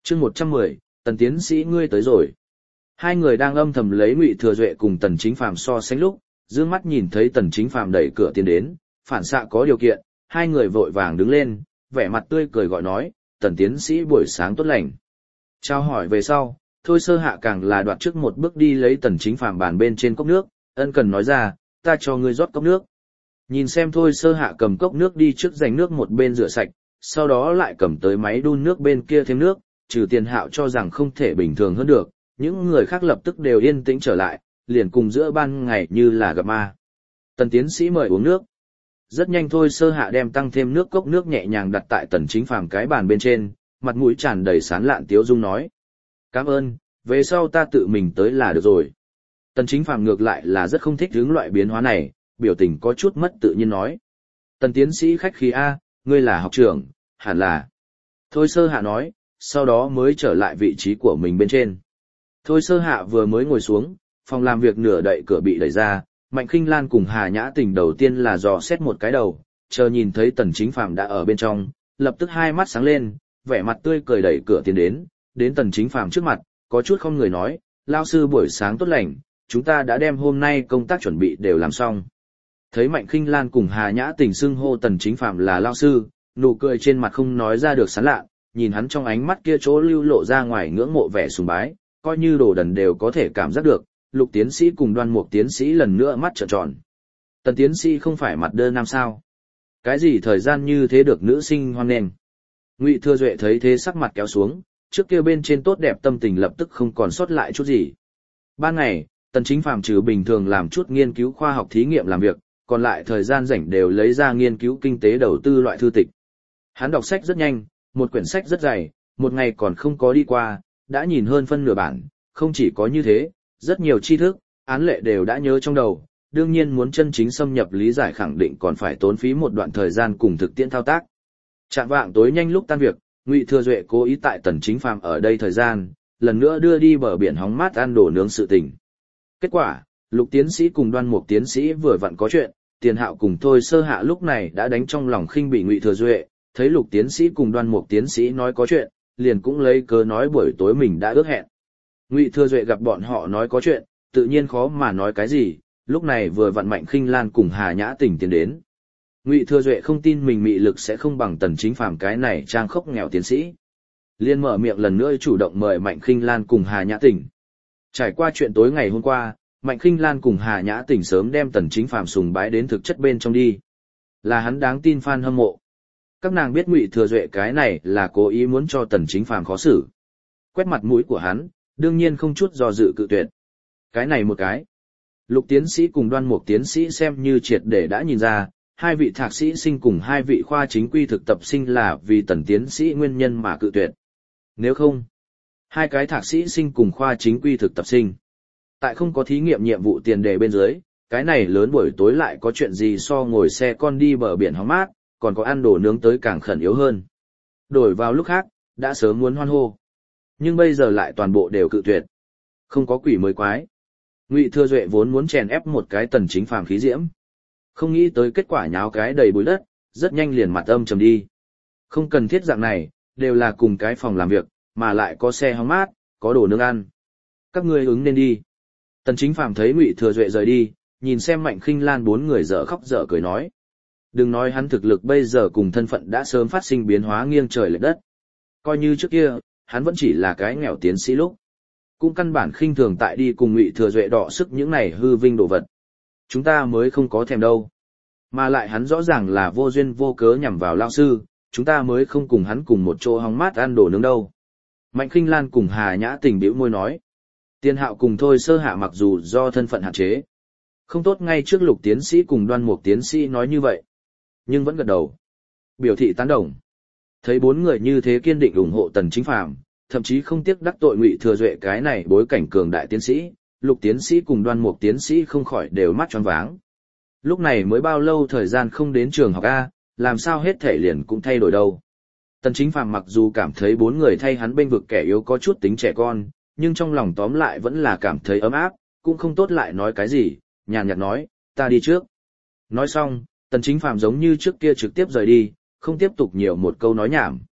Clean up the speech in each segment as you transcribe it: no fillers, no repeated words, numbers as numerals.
Chương 110, Tần tiến sĩ ngươi tới rồi. Hai người đang âm thầm lấy Ngụy Thừa Duệ cùng Tần Chính Phàm so sánh lúc, dương mắt nhìn thấy Tần Chính Phàm đẩy cửa tiến đến, phản xạ có điều kiện, hai người vội vàng đứng lên, vẻ mặt tươi cười gọi nói, Tần tiến sĩ buổi sáng tốt lành. Chào hỏi về sau, Thôi Sơ Hạ càng là đoạt trước một bước đi lấy Tần Chính Phàm bàn bên trên cốc nước, ân cần nói ra, ta cho ngươi rót cốc nước. Nhìn xem Thôi Sơ Hạ cầm cốc nước đi trước giành nước một bên rửa sạch, sau đó lại cầm tới máy đun nước bên kia thêm nước, trừ Tiền Hạo cho rằng không thể bình thường hơn được, những người khác lập tức đều yên tĩnh trở lại, liền cùng giữa ban ngày như là gặp ma. Tần tiến sĩ mời uống nước. Rất nhanh Thôi Sơ Hạ đem tăng thêm nước cốc nước nhẹ nhàng đặt tại Tần Chính Phàm cái bàn bên trên, mặt mũi tràn đầy sán lạn tiếu dung nói. Cảm ơn, về sau ta tự mình tới là được rồi. Tần Chính Phàm ngược lại là rất không thích hướng loại biến hóa này, biểu tình có chút mất tự nhiên nói. Tần tiến sĩ khách khí A, ngươi là học trưởng, hẳn là. Thôi Sơ Hạ nói, sau đó mới trở lại vị trí của mình bên trên. Thôi Sơ Hạ vừa mới ngồi xuống, phòng làm việc nửa đậy cửa bị đẩy ra, Mạnh Khinh Lan cùng Hà Nhã Tình đầu tiên là dò xét một cái đầu, chờ nhìn thấy Tần Chính Phàm đã ở bên trong, lập tức hai mắt sáng lên, vẻ mặt tươi cười đẩy cửa tiến đến Tần Chính Phàm trước mặt, có chút không người nói, lao sư buổi sáng tốt lành, chúng ta đã đem hôm nay công tác chuẩn bị đều làm xong. Thấy Mạnh Khinh Lan cùng Hà Nhã Tình xưng hô Tần Chính Phàm là lao sư, nụ cười trên mặt không nói ra được sán lạ, nhìn hắn trong ánh mắt kia chỗ lưu lộ ra ngoài ngưỡng mộ vẻ sùng bái, coi như đồ đần đều có thể cảm giác được, Lục tiến sĩ cùng Đoan Mục tiến sĩ lần nữa mắt trợn tròn. Tần tiến sĩ không phải mặt đơ nam sao? Cái gì thời gian như thế được nữ sinh hoan nghênh? Ngụy Thừa Duệ thấy thế sắc mặt kéo xuống, trước kia bên trên tốt đẹp tâm tình lập tức không còn sót lại chút gì. Ban ngày, Tần Chính Phàm trừ bình thường làm chút nghiên cứu khoa học thí nghiệm làm việc, còn lại thời gian rảnh đều lấy ra nghiên cứu kinh tế đầu tư loại thư tịch. Hắn đọc sách rất nhanh, một quyển sách rất dày, một ngày còn không có đi qua, đã nhìn hơn phân nửa bản, không chỉ có như thế, rất nhiều tri thức, án lệ đều đã nhớ trong đầu, đương nhiên muốn chân chính xâm nhập lý giải khẳng định còn phải tốn phí một đoạn thời gian cùng thực tiễn thao tác. Chạng vạng tối nhanh lúc tan việc, Ngụy Thừa Duệ cố ý tại Tần Chính Phàm ở đây thời gian, lần nữa đưa đi bờ biển hóng mát ăn đồ nướng sự tình. Kết quả, Lục tiến sĩ cùng Đoan Mục tiến sĩ vừa vặn có chuyện, Tiền Hạo cùng Thôi Sơ Hạ lúc này đã đánh trong lòng khinh bị Ngụy Thừa Duệ, thấy Lục tiến sĩ cùng Đoan Mục tiến sĩ nói có chuyện, liền cũng lấy cớ nói buổi tối mình đã ước hẹn. Ngụy Thừa Duệ gặp bọn họ nói có chuyện, tự nhiên khó mà nói cái gì, lúc này vừa vặn Mạnh Khinh Lan cùng Hà Nhã Tình tiến đến. Ngụy Thừa Duệ không tin mình mị lực sẽ không bằng Tần Chính Phàm cái này trang khốc nghèo tiến sĩ. Liên mở miệng lần nữa chủ động mời Mạnh Khinh Lan cùng Hà Nhã Tình. Trải qua chuyện tối ngày hôm qua, Mạnh Khinh Lan cùng Hà Nhã Tình sớm đem Tần Chính Phàm sùng bái đến thực chất bên trong đi. Là hắn đáng tin fan hâm mộ. Các nàng biết Ngụy Thừa Duệ cái này là cố ý muốn cho Tần Chính Phàm khó xử. Quét mặt mũi của hắn, đương nhiên không chút do dự cự tuyệt. Cái này một cái. Lục tiến sĩ cùng Đoan Mục tiến sĩ xem như triệt để đã nhìn ra, hai vị thạc sĩ sinh cùng hai vị khoa chính quy thực tập sinh là vì Tần tiến sĩ nguyên nhân mà cự tuyệt. Nếu không, hai cái thạc sĩ sinh cùng khoa chính quy thực tập sinh. Tại không có thí nghiệm nhiệm vụ tiền đề bên dưới, cái này lớn buổi tối lại có chuyện gì so ngồi xe con đi bờ biển hóng mát, còn có ăn đồ nướng tới càng khẩn yếu hơn. Đổi vào lúc khác, đã sớm muốn hoan hô. Nhưng bây giờ lại toàn bộ đều cự tuyệt. Không có quỷ mới quái. Ngụy Thừa Duệ vốn muốn chèn ép một cái Tần Chính Phàm khí diễm. Không nghĩ tới kết quả nháo cái đầy bụi đất, rất nhanh liền mặt âm trầm đi. Không cần thiết dạng này, đều là cùng cái phòng làm việc, mà lại có xe hóng mát, có đồ nướng ăn. Các ngươi ứng nên đi. Tần Chính Phàm thấy Ngụy Thừa Duệ rời đi, nhìn xem Mạnh Khinh Lan bốn người dở khóc dở cười nói. Đừng nói hắn thực lực bây giờ cùng thân phận đã sớm phát sinh biến hóa nghiêng trời lệch đất. Coi như trước kia, hắn vẫn chỉ là cái nghèo tiến sĩ lúc. Cũng căn bản khinh thường tại đi cùng Ngụy Thừa Duệ đọ sức những này hư vinh đồ vật. Chúng ta mới không có thèm đâu. Mà lại hắn rõ ràng là vô duyên vô cớ nhằm vào lao sư, chúng ta mới không cùng hắn cùng một chỗ hóng mát ăn đồ nướng đâu. Mạnh Khinh Lan cùng Hà Nhã Tình bĩu môi nói. Tiền Hạo cùng Thôi Sơ Hạ mặc dù do thân phận hạn chế. Không tốt ngay trước Lục tiến sĩ cùng Đoan Mục tiến sĩ nói như vậy. Nhưng vẫn gật đầu. Biểu thị tán đồng. Thấy bốn người như thế kiên định ủng hộ Tần Chính Phàm, thậm chí không tiếc đắc tội Ngụy Thừa Duệ cái này bối cảnh cường đại tiến sĩ, Lục tiến sĩ cùng Đoan Mục tiến sĩ không khỏi đều mắt choáng váng. Lúc này mới bao lâu thời gian không đến trường học A, làm sao hết thể liền cũng thay đổi đâu. Tần Chính Phàm mặc dù cảm thấy bốn người thay hắn bênh vực kẻ yếu có chút tính trẻ con, nhưng trong lòng tóm lại vẫn là cảm thấy ấm áp, cũng không tốt lại nói cái gì, nhàn nhạt nói, ta đi trước. Nói xong, Tần Chính Phàm giống như trước kia trực tiếp rời đi, không tiếp tục nhiều một câu nói nhảm.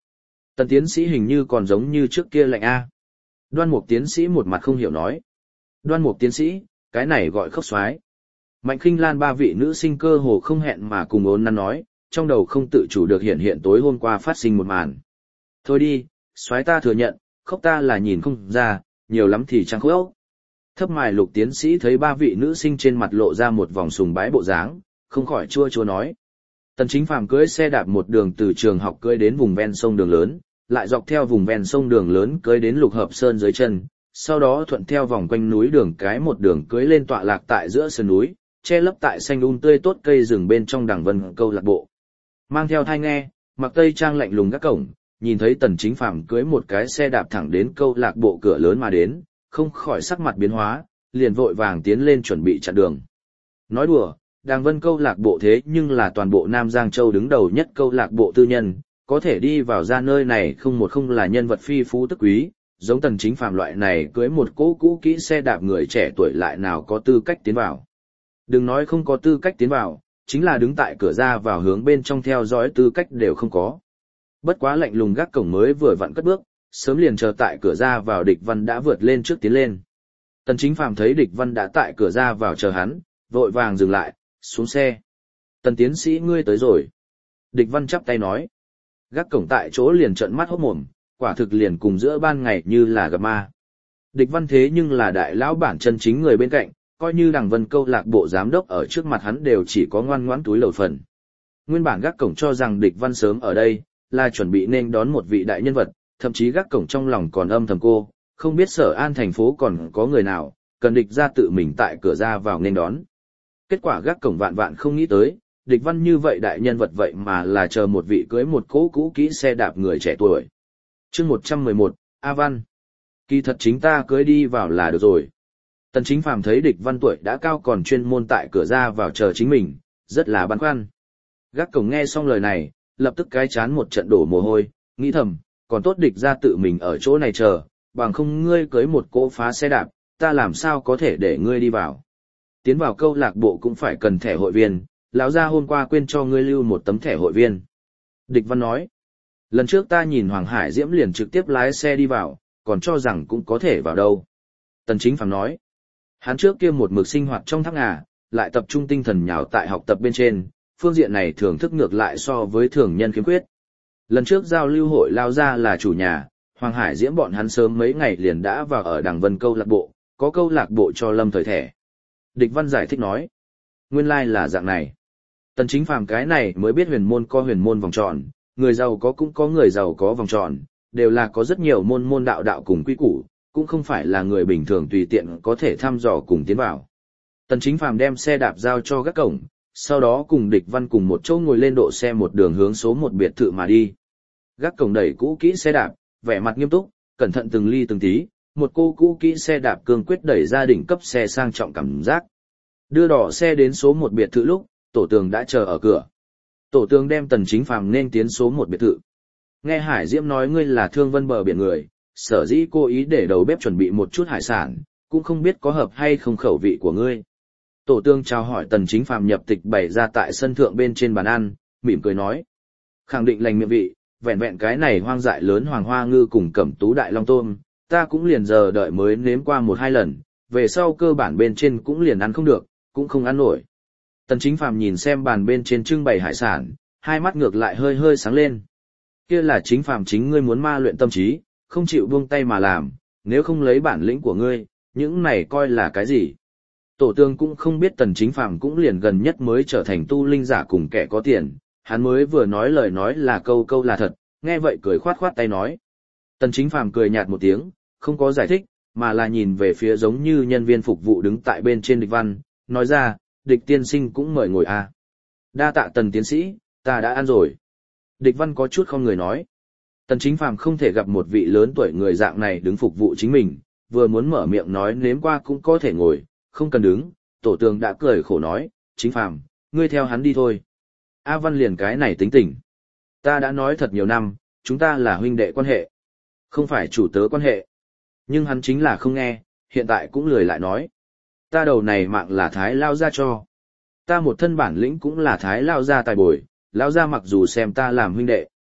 Tần tiến sĩ hình như còn giống như trước kia lạnh a. Đoan Mục tiến sĩ một mặt không hiểu nói. Đoan Mục tiến sĩ, cái này gọi khóc xoái. Mạnh Khinh Lan ba vị nữ sinh cơ hồ không hẹn mà cùng ốn nắn nói, trong đầu không tự chủ được hiện tối hôm qua phát sinh một màn. Thôi đi, xoái ta thừa nhận, khóc ta là nhìn không ra, nhiều lắm thì chẳng khóc. Thấp mài Lục tiến sĩ thấy ba vị nữ sinh trên mặt lộ ra một vòng sùng bái bộ dáng, không khỏi chua chua nói. Tần Chính Phàm cưỡi xe đạp một đường từ trường học cưỡi đến vùng ven sông đường lớn, lại dọc theo vùng ven sông đường lớn cưỡi đến Lục Hợp Sơn dưới chân, sau đó thuận theo vòng quanh núi đường cái một đường cưỡi lên tọa lạc tại giữa sườn núi, che lấp tại xanh tươi tốt cây rừng bên trong Đằng Vân câu lạc bộ. Mang theo thai nghe, mặc tây trang lạnh lùng gác cổng, nhìn thấy Tần Chính Phàm cưỡi một cái xe đạp thẳng đến câu lạc bộ cửa lớn mà đến, không khỏi sắc mặt biến hóa, liền vội vàng tiến lên chuẩn bị chặn đường. Nói đùa, Đàng Vân câu lạc bộ thế nhưng là toàn bộ Nam Giang Châu đứng đầu nhất câu lạc bộ tư nhân, có thể đi vào ra nơi này không là nhân vật phi phú tức quý, giống Tần Chính Phàm loại này cưới một cỗ cũ kỹ xe đạp người trẻ tuổi lại nào có tư cách tiến vào. Đừng nói không có tư cách tiến vào, chính là đứng tại cửa ra vào hướng bên trong theo dõi tư cách đều không có. Bất quá lạnh lùng gác cổng mới vừa vặn cất bước, sớm liền chờ tại cửa ra vào Địch Văn đã vượt lên trước tiến lên. Tần Chính Phàm thấy Địch Văn đã tại cửa ra vào chờ hắn, vội vàng dừng lại, xuống xe. Tần tiến sĩ ngươi tới rồi. Địch Văn chắp tay nói. Gác cổng tại chỗ liền trợn mắt hốt mồm, quả thực liền cùng giữa ban ngày như là gặp ma. Địch Văn thế nhưng là đại lão bản chân chính người bên cạnh, coi như Đằng Vân câu lạc bộ giám đốc ở trước mặt hắn đều chỉ có ngoan ngoãn túi lầu phần. Nguyên bản gác cổng cho rằng Địch Văn sớm ở đây, là chuẩn bị nên đón một vị đại nhân vật, thậm chí gác cổng trong lòng còn âm thầm cô, không biết Sở An thành phố còn có người nào, cần Địch ra tự mình tại cửa ra vào nên đón. Kết quả gác cổng vạn vạn không nghĩ tới, Địch Văn như vậy đại nhân vật vậy mà là chờ một vị cưới một cỗ cũ kỹ xe đạp người trẻ tuổi. Chương 111, A Văn. Kỳ thật chính ta cưới đi vào là được rồi. Tần Chính Phàm thấy Địch Văn tuổi đã cao còn chuyên môn tại cửa ra vào chờ chính mình, rất là băn khoăn. Gác cổng nghe xong lời này, lập tức cái chán một trận đổ mồ hôi, nghĩ thầm, còn tốt Địch ra tự mình ở chỗ này chờ, bằng không ngươi cưới một cỗ phá xe đạp, ta làm sao có thể để ngươi đi vào. Tiến vào câu lạc bộ cũng phải cần thẻ hội viên, lão gia hôm qua quên cho ngươi lưu một tấm thẻ hội viên. Địch Văn nói, lần trước ta nhìn Hoàng Hải Diễm liền trực tiếp lái xe đi vào, còn cho rằng cũng có thể vào đâu. Tần Chính Phàm nói, hắn trước kia một mực sinh hoạt trong tháp ngà, lại tập trung tinh thần nhào tại học tập bên trên, phương diện này thưởng thức ngược lại so với thường nhân khiếm khuyết. Lần trước giao lưu hội lao ra là chủ nhà, Hoàng Hải Diễm bọn hắn sớm mấy ngày liền đã vào ở Đằng Vân câu lạc bộ, có câu lạc bộ cho Lâm thời thẻ. Địch Văn giải thích nói, nguyên lai là dạng này. Tần Chính Phàm cái này mới biết huyền môn có huyền môn vòng tròn, người giàu có cũng có người giàu có vòng tròn, đều là có rất nhiều môn đạo cùng quy củ, cũng không phải là người bình thường tùy tiện có thể thăm dò cùng tiến vào. Tần Chính Phàm đem xe đạp giao cho gác cổng, sau đó cùng Địch Văn cùng một chỗ ngồi lên độ xe một đường hướng số một biệt thự mà đi. Gác cổng đẩy cũ kỹ xe đạp, vẻ mặt nghiêm túc, cẩn thận từng ly từng tí, một cô cũ kỹ xe đạp cương quyết đẩy ra đỉnh cấp xe sang trọng cảm giác. Đưa đỏ xe đến số một biệt thự lúc, Tổ Tường đã chờ ở cửa. Tổ Tường đem Tần Chính Phàm nên tiến số một biệt thự. Nghe Hải Diễm nói ngươi là Thương Vân bờ biển người, sở dĩ cố ý để đầu bếp chuẩn bị một chút hải sản, cũng không biết có hợp hay không khẩu vị của ngươi. Tổ Tường chào hỏi Tần Chính Phàm nhập tịch bày ra tại sân thượng bên trên bàn ăn, mỉm cười nói. Khẳng định lành miệng vị, vẹn vẹn cái này hoang dại lớn hoàng hoa ngư cùng cẩm tú đại long tôm, ta cũng liền giờ đợi mới nếm qua một hai lần, về sau cơ bản bên trên cũng liền ăn không được, cũng không ăn nổi. Tần Chính Phàm nhìn xem bàn bên trên trưng bày hải sản, hai mắt ngược lại hơi hơi sáng lên. Kia là Chính Phàm chính ngươi muốn ma luyện tâm trí, không chịu buông tay mà làm, nếu không lấy bản lĩnh của ngươi, những này coi là cái gì. Tổ Tường cũng không biết Tần Chính Phàm cũng liền gần nhất mới trở thành tu linh giả cùng kẻ có tiền, hắn mới vừa nói lời nói là câu câu là thật, nghe vậy cười khoát khoát tay nói. Tần Chính Phàm cười nhạt một tiếng, không có giải thích, mà là nhìn về phía giống như nhân viên phục vụ đứng tại bên trên Địch Văn, nói ra, Địch tiên sinh cũng mời ngồi à. Đa tạ Tần tiến sĩ, ta đã ăn rồi. Địch Văn có chút không người nói. Tần Chính Phàm không thể gặp một vị lớn tuổi người dạng này đứng phục vụ chính mình, vừa muốn mở miệng nói nếm qua cũng có thể ngồi, không cần đứng. Tổ Tường đã cười khổ nói, Chính Phàm, ngươi theo hắn đi thôi. A Văn liền cái này tính tình. Ta đã nói thật nhiều năm, chúng ta là huynh đệ quan hệ, không phải chủ tớ quan hệ. Nhưng hắn chính là không nghe, hiện tại cũng lười lại nói. Ta đầu này mạng là Thái Lao gia cho. Ta một thân bản lĩnh cũng là Thái Lao gia tài bồi, Lao gia mặc dù xem ta làm huynh đệ.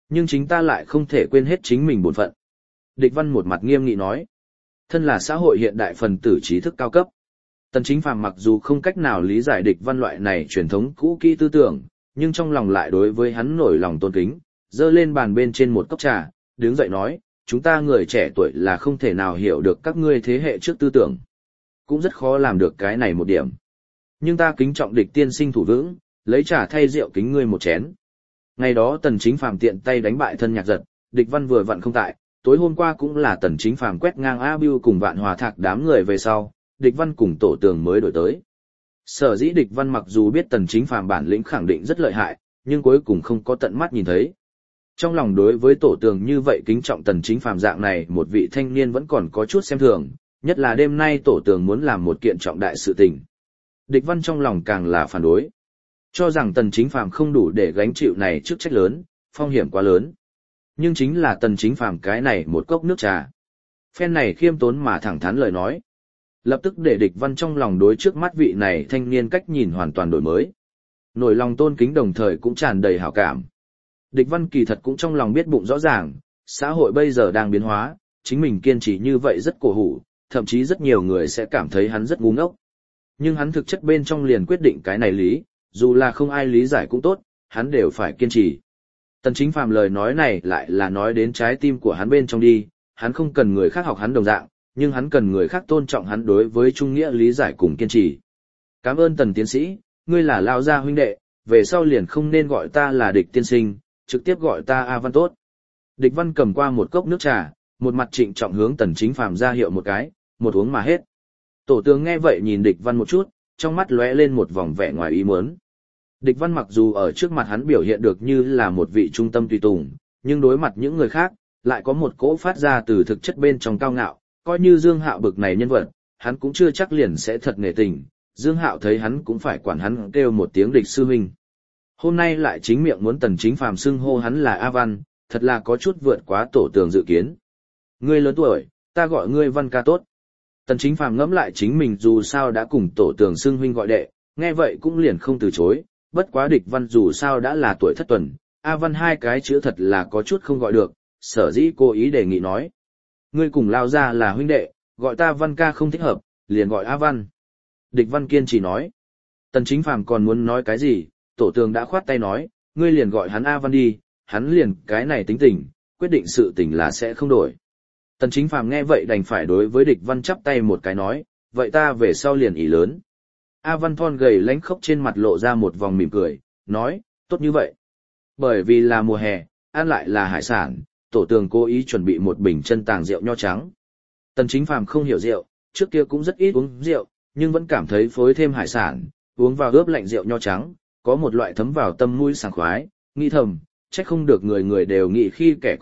Nhưng chính ta lại không thể quên hết chính mình bổn phận. Địch Văn một mặt nghiêm nghị nói. Thân là xã hội hiện đại phần tử trí thức cao cấp. Tần Chính Phàm mặc dù không cách nào lý giải Địch Văn loại này truyền thống cũ kỹ tư tưởng, nhưng trong lòng lại đối với hắn nổi lòng tôn kính, giơ lên bàn bên trên một cốc trà, đứng dậy nói, chúng ta người trẻ tuổi là không thể nào hiểu được các ngươi thế hệ trước tư tưởng. Cũng rất khó làm được cái này một điểm. Nhưng ta kính trọng Địch tiên sinh thủ vững, lấy trà thay rượu kính ngươi một chén. Ngày đó Tần Chính Phàm tiện tay đánh bại thân Nhạc Giật, Địch Văn vừa vặn không tại, tối hôm qua cũng là Tần Chính Phàm quét ngang A Bưu cùng Vạn Hòa Thạc đám người về sau, Địch Văn cùng Tổ Tường mới đổi tới. Sở dĩ Địch Văn mặc dù biết Tần Chính Phàm bản lĩnh khẳng định rất lợi hại, nhưng cuối cùng không có tận mắt nhìn thấy. Trong lòng đối với Tổ Tường như vậy kính trọng Tần Chính Phàm dạng này một vị thanh niên vẫn còn có chút xem thường, nhất là đêm nay Tổ Tường muốn làm một kiện trọng đại sự tình. Địch Văn trong lòng càng là phản đối, cho rằng Tần Chính Phàm không đủ để gánh chịu này chức trách lớn, phong hiểm quá lớn. Nhưng chính là Tần Chính Phàm cái này một cốc nước trà. Phen này khiêm tốn mà thẳng thắn lời nói. Lập tức để Địch Văn trong lòng đối trước mắt vị này thanh niên cách nhìn hoàn toàn đổi mới. Nổi lòng tôn kính đồng thời cũng tràn đầy hảo cảm. Địch Văn kỳ thật cũng trong lòng biết bụng rõ ràng, xã hội bây giờ đang biến hóa, chính mình kiên trì như vậy rất cổ hủ, thậm chí rất nhiều người sẽ cảm thấy hắn rất ngu ngốc. Nhưng hắn thực chất bên trong liền quyết định cái này lý, dù là không ai lý giải cũng tốt, hắn đều phải kiên trì. Tần Chính Phàm lời nói này lại là nói đến trái tim của hắn bên trong đi, hắn không cần người khác học hắn đồng dạng, nhưng hắn cần người khác tôn trọng hắn đối với trung nghĩa lý giải cùng kiên trì. Cảm ơn Tần tiến sĩ, ngươi là Lao gia huynh đệ, về sau liền không nên gọi ta là Địch tiên sinh, trực tiếp gọi ta A Văn tốt. Địch Văn cầm qua một cốc nước trà, một mặt trịnh trọng hướng Tần Chính Phàm ra hiệu một cái, một uống mà hết. Tổ tướng nghe vậy nhìn Địch Văn một chút, trong mắt lóe lên một vòng vẻ ngoài ý muốn. Địch Văn mặc dù ở trước mặt hắn biểu hiện được như là một vị trung tâm tùy tùng, nhưng đối mặt những người khác, lại có một cỗ phát ra từ thực chất bên trong cao ngạo, coi như Dương Hạo bực này nhân vật, hắn cũng chưa chắc liền sẽ thật nể tình, Dương Hạo thấy hắn cũng phải quản hắn kêu một tiếng Địch sư huynh. Hôm nay lại chính miệng muốn Tần Chính Phàm xưng hô hắn là A Văn, thật là có chút vượt quá tổ tường dự kiến. Ngươi lớn tuổi, ta gọi ngươi Văn ca tốt. Tần Chính Phàm ngẫm lại chính mình dù sao đã cùng tổ tường xưng huynh gọi đệ, nghe vậy cũng liền không từ chối, bất quá Địch Văn dù sao đã là tuổi thất tuần, A Văn hai cái chữ thật là có chút không gọi được, sở dĩ cố ý đề nghị nói. Ngươi cùng Lao ra là huynh đệ, gọi ta Văn ca không thích hợp, liền gọi A Văn. Địch Văn kiên trì nói. Tần Chính Phàm còn muốn nói cái gì, tổ tường đã khoát tay nói, ngươi liền gọi hắn A Văn đi, hắn liền cái này tính tình, quyết định sự tình là sẽ không đổi. Tần Chính Phàm nghe vậy đành phải đối với Địch Văn chắp tay một cái nói, vậy ta về sau liền ý lớn. A Văn thon gầy lánh khốc trên mặt lộ ra một vòng mỉm cười, nói, tốt như vậy. Bởi vì là mùa hè, ăn lại là hải sản, tổ tường cố ý chuẩn bị một bình chân tàng rượu nho trắng. Tần Chính Phàm không hiểu rượu, trước kia cũng rất ít uống rượu, nhưng vẫn cảm thấy phối thêm hải sản, uống vào ướp lạnh rượu nho trắng, có một loại thấm vào tâm mũi sảng khoái, nghĩ thầm, trách không được người người đều nghĩ khi kẻ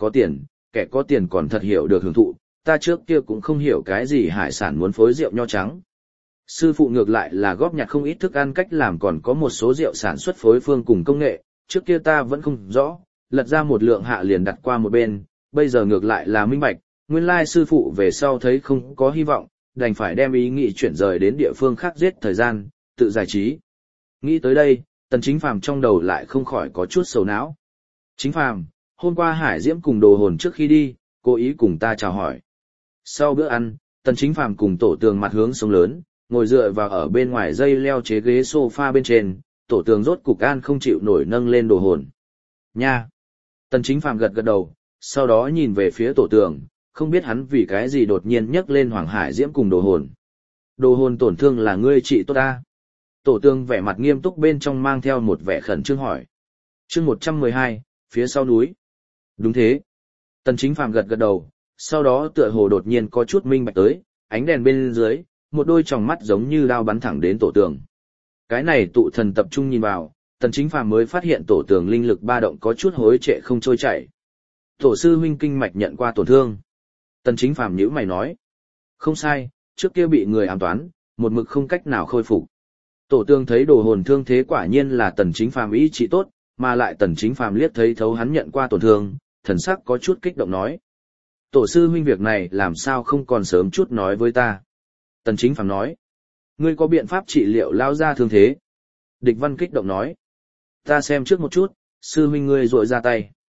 có tiền còn thật hiểu được hưởng thụ, ta trước kia cũng không hiểu cái gì hải sản muốn phối rượu nho trắng. Sư phụ ngược lại là góp nhặt không ít thức ăn cách làm còn có một số rượu sản xuất phối phương cùng công nghệ, trước kia ta vẫn không rõ, lật ra một lượng hạ liền đặt qua một bên, bây giờ ngược lại là minh bạch, nguyên lai sư phụ về sau thấy không có hy vọng, đành phải đem ý nghĩ chuyển rời đến địa phương khác giết thời gian, tự giải trí. Nghĩ tới đây, Tần Chính Phàm trong đầu lại không khỏi có chút sầu não. Chính Phàm, hôm qua Hải Diễm cùng Đồ Hồn trước khi đi, cố ý cùng ta chào hỏi. Sau bữa ăn, Tần Chính Phàm cùng tổ tường mặt hướng sông lớn, ngồi dựa vào ở bên ngoài dây leo chế ghế sofa bên trên, tổ tường rốt cục an không chịu nổi nâng lên Đồ Hồn. Nha! Tần Chính Phàm gật gật đầu, sau đó nhìn về phía tổ tường, không biết hắn vì cái gì đột nhiên nhắc lên Hoàng Hải Diễm cùng Đồ Hồn. Đồ Hồn tổn thương là ngươi trị tốt ta. Tổ tường vẻ mặt nghiêm túc bên trong mang theo một vẻ khẩn trương hỏi. Chương 112, phía sau núi. Đúng thế. Tần Chính Phàm gật gật đầu, sau đó tựa hồ đột nhiên có chút minh bạch tới, ánh đèn bên dưới, một đôi tròng mắt giống như đao bắn thẳng đến tổ tường. Cái này tụ thần tập trung nhìn vào, Tần Chính Phàm mới phát hiện tổ tường linh lực ba động có chút hối trệ không trôi chảy. Tổ sư huynh kinh mạch nhận qua tổn thương. Tần Chính Phàm nhíu mày nói. Không sai, trước kia bị người ám toán, một mực không cách nào khôi phục. Tổ tường thấy Đồ Hồn thương thế quả nhiên là Tần Chính Phàm ý trị tốt, mà lại Tần Chính Phàm liếc thấy thấu hắn nhận qua tổn thương, thần sắc có chút kích động nói. Tổ sư huynh việc này làm sao không còn sớm chút nói với ta. Tần Chính Phàm nói. Ngươi có biện pháp trị liệu lao ra thương thế. Địch Văn kích động nói. Ta xem trước một chút, sư huynh ngươi rội ra tay.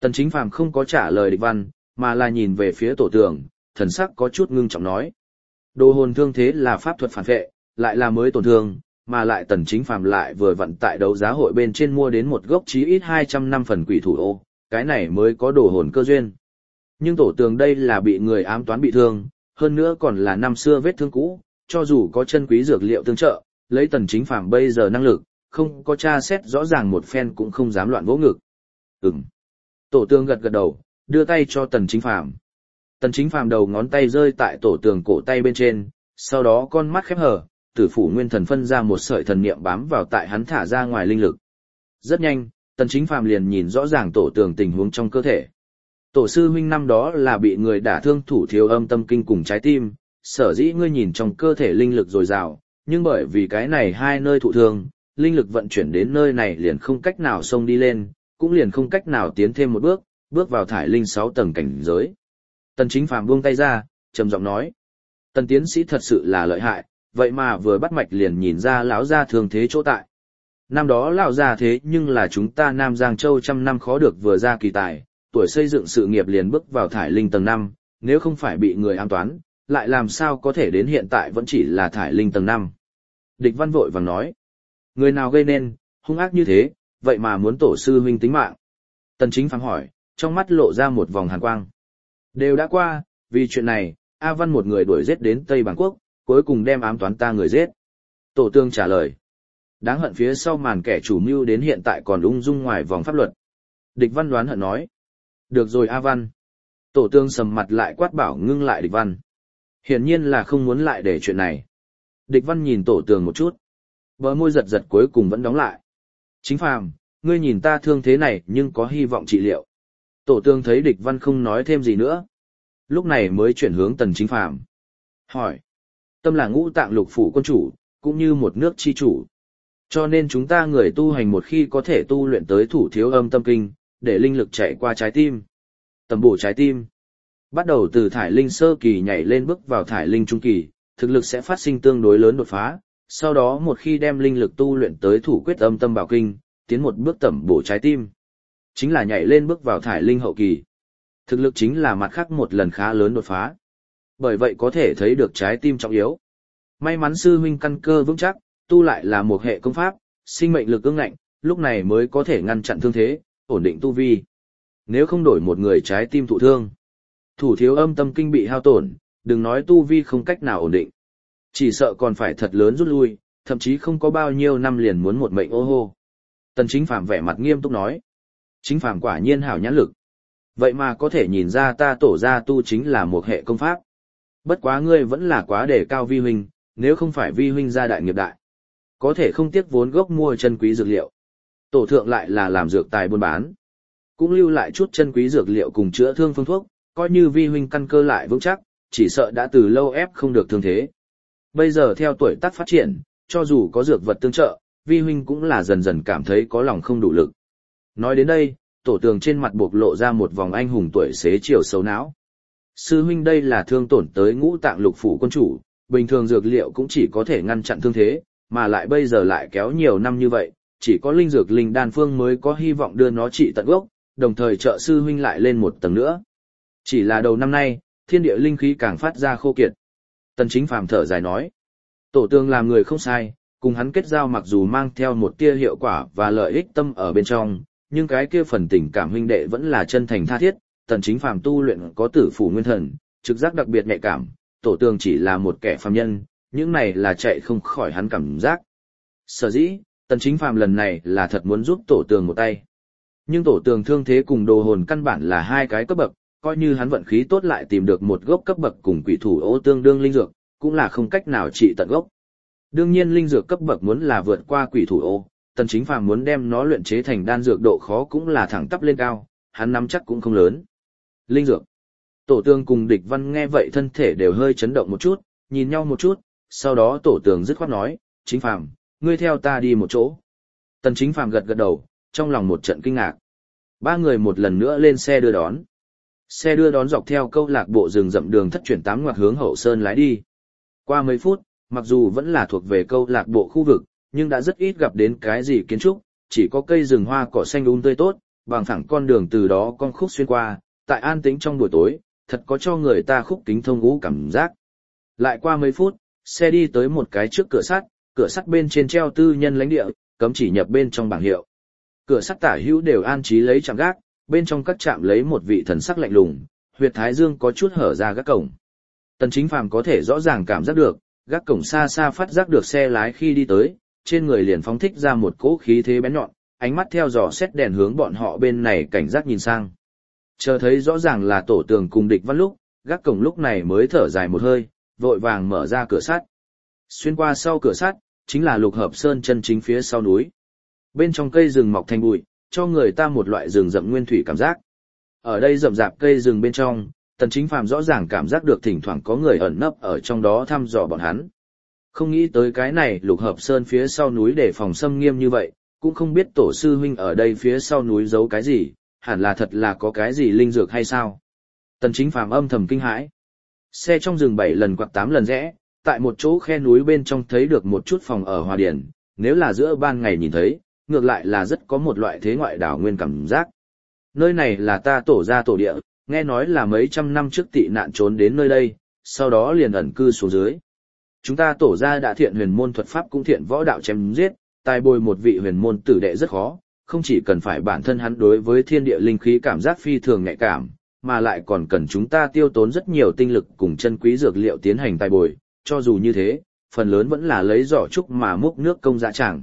Tần Chính Phàm không có trả lời địch văn, mà là nhìn về phía tổ tường, thần sắc có chút ngưng trọng nói. Đồ hồn thương thế là pháp thuật phản vệ, lại là mới tổn thương, mà lại Tần Chính Phàm lại vừa vặn tại đấu giá hội bên trên mua đến một gốc chí ít 200 năm phần quỷ thủ ô, cái này mới có đồ hồn cơ duyên. Nhưng tổ tường đây là bị người ám toán bị thương, hơn nữa còn là năm xưa vết thương cũ, cho dù có chân quý dược liệu tương trợ, lấy Tần Chính Phàm bây giờ năng lực, không có tra xét rõ ràng một phen cũng không dám loạn vỗ ngực. Tổ tường gật gật đầu, đưa tay cho Tần Chính Phàm. Tần Chính Phàm đầu ngón tay rơi tại tổ tường cổ tay bên trên, sau đó con mắt khép hờ, tử phủ nguyên thần phân ra một sợi thần niệm bám vào tại hắn thả ra ngoài linh lực. Rất nhanh, Tần Chính Phàm liền nhìn rõ ràng tổ tường tình huống trong cơ thể. Tổ sư huynh năm đó là bị người đả thương thủ thiếu âm tâm kinh cùng trái tim, sở dĩ ngươi nhìn trong cơ thể linh lực dồi dào, nhưng bởi vì cái này hai nơi thụ thương, linh lực vận chuyển đến nơi này liền không cách nào xông đi lên, cũng liền không cách nào tiến thêm một bước, bước vào thải linh 6 tầng cảnh giới. Tần Chính Phàm buông tay ra, trầm giọng nói: "Tần tiến sĩ thật sự là lợi hại, vậy mà vừa bắt mạch liền nhìn ra lão gia thường thế chỗ tại. Năm đó lão gia thế nhưng là chúng ta Nam Giang Châu trăm năm khó được vừa ra kỳ tài, tuổi xây dựng sự nghiệp liền bước vào thải linh tầng 5, nếu không phải bị người ám toán, lại làm sao có thể đến hiện tại vẫn chỉ là thải linh tầng 5. Địch Văn vội vàng nói: "Người nào gây nên, hung ác như thế, vậy mà muốn tổ sư huynh tính mạng?" Tần Chính Phàm hỏi, trong mắt lộ ra một vòng hàn quang. "Đều đã qua, vì chuyện này, A Văn một người đuổi giết đến Tây Bàng Quốc, cuối cùng đem ám toán ta người giết." Tổ tương trả lời. Đáng hận phía sau màn kẻ chủ mưu đến hiện tại còn ung dung ngoài vòng pháp luật. Địch Văn đoán hận nói: "Được rồi A Văn." Tổ tương sầm mặt lại quát bảo ngưng lại Địch Văn. Hiển nhiên là không muốn lại để chuyện này. Địch Văn nhìn tổ tường một chút. Bờ môi giật giật cuối cùng vẫn đóng lại. "Chính Phàm, ngươi nhìn ta thương thế này nhưng có hy vọng trị liệu." Tổ tường thấy Địch Văn không nói thêm gì nữa. Lúc này mới chuyển hướng Tần Chính Phàm. Hỏi. Tâm là ngũ tạng lục phủ quân chủ, cũng như một nước chi chủ. Cho nên chúng ta người tu hành một khi có thể tu luyện tới thủ thiếu âm tâm kinh, để linh lực chạy qua trái tim. Tầm bổ trái tim. Bắt đầu từ thải linh sơ kỳ nhảy lên bước vào thải linh trung kỳ, thực lực sẽ phát sinh tương đối lớn đột phá. Sau đó một khi đem linh lực tu luyện tới thủ quyết âm tâm bảo kinh, tiến một bước tẩm bổ trái tim. Chính là nhảy lên bước vào thải linh hậu kỳ. Thực lực chính là mặt khác một lần khá lớn đột phá. Bởi vậy có thể thấy được trái tim trọng yếu. May mắn sư huynh căn cơ vững chắc, tu lại là một hệ công pháp, sinh mệnh lực ương ngạnh, lúc này mới có thể ngăn chặn thương thế, ổn định tu vi. Nếu không đổi một người trái tim thụ thương, thủ thiếu âm tâm kinh bị hao tổn, đừng nói tu vi không cách nào ổn định. Chỉ sợ còn phải thật lớn rút lui, thậm chí không có bao nhiêu năm liền muốn một mệnh ô hô. Tần Chính Phàm vẻ mặt nghiêm túc nói. Chính Phàm quả nhiên hảo nhãn lực. Vậy mà có thể nhìn ra ta tổ gia tu chính là một hệ công pháp. Bất quá ngươi vẫn là quá đề cao vi huynh, nếu không phải vi huynh gia đại nghiệp đại. Có thể không tiếc vốn gốc mua chân quý dược liệu. Tổ thượng lại là làm dược tài buôn bán. Cũng lưu lại chút chân quý dược liệu cùng chữa thương phương thuốc, coi như vi huynh căn cơ lại vững chắc, chỉ sợ đã từ lâu ép không được thương thế. Bây giờ theo tuổi tác phát triển, cho dù có dược vật tương trợ, vi huynh cũng là dần dần cảm thấy có lòng không đủ lực. Nói đến đây, tổ tường trên mặt bộc lộ ra một vòng anh hùng tuổi xế chiều xấu não. Sư huynh đây là thương tổn tới ngũ tạng lục phủ quân chủ, bình thường dược liệu cũng chỉ có thể ngăn chặn thương thế, mà lại bây giờ lại kéo nhiều năm như vậy, chỉ có linh dược linh đan phương mới có hy vọng đưa nó trị tận gốc, đồng thời trợ sư huynh lại lên một tầng nữa. Chỉ là đầu năm nay, thiên địa linh khí càng phát ra khô kiệt. Tần Chính Phàm thở dài nói, tổ tường làm người không sai, cùng hắn kết giao mặc dù mang theo một tia hiệu quả và lợi ích tâm ở bên trong, nhưng cái kia phần tình cảm huynh đệ vẫn là chân thành tha thiết. Tần Chính Phàm tu luyện có tử phủ nguyên thần, trực giác đặc biệt nhạy cảm, tổ tường chỉ là một kẻ phàm nhân, những này là chạy không khỏi hắn cảm giác. Sở dĩ, Tần Chính Phàm lần này là thật muốn giúp tổ tường một tay. Nhưng tổ tường thương thế cùng đồ hồn căn bản là hai cái cấp bậc, coi như hắn vận khí tốt lại tìm được một gốc cấp bậc cùng quỷ thủ ô tương đương linh dược, cũng là không cách nào trị tận gốc. Đương nhiên linh dược cấp bậc muốn là vượt qua quỷ thủ ô, Tần Chính Phàm muốn đem nó luyện chế thành đan dược độ khó cũng là thẳng tắp lên cao, hắn nắm chắc cũng không lớn. Linh dược. Tổ tường cùng Địch Văn nghe vậy thân thể đều hơi chấn động một chút, nhìn nhau một chút, sau đó tổ tường dứt khoát nói, Chính Phàm, ngươi theo ta đi một chỗ. Tần Chính Phàm gật gật đầu, trong lòng một trận kinh ngạc. Ba người một lần nữa lên xe đưa đón. Xe đưa đón dọc theo câu lạc bộ rừng rậm đường thất chuyển 8 ngoặt hướng Hậu Sơn lái đi. Qua mấy phút, mặc dù vẫn là thuộc về câu lạc bộ khu vực, nhưng đã rất ít gặp đến cái gì kiến trúc, chỉ có cây rừng hoa cỏ xanh tươi tốt, bằng thẳng con đường từ đó con khúc xuyên qua, tại an tĩnh trong buổi tối, thật có cho người ta khúc kính thông ngũ cảm giác. Lại qua mấy phút, xe đi tới một cái trước cửa sắt bên trên treo tư nhân lãnh địa, cấm chỉ nhập bên trong bảng hiệu. Cửa sắt tả hữu đều an trí lấy trạm gác, bên trong các trạm lấy một vị thần sắc lạnh lùng, huyệt thái dương có chút hở ra gác cổng. Tần Chính Phàm có thể rõ ràng cảm giác được, gác cổng xa xa phát giác được xe lái khi đi tới, trên người liền phóng thích ra một cỗ khí thế bén nhọn, ánh mắt theo dò xét đèn hướng bọn họ bên này cảnh giác nhìn sang. Chờ thấy rõ ràng là Tổ Tường cùng Địch Văn lúc, gác cổng lúc này mới thở dài một hơi, vội vàng mở ra cửa sắt. Xuyên qua sau cửa sắt, chính là Lục Hợp Sơn chân chính phía sau núi. Bên trong cây rừng mọc thành bụi, cho người ta một loại rừng rậm nguyên thủy cảm giác. Ở đây rậm rạp cây rừng bên trong, Tần Chính Phàm rõ ràng cảm giác được thỉnh thoảng có người ẩn nấp ở trong đó thăm dò bọn hắn. Không nghĩ tới cái này Lục Hợp Sơn phía sau núi để phòng xâm nghiêm như vậy, cũng không biết tổ sư huynh ở đây phía sau núi giấu cái gì, hẳn là thật là có cái gì linh dược hay sao. Tần Chính Phàm âm thầm kinh hãi. Xe trong rừng 7 lần quặt 8 lần rẽ, tại một chỗ khe núi bên trong thấy được một chút phòng ở hòa điển, nếu là giữa ban ngày nhìn thấy, ngược lại là rất có một loại thế ngoại đảo nguyên cảm giác. Nơi này là ta tổ gia tổ địa, nghe nói là mấy trăm năm trước tị nạn trốn đến nơi đây, sau đó liền ẩn cư xuống dưới. Chúng ta tổ gia đã thiện huyền môn thuật pháp cũng thiện võ đạo chém giết, tài bồi một vị huyền môn tử đệ rất khó, không chỉ cần phải bản thân hắn đối với thiên địa linh khí cảm giác phi thường nhạy cảm, mà lại còn cần chúng ta tiêu tốn rất nhiều tinh lực cùng chân quý dược liệu tiến hành tài bồi, cho dù như thế, phần lớn vẫn là lấy giỏ trúc mà múc nước công dạ chẳng.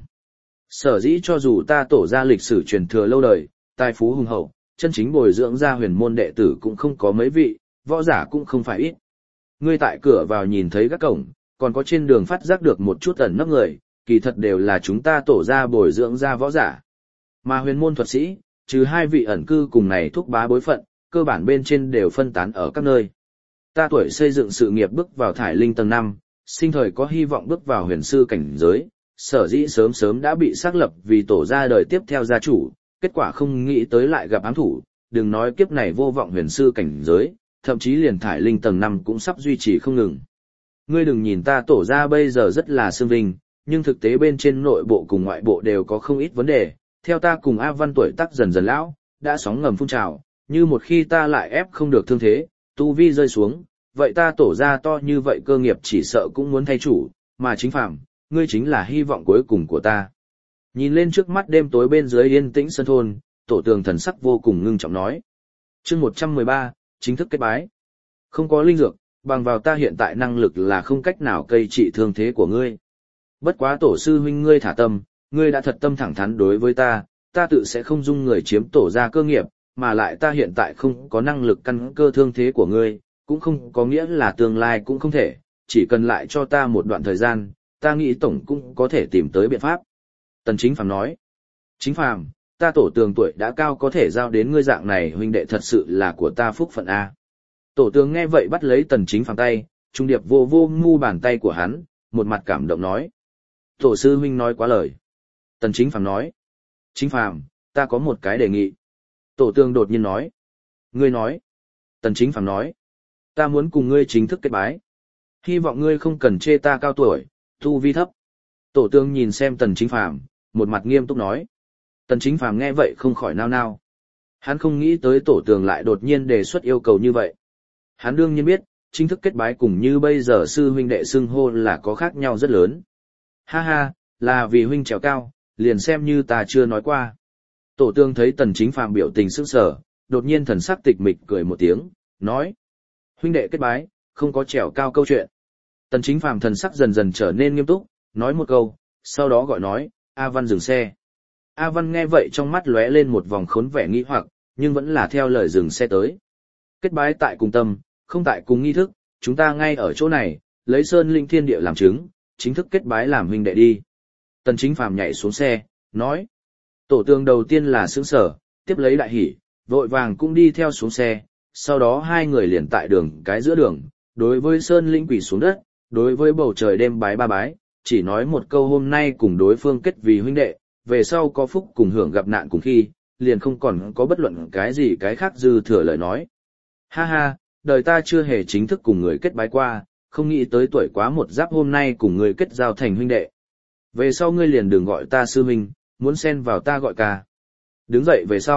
Sở dĩ cho dù ta tổ gia lịch sử truyền thừa lâu đời, tài phú hùng hậu, chân chính bồi dưỡng ra huyền môn đệ tử cũng không có mấy vị, võ giả cũng không phải ít. Ngươi tại cửa vào nhìn thấy các cổng, còn có trên đường phát giác được một chút ẩn nấp người, kỳ thật đều là chúng ta tổ gia bồi dưỡng ra võ giả. Mà huyền môn thuật sĩ, trừ 2 vị ẩn cư cùng này thúc bá bối phận, cơ bản bên trên đều phân tán ở các nơi. Ta tuổi xây dựng sự nghiệp bước vào thải linh tầng 5, sinh thời có hy vọng bước vào huyền sư cảnh giới, sở dĩ sớm sớm đã bị xác lập vì tổ gia đời tiếp theo gia chủ, kết quả không nghĩ tới lại gặp ám thủ, đừng nói kiếp này vô vọng huyền sư cảnh giới, thậm chí liền thải linh tầng 5 cũng sắp duy trì không ngừng. Ngươi đừng nhìn ta tổ gia bây giờ rất là xương vinh, nhưng thực tế bên trên nội bộ cùng ngoại bộ đều có không ít vấn đề, theo ta cùng A Văn tuổi tác dần dần lão, đã sóng ngầm phun trào, như một khi ta lại ép không được thương thế, tu vi rơi xuống, vậy ta tổ gia to như vậy cơ nghiệp chỉ sợ cũng muốn thay chủ, mà Chính Phàm, ngươi chính là hy vọng cuối cùng của ta. Nhìn lên trước mắt đêm tối bên dưới yên tĩnh sân thôn, Tổ Tường thần sắc vô cùng ngưng trọng nói. Chương 113, chính thức kết bái. Không có linh dược, bằng vào ta hiện tại năng lực là không cách nào cây trị thương thế của ngươi. Bất quá tổ sư huynh ngươi thả tâm, ngươi đã thật tâm thẳng thắn đối với ta, ta tự sẽ không dung người chiếm tổ gia cơ nghiệp, mà lại ta hiện tại không có năng lực căn cơ thương thế của ngươi, cũng không có nghĩa là tương lai cũng không thể, chỉ cần lại cho ta một đoạn thời gian, ta nghĩ tổng cũng có thể tìm tới biện pháp. Tần Chính Phàm nói, Chính Phàm, ta Tổ Tường tuổi đã cao có thể giao đến ngươi dạng này huynh đệ thật sự là của ta phúc phận A. Tổ Tường nghe vậy bắt lấy Tần Chính Phàm tay, trung điệp vô vô ngu bàn tay của hắn, một mặt cảm động nói. Tổ sư huynh nói quá lời. Tần Chính Phàm nói, Chính Phàm, ta có một cái đề nghị. Tổ Tường đột nhiên nói, ngươi nói. Tần Chính Phàm nói, ta muốn cùng ngươi chính thức kết bái. Hy vọng ngươi không cần chê ta cao tuổi, tu vi thấp. Tổ Tường nhìn xem Tần Chính Phàm, một mặt nghiêm túc nói. Tần Chính Phàm nghe vậy không khỏi nao nao. Hắn không nghĩ tới Tổ Tường lại đột nhiên đề xuất yêu cầu như vậy. Hắn đương nhiên biết, chính thức kết bái cùng như bây giờ sư huynh đệ xưng hô là có khác nhau rất lớn. Ha ha, là vì huynh trèo cao, liền xem như ta chưa nói qua. Tổ Tường thấy Tần Chính Phàm biểu tình sững sờ, đột nhiên thần sắc tịch mịch cười một tiếng, nói. Huynh đệ kết bái, không có trèo cao câu chuyện. Tần Chính Phàm thần sắc dần dần trở nên nghiêm túc, nói một câu, sau đó gọi nói, A Văn dừng xe. A Văn nghe vậy trong mắt lóe lên một vòng khốn vẻ nghi hoặc, nhưng vẫn là theo lời dừng xe tới. Kết bái tại cùng tâm, không tại cùng nghi thức, chúng ta ngay ở chỗ này, lấy Sơn Linh Thiên Địa làm chứng, chính thức kết bái làm huynh đệ đi. Tần Chính Phàm nhảy xuống xe, nói. Tổ Tường đầu tiên là sững sờ, tiếp lấy đại hỉ, vội vàng cũng đi theo xuống xe, sau đó hai người liền tại đường cái giữa đường, đối với Sơn Linh quỳ xuống đất, đối với bầu trời đêm bái ba bái, chỉ nói một câu hôm nay cùng đối phương kết vì huynh đệ, về sau có phúc cùng hưởng gặp nạn cùng khi, liền không còn có bất luận cái gì cái khác dư thừa lời nói. Ha ha, đời ta chưa hề chính thức cùng người kết bái qua, không nghĩ tới tuổi quá một giáp hôm nay cùng người kết giao thành huynh đệ. Về sau ngươi liền đừng gọi ta sư huynh, muốn xen vào ta gọi ca. Đứng dậy về sau,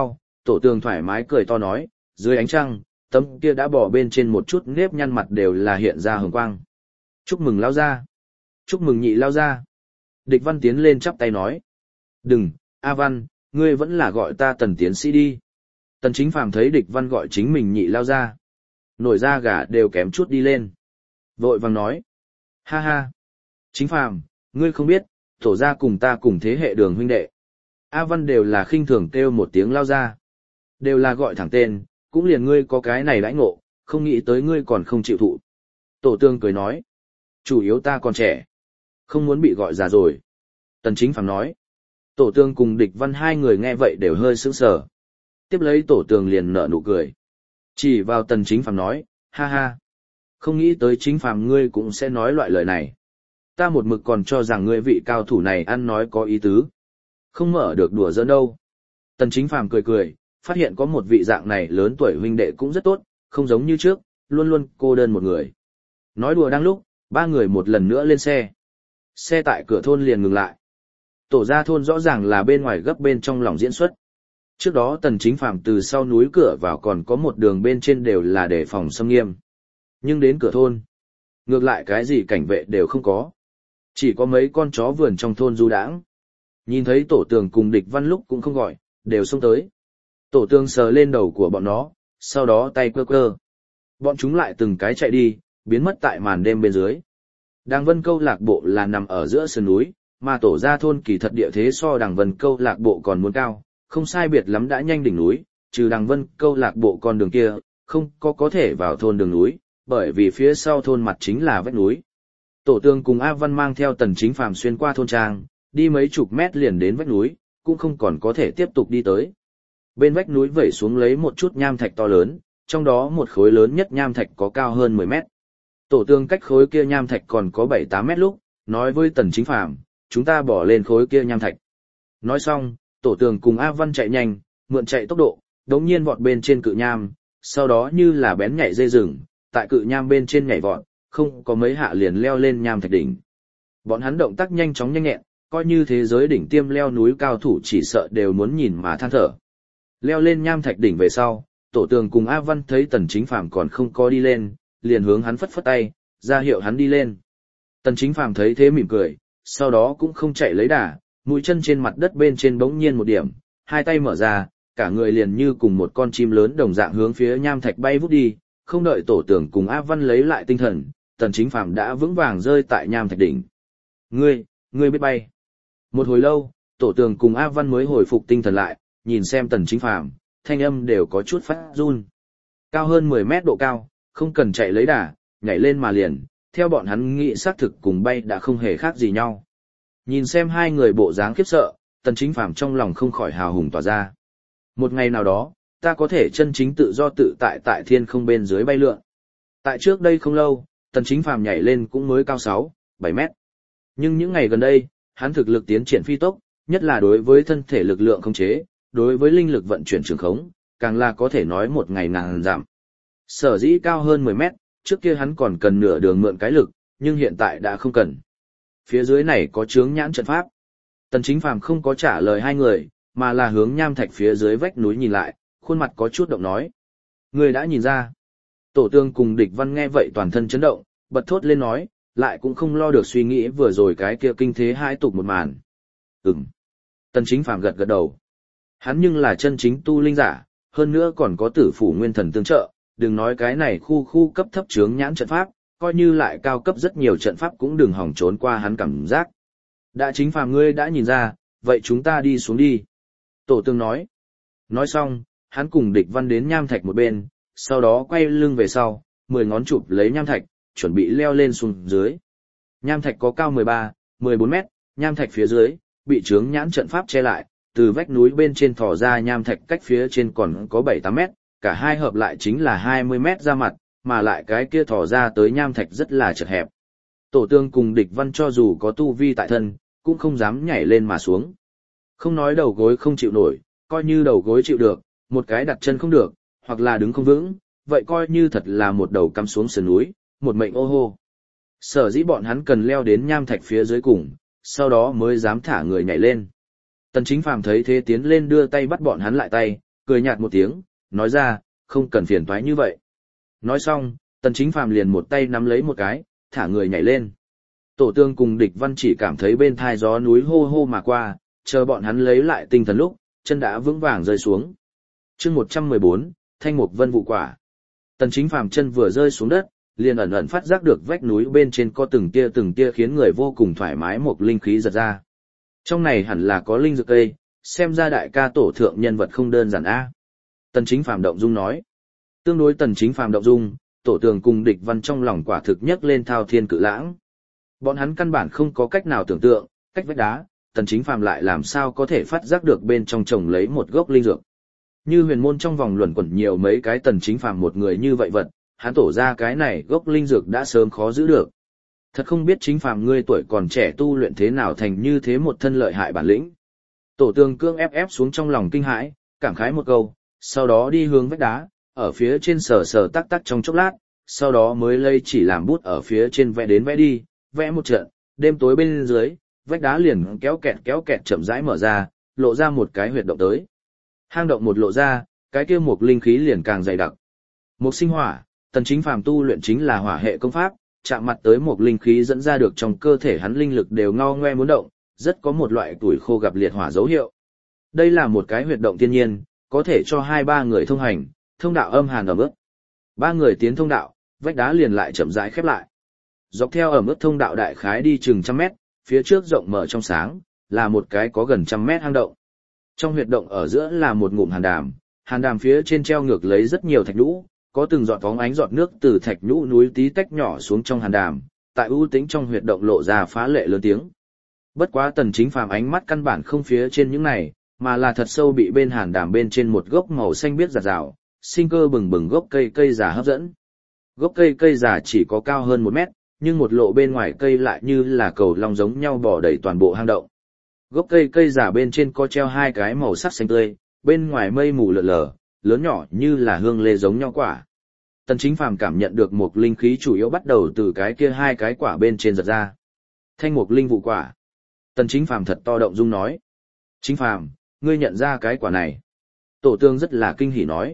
Tổ tường thoải mái cười to nói, dưới ánh trăng, tấm kia đã bỏ bên trên một chút nếp nhăn mặt đều là hiện ra hồng quang. Chúc mừng lao gia. Chúc mừng nhị lao gia. Địch Văn tiến lên chắp tay nói. Đừng, A Văn, ngươi vẫn là gọi ta Tần tiến sĩ đi. Tần Chính Phàm thấy Địch Văn gọi chính mình nhị lao gia, nổi da gà đều kém chút đi lên. Vội vàng nói. Ha ha. Chính Phàm, ngươi không biết, tổ gia cùng ta cùng thế hệ Đường huynh đệ. A Văn đều là khinh thường kêu một tiếng lao gia. Đều là gọi thẳng tên, cũng liền ngươi có cái này đãi ngộ, không nghĩ tới ngươi còn không chịu thụ. Tổ tương cười nói. Chủ yếu ta còn trẻ, không muốn bị gọi già rồi. Tần Chính Phàm nói. Tổ tương cùng Địch Văn hai người nghe vậy đều hơi sững sờ. Tiếp lấy tổ tường liền nở nụ cười. Chỉ vào Tần Chính Phàm nói, ha ha. Không nghĩ tới Chính Phàm ngươi cũng sẽ nói loại lời này. Ta một mực còn cho rằng ngươi vị cao thủ này ăn nói có ý tứ. Không mở được đùa giỡn đâu. Tần Chính Phàm cười cười, phát hiện có một vị dạng này lớn tuổi huynh đệ cũng rất tốt, không giống như trước, luôn luôn cô đơn một người. Nói đùa đang lúc, ba người một lần nữa lên xe. Xe tại cửa thôn liền ngừng lại. Tổ gia thôn rõ ràng là bên ngoài gấp bên trong lòng diễn xuất. Trước đó Tần Chính Phàm từ sau núi cửa vào còn có một đường bên trên đều là để phòng xâm nghiêm. Nhưng đến cửa thôn, ngược lại cái gì cảnh vệ đều không có. Chỉ có mấy con chó vườn trong thôn du đãng. Nhìn thấy tổ tường cùng Địch Văn lúc cũng không gọi, đều xông tới. Tổ tường sờ lên đầu của bọn nó, sau đó tay quơ quơ. Bọn chúng lại từng cái chạy đi, biến mất tại màn đêm bên dưới. Đàng Vân câu lạc bộ là nằm ở giữa sườn núi, mà tổ gia thôn kỳ thật địa thế so Đàng Vân câu lạc bộ còn muốn cao, không sai biệt lắm đã nhanh đỉnh núi, trừ Đàng Vân câu lạc bộ con đường kia, không có thể vào thôn đường núi, bởi vì phía sau thôn mặt chính là vách núi. Tổ tường cùng A Văn mang theo Tần Chính Phàm xuyên qua thôn trang, đi mấy chục mét liền đến vách núi, cũng không còn có thể tiếp tục đi tới. Bên vách núi vẩy xuống lấy một chút nham thạch to lớn, trong đó một khối lớn nhất nham thạch có cao hơn 10 mét. Tổ tường cách khối kia nham thạch còn có 7-8 mét lúc, nói với Tần Chính Phàm, chúng ta bỏ lên khối kia nham thạch. Nói xong, tổ tường cùng A Văn chạy nhanh, mượn chạy tốc độ, đống nhiên vọt bên trên cự nham, sau đó như là bén nhảy dây rừng, tại cự nham bên trên nhảy vọt, không có mấy hạ liền leo lên nham thạch đỉnh. Bọn hắn động tác nhanh chóng nhanh nhẹn, coi như thế giới đỉnh tiêm leo núi cao thủ chỉ sợ đều muốn nhìn mà than thở. Leo lên nham thạch đỉnh về sau, tổ tường cùng A Văn thấy Tần Chính Phàm còn không có đi lên, liền hướng hắn phất phất tay, ra hiệu hắn đi lên. Tần Chính Phàm thấy thế mỉm cười, sau đó cũng không chạy lấy đà, mũi chân trên mặt đất bên trên bỗng nhiên một điểm, hai tay mở ra, cả người liền như cùng một con chim lớn đồng dạng hướng phía nham thạch bay vút đi, không đợi tổ tường cùng A Văn lấy lại tinh thần, Tần Chính Phàm đã vững vàng rơi tại nham thạch đỉnh. Ngươi biết bay. Một hồi lâu, tổ tường cùng A Văn mới hồi phục tinh thần lại, nhìn xem Tần Chính Phàm, thanh âm đều có chút phát run. Cao hơn 10 mét độ cao, không cần chạy lấy đà, nhảy lên mà liền, theo bọn hắn nghĩ xác thực cùng bay đã không hề khác gì nhau. Nhìn xem hai người bộ dáng khiếp sợ, Tần Chính Phàm trong lòng không khỏi hào hùng tỏa ra. Một ngày nào đó, ta có thể chân chính tự do tự tại tại thiên không bên dưới bay lượn. Tại trước đây không lâu, Tần Chính Phàm nhảy lên cũng mới cao 6-7 mét. Nhưng những ngày gần đây, hắn thực lực tiến triển phi tốc, nhất là đối với thân thể lực lượng khống chế, đối với linh lực vận chuyển trường khống, càng là có thể nói một ngày ngàn giảm. Sở dĩ cao hơn 10 mét, trước kia hắn còn cần nửa đường mượn cái lực, nhưng hiện tại đã không cần. Phía dưới này có chướng nhãn trận pháp. Tần Chính Phàm không có trả lời hai người, mà là hướng nham thạch phía dưới vách núi nhìn lại, khuôn mặt có chút động nói. Người đã nhìn ra. Tổ tương cùng Địch Văn nghe vậy toàn thân chấn động, bật thốt lên nói, lại cũng không lo được suy nghĩ vừa rồi cái kia kinh thế hai tục một màn. Tần Chính Phàm gật gật đầu. Hắn nhưng là chân chính tu linh giả, hơn nữa còn có tử phủ nguyên thần tương trợ, đừng nói cái này khu cấp thấp chướng nhãn trận pháp, coi như lại cao cấp rất nhiều trận pháp cũng đừng hòng trốn qua hắn cảm giác. Đã Chính Phàm ngươi đã nhìn ra, vậy chúng ta đi xuống đi. Tổ tương nói. Nói xong, hắn cùng Địch Văn đến nham thạch một bên, sau đó quay lưng về sau, 10 ngón chụp lấy nham thạch, chuẩn bị leo lên xuống dưới. Nham thạch có cao 13-14 mét, nham thạch phía dưới, bị chướng nhãn trận pháp che lại, từ vách núi bên trên thò ra nham thạch cách phía trên còn có 7-8 mét, cả hai hợp lại chính là 20 mét ra mặt, mà lại cái kia thò ra tới nham thạch rất là chật hẹp. Tổ tương cùng Địch Văn cho dù có tu vi tại thân, cũng không dám nhảy lên mà xuống. Không nói đầu gối không chịu nổi, coi như đầu gối chịu được, một cái đặt chân không được, hoặc là đứng không vững, vậy coi như thật là một đầu cắm xuống sườn núi, một mệnh ô hô. Sở dĩ bọn hắn cần leo đến nham thạch phía dưới cùng, sau đó mới dám thả người nhảy lên. Tần Chính Phàm thấy thế tiến lên đưa tay bắt bọn hắn lại tay, cười nhạt một tiếng, nói ra, không cần phiền toái như vậy. Nói xong, Tần Chính Phàm liền một tay nắm lấy một cái, thả người nhảy lên. Tổ tương cùng Địch Văn chỉ cảm thấy bên thai gió núi hô hô mà qua, chờ bọn hắn lấy lại tinh thần lúc, chân đã vững vàng rơi xuống. Chương 114, Thanh Mục Vân vụ quả. Tần Chính Phàm chân vừa rơi xuống đất, liền ẩn ẩn phát giác được vách núi bên trên có từng tia khiến người vô cùng thoải mái một linh khí giật ra. Trong này hẳn là có linh dược cây, xem ra đại ca tổ thượng nhân vật không đơn giản a. Tần Chính Phàm động dung nói. Tương đối Tần Chính Phàm động dung, tổ tường cùng Địch Văn trong lòng quả thực nhấc lên thao thiên cự lãng. Bọn hắn căn bản không có cách nào tưởng tượng, cách vách đá, Tần Chính Phàm lại làm sao có thể phát giác được bên trong trồng lấy một gốc linh dược. Như huyền môn trong vòng luẩn quẩn nhiều mấy cái Tần Chính Phàm một người như vậy vật, hắn tổ ra cái này gốc linh dược đã sớm khó giữ được. Thật không biết Chính Phàm ngươi tuổi còn trẻ tu luyện thế nào thành như thế một thân lợi hại bản lĩnh. Tổ tường cương ép xuống trong lòng kinh hãi, cảm khái một câu, sau đó đi hướng vách đá, ở phía trên sờ sờ tắc tắc trong chốc lát, sau đó mới lây chỉ làm bút ở phía trên vẽ đến vẽ đi, vẽ một trận, đêm tối bên dưới, vách đá liền kéo kẹt chậm rãi mở ra, lộ ra một cái huyệt động tới. Hang động một lộ ra, cái kia một linh khí liền càng dày đặc. Một sinh hỏa, Tần Chính Phàm tu luyện chính là hỏa hệ công pháp, chạm mặt tới một linh khí dẫn ra được trong cơ thể hắn linh lực đều ngao ngoe muốn động, rất có một loại tuổi khô gặp liệt hỏa dấu hiệu. Đây là một cái huyệt động thiên nhiên, có thể cho 2-3 người thông hành, thông đạo âm hàn ẩm ướt. 3 người tiến thông đạo, vách đá liền lại chậm rãi khép lại. Dọc theo ẩm ướt thông đạo đại khái đi chừng 100 mét, phía trước rộng mở trong sáng, là một cái có gần 100 mét hang động. Trong huyệt động ở giữa là một ngụm hàn đàm phía trên treo ngược lấy rất nhiều thạch nhũ, có từng giọt phóng ánh giọt nước từ thạch nhũ núi tí tách nhỏ xuống trong hàn đàm, tại ưu tĩnh trong huyệt động lộ ra phá lệ lớn tiếng. Bất quá Tần Chính Phàm ánh mắt căn bản không phía trên những này, mà là thật sâu bị bên hàn đàm bên trên một gốc màu xanh biếc rạt rào, sinh cơ bừng bừng gốc cây già hấp dẫn. Gốc cây già chỉ có cao hơn 1 mét, nhưng một lộ bên ngoài cây lại như là cầu long giống nhau bò đầy toàn bộ hang động. Gốc cây già bên trên có treo 2 cái màu sắc xanh tươi, bên ngoài mây mù lờ lờ, lớn nhỏ như là hương lê giống nhau quả. Tần Chính Phàm cảm nhận được một linh khí chủ yếu bắt đầu từ cái kia 2 cái quả bên trên giật ra. Thanh mục linh vụ quả. Tần Chính Phàm thật to động dung nói. Chính Phàm, ngươi nhận ra cái quả này. Tổ tương rất là kinh hỉ nói.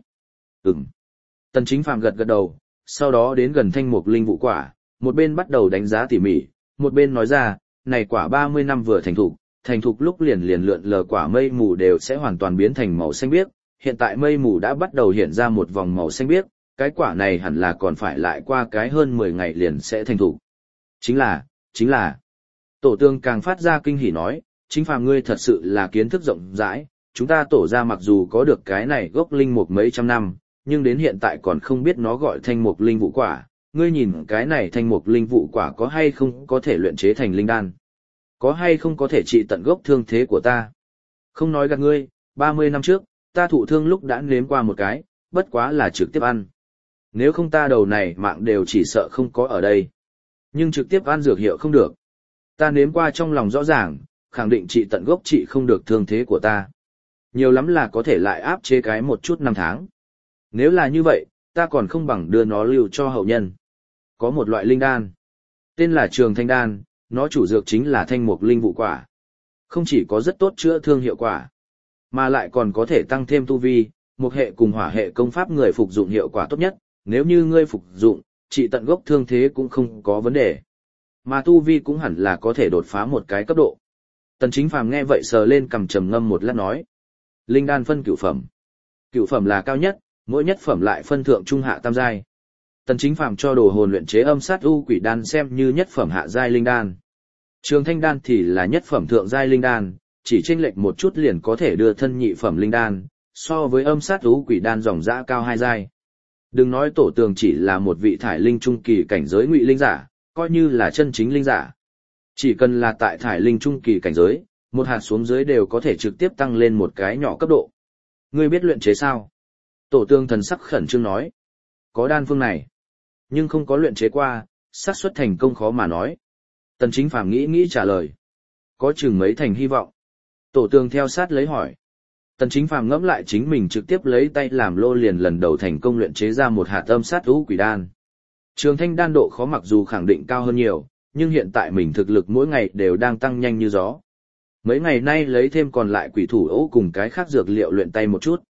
Tần Chính Phàm gật gật đầu, sau đó đến gần thanh mục linh vụ quả, một bên bắt đầu đánh giá tỉ mỉ, một bên nói ra, này quả 30 năm vừa thành thục lúc liền lượn lờ quả mây mù đều sẽ hoàn toàn biến thành màu xanh biếc, hiện tại mây mù đã bắt đầu hiện ra một vòng màu xanh biếc, cái quả này hẳn là còn phải lại qua cái hơn 10 ngày liền sẽ thành thục. Chính là. Tổ tương càng phát ra kinh hỉ nói, Chính Phàm ngươi thật sự là kiến thức rộng rãi, chúng ta tổ ra mặc dù có được cái này gốc linh mục mấy trăm năm, nhưng đến hiện tại còn không biết nó gọi thanh mục linh vụ quả, ngươi nhìn cái này thanh mục linh vụ quả có hay không có thể luyện chế thành linh đan, có hay không có thể trị tận gốc thương thế của ta. Không nói gạt ngươi, 30 năm trước, ta thụ thương lúc đã nếm qua một cái, bất quá là trực tiếp ăn. Nếu không ta đầu này mạng đều chỉ sợ không có ở đây. Nhưng trực tiếp ăn dược hiệu không được. Ta nếm qua trong lòng rõ ràng, khẳng định trị tận gốc trị không được thương thế của ta. Nhiều lắm là có thể lại áp chế cái một chút 5 tháng. Nếu là như vậy, ta còn không bằng đưa nó lưu cho hậu nhân. Có một loại linh đan, tên là Trường Thanh Đan, nó chủ dược chính là thanh mục linh vụ quả. Không chỉ có rất tốt chữa thương hiệu quả, mà lại còn có thể tăng thêm tu vi, một hệ cùng hỏa hệ công pháp người phục dụng hiệu quả tốt nhất, nếu như ngươi phục dụng, trị tận gốc thương thế cũng không có vấn đề. Mà tu vi cũng hẳn là có thể đột phá một cái cấp độ. Tần Chính Phàm nghe vậy sờ lên cầm trầm ngâm một lát nói. Linh đan phân cửu phẩm. Cửu phẩm là cao nhất, mỗi nhất phẩm lại phân thượng trung hạ tam giai. Tần Chính Phàm cho đồ hồn luyện chế âm sát u quỷ đan xem như nhất phẩm hạ giai linh đan. Trường Thanh đan thì là nhất phẩm thượng giai linh đan, chỉ chênh lệch một chút liền có thể đưa thân nhị phẩm linh đan, so với âm sát u quỷ đan dòng dã cao 2 giai. Đừng nói tổ tường chỉ là một vị thải linh trung kỳ cảnh giới ngụy linh giả, coi như là chân chính linh giả. Chỉ cần là tại thải linh trung kỳ cảnh giới, một hạt xuống dưới đều có thể trực tiếp tăng lên một cái nhỏ cấp độ. Ngươi biết luyện chế sao? Tổ tường thần sắc khẩn trương nói. Có đan phương này, nhưng không có luyện chế qua, xác suất thành công khó mà nói. Tần Chính Phàm nghĩ trả lời. Có chừng mấy thành hy vọng. Tổ tường theo sát lấy hỏi. Tần Chính Phàm ngẫm lại chính mình trực tiếp lấy tay làm lô liền lần đầu thành công luyện chế ra một hạt âm sát u quỷ đan. Trường Thanh đan độ khó mặc dù khẳng định cao hơn nhiều, nhưng hiện tại mình thực lực mỗi ngày đều đang tăng nhanh như gió. Mấy ngày nay lấy thêm còn lại quỷ thủ ấu cùng cái khác dược liệu luyện tay một chút.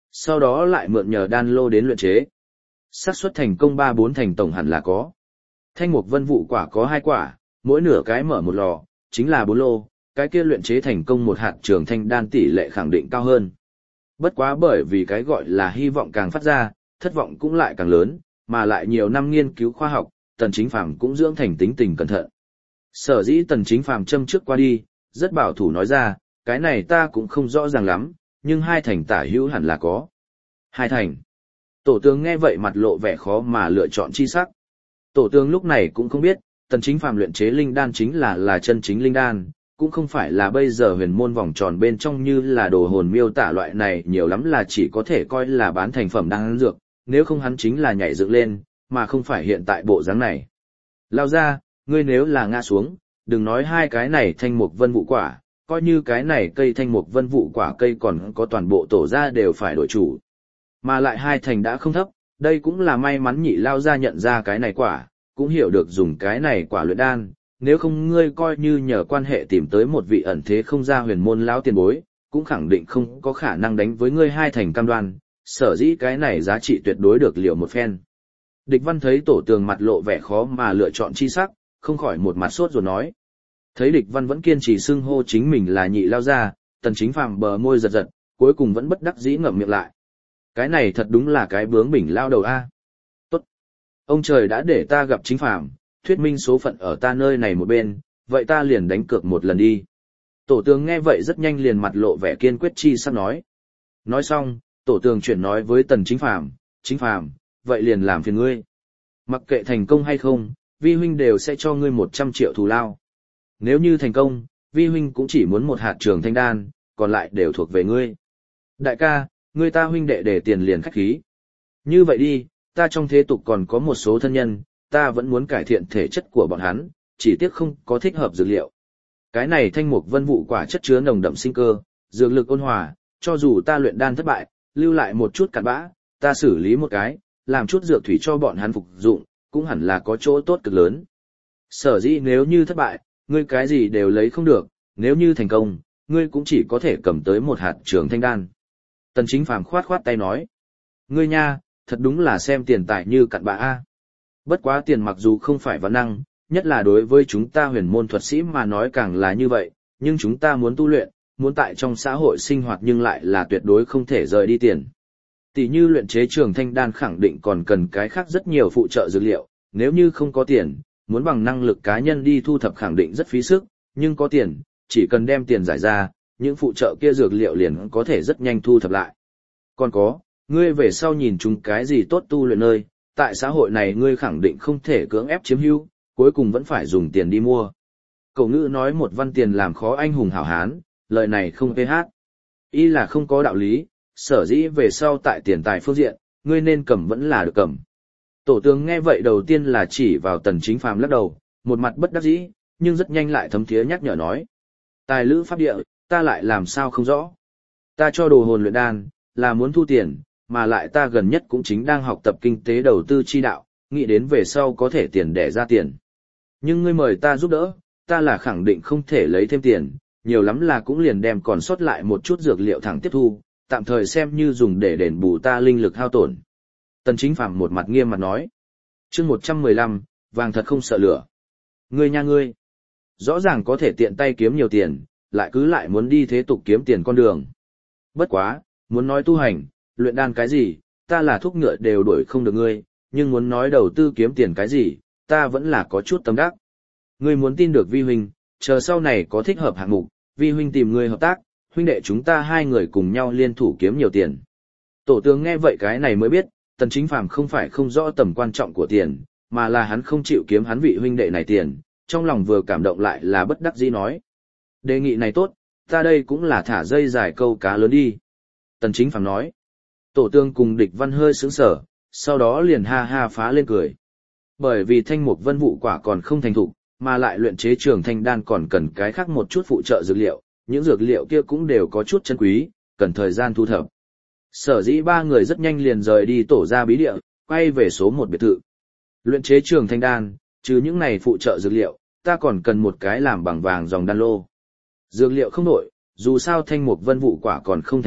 Sau đó lại mượn nhờ đan lô đến luyện chế. Xác suất thành công 3-4 thành tổng hẳn là có. Thanh mục vân vụ quả có 2 quả, mỗi nửa cái mở một lò, chính là 4 lô, cái kia luyện chế thành công một hạt trường thanh đan tỷ lệ khẳng định cao hơn. Bất quá bởi vì cái gọi là hy vọng càng phát ra, thất vọng cũng lại càng lớn, mà lại nhiều năm nghiên cứu khoa học, Tần Chính Phàm cũng dưỡng thành tính tình cẩn thận. Sở dĩ Tần Chính Phàm châm trước qua đi, rất bảo thủ nói ra, cái này ta cũng không rõ ràng lắm, nhưng 2 thành tả hữu hẳn là có. 2 thành. Tổ tướng nghe vậy mặt lộ vẻ khó mà lựa chọn chi sắc. Tổ tướng lúc này cũng không biết, Tần Chính Phàm luyện chế linh đan chính là chân chính linh đan, cũng không phải là bây giờ huyền môn vòng tròn bên trong như là đồ hồn miêu tả loại này nhiều lắm là chỉ có thể coi là bán thành phẩm đan dược, nếu không hắn chính là nhảy dựng lên, mà không phải hiện tại bộ dáng này. Lao ra, ngươi nếu là ngã xuống, đừng nói 2 cái này thanh mục vân vụ quả, coi như cái này cây thanh mục vân vụ quả cây còn có toàn bộ tổ ra đều phải đổi chủ. Mà lại 2 thành đã không thấp, đây cũng là may mắn nhị lao ra nhận ra cái này quả, cũng hiểu được dùng cái này quả luyện đan, nếu không ngươi coi như nhờ quan hệ tìm tới một vị ẩn thế không ra huyền môn lão tiền bối, cũng khẳng định không có khả năng đánh với ngươi 2 thành cam đoan, sở dĩ cái này giá trị tuyệt đối được liệu một phen. Địch Văn thấy tổ tường mặt lộ vẻ khó mà lựa chọn chi sắc, không khỏi một mặt sốt rồi nói. Thấy Địch Văn vẫn kiên trì xưng hô chính mình là nhị lao ra, Tần Chính Phàm bờ môi giật giật, cuối cùng vẫn bất đắc dĩ ngậm miệng lại. Cái này thật đúng là cái bướng bỉnh lao đầu a. Tốt. Ông trời đã để ta gặp Chính Phàm, thuyết minh số phận ở ta nơi này một bên, vậy ta liền đánh cược một lần đi. Tổ tường nghe vậy rất nhanh liền mặt lộ vẻ kiên quyết chi sắc nói. Nói xong, tổ tường chuyển nói với Tần Chính Phàm, vậy liền làm phiền ngươi. Mặc kệ thành công hay không, vi huynh đều sẽ cho ngươi 100 triệu thù lao. Nếu như thành công, vi huynh cũng chỉ muốn một hạt trường thanh đan, còn lại đều thuộc về ngươi. Đại ca, ngươi ta huynh đệ để tiền liền khách khí. Như vậy đi, ta trong thế tục còn có một số thân nhân, ta vẫn muốn cải thiện thể chất của bọn hắn, chỉ tiếc không có thích hợp dược liệu. Cái này thanh mục vân vụ quả chất chứa nồng đậm sinh cơ, dược lực ôn hòa, cho dù ta luyện đan thất bại, lưu lại một chút cặn bã, ta xử lý một cái, làm chút dược thủy cho bọn hắn phục dụng, cũng hẳn là có chỗ tốt cực lớn. Sở dĩ nếu như thất bại, ngươi cái gì đều lấy không được, nếu như thành công, ngươi cũng chỉ có thể cầm tới một hạt trường thanh đan. Tần Chính Phàm khoát khoát tay nói, ngươi nha, thật đúng là xem tiền tài như cặn bã a. Bất quá tiền mặc dù không phải văn năng, nhất là đối với chúng ta huyền môn thuật sĩ mà nói càng là như vậy, nhưng chúng ta muốn tu luyện, muốn tại trong xã hội sinh hoạt nhưng lại là tuyệt đối không thể rời đi tiền. Tỷ như luyện chế trường thanh đan khẳng định còn cần cái khác rất nhiều phụ trợ dược liệu, nếu như không có tiền, muốn bằng năng lực cá nhân đi thu thập khẳng định rất phí sức, nhưng có tiền, chỉ cần đem tiền giải ra, những phụ trợ kia dược liệu liền có thể rất nhanh thu thập lại. Còn có, ngươi về sau nhìn chúng cái gì tốt tu luyện nơi, tại xã hội này ngươi khẳng định không thể cưỡng ép chiếm hữu, cuối cùng vẫn phải dùng tiền đi mua. Cổ ngữ nói một văn tiền làm khó anh hùng hảo hán, lời này không phê hát. Y là không có đạo lý, sở dĩ về sau tại tiền tài phương diện, ngươi nên cầm vẫn là được cầm. Tổ tướng nghe vậy đầu tiên là chỉ vào Tần Chính Phàm lắc đầu, một mặt bất đắc dĩ, nhưng rất nhanh lại thấm thía nhắc nhở nói. Tài lữ pháp địa, ta lại làm sao không rõ. Ta cho đồ hồn luyện đan, là muốn thu tiền, mà lại ta gần nhất cũng chính đang học tập kinh tế đầu tư chi đạo, nghĩ đến về sau có thể tiền đẻ ra tiền. Nhưng ngươi mời ta giúp đỡ, ta là khẳng định không thể lấy thêm tiền, nhiều lắm là cũng liền đem còn sót lại một chút dược liệu thẳng tiếp thu, tạm thời xem như dùng để đền bù ta linh lực hao tổn. Tần Chính Phàm một mặt nghiêm mặt nói. Chương 115, vàng thật không sợ lửa. Ngươi nha ngươi, rõ ràng có thể tiện tay kiếm nhiều tiền, lại cứ lại muốn đi thế tục kiếm tiền con đường. Bất quá, muốn nói tu hành, luyện đan cái gì, ta là thuốc ngựa đều đuổi không được ngươi, nhưng muốn nói đầu tư kiếm tiền cái gì, ta vẫn là có chút tâm đắc. Ngươi muốn tin được vi huynh, chờ sau này có thích hợp hạng mục, vi huynh tìm ngươi hợp tác, huynh đệ chúng ta 2 người cùng nhau liên thủ kiếm nhiều tiền. Tổ tướng nghe vậy cái này mới biết, Tần Chính Phàm không phải không rõ tầm quan trọng của tiền, mà là hắn không chịu kiếm hắn vị huynh đệ này tiền, trong lòng vừa cảm động lại là bất đắc dĩ nói. Đề nghị này tốt, ta đây cũng là thả dây dài câu cá lớn đi. Tần Chính Phàm nói. Tổ tướng cùng Địch Văn hơi sững sờ, sau đó liền ha ha phá lên cười. Bởi vì thanh mục vân vụ quả còn không thành thục, mà lại luyện chế trường thanh đan còn cần cái khác một chút phụ trợ dược liệu, những dược liệu kia cũng đều có chút chân quý, cần thời gian thu thập. Sở dĩ 3 người rất nhanh liền rời đi tổ ra bí địa, quay về số 1 biệt thự. Luyện chế trường thanh đan, trừ những này phụ trợ dược liệu, ta còn cần một cái làm bằng vàng dòng đan lô. Dược liệu không đổi, dù sao thanh mục vân vụ quả còn không thành thục,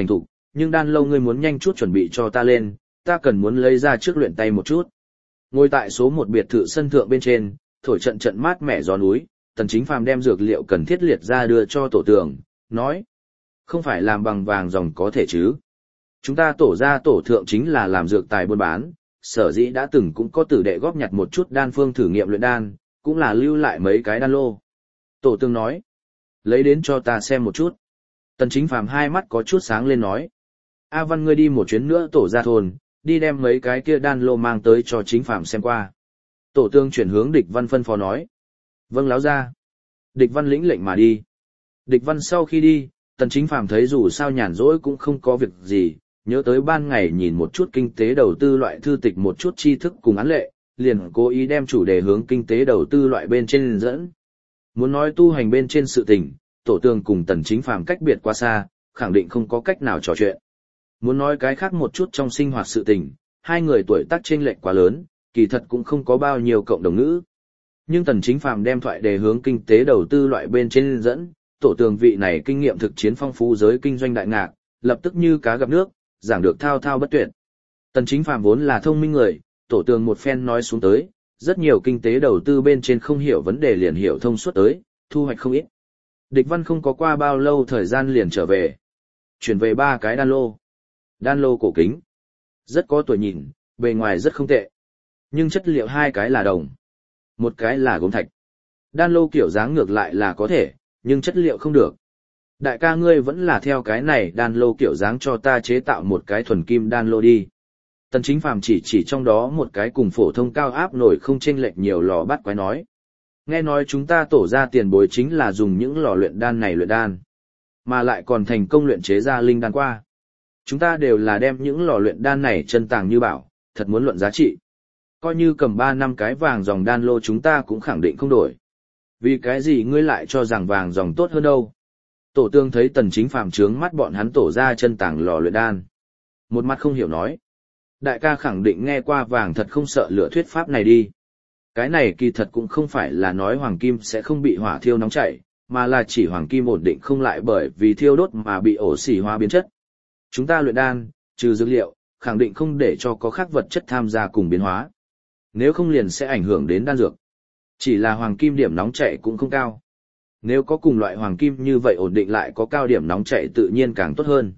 nhưng đan lâu ngươi muốn nhanh chút chuẩn bị cho ta lên, ta cần muốn lấy ra trước luyện tay một chút. Ngồi tại số một biệt thự sân thượng bên trên, thổi trận trận mát mẻ gió núi, Tần Chính Phàm đem dược liệu cần thiết liệt ra đưa cho tổ tường, nói: không phải làm bằng vàng ròng có thể chứ. Chúng ta tổ ra tổ thượng chính là làm dược tài buôn bán, sở dĩ đã từng cũng có tử đệ góp nhặt một chút đan phương thử nghiệm luyện đan, cũng là lưu lại mấy cái đan lô. Tổ tường nói: lấy đến cho ta xem một chút. Tần Chính Phàm hai mắt có chút sáng lên nói: A Văn ngươi đi một chuyến nữa tổ ra thôn, đi đem mấy cái kia đan lô mang tới cho Chính Phàm xem qua. Tổ tường chuyển hướng Địch Văn phân phó nói: vâng láo ra. Địch Văn lĩnh lệnh mà đi. Địch Văn sau khi đi, Tần Chính Phàm thấy dù sao nhàn rỗi cũng không có việc gì, nhớ tới ban ngày nhìn một chút kinh tế đầu tư loại thư tịch một chút tri thức cùng án lệ, liền cố ý đem chủ đề hướng kinh tế đầu tư loại bên trên dẫn. Muốn nói tu hành bên trên sự tình, tổ tường cùng Tần Chính Phàm cách biệt quá xa, khẳng định không có cách nào trò chuyện. Muốn nói cái khác một chút trong sinh hoạt sự tình, hai người tuổi tác chênh lệch quá lớn, kỳ thật cũng không có bao nhiêu cộng đồng ngữ. Nhưng Tần Chính Phàm đem thoại đề hướng kinh tế đầu tư loại bên trên dẫn, tổ tường vị này kinh nghiệm thực chiến phong phú giới kinh doanh đại ngạc, lập tức như cá gặp nước, giảng được thao thao bất tuyệt. Tần Chính Phàm vốn là thông minh người, tổ tường một phen nói xuống tới, rất nhiều kinh tế đầu tư bên trên không hiểu vấn đề liền hiểu thông suốt tới, thu hoạch không ít. Địch Văn không có qua bao lâu thời gian liền trở về. Chuyển về 3 cái đan lô. Đan lô cổ kính. Rất có tuổi nhìn, bề ngoài rất không tệ. Nhưng chất liệu 2 cái là đồng. 1 cái là gốm thạch. Đan lô kiểu dáng ngược lại là có thể, nhưng chất liệu không được. Đại ca ngươi vẫn là theo cái này đan lô kiểu dáng cho ta chế tạo một cái thuần kim đan lô đi. Tần Chính Phàm chỉ trong đó một cái cùng phổ thông cao áp nổi không chênh lệch nhiều lò bắt quái nói. Nghe nói chúng ta tổ ra tiền bối chính là dùng những lò luyện đan này luyện đan, mà lại còn thành công luyện chế ra linh đan qua. Chúng ta đều là đem những lò luyện đan này chân tàng như bảo, thật muốn luận giá trị. Coi như cầm 3 năm cái vàng dòng đan lô chúng ta cũng khẳng định không đổi. Vì cái gì ngươi lại cho rằng vàng dòng tốt hơn đâu? Tổ tương thấy Tần Chính Phàm trướng mắt bọn hắn tổ ra chân tàng lò luyện đan. Một mặt không hiểu nói. Đại ca khẳng định nghe qua vàng thật không sợ lửa thuyết pháp này đi. Cái này kỳ thật cũng không phải là nói hoàng kim sẽ không bị hỏa thiêu nóng chảy, mà là chỉ hoàng kim ổn định không lại bởi vì thiêu đốt mà bị ổ xỉ hóa biến chất. Chúng ta luyện đan, trừ dược liệu, khẳng định không để cho có khác vật chất tham gia cùng biến hóa. Nếu không liền sẽ ảnh hưởng đến đan dược. Chỉ là hoàng kim điểm nóng chảy cũng không cao. Nếu có cùng loại hoàng kim như vậy ổn định lại có cao điểm nóng chảy tự nhiên càng tốt hơn.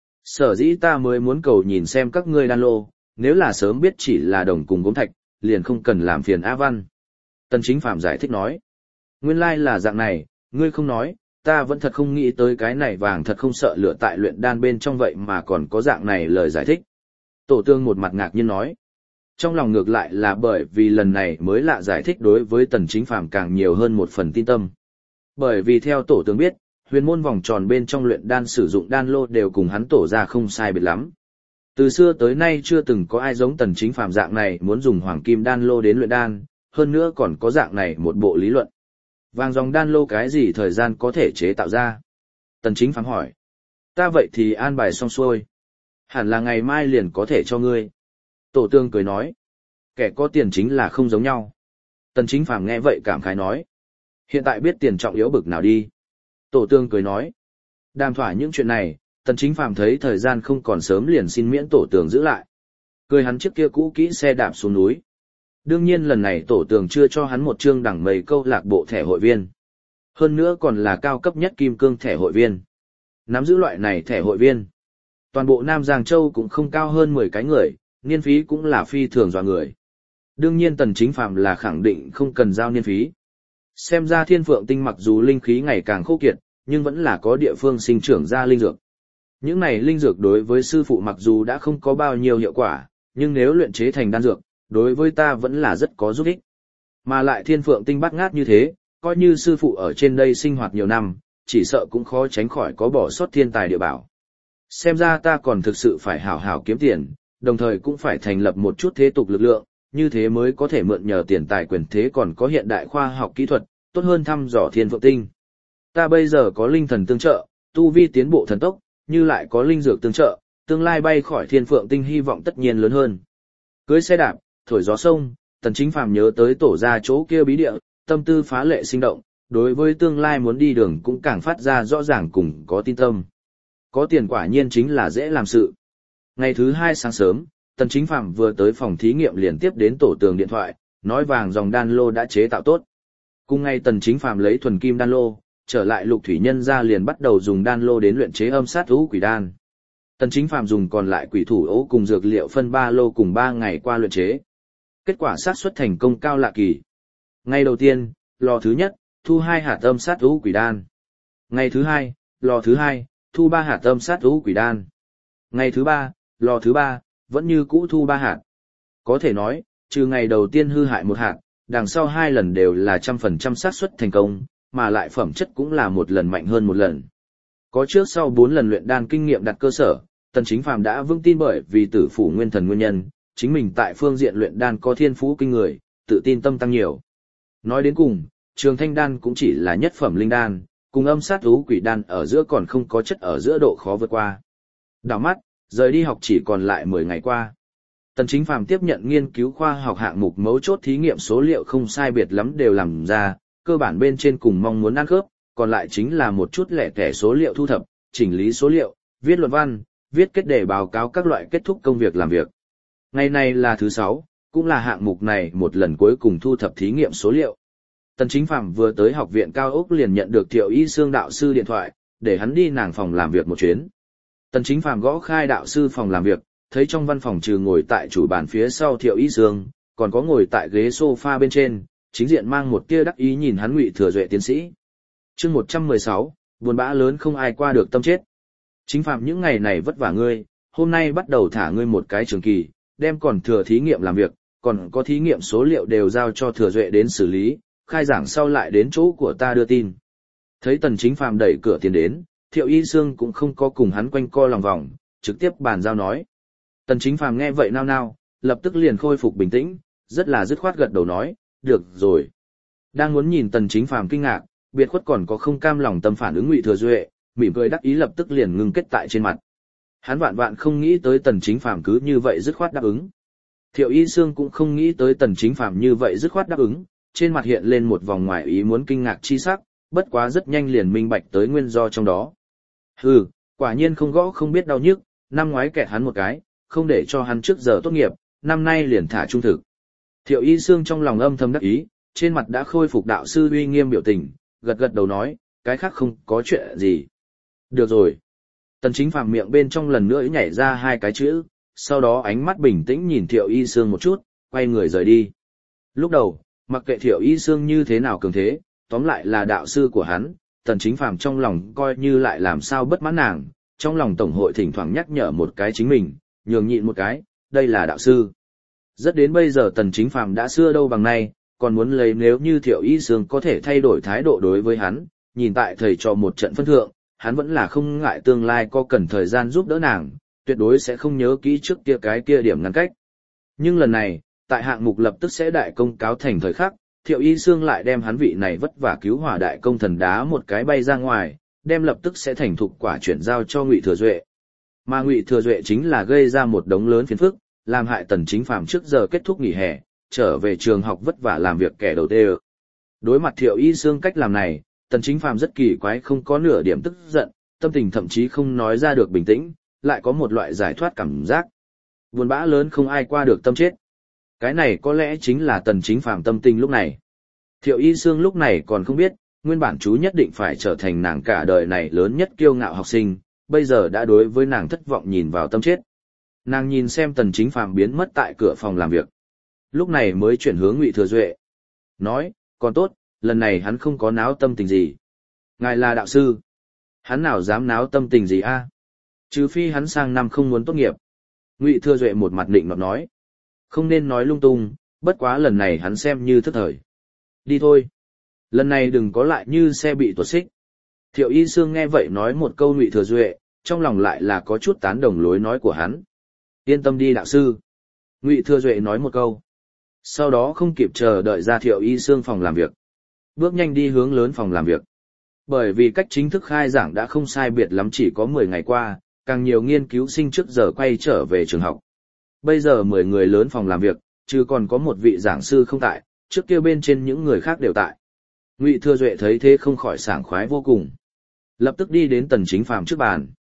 Sở dĩ ta mới muốn cầu nhìn xem các ngươi đan lô, nếu là sớm biết chỉ là đồng cùng gốm thạch, liền không cần làm phiền A Văn. Tần Chính Phàm giải thích nói. Nguyên lai là dạng này, ngươi không nói, ta vẫn thật không nghĩ tới cái này vàng thật không sợ lửa tại luyện đan bên trong vậy mà còn có dạng này lời giải thích. Tổ tương một mặt ngạc nhiên nói. Trong lòng ngược lại là bởi vì lần này mới lạ giải thích đối với Tần Chính Phàm càng nhiều hơn một phần tin tâm. Bởi vì theo tổ tướng biết, huyền môn vòng tròn bên trong luyện đan sử dụng đan lô đều cùng hắn tổ ra không sai biệt lắm. Từ xưa tới nay chưa từng có ai giống Tần Chính Phàm dạng này muốn dùng hoàng kim đan lô đến luyện đan, hơn nữa còn có dạng này một bộ lý luận. Vàng dòng đan lô cái gì thời gian có thể chế tạo ra? Tần Chính Phàm hỏi. Ta vậy thì an bài xong xuôi. Hẳn là ngày mai liền có thể cho ngươi. Tổ tương cười nói. Kẻ có tiền chính là không giống nhau. Tần Chính Phàm nghe vậy cảm khái nói. Hiện tại biết tiền trọng yếu bực nào đi. Tổ tương cười nói. Đàm thỏa những chuyện này, Tần Chính Phàm thấy thời gian không còn sớm liền xin miễn tổ tường giữ lại. Cười hắn chiếc kia cũ kỹ xe đạp xuống núi. Đương nhiên lần này tổ tường chưa cho hắn một chương đẳng mây câu lạc bộ thẻ hội viên. Hơn nữa còn là cao cấp nhất kim cương thẻ hội viên. Nắm giữ loại này thẻ hội viên. Toàn bộ Nam Giang Châu cũng không cao hơn 10 cái người, niên phí cũng là phi thường dọa người. Đương nhiên Tần Chính Phàm là khẳng định không cần giao niên phí. Xem ra Thiên Phượng Tinh mặc dù linh khí ngày càng khô kiệt, nhưng vẫn là có địa phương sinh trưởng ra linh dược. Những này linh dược đối với sư phụ mặc dù đã không có bao nhiêu hiệu quả, nhưng nếu luyện chế thành đan dược, đối với ta vẫn là rất có giúp ích. Mà lại Thiên Phượng Tinh bát ngát như thế, coi như sư phụ ở trên đây sinh hoạt nhiều năm, chỉ sợ cũng khó tránh khỏi có bỏ sót thiên tài địa bảo. Xem ra ta còn thực sự phải hảo hảo kiếm tiền, đồng thời cũng phải thành lập một chút thế tục lực lượng, như thế mới có thể mượn nhờ tiền tài quyền thế còn có hiện đại khoa học kỹ thuật, tốt hơn thăm dò Thiên Phượng Tinh. Ta bây giờ có linh thần tương trợ, tu vi tiến bộ thần tốc, như lại có linh dược tương trợ, tương lai bay khỏi Thiên Phượng Tinh hy vọng tất nhiên lớn hơn. Cưới xe đạp, thổi gió sông, Tần Chính Phàm nhớ tới tổ ra chỗ kia bí địa, tâm tư phá lệ sinh động, đối với tương lai muốn đi đường cũng càng phát ra rõ ràng cùng có tin tâm. Có tiền quả nhiên chính là dễ làm sự. Ngày thứ 2 sáng sớm, Tần Chính Phạm vừa tới phòng thí nghiệm liền tiếp đến tổ tường điện thoại, nói vàng dòng đan lô đã chế tạo tốt. Cùng ngày Tần Chính Phạm lấy thuần kim đan lô, trở lại Lục Thủy Nhân gia liền bắt đầu dùng đan lô đến luyện chế âm sát ú quỷ đan. Tần Chính Phạm dùng còn lại quỷ thủ ấu cùng dược liệu phân 3 lô cùng 3 ngày qua luyện chế. Kết quả xác suất thành công cao lạ kỳ. Ngày đầu tiên, lò thứ nhất, thu 2 hạt âm sát ú quỷ đan. Ngày thứ 2, lò thứ 2, thu 3 hạt âm sát ú quỷ đan. Ngày thứ 3, lò thứ 3, vẫn như cũ thu 3 hạt. Có thể nói, trừ ngày đầu tiên hư hại 1 hạt, đằng sau 2 lần đều là 100% xác suất thành công, mà lại phẩm chất cũng là 1 lần mạnh hơn 1 lần. Có trước sau 4 lần luyện đan kinh nghiệm đặt cơ sở, Tần Chính Phàm đã vững tin bởi vì tử phủ nguyên thần nguyên nhân, chính mình tại phương diện luyện đan có thiên phú kinh người, tự tin tâm tăng nhiều. Nói đến cùng, Trường Thanh đan cũng chỉ là nhất phẩm linh đan, cùng âm sát ú quỷ đan ở giữa còn không có chất ở giữa độ khó vượt qua. Đảo mắt, rời đi học chỉ còn lại 10 ngày qua. Tần Chính Phàm tiếp nhận nghiên cứu khoa học hạng mục mấu chốt thí nghiệm số liệu không sai biệt lắm đều làm ra, cơ bản bên trên cùng mong muốn ăn khớp, còn lại chính là một chút lẻ tẻ số liệu thu thập, chỉnh lý số liệu, viết luận văn, viết kết đề báo cáo các loại kết thúc công việc làm việc. Ngày này là thứ 6, cũng là hạng mục này một lần cuối cùng thu thập thí nghiệm số liệu. Tần Chính Phàm vừa tới học viện cao ốc liền nhận được Thiệu Y Sương đạo sư điện thoại, để hắn đi nàng phòng làm việc một chuyến. Tần Chính Phàm gõ khai đạo sư phòng làm việc, thấy trong văn phòng trừ ngồi tại chủ bàn phía sau Thiệu Y Sương, còn có ngồi tại ghế sofa bên trên, chính diện mang một tia đắc ý nhìn hắn Ngụy Thừa Duệ tiến sĩ. Chương 116, buồn bã lớn không ai qua được tâm chết. Chính Phàm những ngày này vất vả ngươi, hôm nay bắt đầu thả ngươi một cái trường kỳ, đem còn thừa thí nghiệm làm việc, còn có thí nghiệm số liệu đều giao cho Thừa Duệ đến xử lý, khai giảng sau lại đến chỗ của ta đưa tin. Thấy Tần Chính Phàm đẩy cửa tiến đến, Thiệu Y Sương cũng không có cùng hắn quanh co lòng vòng, trực tiếp bàn giao nói. Tần Chính Phàm nghe vậy nao nao, lập tức liền khôi phục bình tĩnh, rất là dứt khoát gật đầu nói, được rồi. Đang muốn nhìn Tần Chính Phàm kinh ngạc, biệt khuất còn có không cam lòng tâm phản ứng Ngụy Thừa Duệ, mỉm cười đắc ý lập tức liền ngưng kết tại trên mặt. Hắn vạn vạn không nghĩ tới Tần Chính Phàm cứ như vậy dứt khoát đáp ứng. Thiệu Y Sương cũng không nghĩ tới Tần Chính Phàm như vậy dứt khoát đáp ứng, trên mặt hiện lên một vòng ngoài ý muốn kinh ngạc chi sắc, bất quá rất nhanh liền minh bạch tới nguyên do trong đó. Hừ, quả nhiên không gõ không biết đau nhức, năm ngoái kẹt hắn một cái, không để cho hắn trước giờ tốt nghiệp, năm nay liền thả trung thực. Thiệu Y Sương trong lòng âm thầm đắc ý, trên mặt đã khôi phục đạo sư uy nghiêm biểu tình, gật gật đầu nói, cái khác không có chuyện gì. Được rồi. Tần Chính Phàm miệng bên trong lần nữa nhảy ra 2 cái chữ, sau đó ánh mắt bình tĩnh nhìn Thiệu Y Sương một chút, quay người rời đi. Lúc đầu, mặc kệ Thiệu Y Sương như thế nào cường thế, tóm lại là đạo sư của hắn, Tần Chính Phàm trong lòng coi như lại làm sao bất mãn nàng, trong lòng tổng hội thỉnh thoảng nhắc nhở một cái chính mình, nhường nhịn một cái, đây là đạo sư. Rất đến bây giờ Tần Chính Phàm đã xưa đâu bằng nay, còn muốn lấy nếu như Thiệu Y Sương có thể thay đổi thái độ đối với hắn, nhìn tại thầy trò một trận phân thượng, hắn vẫn là không ngại tương lai có cần thời gian giúp đỡ nàng, tuyệt đối sẽ không nhớ kỹ trước kia cái kia điểm ngăn cách. Nhưng lần này, tại hạng mục lập tức sẽ đại công cáo thành thời khắc, Thiệu Y Sương lại đem hắn vị này vất vả cứu hỏa đại công thần đá một cái bay ra ngoài, đem lập tức sẽ thành thục quả chuyển giao cho Ngụy Thừa Duệ. Mà Ngụy Thừa Duệ chính là gây ra một đống lớn phiền phức, làm hại Tần Chính Phàm trước giờ kết thúc nghỉ hè, trở về trường học vất vả làm việc kẻ đầu tiên. Đối mặt Thiệu Y Sương cách làm này, Tần Chính Phàm rất kỳ quái, không có nửa điểm tức giận, tâm tình thậm chí không nói ra được bình tĩnh, lại có một loại giải thoát cảm giác. Buồn bã lớn không ai qua được tâm chết. Cái này có lẽ chính là Tần Chính Phàm tâm tình lúc này. Thiệu Y Sương lúc này còn không biết, nguyên bản chú nhất định phải trở thành nàng cả đời này lớn nhất kiêu ngạo học sinh, bây giờ đã đối với nàng thất vọng nhìn vào tâm chết. Nàng nhìn xem Tần Chính Phàm biến mất tại cửa phòng làm việc. Lúc này mới chuyển hướng Ngụy Thừa Duệ. Nói, còn tốt, lần này hắn không có náo tâm tình gì. Ngài là đạo sư. Hắn nào dám náo tâm tình gì a? Trừ phi hắn sang năm không muốn tốt nghiệp. Ngụy Thừa Duệ một mặt định nọt nói. Không nên nói lung tung, bất quá lần này hắn xem như thất thời. Đi thôi. Lần này đừng có lại như xe bị tuột xích. Thiệu Y Sương nghe vậy nói một câu Ngụy Thừa Duệ, trong lòng lại là có chút tán đồng lối nói của hắn. Yên tâm đi đạo sư. Ngụy Thừa Duệ nói một câu. Sau đó không kịp chờ đợi ra Thiệu Y Sương phòng làm việc. Bước nhanh đi hướng lớn phòng làm việc. Bởi vì cách chính thức khai giảng đã không sai biệt lắm, chỉ có 10 ngày qua, càng nhiều nghiên cứu sinh trước giờ quay trở về trường học. Bây giờ 10 người lớn phòng làm việc, chứ còn có một vị giảng sư không tại, trước kia bên trên những người khác đều tại. Ngụy Thừa Duệ thấy thế không khỏi sảng khoái vô cùng. Lập tức đi đến Tần Chính Phàm trước bàn.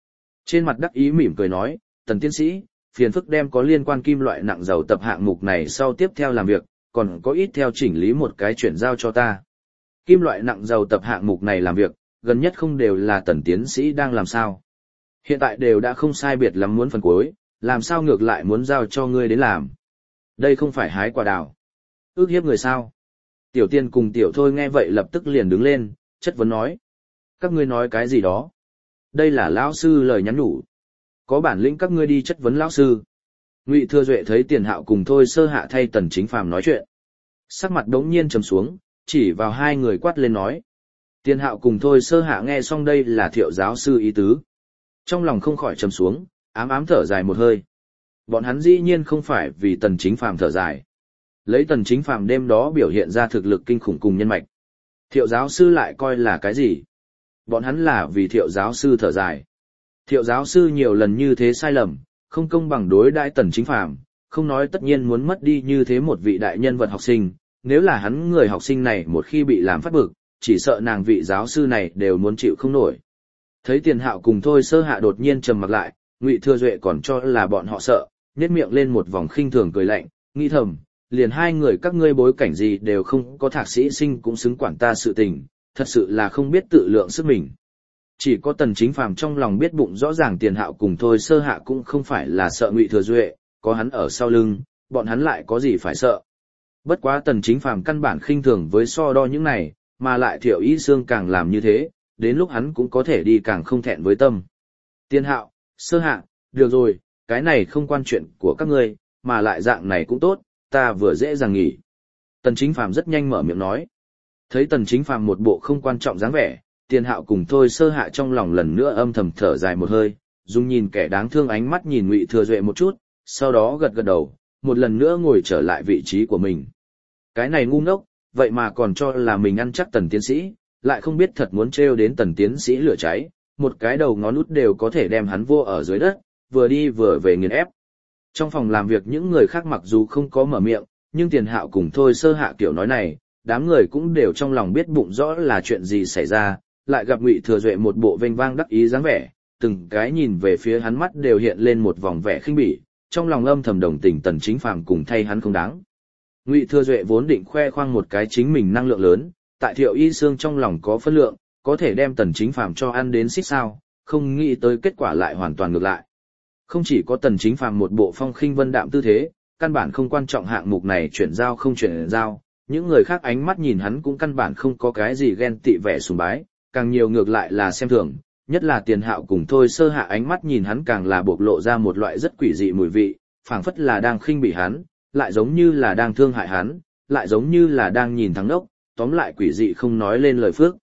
Trên mặt đắc ý mỉm cười nói, Tần tiến sĩ, phiền phức đem có liên quan kim loại nặng dầu tập hạng mục này sau tiếp theo làm việc, còn có ít theo chỉnh lý một cái chuyển giao cho ta. Kim loại nặng dầu tập hạng mục này làm việc, gần nhất không đều là Tần tiến sĩ đang làm sao. Hiện tại đều đã không sai biệt lắm muốn phần cuối, làm sao ngược lại muốn giao cho ngươi đến làm. Đây không phải hái quả đào. Ước hiếp người sao. Tiểu Tiên cùng Tiểu Thôi nghe vậy lập tức liền đứng lên, chất vấn nói. Các ngươi nói cái gì đó? Đây là lão sư lời nhắn nhủ. Có bản lĩnh các ngươi đi chất vấn lão sư. Ngụy Thừa Duệ thấy Tiền Hạo cùng Thôi Sơ Hạ thay Tần Chính Phàm nói chuyện. Sắc mặt đống nhiên trầm xuống, chỉ vào hai người quát lên nói. Tiền Hạo cùng Thôi Sơ Hạ nghe xong đây là Thiệu giáo sư ý tứ. Trong lòng không khỏi trầm xuống, ám ám thở dài một hơi. Bọn hắn dĩ nhiên không phải vì Tần Chính Phàm thở dài. Lấy Tần Chính Phàm đêm đó biểu hiện ra thực lực kinh khủng cùng nhân mạch. Thiệu giáo sư lại coi là cái gì? Bọn hắn là vì Thiệu giáo sư thở dài. Thiệu giáo sư nhiều lần như thế sai lầm, không công bằng đối đãi Tần Chính Phàm, không nói tất nhiên muốn mất đi như thế một vị đại nhân vật học sinh, nếu là hắn người học sinh này một khi bị làm phát bực, chỉ sợ nàng vị giáo sư này đều muốn chịu không nổi. Thấy Tiền Hạo cùng Thôi Sơ Hạ đột nhiên trầm mặc lại, Ngụy Thừa Duệ còn cho là bọn họ sợ, nhếch miệng lên một vòng khinh thường cười lạnh, nghĩ thầm, liền hai người các ngươi bối cảnh gì đều không có thạc sĩ sinh cũng xứng quản ta sự tình, thật sự là không biết tự lượng sức mình. Chỉ có Tần Chính Phàm trong lòng biết bụng rõ ràng Tiền Hạo cùng Thôi Sơ Hạ cũng không phải là sợ Ngụy Thừa Duệ, có hắn ở sau lưng, bọn hắn lại có gì phải sợ. Bất quá Tần Chính Phàm căn bản khinh thường với so đo những này, mà lại Thiệu Y Sương càng làm như thế, đến lúc hắn cũng có thể đi càng không thẹn với tâm. Tiền Hạo, Sơ Hạ, được rồi, cái này không quan chuyện của các ngươi, mà lại dạng này cũng tốt, ta vừa dễ dàng nghỉ. Tần Chính Phàm rất nhanh mở miệng nói. Thấy Tần Chính Phàm một bộ không quan trọng dáng vẻ, Tiền Hạo cùng Thôi Sơ Hạ trong lòng lần nữa âm thầm thở dài một hơi, dùng nhìn kẻ đáng thương ánh mắt nhìn Ngụy Thừa Duệ một chút, sau đó gật gật đầu, một lần nữa ngồi trở lại vị trí của mình. Cái này ngu ngốc, vậy mà còn cho là mình ăn chắc Tần tiến sĩ, lại không biết thật muốn trêu đến Tần tiến sĩ lửa cháy, một cái đầu ngón út đều có thể đem hắn vô ở dưới đất, vừa đi vừa về nghiền ép. Trong phòng làm việc những người khác mặc dù không có mở miệng, nhưng Tiền Hạo cùng Thôi Sơ Hạ kiểu nói này, đám người cũng đều trong lòng biết bụng rõ là chuyện gì xảy ra, lại gặp Ngụy Thừa Duệ một bộ vênh vang đắc ý dáng vẻ, từng cái nhìn về phía hắn mắt đều hiện lên một vòng vẻ khinh bỉ, trong lòng âm thầm đồng tình Tần Chính Phàm cùng thay hắn không đáng. Ngụy Thừa Duệ vốn định khoe khoang một cái chính mình năng lượng lớn, tại Thiệu Y Sương trong lòng có phân lượng, có thể đem Tần Chính Phàm cho ăn đến xích sao, không nghĩ tới kết quả lại hoàn toàn ngược lại. Không chỉ có Tần Chính Phàm một bộ phong khinh vân đạm tư thế, căn bản không quan trọng hạng mục này chuyển giao không chuyển giao, những người khác ánh mắt nhìn hắn cũng căn bản không có cái gì ghen tị vẻ sùng bái, càng nhiều ngược lại là xem thường, nhất là Tiền Hạo cùng Thôi Sơ Hạ ánh mắt nhìn hắn càng là bộc lộ ra một loại rất quỷ dị mùi vị, phảng phất là đang khinh bỉ hắn, lại giống như là đang thương hại hắn, lại giống như là đang nhìn thằng đốc, tóm lại quỷ dị không nói lên lời phước.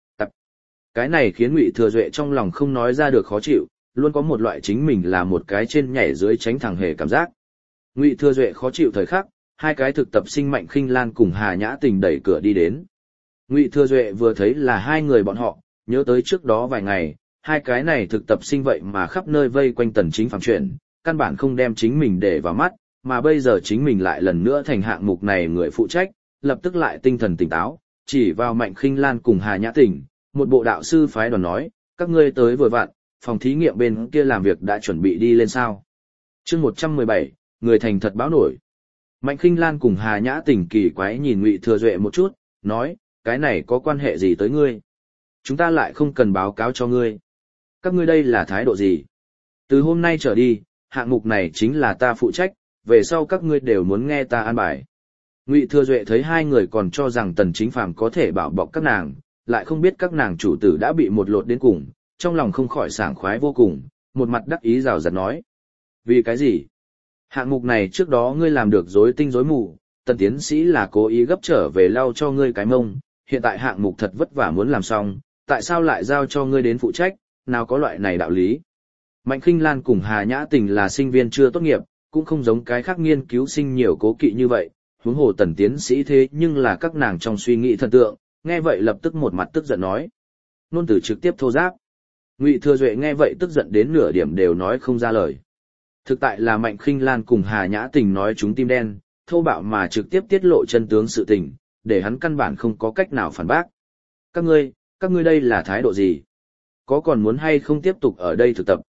Cái này khiến Ngụy Thừa Duệ trong lòng không nói ra được khó chịu, luôn có một loại chính mình là một cái trên nhảy dưới tránh thẳng hề cảm giác. Ngụy Thừa Duệ khó chịu thời khắc, hai cái thực tập sinh Mạnh Khinh Lan cùng Hà Nhã Tình đẩy cửa đi đến. Ngụy Thừa Duệ vừa thấy là hai người bọn họ, nhớ tới trước đó vài ngày, hai cái này thực tập sinh vậy mà khắp nơi vây quanh Tần Chính Phàm chuyện, căn bản không đem chính mình để vào mắt, mà bây giờ chính mình lại lần nữa thành hạng mục này người phụ trách, lập tức lại tinh thần tỉnh táo, chỉ vào Mạnh Khinh Lan cùng Hà Nhã Tình, một bộ đạo sư phái đoàn nói, các ngươi tới vừa vặn, phòng thí nghiệm bên kia làm việc đã chuẩn bị đi lên sao. Chương 117, người thành thật báo nổi. Mạnh Khinh Lan cùng Hà Nhã Tình kỳ quái nhìn Ngụy Thừa Duệ một chút, nói, cái này có quan hệ gì tới ngươi? Chúng ta lại không cần báo cáo cho ngươi. Các ngươi đây là thái độ gì? Từ hôm nay trở đi, hạng mục này chính là ta phụ trách, về sau các ngươi đều muốn nghe ta an bài. Ngụy Thừa Duệ thấy hai người còn cho rằng Tần Chính Phàm có thể bảo bọc các nàng, lại không biết các nàng chủ tử đã bị một lột đến cùng, trong lòng không khỏi sảng khoái vô cùng, một mặt đắc ý rào rạt nói. Vì cái gì? Hạng mục này trước đó ngươi làm được rối tinh rối mù, Tần tiến sĩ là cố ý gấp trở về lau cho ngươi cái mông, hiện tại hạng mục thật vất vả muốn làm xong, tại sao lại giao cho ngươi đến phụ trách, nào có loại này đạo lý. Mạnh Khinh Lan cùng Hà Nhã Tình là sinh viên chưa tốt nghiệp, cũng không giống cái khác nghiên cứu sinh nhiều cố kỵ như vậy, huống hồ Tần tiến sĩ thế nhưng là các nàng trong suy nghĩ thần tượng, nghe vậy lập tức một mặt tức giận nói. Nôn từ trực tiếp thô giáp. Ngụy Thừa Duệ nghe vậy tức giận đến nửa điểm đều nói không ra lời. Thực tại là Mạnh Khinh Lan cùng Hà Nhã Tình nói chúng tim đen, thô bạo mà trực tiếp tiết lộ chân tướng sự tình, để hắn căn bản không có cách nào phản bác. Các ngươi đây là thái độ gì? Có còn muốn hay không tiếp tục ở đây thực tập?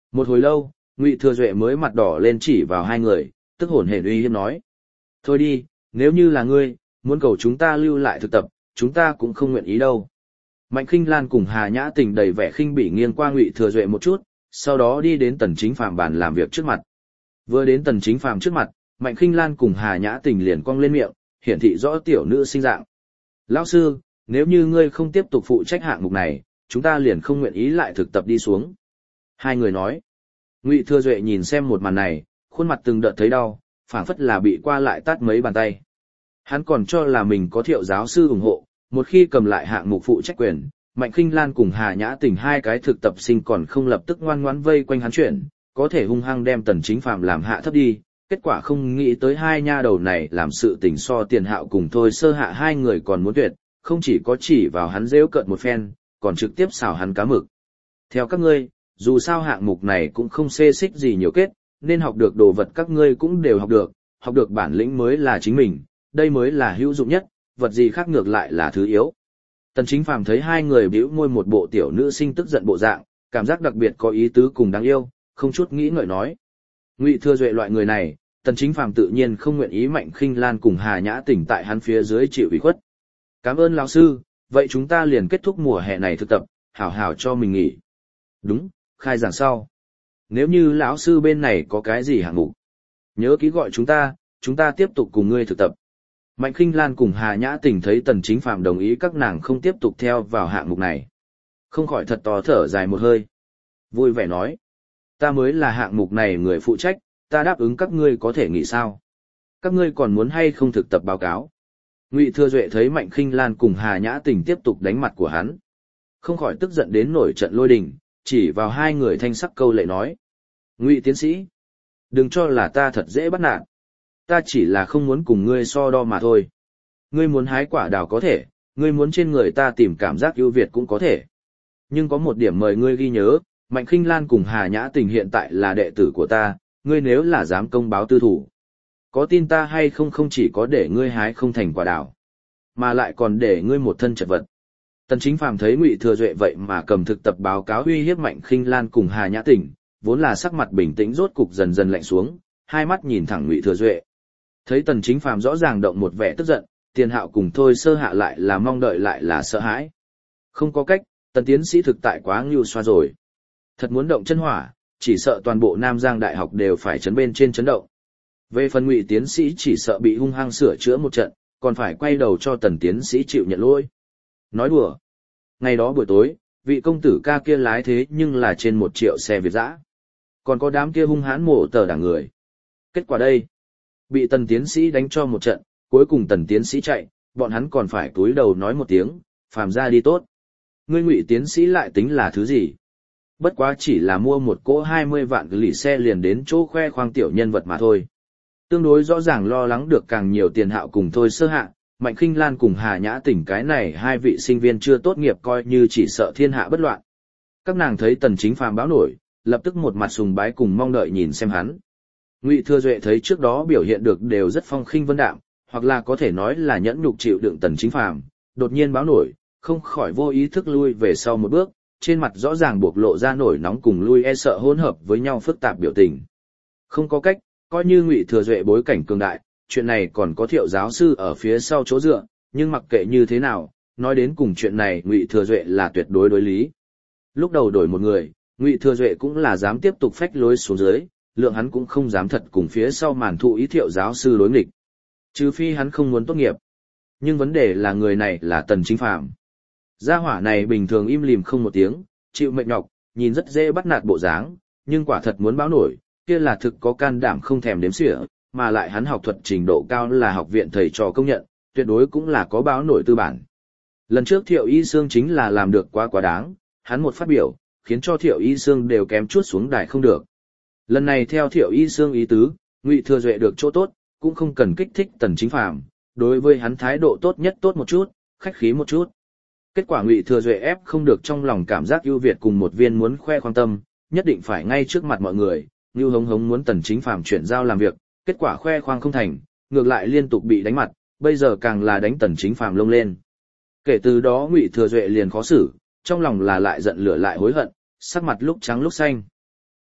Một hồi lâu, Ngụy Thừa Duệ mới mặt đỏ lên chỉ vào hai người, tức hổn hển uy hiếp nói: "Thôi đi, nếu như là ngươi, muốn cầu chúng ta lưu lại thực tập, chúng ta cũng không nguyện ý đâu." Mạnh Khinh Lan cùng Hà Nhã Tình đầy vẻ khinh bỉ nghiêng qua Ngụy Thừa Duệ một chút, sau đó đi đến Tần Chính Phàm bàn làm việc trước mặt. Vừa đến Tần Chính Phàm trước mặt, Mạnh Khinh Lan cùng Hà Nhã Tình liền cong lên miệng, hiển thị rõ tiểu nữ sinh dạng. "Lão sư, nếu như ngươi không tiếp tục phụ trách hạng mục này, chúng ta liền không nguyện ý lại thực tập đi xuống." Hai người nói. Ngụy Thừa Duệ nhìn xem một màn này, khuôn mặt từng đợt thấy đau, phảng phất là bị qua lại tát mấy bàn tay. Hắn còn cho là mình có Thiệu giáo sư ủng hộ, một khi cầm lại hạng mục phụ trách quyền, Mạnh Khinh Lan cùng Hà Nhã Tình hai cái thực tập sinh còn không lập tức ngoan ngoãn vây quanh hắn chuyển, có thể hung hăng đem Tần Chính Phàm làm hạ thấp đi. Kết quả không nghĩ tới hai nha đầu này làm sự tình so Tiền Hạo cùng Thôi Sơ Hạ hai người còn muốn tuyệt, không chỉ có chỉ vào hắn rêu cợt một phen, còn trực tiếp xào hắn cá mực. Theo các ngươi, dù sao hạng mục này cũng không xê xích gì nhiều kết, nên học được đồ vật các ngươi cũng đều học được bản lĩnh mới là chính mình, đây mới là hữu dụng nhất, vật gì khác ngược lại là thứ yếu. Tần Chính Phàm thấy hai người bĩu môi một bộ tiểu nữ sinh tức giận bộ dạng, cảm giác đặc biệt có ý tứ cùng đáng yêu, không chút nghĩ ngợi nói. Ngụy Thừa Duệ loại người này, Tần Chính Phàm tự nhiên không nguyện ý Mạnh Khinh Lan cùng Hà Nhã Tình tại hắn phía dưới chịu ủy khuất. "Cảm ơn lão sư, vậy chúng ta liền kết thúc mùa hè này thực tập, hảo hảo cho mình nghỉ." "Đúng, khai giảng sau. Nếu như lão sư bên này có cái gì hạng mục, nhớ ký gọi chúng ta tiếp tục cùng ngươi thực tập." Mạnh Khinh Lan cùng Hà Nhã Tình thấy Tần Chính Phàm đồng ý các nàng không tiếp tục theo vào hạng mục này, không khỏi thật to thở dài một hơi. Vui vẻ nói: "Ta mới là hạng mục này người phụ trách, ta đáp ứng các ngươi có thể nghỉ sao? Các ngươi còn muốn hay không thực tập báo cáo?" Ngụy Thừa Duệ thấy Mạnh Khinh Lan cùng Hà Nhã Tình tiếp tục đánh mặt của hắn, không khỏi tức giận đến nổi trận lôi đình, chỉ vào hai người thanh sắc câu lệ nói: "Ngụy tiến sĩ, đừng cho là ta thật dễ bắt nạt. Ta chỉ là không muốn cùng ngươi so đo mà thôi. Ngươi muốn hái quả đào có thể, ngươi muốn trên người ta tìm cảm giác ưu việt cũng có thể. Nhưng có một điểm mời ngươi ghi nhớ, Mạnh Khinh Lan cùng Hà Nhã Tình hiện tại là đệ tử của ta, ngươi nếu là dám công báo tư thủ, có tin ta hay không không chỉ có để ngươi hái không thành quả đào, mà lại còn để ngươi một thân chật vật." Tần Chính Phàm thấy Ngụy Thừa Duệ vậy mà cầm thực tập báo cáo uy hiếp Mạnh Khinh Lan cùng Hà Nhã Tình, vốn là sắc mặt bình tĩnh rốt cục dần dần lạnh xuống, hai mắt nhìn thẳng Ngụy Thừa Duệ. Thấy Tần Chính Phàm rõ ràng động một vẻ tức giận, Tiền Hạo cùng Thôi Sơ Hạ lại là mong đợi lại là sợ hãi. Không có cách, Tần tiến sĩ thực tại quá ngưu xoa rồi. Thật muốn động chân hỏa, chỉ sợ toàn bộ Nam Giang Đại học đều phải chấn bên trên chấn động. Về phần Ngụy tiến sĩ chỉ sợ bị hung hăng sửa chữa một trận, còn phải quay đầu cho Tần tiến sĩ chịu nhận lỗi. Nói đùa. Ngày đó buổi tối, vị công tử ca kia lái thế nhưng là trên 1 triệu xe Việt dã. Còn có đám kia hung hãn mổ tờ đảng người. Kết quả đây, bị Tần tiến sĩ đánh cho một trận, cuối cùng Tần tiến sĩ chạy, bọn hắn còn phải cúi đầu nói một tiếng, Phàm ra đi tốt. Ngươi Ngụy tiến sĩ lại tính là thứ gì? Bất quá chỉ là mua một cỗ 20 vạn lì xe liền đến chỗ khoe khoang tiểu nhân vật mà thôi. Tương đối rõ ràng lo lắng được càng nhiều Tiền Hạo cùng Thôi Sơ Hạ, Mạnh Khinh Lan cùng Hà Nhã Tình cái này hai vị sinh viên chưa tốt nghiệp coi như chỉ sợ thiên hạ bất loạn. Các nàng thấy Tần Chính Phàm báo nổi, lập tức một mặt sùng bái cùng mong đợi nhìn xem hắn. Ngụy Thừa Duệ thấy trước đó biểu hiện được đều rất phong khinh vân đạm, hoặc là có thể nói là nhẫn nhục chịu đựng Tần Chính Phàm, đột nhiên báo nổi, không khỏi vô ý thức lui về sau một bước, trên mặt rõ ràng buộc lộ ra nổi nóng cùng lui e sợ hỗn hợp với nhau phức tạp biểu tình. Không có cách, coi như Ngụy Thừa Duệ bối cảnh cường đại, chuyện này còn có Thiệu giáo sư ở phía sau chỗ dựa, nhưng mặc kệ như thế nào, nói đến cùng chuyện này Ngụy Thừa Duệ là tuyệt đối đối lý. Lúc đầu đổi một người, Ngụy Thừa Duệ cũng là dám tiếp tục phách lối xuống dưới, lượng hắn cũng không dám thật cùng phía sau màn thụ ý Thiệu giáo sư đối nghịch. Trừ phi hắn không muốn tốt nghiệp. Nhưng vấn đề là người này là Tần Chính Phàm. Gia hỏa này bình thường im lìm không một tiếng, chịu mệt nhọc, nhìn rất dễ bắt nạt bộ dáng, nhưng quả thật muốn báo nổi, kia là thực có can đảm không thèm đếm xỉa, mà lại hắn học thuật trình độ cao là học viện thầy trò công nhận, tuyệt đối cũng là có báo nổi tư bản. Lần trước Thiệu Y Sương chính là làm được quá đáng, hắn một phát biểu, khiến cho Thiệu Y Sương đều kém chút xuống đài không được. Lần này theo Thiệu Y Sương ý tứ, Ngụy Thừa Duệ được chỗ tốt, cũng không cần kích thích Tần Chính Phàm, đối với hắn thái độ tốt nhất tốt một chút, khách khí một chút. Kết quả Ngụy Thừa Duệ ép không được trong lòng cảm giác ưu việt cùng một viên muốn khoe khoang tâm, nhất định phải ngay trước mặt mọi người, như hống hống muốn Tần Chính Phàm chuyển giao làm việc, kết quả khoe khoang không thành, ngược lại liên tục bị đánh mặt, bây giờ càng là đánh Tần Chính Phàm lông lên. Kể từ đó Ngụy Thừa Duệ liền khó xử, trong lòng là lại giận lửa lại hối hận, sắc mặt lúc trắng lúc xanh.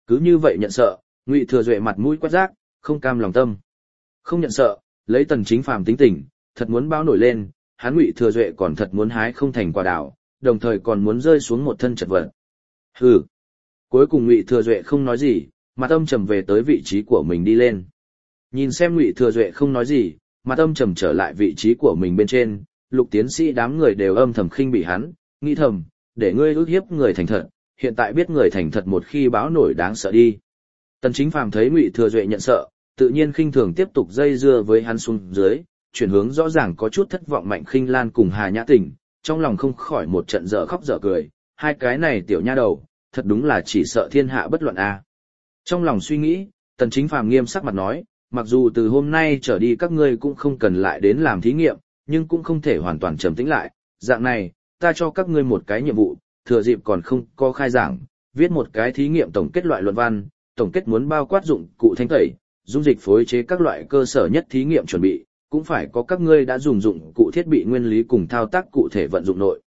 Cứ như vậy nhận sợ, Ngụy Thừa Duệ mặt mũi quát rác, không cam lòng tâm. Không nhận sợ, lấy Tần Chính Phàm tính tình, thật muốn bao nổi lên, hắn Ngụy Thừa Duệ còn thật muốn hái không thành quả đào, đồng thời còn muốn rơi xuống một thân chật vật. Hừ. Cuối cùng Ngụy Thừa Duệ không nói gì, mặt âm trầm về tới vị trí của mình đi lên. Nhìn xem Ngụy Thừa Duệ không nói gì, mặt âm trầm trở lại vị trí của mình bên trên, Lục tiến sĩ đám người đều âm thầm khinh bỉ hắn, nghĩ thầm, để ngươi ức hiếp người thành thật, hiện tại biết người thành thật một khi báo nổi đáng sợ đi. Tần Chính Phàm thấy Ngụy Thừa Duệ nhận sợ, tự nhiên khinh thường tiếp tục dây dưa với hắn xuống dưới, chuyển hướng rõ ràng có chút thất vọng Mạnh Khinh Lan cùng Hà Nhã Tình, trong lòng không khỏi một trận dở khóc dở cười, hai cái này tiểu nha đầu, thật đúng là chỉ sợ thiên hạ bất loạn a. Trong lòng suy nghĩ, Tần Chính Phàm nghiêm sắc mặt nói, mặc dù từ hôm nay trở đi các ngươi cũng không cần lại đến làm thí nghiệm, nhưng cũng không thể hoàn toàn trầm tĩnh lại, dạng này, ta cho các ngươi một cái nhiệm vụ, thừa dịp còn không có khai giảng, viết một cái thí nghiệm tổng kết loại luận văn, tổng kết muốn bao quát dụng cụ thanh tẩy, dung dịch phối chế các loại cơ sở nhất thí nghiệm chuẩn bị, cũng phải có các ngươi đã dùng dụng cụ thiết bị nguyên lý cùng thao tác cụ thể vận dụng nội.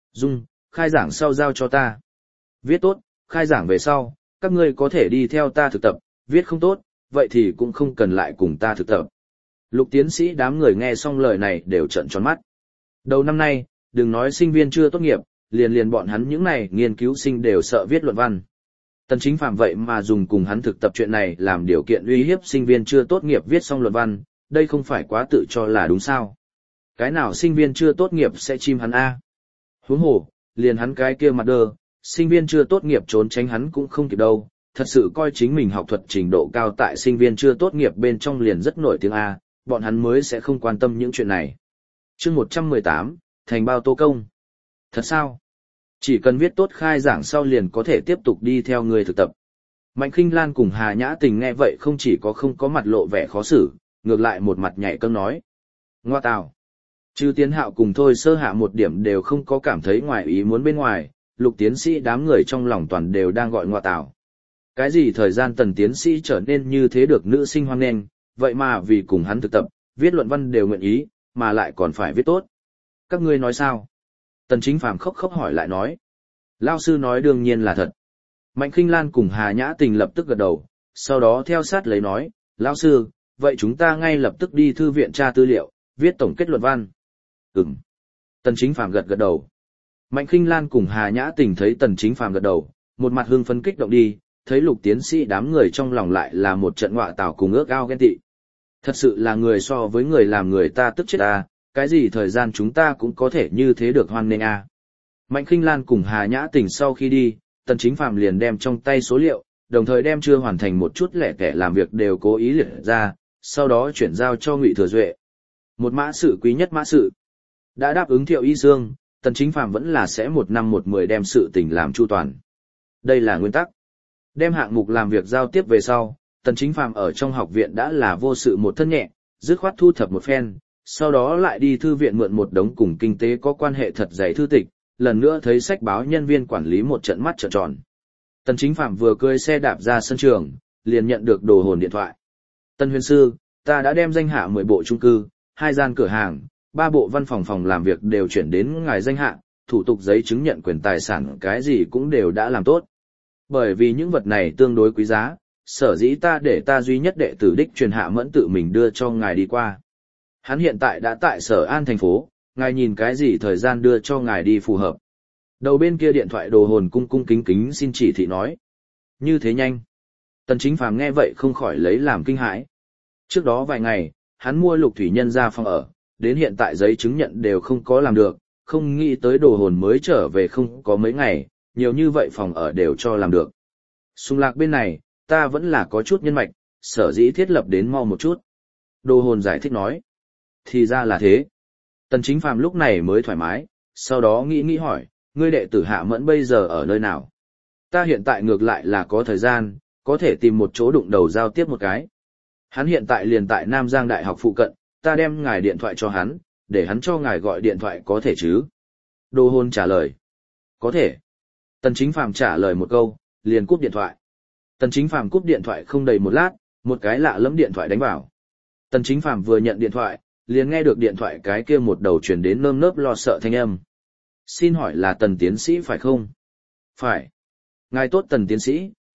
Khai giảng sau giao cho ta. Viết tốt, khai giảng về sau, các ngươi có thể đi theo ta thực tập, viết không tốt, vậy thì cũng không cần lại cùng ta thực tập. Lục tiến sĩ đám người nghe xong lời này đều trợn tròn mắt. Đầu năm nay, đừng nói sinh viên chưa tốt nghiệp, liền bọn hắn những này nghiên cứu sinh đều sợ viết luận văn. Tần Chính Phàm vậy mà dùng cùng hắn thực tập chuyện này làm điều kiện uy hiếp sinh viên chưa tốt nghiệp viết xong luận văn, đây không phải quá tự cho là đúng sao? Cái nào sinh viên chưa tốt nghiệp sẽ chim hắn a? Huống hồ, liền hắn cái kia mặt đơ, sinh viên chưa tốt nghiệp trốn tránh hắn cũng không kịp đâu, thật sự coi chính mình học thuật trình độ cao tại sinh viên chưa tốt nghiệp bên trong liền rất nổi tiếng a, bọn hắn mới sẽ không quan tâm những chuyện này. Chương 118, thành bao tô công. Thật sao? Chỉ cần viết tốt khai giảng sau liền có thể tiếp tục đi theo người thực tập. Mạnh Khinh Lan cùng Hà Nhã Tình nghe vậy không chỉ có không có mặt lộ vẻ khó xử, ngược lại một mặt nhảy cẫng nói. Ngoa tào. Trừ Tiến Hạo cùng Thôi Sơ Hạ một điểm đều không có cảm thấy ngoài ý muốn bên ngoài, Lục tiến sĩ đám người trong lòng toàn đều đang gọi ngoa tào. Cái gì thời gian Tần tiến sĩ trở nên như thế được nữ sinh hoan nghênh, vậy mà vì cùng hắn thực tập, viết luận văn đều nguyện ý, mà lại còn phải viết tốt. Các ngươi nói sao? Tần Chính Phàm khóc khóc hỏi lại nói. Lao sư nói đương nhiên là thật. Mạnh Khinh Lan cùng Hà Nhã Tình lập tức gật đầu, sau đó theo sát lấy nói, Lao sư, vậy chúng ta ngay lập tức đi thư viện tra tư liệu, viết tổng kết luận văn. Ừm. Tần Chính Phàm gật đầu. Mạnh Khinh Lan cùng Hà Nhã Tình thấy Tần Chính Phàm gật đầu, một mặt hưng phấn kích động đi, thấy Lục tiến sĩ đám người trong lòng lại là một trận ngọa tào cùng ước ao ghen tị. Thật sự là người so với người làm người ta tức chết à, cái gì thời gian chúng ta cũng có thể như thế được hoan nghênh à. Mạnh Khinh Lan cùng Hà Nhã Tình sau khi đi, Tần Chính Phàm liền đem trong tay số liệu, đồng thời đem chưa hoàn thành một chút lẻ tẻ làm việc đều cố ý liệt ra, sau đó chuyển giao cho Ngụy Thừa Duệ. Một mã sự quý nhất mã sự. Đã đáp ứng Thiệu Y Dương, Tần Chính Phàm vẫn là sẽ 1 năm 1 10 đem sự tình làm chu toàn. Đây là nguyên tắc. Đem hạng mục làm việc giao tiếp về sau, Tần Chính Phàm ở trong học viện đã là vô sự một thân nhẹ, dứt khoát thu thập một phen, sau đó lại đi thư viện mượn một đống cùng kinh tế có quan hệ thật dày thư tịch, lần nữa thấy sách báo nhân viên quản lý một trận mắt trợn tròn. Tần Chính Phàm vừa cưỡi xe đạp ra sân trường, liền nhận được đồ hồn điện thoại. Tần Huyền Sư, ta đã đem danh hạ 10 bộ chung cư, 2 gian cửa hàng, 3 bộ văn phòng phòng làm việc đều chuyển đến ngài danh hạ, thủ tục giấy chứng nhận quyền tài sản cái gì cũng đều đã làm tốt. Bởi vì những vật này tương đối quý giá, sở dĩ ta để ta duy nhất đệ tử đích truyền hạ mẫn tự mình đưa cho ngài đi qua. Hắn hiện tại đã tại Sở An thành phố, ngài nhìn cái gì thời gian đưa cho ngài đi phù hợp. Đầu bên kia điện thoại đồ hồn cung cung kính kính xin chỉ thị nói. Như thế nhanh. Tần Chính Phàm nghe vậy không khỏi lấy làm kinh hãi. Trước đó vài ngày, hắn mua Lục Thủy Nhân ra phòng ở, đến hiện tại giấy chứng nhận đều không có làm được, không nghĩ tới đồ hồn mới trở về không có mấy ngày, nhiều như vậy phòng ở đều cho làm được. Xung Lạc bên này, ta vẫn là có chút nhân mạch, sở dĩ thiết lập đến mau một chút. Đồ hồn giải thích nói. Thì ra là thế. Tần Chính Phàm lúc này mới thoải mái, sau đó nghĩ hỏi, ngươi đệ tử Hạ Mẫn bây giờ ở nơi nào? Ta hiện tại ngược lại là có thời gian, có thể tìm một chỗ đụng đầu giao tiếp một cái. Hắn hiện tại liền tại Nam Giang Đại học phụ cận, ta đem ngài điện thoại cho hắn, để hắn cho ngài gọi điện thoại có thể chứ? Đồ hồn trả lời. Có thể. Tần Chính Phàm trả lời một câu, liền cúp điện thoại. Tần Chính Phàm cúp điện thoại không đầy một lát, một cái lạ lẫm điện thoại đánh vào. Tần Chính Phàm vừa nhận điện thoại, liền nghe được điện thoại cái kia một đầu truyền đến nơm nớp lo sợ thanh âm. Xin hỏi là Tần tiến sĩ phải không? Phải. Ngài tốt Tần tiến sĩ,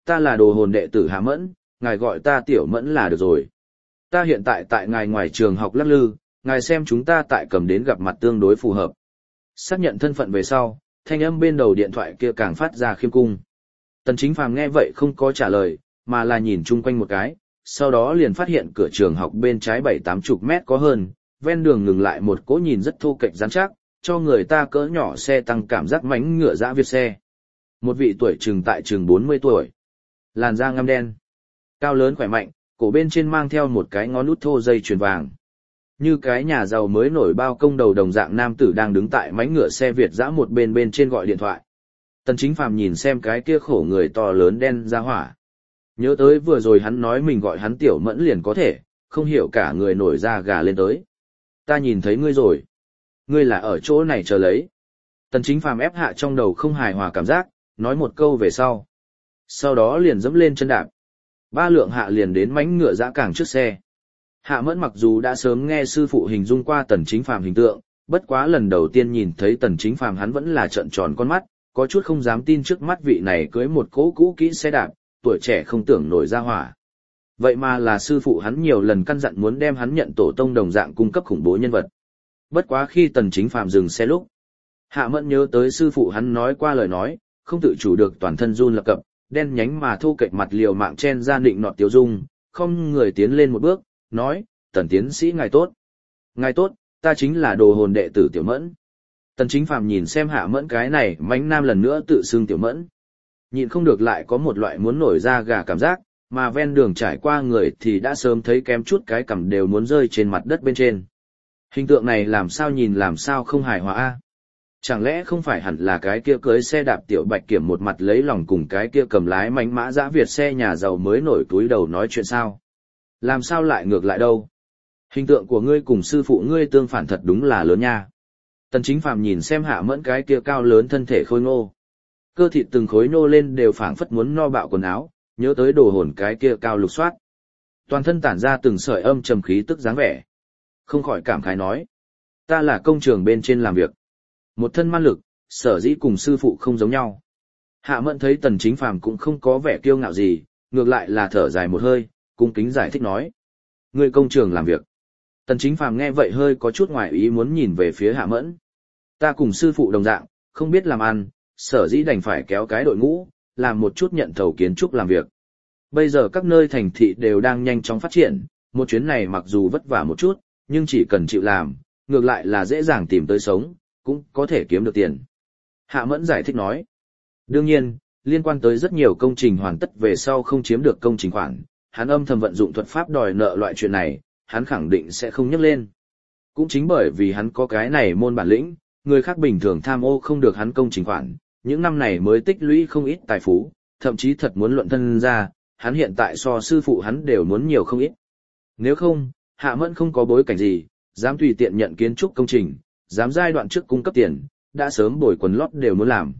ta là đồ hồn đệ tử Hạ Mẫn, ngài gọi ta Tiểu Mẫn là được rồi. Ta hiện tại tại ngài ngoài trường học lắc lư, ngài xem chúng ta tại cầm đến gặp mặt tương đối phù hợp. Xác nhận thân phận về sau, thanh âm bên đầu điện thoại kia càng phát ra khiêm cung. Tần Chính Phàm nghe vậy không có trả lời, mà là nhìn chung quanh một cái, sau đó liền phát hiện cửa trường học bên trái 7-80 mét có hơn, ven đường ngừng lại một cỗ nhìn rất thô kệch rắn chắc, cho người ta cỡ nhỏ xe tăng cảm giác mánh ngựa dã Việt xe. Một vị tuổi chừng tại chừng 40 tuổi. Làn da ngăm đen. Cao lớn khỏe mạnh, cổ bên trên mang theo một cái ngón út thô dây chuyền vàng. Như cái nhà giàu mới nổi bao công đầu đồng dạng nam tử đang đứng tại mánh ngựa xe Việt dã một bên trên gọi điện thoại. Tần Chính Phàm nhìn xem cái kia khổ người to lớn đen ra hỏa. Nhớ tới vừa rồi hắn nói mình gọi hắn Tiểu Mẫn liền có thể, không hiểu cả người nổi da gà lên tới. Ta nhìn thấy ngươi rồi. Ngươi là ở chỗ này chờ lấy. Tần Chính Phàm ép hạ trong đầu không hài hòa cảm giác, nói một câu về sau. Sau đó liền dẫm lên chân đạp. 3 lượng hạ liền đến mánh ngựa dã cảng trước xe. Hạ Mẫn mặc dù đã sớm nghe sư phụ hình dung qua Tần Chính Phàm hình tượng, bất quá lần đầu tiên nhìn thấy Tần Chính Phàm hắn vẫn là trợn tròn con mắt, có chút không dám tin trước mắt vị này cưới một cỗ cũ kỹ xe đạp, tuổi trẻ không tưởng nổi ra hỏa. Vậy mà là sư phụ hắn nhiều lần căn dặn muốn đem hắn nhận tổ tông đồng dạng cung cấp khủng bố nhân vật. Bất quá khi Tần Chính Phàm dừng xe lúc, Hạ Mẫn nhớ tới sư phụ hắn nói qua lời nói, không tự chủ được toàn thân run lập cập, đen nhánh mà thô kệch mặt liều mạng chen ra định nọt tiêu dung, không người tiến lên một bước, nói, Tần tiến sĩ ngài tốt. Ngài tốt, ta chính là đồ hồn đệ tử Tiểu Mẫn. Tần Chính Phàm nhìn xem Hạ Mẫn cái này mánh nam lần nữa tự xưng Tiểu Mẫn. Nhịn không được lại có một loại muốn nổi da gà cảm giác, mà ven đường trải qua người thì đã sớm thấy kém chút cái cằm đều muốn rơi trên mặt đất bên trên. Hình tượng này làm sao nhìn làm sao không hài hòa a? Chẳng lẽ không phải hẳn là cái kia cưới xe đạp Tiểu Bạch Kiểm một mặt lấy lòng cùng cái kia cầm lái mánh mã dã Việt xe nhà giàu mới nổi túi đầu nói chuyện sao? Làm sao lại ngược lại đâu? Hình tượng của ngươi cùng sư phụ ngươi tương phản thật đúng là lớn nha. Tần Chính Phàm nhìn xem Hạ Mẫn cái kia cao lớn thân thể khôi ngô. Cơ thịt từng khối nô lên đều phảng phất muốn no bạo quần áo, nhớ tới đồ hồn cái kia cao lục soát. Toàn thân tản ra từng sợi âm trầm khí tức dáng vẻ. Không khỏi cảm khái nói. Ta là công trường bên trên làm việc. Một thân man lực, sở dĩ cùng sư phụ không giống nhau. Hạ Mẫn thấy Tần Chính Phàm cũng không có vẻ kiêu ngạo gì, ngược lại là thở dài một hơi, cung kính giải thích nói. Ngươi công trường làm việc. Tần Chính Phàm nghe vậy hơi có chút ngoài ý muốn nhìn về phía Hạ Mẫn. Ta cùng sư phụ đồng dạng, không biết làm ăn, sở dĩ đành phải kéo cái đội ngũ, làm một chút nhận thầu kiến trúc làm việc. Bây giờ các nơi thành thị đều đang nhanh chóng phát triển, một chuyến này mặc dù vất vả một chút, nhưng chỉ cần chịu làm, ngược lại là dễ dàng tìm tới sống, cũng có thể kiếm được tiền. Hạ Mẫn giải thích nói. Đương nhiên, liên quan tới rất nhiều công trình hoàn tất về sau không chiếm được công trình khoản, hắn âm thầm vận dụng thuật pháp đòi nợ loại chuyện này, hắn khẳng định sẽ không nhắc lên. Cũng chính bởi vì hắn có cái này môn bản lĩnh, người khác bình thường tham ô không được hắn công trình khoản, những năm này mới tích lũy không ít tài phú, thậm chí thật muốn luận thân ra, hắn hiện tại so sư phụ hắn đều muốn nhiều không ít. Nếu không, Hạ Mẫn không có bối cảnh gì, dám tùy tiện nhận kiến trúc công trình, dám giai đoạn trước cung cấp tiền, đã sớm bồi quần lót đều muốn làm.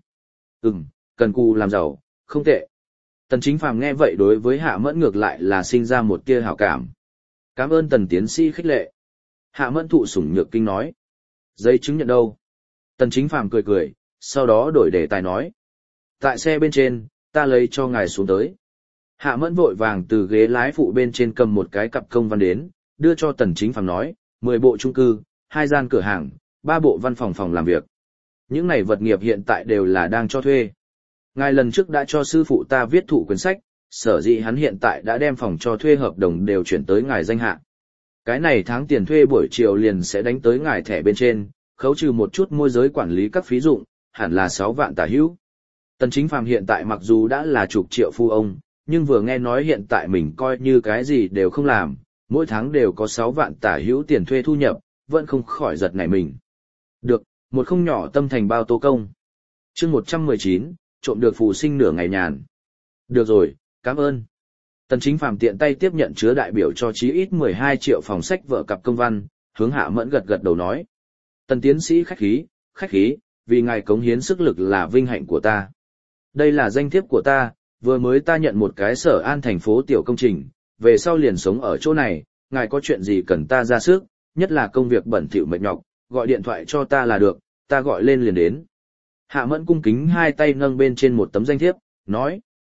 Cần cù làm giàu, không tệ. Tần Chính Phàm nghe vậy đối với Hạ Mẫn ngược lại là sinh ra một tia hảo cảm. Cảm ơn Tần tiến sĩ khích lệ. Hạ Mẫn thụ sủng nhược kinh nói. Giấy chứng nhận đâu? Tần Chính Phàm cười cười, sau đó đổi đề tài nói. Tại xe bên trên, ta lấy cho ngài xuống tới. Hạ Mẫn vội vàng từ ghế lái phụ bên trên cầm một cái cặp công văn đến, đưa cho Tần Chính Phàm nói, 10 bộ chung cư, 2 gian cửa hàng, 3 bộ văn phòng phòng làm việc. Những này vật nghiệp hiện tại đều là đang cho thuê. Ngài lần trước đã cho sư phụ ta viết thụ quyển sách, sở dĩ hắn hiện tại đã đem phòng cho thuê hợp đồng đều chuyển tới ngài danh hạ. Cái này tháng tiền thuê buổi chiều liền sẽ đánh tới ngài thẻ bên trên, khấu trừ một chút môi giới quản lý các phí dụng, hẳn là 6 vạn tả hữu. Tần Chính Phàm hiện tại mặc dù đã là chục triệu phu ông, nhưng vừa nghe nói hiện tại mình coi như cái gì đều không làm, mỗi tháng đều có 6 vạn tả hữu tiền thuê thu nhập, vẫn không khỏi giật nảy mình. Được, một không nhỏ tâm thành bao tô công. Chương 119, trộm được phù sinh nửa ngày nhàn. Được rồi, cảm ơn. Tần Chính Phàm tiện tay tiếp nhận chứa đại biểu cho chí ít 12 triệu phòng sách vợ cặp công văn, hướng Hạ Mẫn gật gật đầu nói. Tần tiến sĩ khách khí, vì ngài cống hiến sức lực là vinh hạnh của ta. Đây là danh thiếp của ta, vừa mới ta nhận một cái sở an thành phố tiểu công trình, về sau liền sống ở chỗ này, ngài có chuyện gì cần ta ra sức, nhất là công việc bẩn thỉu mệt nhọc, gọi điện thoại cho ta là được, ta gọi lên liền đến. Hạ Mẫn cung kính hai tay nâng bên trên một tấm danh thiếp, nói.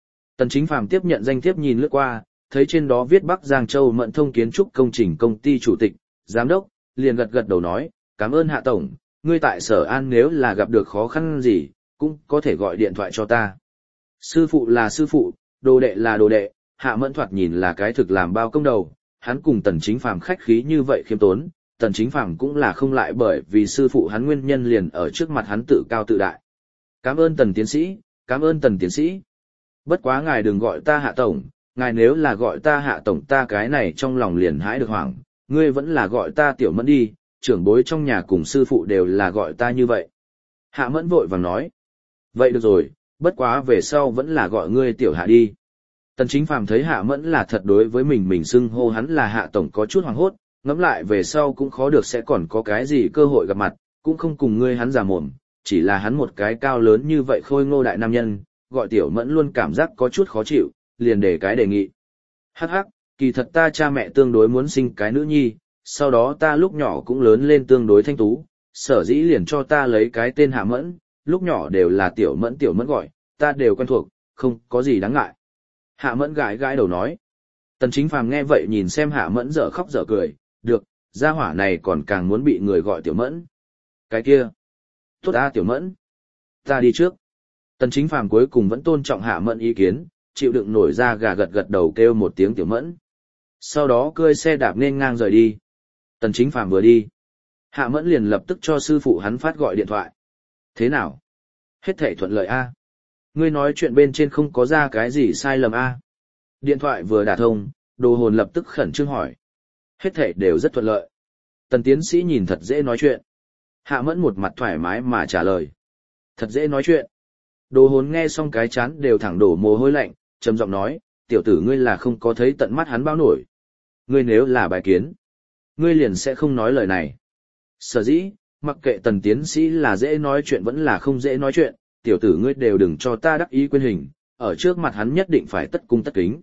Tần Chính Phàm tiếp nhận danh thiếp nhìn lướt qua, thấy trên đó viết Bắc Giang Châu Mận Thông kiến trúc công trình công ty chủ tịch, giám đốc, liền gật gật đầu nói, cảm ơn Hạ Tổng, ngươi tại Sở An nếu là gặp được khó khăn gì, cũng có thể gọi điện thoại cho ta. Sư phụ là sư phụ, đồ đệ là đồ đệ, Hạ Mẫn thoạt nhìn là cái thực làm bao công đầu, hắn cùng Tần Chính Phàm khách khí như vậy khiêm tốn, Tần Chính Phàm cũng là không lại bởi vì sư phụ hắn nguyên nhân liền ở trước mặt hắn tự cao tự đại. Cảm ơn Tần tiến sĩ, cảm ơn Tần tiến sĩ. Bất quá ngài đừng gọi ta Hạ Tổng, ngài nếu là gọi ta Hạ Tổng ta cái này trong lòng liền hãi được hoảng, ngươi vẫn là gọi ta Tiểu Mẫn đi, trưởng bối trong nhà cùng sư phụ đều là gọi ta như vậy. Hạ Mẫn vội vàng nói. Vậy được rồi, bất quá về sau vẫn là gọi ngươi Tiểu Hạ đi. Tần Chính Phàm thấy Hạ Mẫn là thật đối với mình xưng hô hắn là Hạ Tổng có chút hoảng hốt, ngẫm lại về sau cũng khó được sẽ còn có cái gì cơ hội gặp mặt, cũng không cùng ngươi hắn giả mồm, chỉ là hắn một cái cao lớn như vậy khôi ngô đại nam nhân, gọi Tiểu Mẫn luôn cảm giác có chút khó chịu, liền để cái đề nghị. Hắc hắc, kỳ thật ta cha mẹ tương đối muốn sinh cái nữ nhi, sau đó ta lúc nhỏ cũng lớn lên tương đối thanh tú, sở dĩ liền cho ta lấy cái tên Hạ Mẫn, lúc nhỏ đều là Tiểu Mẫn gọi, ta đều quen thuộc, không có gì đáng ngại. Hạ Mẫn gãi gãi đầu nói. Tần Chính Phàm nghe vậy nhìn xem Hạ Mẫn dở khóc dở cười, được, gia hỏa này còn càng muốn bị người gọi Tiểu Mẫn. Cái kia, tốt ta Tiểu Mẫn, ta đi trước. Tần Chính Phàm cuối cùng vẫn tôn trọng Hạ Mẫn ý kiến, chịu đựng nổi ra gà gật gật đầu kêu một tiếng Tiểu Mẫn. Sau đó cơi xe đạp nên ngang rời đi. Tần Chính Phàm vừa đi, Hạ Mẫn liền lập tức cho sư phụ hắn phát gọi điện thoại. Thế nào? Hết thảy thuận lợi a? Ngươi nói chuyện bên trên không có ra cái gì sai lầm a? Điện thoại vừa đả thông, Đồ Hồn lập tức khẩn trương hỏi. Hết thảy đều rất thuận lợi. Tần tiến sĩ nhìn thật dễ nói chuyện. Hạ Mẫn một mặt thoải mái mà trả lời. Thật dễ nói chuyện. Đồ Hồn nghe xong cái chán đều thẳng đổ mồ hôi lạnh, trầm giọng nói, tiểu tử ngươi là không có thấy tận mắt hắn bao nổi. Ngươi nếu là bài kiến, ngươi liền sẽ không nói lời này. Sở dĩ, mặc kệ Tần tiến sĩ là dễ nói chuyện vẫn là không dễ nói chuyện, tiểu tử ngươi đều đừng cho ta đắc ý quên hình, ở trước mặt hắn nhất định phải tất cung tất kính.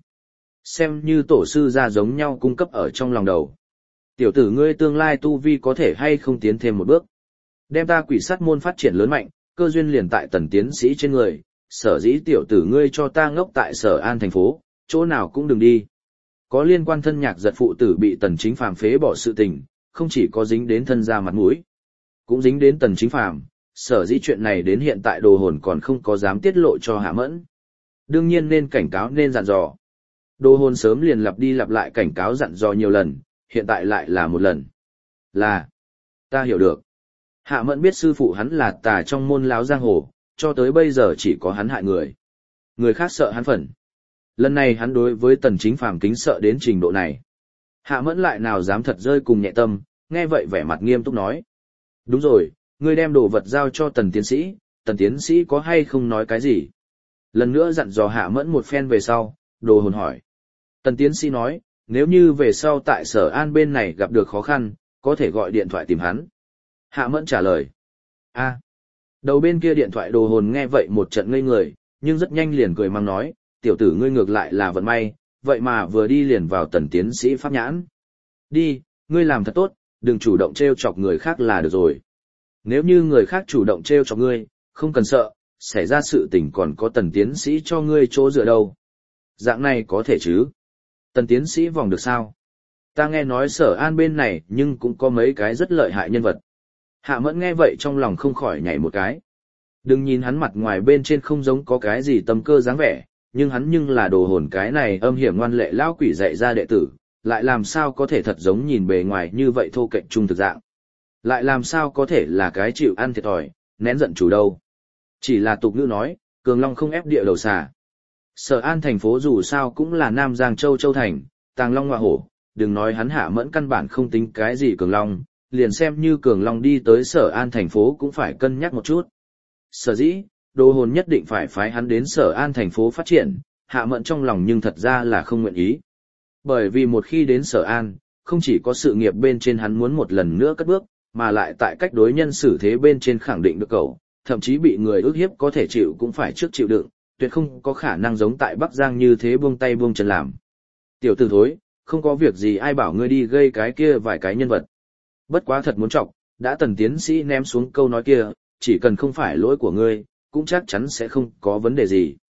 Xem như tổ sư ra giống nhau cung cấp ở trong lòng đầu. Tiểu tử ngươi tương lai tu vi có thể hay không tiến thêm một bước. Đem ta quỷ sát môn phát triển lớn mạnh, cơ duyên liền tại Tần tiến sĩ trên người, sở dĩ tiểu tử ngươi cho ta ngốc tại Sở An thành phố, chỗ nào cũng đừng đi. Có liên quan thân nhạc giật phụ tử bị Tần Chính Phàm phế bỏ sự tình, không chỉ có dính đến thân gia mặt mũi, cũng dính đến Tần Chính Phàm, sở dĩ chuyện này đến hiện tại Đồ Hồn còn không có dám tiết lộ cho Hạ Mẫn. Đương nhiên nên cảnh cáo nên dặn dò. Đồ Hồn sớm liền lặp đi lặp lại cảnh cáo dặn dò nhiều lần, hiện tại lại là một lần. Là, ta hiểu được. Hạ Mẫn biết sư phụ hắn là tà trong môn láo giang hồ, cho tới bây giờ chỉ có hắn hại người. Người khác sợ hắn phẫn. Lần này hắn đối với Tần Chính Phàm kính sợ đến trình độ này. Hạ Mẫn lại nào dám thật rơi cùng nhẹ tâm, nghe vậy vẻ mặt nghiêm túc nói. Đúng rồi, ngươi đem đồ vật giao cho Tần tiến sĩ có hay không nói cái gì? Lần nữa dặn dò Hạ Mẫn một phen về sau, Đồ Hồn hỏi. Tần tiến sĩ nói, nếu như về sau tại Sở An bên này gặp được khó khăn, có thể gọi điện thoại tìm hắn. Hạ Mẫn trả lời. Đầu bên kia điện thoại Đồ Hồn nghe vậy một trận ngây người, nhưng rất nhanh liền cười mang nói, tiểu tử ngươi ngược lại là vận may, vậy mà vừa đi liền vào Tần tiến sĩ pháp nhãn. Đi, ngươi làm thật tốt, đừng chủ động trêu chọc người khác là được rồi. Nếu như người khác chủ động trêu chọc ngươi, không cần sợ, xảy ra sự tình còn có Tần tiến sĩ cho ngươi chỗ dựa đâu. Dạng này có thể chứ? Tần tiến sĩ vòng được sao? Ta nghe nói Sở An bên này nhưng cũng có mấy cái rất lợi hại nhân vật. Hạ Mẫn nghe vậy trong lòng không khỏi nhảy một cái. Đừng nhìn hắn mặt ngoài bên trên không giống có cái gì tâm cơ dáng vẻ, nhưng hắn nhưng là Đồ Hồn cái này âm hiểm ngoan lệ lão quỷ dạy ra đệ tử, lại làm sao có thể thật giống nhìn bề ngoài như vậy thô kệch trung thực dạng. Lại làm sao có thể là cái chịu ăn thiệt thòi, nén giận chủ đâu. Chỉ là tục ngữ nói, cường long không ép địa đầu xà. Sở An thành phố dù sao cũng là Nam Giang Châu Châu Thành, Tàng Long Ngọa Hổ, đừng nói hắn Hạ Mẫn căn bản không tính cái gì cường long, liền xem như cường long đi tới Sở An thành phố cũng phải cân nhắc một chút. Sở dĩ, Đồ Hồn nhất định phải phái hắn đến Sở An thành phố phát triển, Hạ Mẫn trong lòng nhưng thật ra là không nguyện ý. Bởi vì một khi đến Sở An, không chỉ có sự nghiệp bên trên hắn muốn một lần nữa cất bước, mà lại tại cách đối nhân xử thế bên trên khẳng định được cậu, thậm chí bị người ức hiếp có thể chịu cũng phải trước chịu đựng, tuyệt không có khả năng giống tại Bắc Giang như thế buông tay buông chân làm. Tiểu tử thối, không có việc gì ai bảo ngươi đi gây cái kia vài cái nhân vật. Bất quá thật muốn trọng, đã Tần tiến sĩ ném xuống câu nói kia, chỉ cần không phải lỗi của ngươi, cũng chắc chắn sẽ không có vấn đề gì.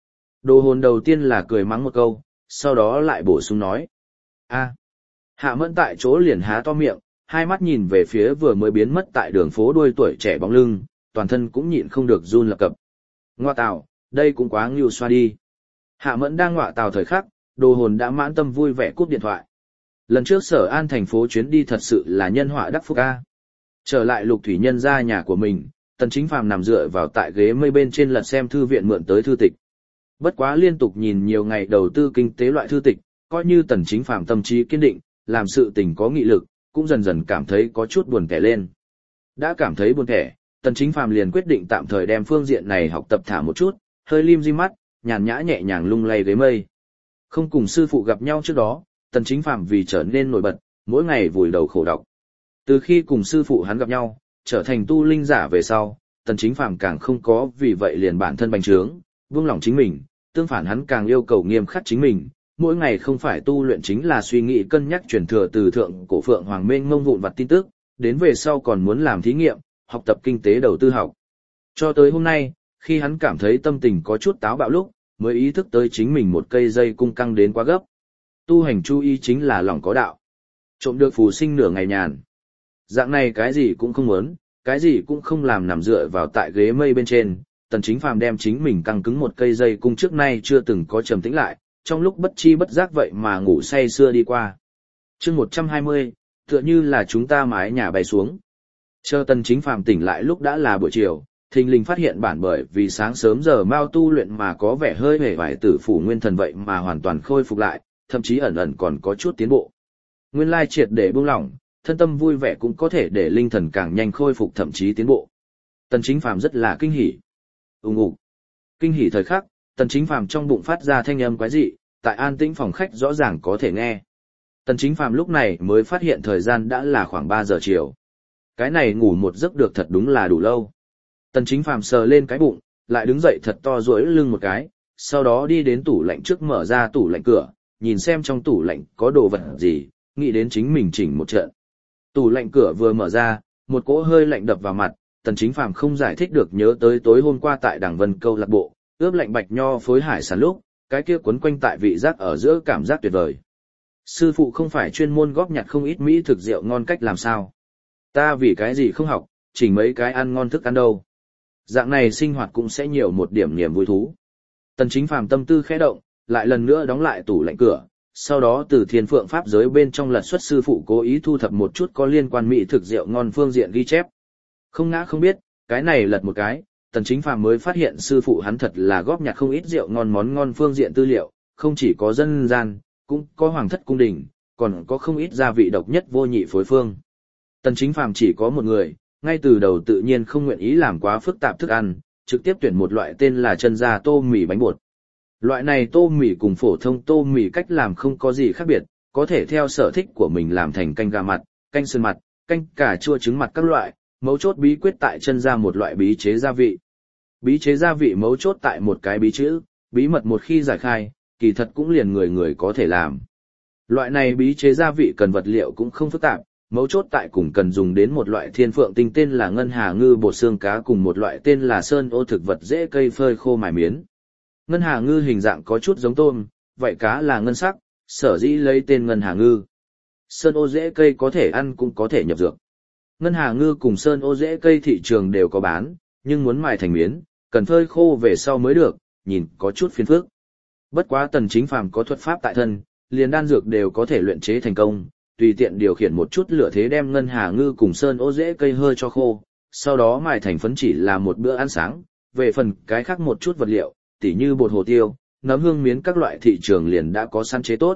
Đồ hồn đầu tiên là cười mắng một câu, sau đó lại bổ sung nói. A. Hạ Mẫn tại chỗ liền há to miệng, hai mắt nhìn về phía vừa mới biến mất tại đường phố đuôi tuổi trẻ bóng lưng, toàn thân cũng nhịn không được run lập cập. Ngoa tào, đây cũng quá ngưu xoa đi. Hạ Mẫn đang ngọa tào thời khắc, đồ hồn đã mãn tâm vui vẻ cúp điện thoại. Lần trước Sở An thành phố chuyến đi thật sự là nhân họa đắc phúc a. Trở lại Lục Thủy Nhân ra nhà của mình, Tần Chính Phàm nằm dựa vào tại ghế mây bên trên lật xem thư viện mượn tới thư tịch. Bất quá liên tục nhìn nhiều ngày đầu tư kinh tế loại thư tịch, coi như Tần Chính Phàm tâm trí kiên định, làm sự tình có nghị lực, cũng dần dần cảm thấy có chút buồn tẻ lên. Đã cảm thấy buồn tẻ, Tần Chính Phàm liền quyết định tạm thời đem phương diện này học tập thả một chút, hơi lim di mắt, nhàn nhã nhẹ nhàng lung lay ghế mây. Không cùng sư phụ gặp nhau trước đó, Tần Chính Phàm vì trở nên nổi bật, mỗi ngày vùi đầu khổ đọc. Từ khi cùng sư phụ hắn gặp nhau, trở thành tu linh giả về sau, Tần Chính Phàm càng không có vì vậy liền bản thân bành trướng, buông lỏng chính mình, tương phản hắn càng yêu cầu nghiêm khắc chính mình, mỗi ngày không phải tu luyện chính là suy nghĩ cân nhắc truyền thừa từ thượng cổ Phượng Hoàng mênh mông vụn vặt tin tức, đến về sau còn muốn làm thí nghiệm, học tập kinh tế đầu tư học. Cho tới hôm nay, khi hắn cảm thấy tâm tình có chút táo bạo lúc, mới ý thức tới chính mình một cây dây cung căng đến quá gấp. Tu hành chú ý chính là lòng có đạo. Trộm được phù sinh nửa ngày nhàn. Dạng này cái gì cũng không muốn, cái gì cũng không làm nằm dựa vào tại ghế mây bên trên, Tần Chính Phàm đem chính mình căng cứng một cây dây cung trước nay chưa từng có trầm tĩnh lại, trong lúc bất chi bất giác vậy mà ngủ say sưa đi qua. Chương 120, tựa như là chúng ta mái nhà bay xuống. Chờ Tần Chính Phàm tỉnh lại lúc đã là buổi chiều, thình lình phát hiện bản bởi vì sáng sớm giờ mau tu luyện mà có vẻ hơi hề vải tử phủ nguyên thần vậy mà hoàn toàn khôi phục lại, thậm chí ẩn ẩn còn có chút tiến bộ. Nguyên lai triệt để buông lỏng, thân tâm vui vẻ cũng có thể để linh thần càng nhanh khôi phục thậm chí tiến bộ. Tần Chính Phàm rất là kinh hỉ. Ùng ục. Kinh hỉ thời khắc, Tần Chính Phàm trong bụng phát ra thanh âm quái dị, tại an tĩnh phòng khách rõ ràng có thể nghe. Tần Chính Phàm lúc này mới phát hiện thời gian đã là khoảng 3 giờ chiều. Cái này ngủ một giấc được thật đúng là đủ lâu. Tần Chính Phàm sờ lên cái bụng, lại đứng dậy thật to duỗi lưng một cái, sau đó đi đến tủ lạnh trước mở ra tủ lạnh cửa, nhìn xem trong tủ lạnh có đồ vật gì, nghĩ đến chính mình chỉnh một trận. Tủ lạnh cửa vừa mở ra, một cỗ hơi lạnh đập vào mặt, Tần Chính Phàm không giải thích được nhớ tới tối hôm qua tại Đảng Vân câu lạc bộ, ướp lạnh bạch nho phối hải sản lúc, cái kia quấn quanh tại vị giác ở giữa cảm giác tuyệt vời. Sư phụ không phải chuyên môn góp nhặt không ít mỹ thực rượu ngon cách làm sao? Ta vì cái gì không học, chỉnh mấy cái ăn ngon thức ăn đâu. Dạng này sinh hoạt cũng sẽ nhiều một điểm niềm vui thú. Tần Chính Phàm tâm tư khẽ động, lại lần nữa đóng lại tủ lạnh cửa, sau đó từ Thiên Phượng pháp giới bên trong lật xuất sư phụ cố ý thu thập một chút có liên quan mỹ thực rượu ngon phương diện ghi chép. Không ngã không biết, cái này lật một cái, Tần Chính Phàm mới phát hiện sư phụ hắn thật là góp nhặt không ít rượu ngon món ngon phương diện tư liệu, không chỉ có dân gian, cũng có hoàng thất cung đình, còn có không ít gia vị độc nhất vô nhị phối phương. Tần Chính Phàm chỉ có một người, ngay từ đầu tự nhiên không nguyện ý làm quá phức tạp thức ăn, trực tiếp tuyển một loại tên là chân gia tô mì bánh bột. Loại này tô mì cùng phổ thông tô mì cách làm không có gì khác biệt, có thể theo sở thích của mình làm thành canh gà mặt, canh sườn mặt, canh cà chua trứng mặt các loại, mấu chốt bí quyết tại chân gia một loại bí chế gia vị. Bí chế gia vị mấu chốt tại một cái bí chữ, bí mật một khi giải khai, kỳ thật cũng liền người người có thể làm. Loại này bí chế gia vị cần vật liệu cũng không phức tạp, mấu chốt tại cùng cần dùng đến một loại thiên phượng tinh tên là ngân hà ngư bột xương cá cùng một loại tên là sơn ô thực vật dễ cây phơi khô mài miến. Ngân hà ngư hình dạng có chút giống tôm, vậy cá là ngân sắc, sở dĩ lấy tên ngân hà ngư. Sơn ô dễ cây có thể ăn cũng có thể nhập dược. Ngân hà ngư cùng sơn ô dễ cây thị trường đều có bán, nhưng muốn mài thành miến, cần phơi khô về sau mới được, nhìn có chút phiền phức. Bất quá Tần Chính Phàm có thuật pháp tại thân, liền đan dược đều có thể luyện chế thành công, tùy tiện điều khiển một chút lửa thế đem ngân hà ngư cùng sơn ô dễ cây hơi cho khô, sau đó mài thành phấn chỉ là một bữa ăn sáng, về phần cái khác một chút vật liệu, tỉ như bột hồ tiêu, nấm hương miến các loại thị trường liền đã có sẵn chế tốt.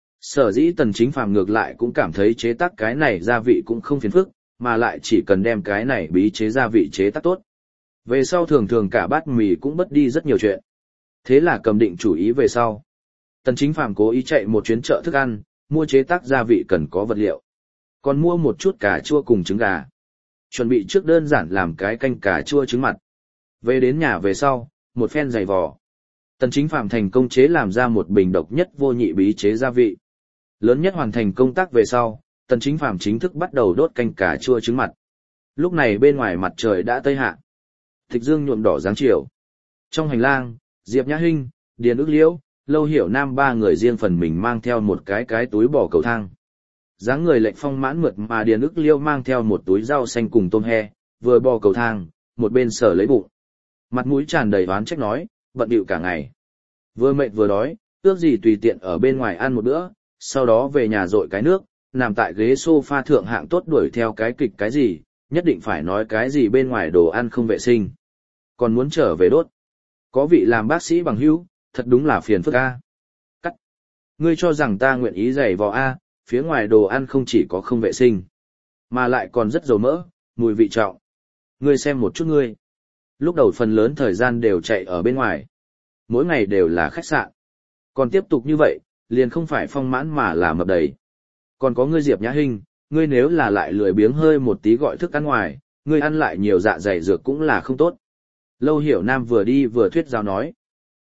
Sở dĩ Tần Chính Phàm ngược lại cũng cảm thấy chế tác cái này gia vị cũng không phiền phức, mà lại chỉ cần đem cái này bí chế gia vị chế tác tốt. Về sau thường thường cả bát mì cũng mất đi rất nhiều chuyện. Thế là cầm định chủ ý về sau. Tần Chính Phàm cố ý chạy một chuyến chợ thức ăn, mua chế tác gia vị cần có vật liệu. Còn mua một chút cà chua cùng trứng gà. Chuẩn bị trước đơn giản làm cái canh cà chua trứng mặt. Về đến nhà về sau, một phen giày vò. Tần Chính Phàm thành công chế làm ra một bình độc nhất vô nhị bí chế gia vị. Lớn nhất hoàn thành công tác về sau, Tần Chính Phàm chính thức bắt đầu đốt canh cà chua trứng mặt. Lúc này bên ngoài mặt trời đã tây hạ. Thịch dương nhuộm đỏ dáng chiều. Trong hành lang, Diệp Nhã Hinh, Điền ức liễu, Lâu Hiểu Nam ba người riêng phần mình mang theo một cái túi bỏ cầu thang. Dáng người lệnh phong mãn mượt mà Điền ức liễu mang theo một túi rau xanh cùng tôm he, vừa bò cầu thang, một bên sở lấy bụng. Mặt mũi tràn đầy oán trách nói, bận bịu cả ngày. Vừa mệt vừa đói, ước gì tùy tiện ở bên ngoài ăn một bữa, sau đó về nhà dội cái nước, nằm tại ghế sofa thượng hạng tốt đuổi theo cái kịch cái gì, nhất định phải nói cái gì bên ngoài đồ ăn không vệ sinh. Còn muốn trở về đốt. Có vị làm bác sĩ bằng hữu, thật đúng là phiền phức a. Cắt. Ngươi cho rằng ta nguyện ý giày vò a, phía ngoài đồ ăn không chỉ có không vệ sinh, mà lại còn rất dầu mỡ, mùi vị trọng. Ngươi xem một chút ngươi. Lúc đầu phần lớn thời gian đều chạy ở bên ngoài. Mỗi ngày đều là khách sạn. Còn tiếp tục như vậy, liền không phải phong mãn mà là mập đầy. Còn có ngươi Diệp Nhã Hinh, ngươi nếu là lại lười biếng hơi một tí gọi thức ăn ngoài, ngươi ăn lại nhiều dạ dày dược cũng là không tốt. Lâu Hiểu Nam vừa đi vừa thuyết giáo nói.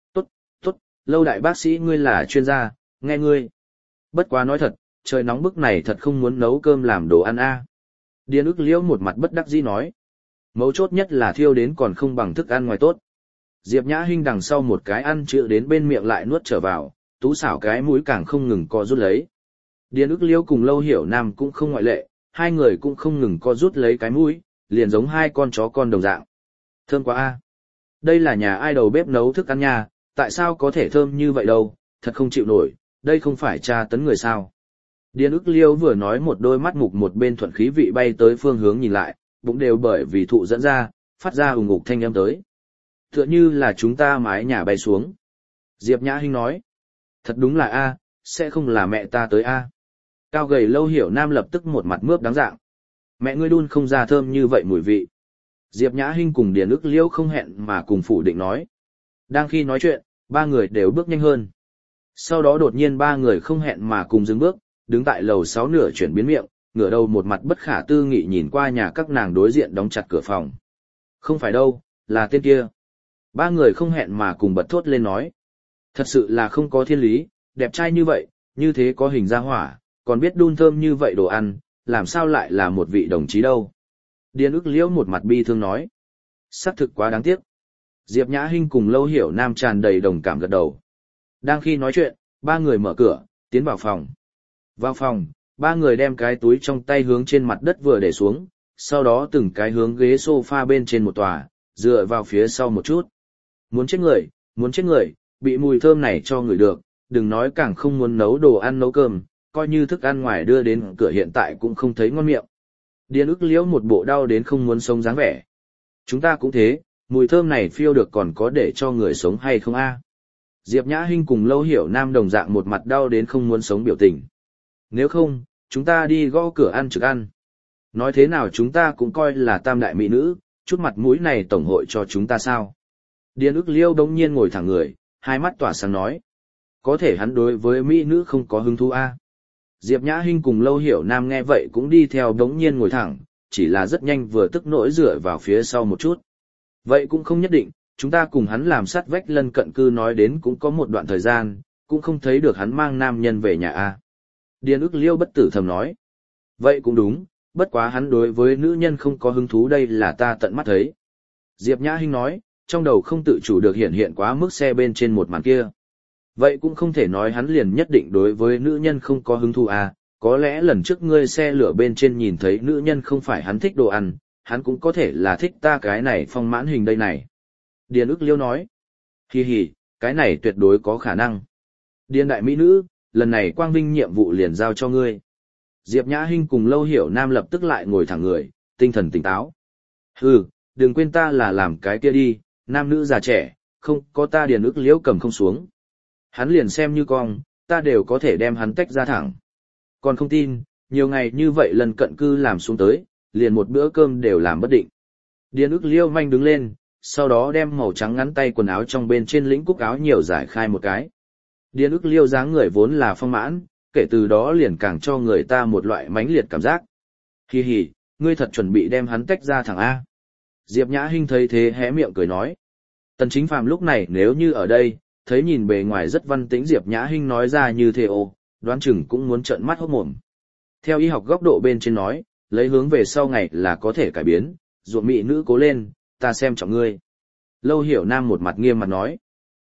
Tốt, Lâu đại bác sĩ ngươi là chuyên gia, nghe ngươi. Bất quá nói thật, trời nóng bức này thật không muốn nấu cơm làm đồ ăn a. Điền ức liễu một mặt bất đắc dĩ nói. Mấu chốt nhất là thiêu đến còn không bằng thức ăn ngoài tốt. Diệp Nhã Hinh đằng sau một cái ăn chữa đến bên miệng lại nuốt trở vào, tú xảo cái mũi càng không ngừng co rút lấy. Điền ức liễu cùng Lâu Hiểu Nam cũng không ngoại lệ, hai người cũng không ngừng co rút lấy cái mũi, liền giống hai con chó con đồng dạng. Thơm quá a. Đây là nhà ai đầu bếp nấu thức ăn nha, tại sao có thể thơm như vậy đâu, thật không chịu nổi, đây không phải tra tấn người sao. Điền ức liễu vừa nói một đôi mắt mục một bên thuận khí vị bay tới phương hướng nhìn lại, bụng đều bởi vì thụ dẫn ra, phát ra ùng ục thanh âm tới. Tựa như là chúng ta mái nhà bay xuống. Diệp Nhã Hinh nói. Thật đúng là a, sẽ không là mẹ ta tới a. Cao gầy Lâu Hiểu Nam lập tức một mặt mướp đáng dạng. Mẹ ngươi đun không ra thơm như vậy mùi vị. Diệp Nhã Hinh cùng Điền ức liễu không hẹn mà cùng phủ định nói. Đang khi nói chuyện, ba người đều bước nhanh hơn. Sau đó đột nhiên ba người không hẹn mà cùng dừng bước, đứng tại lầu 6 nửa chuyển biến miệng, ngửa đầu một mặt bất khả tư nghị nhìn qua nhà các nàng đối diện đóng chặt cửa phòng. Không phải đâu, là tên kia. Ba người không hẹn mà cùng bật thốt lên nói. Thật sự là không có thiên lý, đẹp trai như vậy, như thế có hình ra hỏa, còn biết đun thơm như vậy đồ ăn, làm sao lại là một vị đồng chí đâu. Điền ức liễu một mặt bi thương nói. Xác thực quá đáng tiếc. Diệp Nhã Hinh cùng Lâu Hiểu Nam tràn đầy đồng cảm gật đầu. Đang khi nói chuyện, ba người mở cửa, tiến vào phòng. Vào phòng, ba người đem cái túi trong tay hướng trên mặt đất vừa để xuống, sau đó từng cái hướng ghế sofa bên trên một tòa, dựa vào phía sau một chút. Muốn chết người, bị mùi thơm này cho người được, đừng nói càng không muốn nấu đồ ăn nấu cơm, coi như thức ăn ngoài đưa đến cửa hiện tại cũng không thấy ngon miệng. Điền ức liễu một bộ đau đến không muốn sống dáng vẻ. Chúng ta cũng thế, mùi thơm này phiêu được còn có để cho người sống hay không a? Diệp Nhã Hinh cùng Lâu Hiểu Nam đồng dạng một mặt đau đến không muốn sống biểu tình. Nếu không, chúng ta đi gõ cửa ăn trực ăn. Nói thế nào chúng ta cũng coi là tam đại mỹ nữ, chút mặt mũi này tổng hội cho chúng ta sao? Điền ức liễu đống nhiên ngồi thẳng người, hai mắt tỏa sáng nói. Có thể hắn đối với mỹ nữ không có hứng thú a. Diệp Nhã Hinh cùng Lâu Hiểu Nam nghe vậy cũng đi theo đống nhiên ngồi thẳng, chỉ là rất nhanh vừa tức nỗi dựa vào phía sau một chút. Vậy cũng không nhất định, chúng ta cùng hắn làm sát vách lân cận cư nói đến cũng có một đoạn thời gian, cũng không thấy được hắn mang nam nhân về nhà a. Điền ức liễu bất tử thầm nói. Vậy cũng đúng, bất quá hắn đối với nữ nhân không có hứng thú đây là ta tận mắt thấy. Diệp Nhã Hinh nói, trong đầu không tự chủ được hiện quá mức xe bên trên một màn kia. Vậy cũng không thể nói hắn liền nhất định đối với nữ nhân không có hứng thú à, có lẽ lần trước ngươi xe lửa bên trên nhìn thấy nữ nhân không phải hắn thích đồ ăn, hắn cũng có thể là thích ta cái này phong mãn hình đây này. Điền ức liễu nói, hi hi, cái này tuyệt đối có khả năng. Điền đại mỹ nữ, lần này quang vinh nhiệm vụ liền giao cho ngươi. Diệp Nhã Hinh cùng Lâu Hiểu Nam lập tức lại ngồi thẳng người, tinh thần tỉnh táo. Hừ, đừng quên ta là làm cái kia đi, nam nữ già trẻ, không có ta Điền ức liễu cầm không xuống. Hắn liền xem như con, ta đều có thể đem hắn tách ra thẳng. Còn không tin, nhiều ngày như vậy lần cận cư làm xuống tới, liền một bữa cơm đều làm bất định. Điền ức liễu manh đứng lên, sau đó đem màu trắng ngắn tay quần áo trong bên trên lĩnh cúc áo nhiều giải khai một cái. Điền ức liễu dáng người vốn là phong mãn, kể từ đó liền càng cho người ta một loại mãnh liệt cảm giác. Hi hi, ngươi thật chuẩn bị đem hắn tách ra thẳng A. Diệp Nhã Hinh thấy thế hé miệng cười nói. Tần Chính Phàm lúc này nếu như ở đây, thấy nhìn bề ngoài rất văn tĩnh Diệp Nhã Hinh nói ra như thế đoán chừng cũng muốn trợn mắt hốt mồm. Theo y học góc độ bên trên nói, lấy hướng về sau ngày là có thể cải biến, ruộng mỹ nữ cố lên, ta xem trọng ngươi. Lâu Hiểu Nam một mặt nghiêm mặt nói.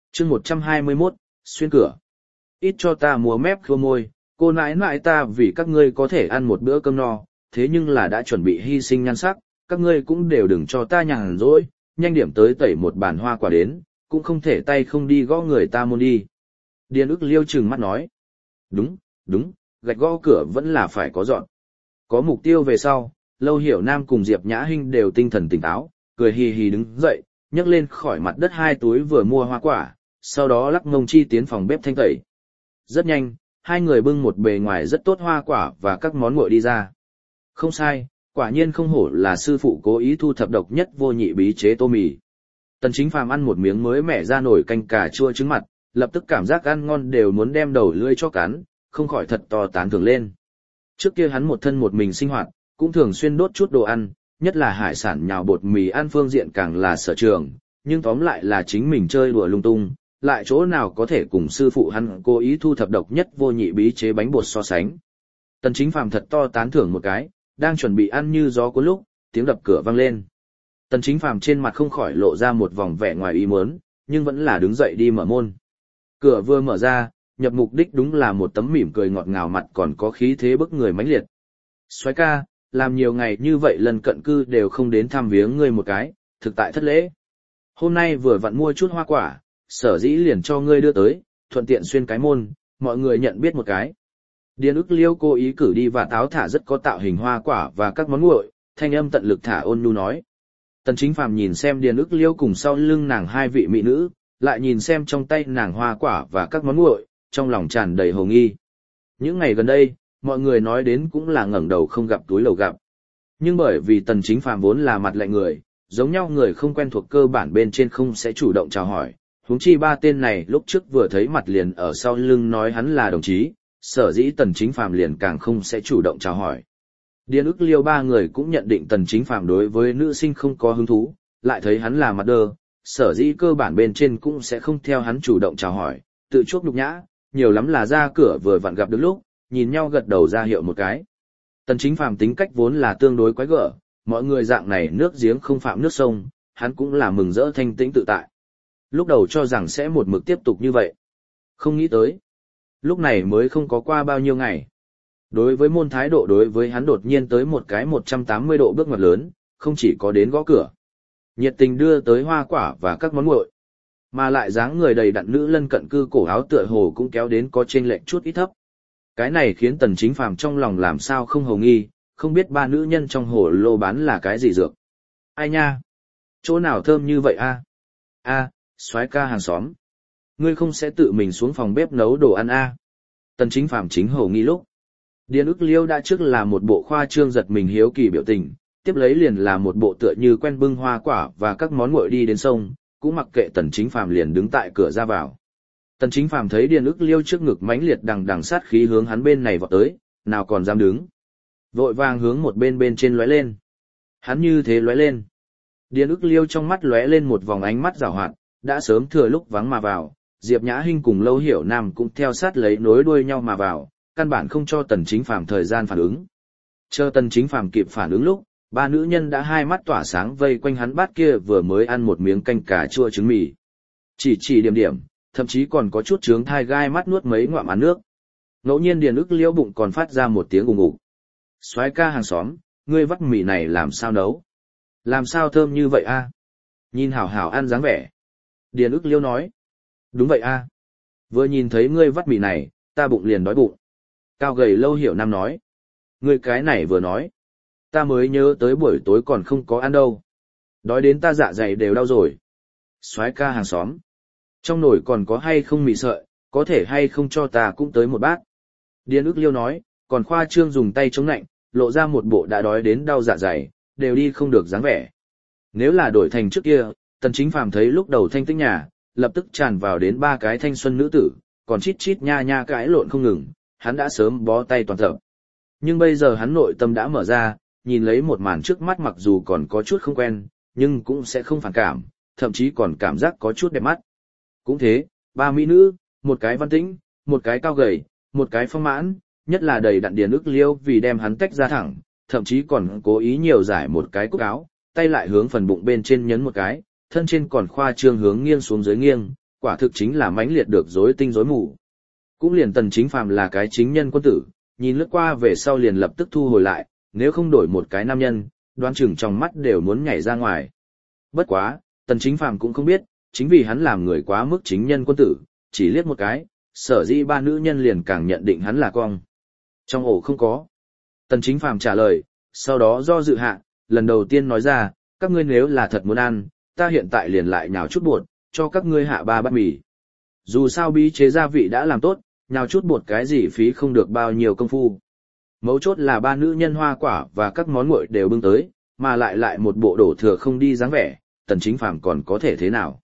chương 121, xuyên cửa. Ít cho ta múa mép khua môi, cô nãi nãi ta vì các ngươi có thể ăn một bữa cơm no, thế nhưng là đã chuẩn bị hy sinh nhan sắc, các ngươi cũng đều đừng cho ta nhàn rỗi, nhanh điểm tới tẩy một bàn hoa quả đến, cũng không thể tay không đi gõ người ta môn đi. Điền ức liêu trừng mắt nói. Đúng, đúng, gạch gõ cửa vẫn là phải có dọn. Có mục tiêu về sau, Lâu Hiểu Nam cùng Diệp Nhã Hinh đều tinh thần tỉnh táo, cười hì hì đứng dậy, nhấc lên khỏi mặt đất 2 túi vừa mua hoa quả, sau đó lắc mông chi tiến phòng bếp thanh tẩy. Rất nhanh, 2 người bưng một bề ngoài rất tốt hoa quả và các món nguội đi ra. Không sai, quả nhiên không hổ là sư phụ cố ý thu thập độc nhất vô nhị bí chế tô mì. Tần Chính Phàm ăn một miếng mới mẻ ra nổi canh cà chua trứng mặt, lập tức cảm giác ăn ngon đều muốn đem đầu lưỡi cho cắn, không khỏi thật to tán thưởng lên. Trước kia hắn một thân một mình sinh hoạt, cũng thường xuyên đốt chút đồ ăn, nhất là hải sản nhào bột mì ăn phương diện càng là sở trường, nhưng tóm lại là chính mình chơi đùa lung tung, lại chỗ nào có thể cùng sư phụ hắn cố ý thu thập độc nhất vô nhị bí chế bánh bột so sánh. Tần Chính Phàm thật to tán thưởng một cái, đang chuẩn bị ăn như gió cuốn lúc, tiếng đập cửa vang lên. Tần Chính Phàm trên mặt không khỏi lộ ra một vòng vẻ ngoài ý muốn, nhưng vẫn là đứng dậy đi mở môn. Cửa vừa mở ra, nhập mục đích đúng là một tấm mỉm cười ngọt ngào mặt còn có khí thế bức người mãnh liệt. Soái ca, làm nhiều ngày như vậy lần cận cư đều không đến thăm viếng ngươi một cái, thực tại thất lễ. Hôm nay vừa vặn mua chút hoa quả, sở dĩ liền cho ngươi đưa tới, thuận tiện xuyên cái môn, mọi người nhận biết một cái. Điền ức liêu cố ý cử đi và táo thả rất có tạo hình hoa quả và các món nguội, thanh âm tận lực thả ôn nhu nói. Tần Chính Phàm nhìn xem Điền ức liêu cùng sau lưng nàng 2 vị mỹ nữ, lại nhìn xem trong tay nàng hoa quả và các món nguội, trong lòng tràn đầy hồ nghi. Những ngày gần đây, mọi người nói đến cũng là ngẩng đầu không gặp túi lầu gặp. Nhưng bởi vì Tần Chính Phàm vốn là mặt lạnh người, giống nhau người không quen thuộc cơ bản bên trên không sẽ chủ động chào hỏi, huống chi 3 tên này lúc trước vừa thấy mặt liền ở sau lưng nói hắn là đồng chí, sở dĩ Tần Chính Phàm liền càng không sẽ chủ động chào hỏi. Điền ức liêu 3 người cũng nhận định Tần Chính Phàm đối với nữ sinh không có hứng thú, lại thấy hắn là mặt đơ, sở dĩ cơ bản bên trên cũng sẽ không theo hắn chủ động chào hỏi, tự chuốc nhục nhã, nhiều lắm là ra cửa vừa vặn gặp được lúc, nhìn nhau gật đầu ra hiệu một cái. Tần Chính Phàm tính cách vốn là tương đối quái gở, mọi người dạng này nước giếng không phạm nước sông, hắn cũng là mừng rỡ thanh tĩnh tự tại. Lúc đầu cho rằng sẽ một mực tiếp tục như vậy. Không nghĩ tới. Lúc này mới không có qua bao nhiêu ngày. Đối với môn thái độ đối với hắn đột nhiên tới một cái 180 độ bước ngoặt lớn, không chỉ có đến gõ cửa. Nhiệt tình đưa tới hoa quả và các món nguội. Mà lại dáng người đầy đặn nữ lân cận cư cổ áo tựa hồ cũng kéo đến có chênh lệch chút ít thấp. Cái này khiến Tần Chính Phàm trong lòng làm sao không hầu nghi, không biết 3 nữ nhân trong hồ lô bán là cái gì dược. Ai nha? Chỗ nào thơm như vậy a? A, soái ca hàng xóm. Ngươi không sẽ tự mình xuống phòng bếp nấu đồ ăn a? Tần Chính Phàm chính hầu nghi lúc. Điền ức liêu đã trước là một bộ khoa trương giật mình hiếu kỳ biểu tình, tiếp lấy liền là một bộ tựa như quen bưng hoa quả và các món nguội đi đến sông, cũng mặc kệ Tần Chính Phàm liền đứng tại cửa ra vào. Tần Chính Phàm thấy Điền ức liêu trước ngực mãnh liệt đằng đằng sát khí hướng hắn bên này vọt tới, nào còn dám đứng. Vội vàng hướng một bên trên lóe lên. Hắn như thế lóe lên. Điền ức liêu trong mắt lóe lên một vòng ánh mắt giảo hoạt, đã sớm thừa lúc vắng mà vào, Diệp Nhã Hinh cùng Lâu Hiểu Nam cũng theo sát lấy nối đuôi nhau mà vào, căn bản không cho Tần Chính Phàm thời gian phản ứng. Chờ Tần Chính Phàm kịp phản ứng lúc, 3 nữ nhân đã hai mắt tỏa sáng vây quanh hắn bát kia vừa mới ăn một miếng canh cà chua trứng mì. Chỉ điểm, thậm chí còn có chút trướng thai gai mắt nuốt mấy ngụm ăn nước. Ngẫu nhiên Điền ức liêu bụng còn phát ra một tiếng ùng ục. Soái ca hàng xóm, ngươi vắt mì này làm sao nấu? Làm sao thơm như vậy a? Nhìn hảo hảo ăn dáng vẻ. Điền ức liêu nói. Đúng vậy a. Vừa nhìn thấy ngươi vắt mì này, ta bụng liền đói bụng. Cao gầy Lâu Hiểu Nam nói. Ngươi cái này vừa nói. Ta mới nhớ tới buổi tối còn không có ăn đâu. Đói đến ta dạ dày đều đau rồi. Soái ca hàng xóm. Trong nồi còn có hay không mì sợi, có thể hay không cho ta cũng tới một bát. Điền ức liêu nói, còn khoa trương dùng tay chống nạnh, lộ ra một bộ đã đói đến đau dạ dày, đều đi không được dáng vẻ. Nếu là đổi thành trước kia, Tần Chính Phàm thấy lúc đầu thanh tĩnh nhà, lập tức tràn vào đến 3 cái thanh xuân nữ tử, còn chít chít nha nha cãi lộn không ngừng, hắn đã sớm bó tay toàn tập. Nhưng bây giờ hắn nội tâm đã mở ra, nhìn lấy một màn trước mắt mặc dù còn có chút không quen, nhưng cũng sẽ không phản cảm, thậm chí còn cảm giác có chút đẹp mắt. Cũng thế, 3 mỹ nữ, một cái văn tĩnh, một cái cao gầy, một cái phong mãn, nhất là đầy đặn Điền ức liêu vì đem hắn tách ra thẳng, thậm chí còn cố ý nhiều giải một cái cúc áo, tay lại hướng phần bụng bên trên nhấn một cái, thân trên còn khoa trương hướng nghiêng xuống dưới nghiêng, quả thực chính là mãnh liệt được rối tinh rối mù. Cũng liền Tần Chính Phàm là cái chính nhân quân tử, nhìn lướt qua về sau liền lập tức thu hồi lại, nếu không đổi một cái nam nhân, đoán chừng trong mắt đều muốn nhảy ra ngoài. Bất quá, Tần Chính Phàm cũng không biết, chính vì hắn làm người quá mức chính nhân quân tử, chỉ liếc một cái, sở dĩ ba nữ nhân liền càng nhận định hắn là cong. Trong ổ không có. Tần Chính Phàm trả lời, sau đó do dự hạ, lần đầu tiên nói ra, các ngươi nếu là thật muốn ăn, ta hiện tại liền lại nhào chút bột, cho các ngươi hạ 3 bát mì. Dù sao bí chế gia vị đã làm tốt, nhào chút bột cái gì phí không được bao nhiêu công phu. Mấu chốt là ba nữ nhân hoa quả và các món nguội đều bưng tới, mà lại một bộ đổ thừa không đi dáng vẻ, Tần Chính Phàm còn có thể thế nào?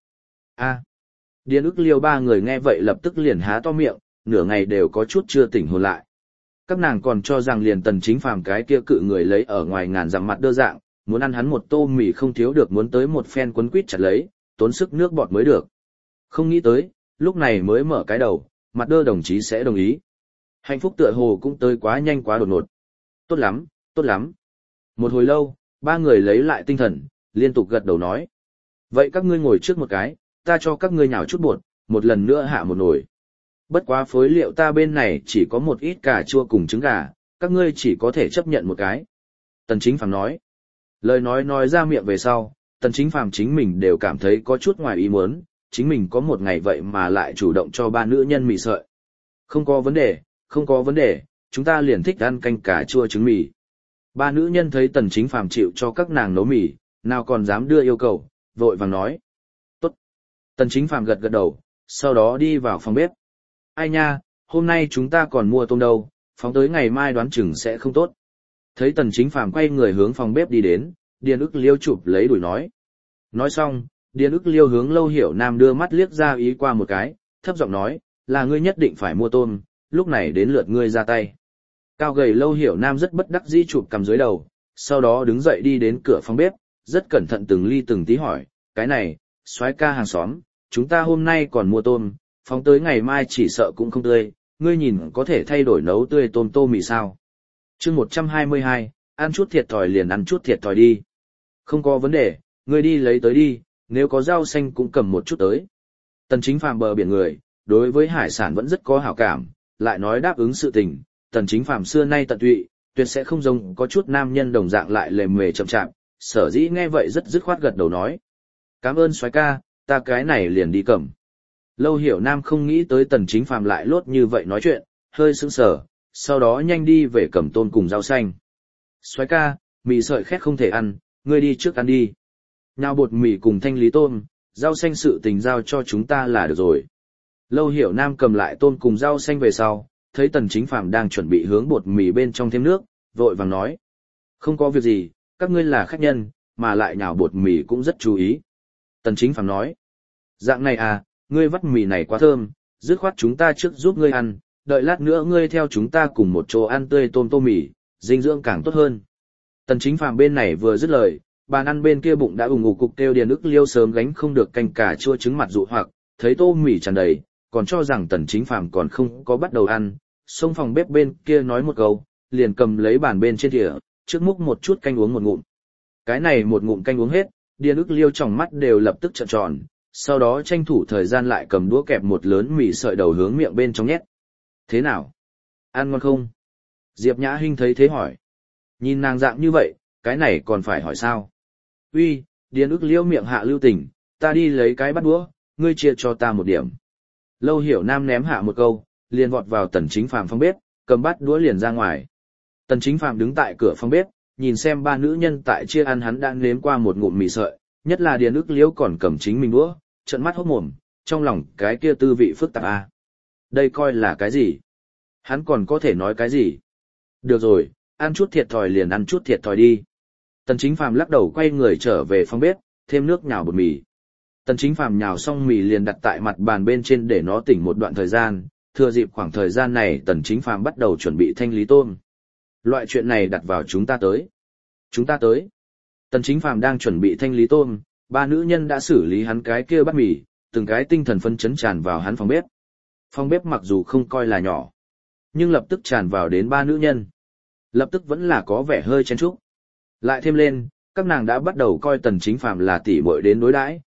Điền ức liêu ba người nghe vậy lập tức liền há to miệng, nửa ngày đều có chút chưa tỉnh hồn lại. Các nàng còn cho rằng liền Tần Chính Phàm cái kia cự người lấy ở ngoài ngàn dặm mặt đơ dạng, muốn ăn hắn một tô mì không thiếu được muốn tới một phen quấn quýt chặt lấy, tốn sức nước bọt mới được. Không nghĩ tới, lúc này mới mở cái đầu, mặt đơ đồng chí sẽ đồng ý. Hạnh phúc tựa hồ cũng tới quá nhanh quá đột ngột. Tốt lắm, tốt lắm. Một hồi lâu, ba người lấy lại tinh thần, liên tục gật đầu nói. Vậy các ngươi ngồi trước một cái, ta cho các ngươi nhào chút bột, một lần nữa hạ một nồi. Bất quá phối liệu ta bên này chỉ có một ít cà chua cùng trứng gà, các ngươi chỉ có thể chấp nhận một cái. Tần Chính Phàm nói. Lời nói ra miệng về sau, Tần Chính Phàm chính mình đều cảm thấy có chút ngoài ý muốn, chính mình có một ngày vậy mà lại chủ động cho ba nữ nhân mì sợi. Không có vấn đề, không có vấn đề, chúng ta liền thích ăn canh cà chua trứng mì. Ba nữ nhân thấy Tần Chính Phàm chịu cho các nàng nấu mì, nào còn dám đưa yêu cầu, vội vàng nói. Tốt. Tần Chính Phàm gật gật đầu, sau đó đi vào phòng bếp. Ai nha, hôm nay chúng ta còn mua tôm đâu, phóng tới ngày mai đoán chừng sẽ không tốt. Thấy Tần Chính Phàm quay người hướng phòng bếp đi đến, Điền ức liêu chụp lấy đuổi nói. Nói xong, Điền ức liêu hướng Lâu Hiểu Nam đưa mắt liếc ra ý qua một cái, thấp giọng nói, là ngươi nhất định phải mua tôm, lúc này đến lượt ngươi ra tay. Cao gầy Lâu Hiểu Nam rất bất đắc dĩ chụp cầm dưới đầu, sau đó đứng dậy đi đến cửa phòng bếp, rất cẩn thận từng ly từng tí hỏi, cái này, soái ca hàng xóm, chúng ta hôm nay còn mua tôm, phóng tới ngày mai chỉ sợ cũng không tươi, ngươi nhìn có thể thay đổi nấu tươi tôm tô mì sao. Chương 122, ăn chút thiệt thòi liền ăn chút thiệt thòi đi. Không có vấn đề, ngươi đi lấy tới đi, nếu có rau xanh cũng cầm một chút tới. Tần Chính Phàm bờ biển người, đối với hải sản vẫn rất có hảo cảm, lại nói đáp ứng sự tình, Tần Chính Phàm xưa nay tận tụy, tuyệt sẽ không giống có chút nam nhân đồng dạng lại lề mề chậm chạp, sở dĩ nghe vậy rất dứt khoát gật đầu nói. Cảm ơn soái ca, ta cái này liền đi cầm. Lâu Hiểu Nam không nghĩ tới Tần Chính Phàm lại lốt như vậy nói chuyện, hơi sững sờ, sau đó nhanh đi về cầm tôm cùng rau xanh. Soái ca, mì sợi khét không thể ăn, ngươi đi trước ăn đi. Nhào bột mì cùng thanh lý tôm, rau xanh sự tình giao cho chúng ta là được rồi. Lâu Hiểu Nam cầm lại tôm cùng rau xanh về sau, thấy Tần Chính Phàm đang chuẩn bị hướng bột mì bên trong thêm nước, vội vàng nói. Không có việc gì, các ngươi là khách nhân, mà lại nhào bột mì cũng rất chú ý. Tần Chính Phàm nói. Dạng này à, ngươi vắt mì này quá thơm, dứt khoát chúng ta trước giúp ngươi ăn, đợi lát nữa ngươi theo chúng ta cùng một chỗ ăn tươi tôm tô mì, dinh dưỡng càng tốt hơn. Tần Chính Phàm bên này vừa dứt lời, bàn ăn bên kia bụng đã ủng ục cục kêu Điền ức liêu sớm gánh không được canh cà chua trứng mặt dụ hoặc, thấy tô mì tràn đầy, còn cho rằng Tần Chính Phàm còn không có bắt đầu ăn, xông phòng bếp bên kia nói một câu, liền cầm lấy bàn bên trên thìa, trước múc một chút canh uống một ngụm. Cái này một ngụm canh uống hết, Điền ức liêu trong mắt đều lập tức trợn tròn, sau đó tranh thủ thời gian lại cầm đũa kẹp một lớn mì sợi đầu hướng miệng bên trong nhét. Thế nào? Ăn ngon không? Diệp Nhã Hinh thấy thế hỏi. Nhìn nàng dạng như vậy, cái này còn phải hỏi sao? Uy, Điền ức liêu miệng hạ lưu tình, ta đi lấy cái bát đũa, ngươi chia cho ta một điểm. Lâu Hiểu Nam ném hạ một câu, liền vọt vào Tần Chính Phàm phòng bếp, cầm bát đũa liền ra ngoài. Tần Chính Phàm đứng tại cửa phòng bếp, nhìn xem ba nữ nhân tại chia ăn hắn đã nếm qua một ngụm mì sợi, nhất là Điền ức liêu còn cầm chính mình đũa, trợn mắt hốt mồm, trong lòng cái kia tư vị phức tạp a. Đây coi là cái gì? Hắn còn có thể nói cái gì? Được rồi, ăn chút thiệt thòi liền ăn chút thiệt thòi đi. Tần Chính Phàm lắc đầu quay người trở về phòng bếp, thêm nước nhào bột mì. Tần Chính Phàm nhào xong mì liền đặt tại mặt bàn bên trên để nó tỉnh một đoạn thời gian, thừa dịp khoảng thời gian này Tần Chính Phàm bắt đầu chuẩn bị thanh lý tôm. Loại chuyện này đặt vào chúng ta tới. Chúng ta tới. Tần Chính Phàm đang chuẩn bị thanh lý tôm, ba nữ nhân đã xử lý hắn cái kia bát mì, từng cái tinh thần phấn chấn tràn vào hắn phòng bếp. Phòng bếp mặc dù không coi là nhỏ, nhưng lập tức tràn vào đến ba nữ nhân. Lập tức vẫn là có vẻ hơi chen chúc. Lại thêm lên, các nàng đã bắt đầu coi Tần Chính Phàm là tỷ muội đến đối đãi,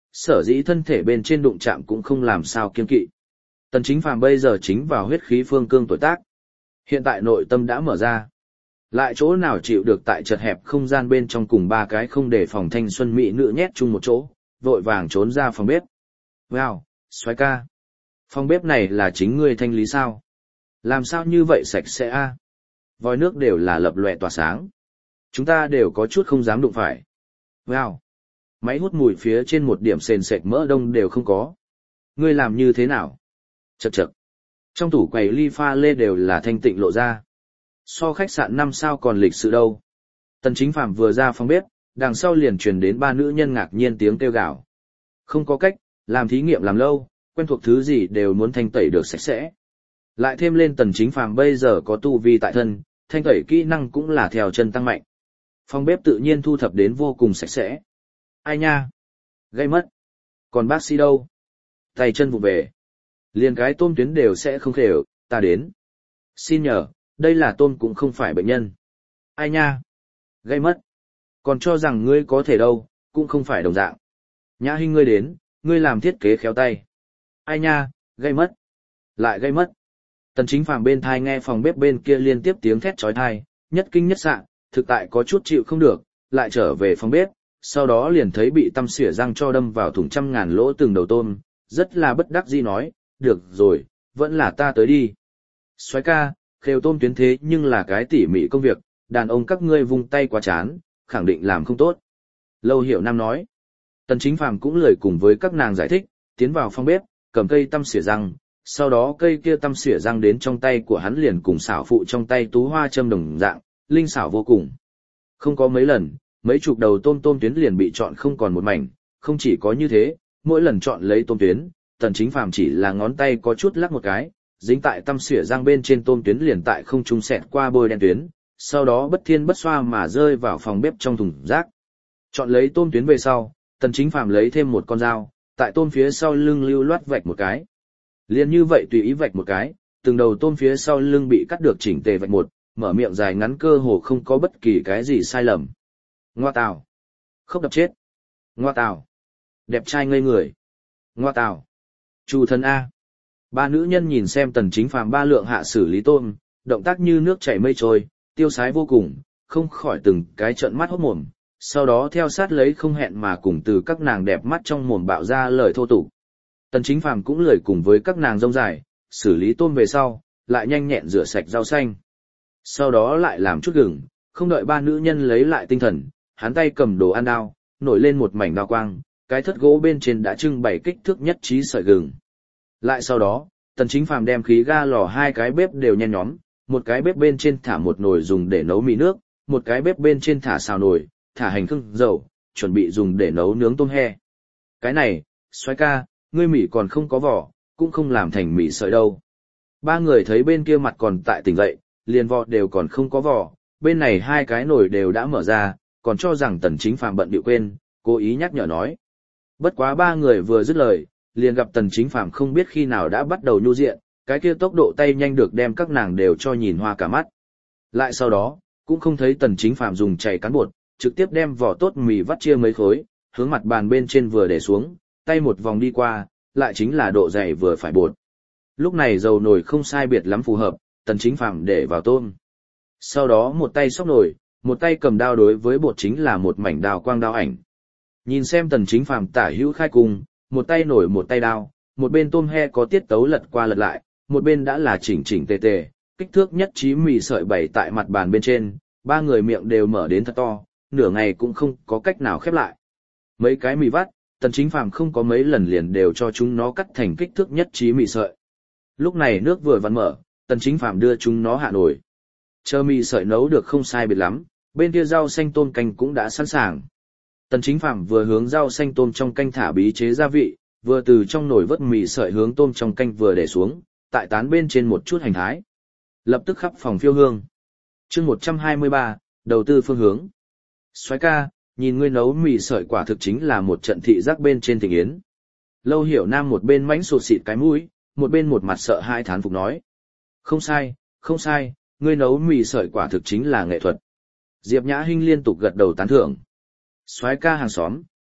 sở dĩ thân thể bên trên đụng chạm cũng không làm sao kiên kỵ. Tần Chính Phàm bây giờ chính vào huyết khí phương cương tuổi tác. Hiện tại nội tâm đã mở ra. Lại chỗ nào chịu được tại chật hẹp không gian bên trong cùng ba cái không để phòng thanh xuân mỹ nữ nhét chung một chỗ, vội vàng trốn ra phòng bếp. Wow, xoái ca. Phòng bếp này là chính ngươi thanh lý sao? Làm sao như vậy sạch sẽ a? Vòi nước đều là lập lòe tỏa sáng. Chúng ta đều có chút không dám đụng phải. Wow. Máy hút mùi phía trên một điểm sền sệt mỡ đông đều không có. Ngươi làm như thế nào? Chậc chậc. Trong tủ quầy ly pha lê đều là thanh tịnh lộ ra. So khách sạn 5 sao còn lịch sự đâu. Tần Chính Phàm vừa ra phòng bếp, đằng sau liền truyền đến ba nữ nhân ngạc nhiên tiếng kêu gào. Không có cách, làm thí nghiệm làm lâu, quen thuộc thứ gì đều muốn thanh tẩy được sạch sẽ. Lại thêm lên Tần Chính Phàm bây giờ có tu vi tại thân, thanh tẩy kỹ năng cũng là theo chân tăng mạnh. Phòng bếp tự nhiên thu thập đến vô cùng sạch sẽ. Ai nha? Gây mất. Còn bác sĩ đâu? Tay chân vụ về. Liền cái tôm tuyến đều sẽ không khều, ta đến. Xin nhờ, đây là tôm cũng không phải bệnh nhân. Ai nha? Gây mất. Còn cho rằng ngươi có thể đâu, cũng không phải đồng dạng. Nhã Hinh ngươi đến, ngươi làm thiết kế khéo tay. Ai nha, gây mất. Lại gây mất. Tần Chính Phàm bên thai nghe phòng bếp bên kia liên tiếp tiếng thét chói tai, nhất kinh nhất sạ, thực tại có chút chịu không được, lại trở về phòng bếp, sau đó liền thấy bị tăm xỉa răng cho đâm vào thủng trăm ngàn lỗ từng đầu tôm, rất là bất đắc dĩ nói, được rồi, vẫn là ta tới đi. Soái ca, khều tôm tuyến thế nhưng là cái tỉ mỉ công việc, đàn ông các ngươi vung tay quá chán, khẳng định làm không tốt. Lâu Hiểu Nam nói. Tần Chính Phàm cũng lời cùng với các nàng giải thích, tiến vào phòng bếp, cầm cây tăm xỉa răng, sau đó cây kia tăm xỉa răng đến trong tay của hắn liền cùng xảo phụ trong tay tú hoa châm đồng dạng, linh xảo vô cùng. Không có mấy lần, mấy chục đầu tôm tuyến liền bị chọn không còn một mảnh, không chỉ có như thế, mỗi lần chọn lấy tôm tuyến, Tần Chính Phàm chỉ là ngón tay có chút lắc một cái, dính tại tăm xỉa răng bên trên tôm tuyến liền tại không trung xẹt qua bôi đen tuyến, sau đó bất thiên bất xoa mà rơi vào phòng bếp trong thùng rác. Chọn lấy tôm tuyến về sau, Tần Chính Phàm lấy thêm một con dao, tại tôm phía sau lưng lưu loát vạch một cái. Liền như vậy tùy ý vạch một cái, từng đầu tôm phía sau lưng bị cắt được chỉnh tề vạch một, mở miệng dài ngắn cơ hồ không có bất kỳ cái gì sai lầm. Ngoa tào. Khóc đập chết. Ngoa tào. Đẹp trai ngây người. Ngoa tào. Chủ thân A. Ba nữ nhân nhìn xem Tần Chính Phàm ba lượng hạ xử lý tôm, động tác như nước chảy mây trôi, tiêu sái vô cùng, không khỏi từng cái trợn mắt hốt mồm, sau đó theo sát lấy không hẹn mà cùng từ các nàng đẹp mắt trong mồm bạo ra lời thô tục. Tần Chính Phàm cũng lười cùng với các nàng rông dài, xử lý tôm về sau, lại nhanh nhẹn rửa sạch rau xanh. Sau đó lại làm chút gừng, không đợi ba nữ nhân lấy lại tinh thần, hắn tay cầm đồ ăn đao, nổi lên một mảnh đao quang, cái thất gỗ bên trên đã trưng bày kích thước nhất trí sợi gừng. Lại sau đó, Tần Chính Phàm đem khí ga lò hai cái bếp đều nhen nhóm, một cái bếp bên trên thả một nồi dùng để nấu mì nước, một cái bếp bên trên thả xào nồi, thả hành khương dầu, chuẩn bị dùng để nấu nướng tôm he. Cái này, Soái ca, ngươi mì còn không có vỏ, cũng không làm thành mì sợi đâu. Ba người thấy bên kia mặt còn tại tỉnh dậy, liền vỏ đều còn không có vỏ, bên này hai cái nồi đều đã mở ra, còn cho rằng Tần Chính Phàm bận bịu quên, cố ý nhắc nhở nói. Bất quá ba người vừa dứt lời, liền gặp Tần Chính Phàm không biết khi nào đã bắt đầu nhu diện, cái kia tốc độ tay nhanh được đem các nàng đều cho nhìn hoa cả mắt. Lại sau đó, cũng không thấy Tần Chính Phàm dùng chày cán bột, trực tiếp đem vỏ tốt mì vắt chia mấy khối, hướng mặt bàn bên trên vừa để xuống, tay một vòng đi qua, lại chính là độ dày vừa phải bột. Lúc này dầu nồi không sai biệt lắm phù hợp, Tần Chính Phàm để vào tôm. Sau đó một tay xóc nồi, một tay cầm đao đối với bột chính là một mảnh đào quang đao ảnh. Nhìn xem Tần Chính Phàm tả hữu khai cùng, một tay nổi một tay đao, một bên tôm he có tiết tấu lật qua lật lại, một bên đã là chỉnh chỉnh tề tề, kích thước nhất trí mì sợi bày tại mặt bàn bên trên, ba người miệng đều mở đến thật to, nửa ngày cũng không có cách nào khép lại. Mấy cái mì vắt, Tần Chính Phàm không có mấy lần liền đều cho chúng nó cắt thành kích thước nhất trí mì sợi. Lúc này nước vừa vặn mở, Tần Chính Phàm đưa chúng nó hạ nồi. Chờ mì sợi nấu được không sai biệt lắm, bên kia rau xanh tôm canh cũng đã sẵn sàng. Tần Chính Phàm vừa hướng rau xanh tôm trong canh thả bí chế gia vị, vừa từ trong nồi vớt mì sợi hướng tôm trong canh vừa để xuống, tại tán bên trên một chút hành thái. Lập tức khắp phòng phiêu hương. Chương 123, đầu tư phương hướng. Soái ca, nhìn ngươi nấu mì sợi quả thực chính là một trận thị giác bên trên thịnh yến. Lâu Hiểu Nam một bên mánh sụt xịt cái mũi, một bên một mặt sợ hãi thán phục nói. Không sai, không sai, ngươi nấu mì sợi quả thực chính là nghệ thuật. Diệp Nhã Hinh liên tục gật đầu tán thưởng. Soái ca hàng xóm,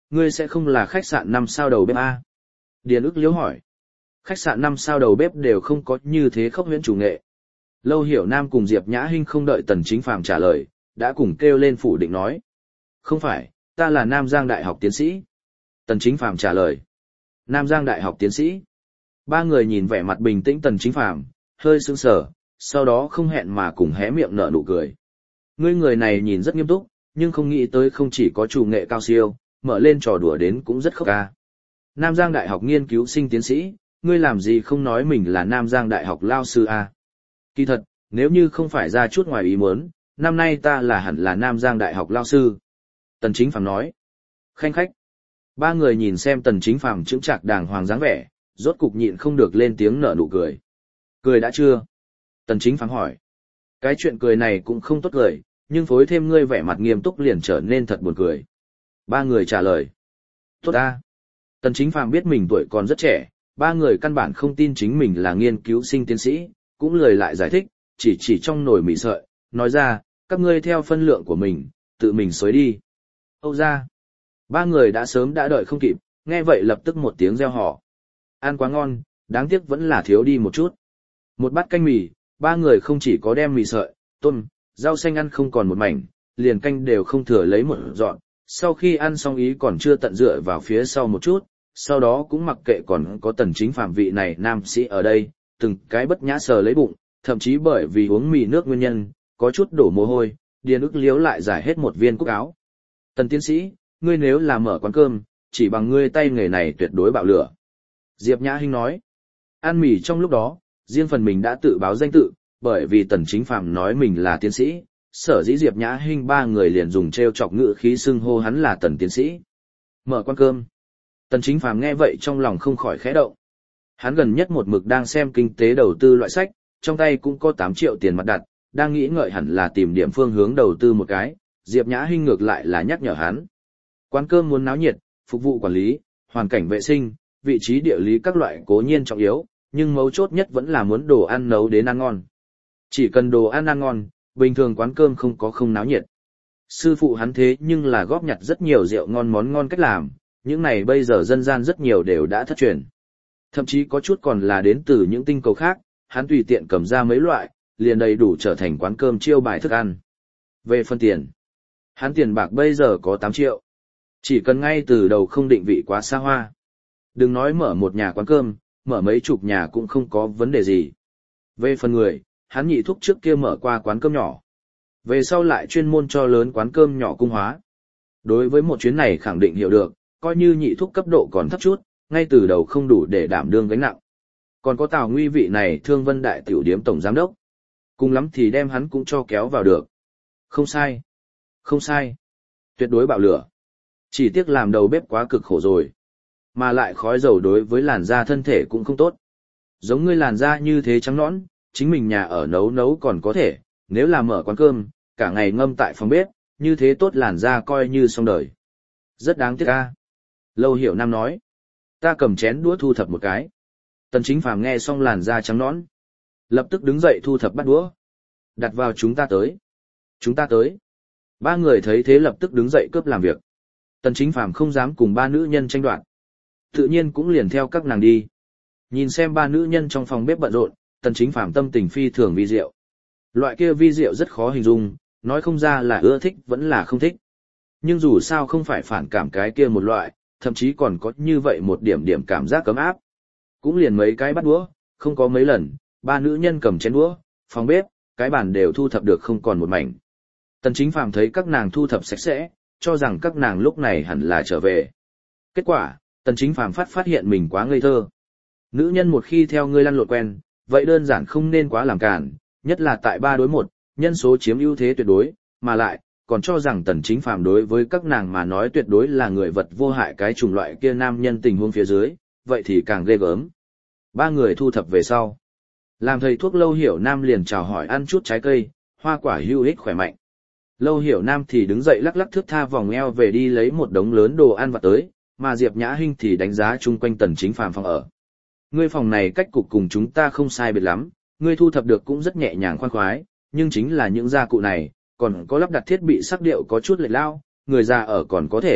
ngươi sẽ không là khách sạn 5 sao đầu bếp A? Điền ức liếu hỏi. Khách sạn 5 sao đầu bếp đều không có như thế khốc huyễn chủ nghệ. Lâu Hiểu Nam cùng Diệp Nhã Hinh không đợi Tần Chính Phàm trả lời, đã cùng kêu lên phủ định nói. Không phải, ta là Nam Giang Đại học tiến sĩ. Tần Chính Phàm trả lời. Nam Giang Đại học tiến sĩ. Ba người nhìn vẻ mặt bình tĩnh Tần Chính Phàm, hơi sững sờ, sau đó không hẹn mà cùng hé miệng nở nụ cười. Ngươi người này nhìn rất nghiêm túc, nhưng không nghĩ tới không chỉ có chủ nghệ cao siêu, mở lên trò đùa đến cũng rất khốc ca. Nam Giang Đại học nghiên cứu sinh tiến sĩ, ngươi làm gì không nói mình là Nam Giang Đại học lao sư a? Kỳ thật, nếu như không phải ra chút ngoài ý muốn, năm nay ta là hẳn là Nam Giang Đại học lao sư. Tần Chính Phàm nói. Khanh khách. Ba người nhìn xem Tần Chính Phàm chững chạc đàng hoàng dáng vẻ, rốt cục nhịn không được lên tiếng nở nụ cười. Cười đã chưa? Tần Chính Phàm hỏi. Cái chuyện cười này cũng không tốt cười, nhưng phối thêm ngươi vẻ mặt nghiêm túc liền trở nên thật buồn cười. Ba người trả lời. Tốt ta. Tần Chính Phàm biết mình tuổi còn rất trẻ, ba người căn bản không tin chính mình là nghiên cứu sinh tiến sĩ, cũng lười lại giải thích, chỉ trong nồi mì sợi, nói ra, các ngươi theo phân lượng của mình, tự mình xới đi. Âu ra. Ba người đã sớm đã đợi không kịp, nghe vậy lập tức một tiếng reo hò. Ăn quá ngon, đáng tiếc vẫn là thiếu đi một chút. Một bát canh mì, ba người không chỉ có đem mì sợi, tôm, rau xanh ăn không còn một mảnh, liền canh đều không thừa lấy một dọn. Sau khi ăn xong ý còn chưa tận dựa vào phía sau một chút, sau đó cũng mặc kệ còn có Tần Chính Phàm vị này nam sĩ ở đây, từng cái bất nhã sờ lấy bụng, thậm chí bởi vì uống mì nước nguyên nhân, có chút đổ mồ hôi, Điền ức liếu lại giải hết một viên cúc áo. Tần tiến sĩ, ngươi nếu là mở quán cơm, chỉ bằng ngươi tay nghề này tuyệt đối bạo lửa. Diệp Nhã Hinh nói, ăn mì trong lúc đó, riêng phần mình đã tự báo danh tự, bởi vì Tần Chính Phàm nói mình là tiến sĩ, sở dĩ Diệp Nhã Hinh ba người liền dùng treo chọc ngữ khí xưng hô hắn là Tần tiến sĩ. Mở quán cơm. Tần Chính Phàm nghe vậy trong lòng không khỏi khẽ động. Hắn gần nhất một mực đang xem kinh tế đầu tư loại sách, trong tay cũng có 8 triệu tiền mặt đặt, đang nghĩ ngợi hẳn là tìm điểm phương hướng đầu tư một cái, Diệp Nhã Hinh ngược lại là nhắc nhở hắn. Quán cơm muốn náo nhiệt, phục vụ quản lý, hoàn cảnh vệ sinh, vị trí địa lý các loại cố nhiên trọng yếu, nhưng mấu chốt nhất vẫn là muốn đồ ăn nấu đến ăn ngon. Chỉ cần đồ ăn ăn ngon, bình thường quán cơm không có không náo nhiệt. Sư phụ hắn thế nhưng là góp nhặt rất nhiều rượu ngon món ngon cách làm, những này bây giờ dân gian rất nhiều đều đã thất truyền. Thậm chí có chút còn là đến từ những tinh cầu khác, hắn tùy tiện cầm ra mấy loại, liền đầy đủ trở thành quán cơm chiêu bài thức ăn. Về phần tiền, hắn tiền bạc bây giờ có 8 triệu. Chỉ cần ngay từ đầu không định vị quá xa hoa. Đừng nói mở một nhà quán cơm, mở mấy chục nhà cũng không có vấn đề gì. Về phần người, hắn nhị thúc trước kia mở qua quán cơm nhỏ. Về sau lại chuyên môn cho lớn quán cơm nhỏ cung hóa. Đối với một chuyến này khẳng định hiểu được, coi như nhị thúc cấp độ còn thấp chút, ngay từ đầu không đủ để đảm đương gánh nặng. Còn có Tào Nguy vị này Thương Vân Đại tiểu điếm tổng giám đốc. Cùng lắm thì đem hắn cũng cho kéo vào được. Không sai. Không sai. Tuyệt đối bạo lửa. Chỉ tiếc làm đầu bếp quá cực khổ rồi. Mà lại khói dầu đối với làn da thân thể cũng không tốt. Giống ngươi làn da như thế trắng nõn, chính mình nhà ở nấu còn có thể, nếu là mở quán cơm, cả ngày ngâm tại phòng bếp, như thế tốt làn da coi như xong đời. Rất đáng tiếc a. Lâu Hiểu Nam nói. Ta cầm chén đũa thu thập một cái. Tần Chính Phàm nghe xong làn da trắng nõn, lập tức đứng dậy thu thập bát đũa. Đặt vào chúng ta tới. Chúng ta tới. Ba người thấy thế lập tức đứng dậy cướp làm việc. Tần Chính Phàm không dám cùng ba nữ nhân tranh đoạt. Tự nhiên cũng liền theo các nàng đi. Nhìn xem ba nữ nhân trong phòng bếp bận rộn, Tần Chính Phàm tâm tình phi thường vi diệu. Loại kia vi diệu rất khó hình dung, nói không ra là ưa thích vẫn là không thích. Nhưng dù sao không phải phản cảm cái kia một loại, thậm chí còn có như vậy một điểm cảm giác cấm áp. Cũng liền mấy cái bắt đũa, không có mấy lần, ba nữ nhân cầm chén đũa, phòng bếp, cái bàn đều thu thập được không còn một mảnh. Tần Chính Phàm thấy các nàng thu thập sạch sẽ, cho rằng các nàng lúc này hẳn là trở về. Kết quả, Tần Chính Phàm phát hiện mình quá ngây thơ. Nữ nhân một khi theo ngươi lăn lộn quen, vậy đơn giản không nên quá làm cản, nhất là tại 3 đối 1, nhân số chiếm ưu thế tuyệt đối, mà lại, còn cho rằng Tần Chính Phàm đối với các nàng mà nói tuyệt đối là người vật vô hại cái chủng loại kia nam nhân tình huống phía dưới, vậy thì càng ghê gớm. Ba người thu thập về sau. Làm thầy thuốc Lâu Hiểu Nam liền chào hỏi ăn chút trái cây, hoa quả hữu ích khỏe mạnh. Lâu Hiểu Nam thì đứng dậy lắc lắc thước tha vòng eo về đi lấy một đống lớn đồ ăn vặt tới, mà Diệp Nhã Hinh thì đánh giá chung quanh Tần Chính Phàm phòng ở. Ngươi phòng này cách cục cùng chúng ta không sai biệt lắm, ngươi thu thập được cũng rất nhẹ nhàng khoan khoái, nhưng chính là những gia cụ này, còn có lắp đặt thiết bị sắc điệu có chút lệch lao, người già ở còn có thể,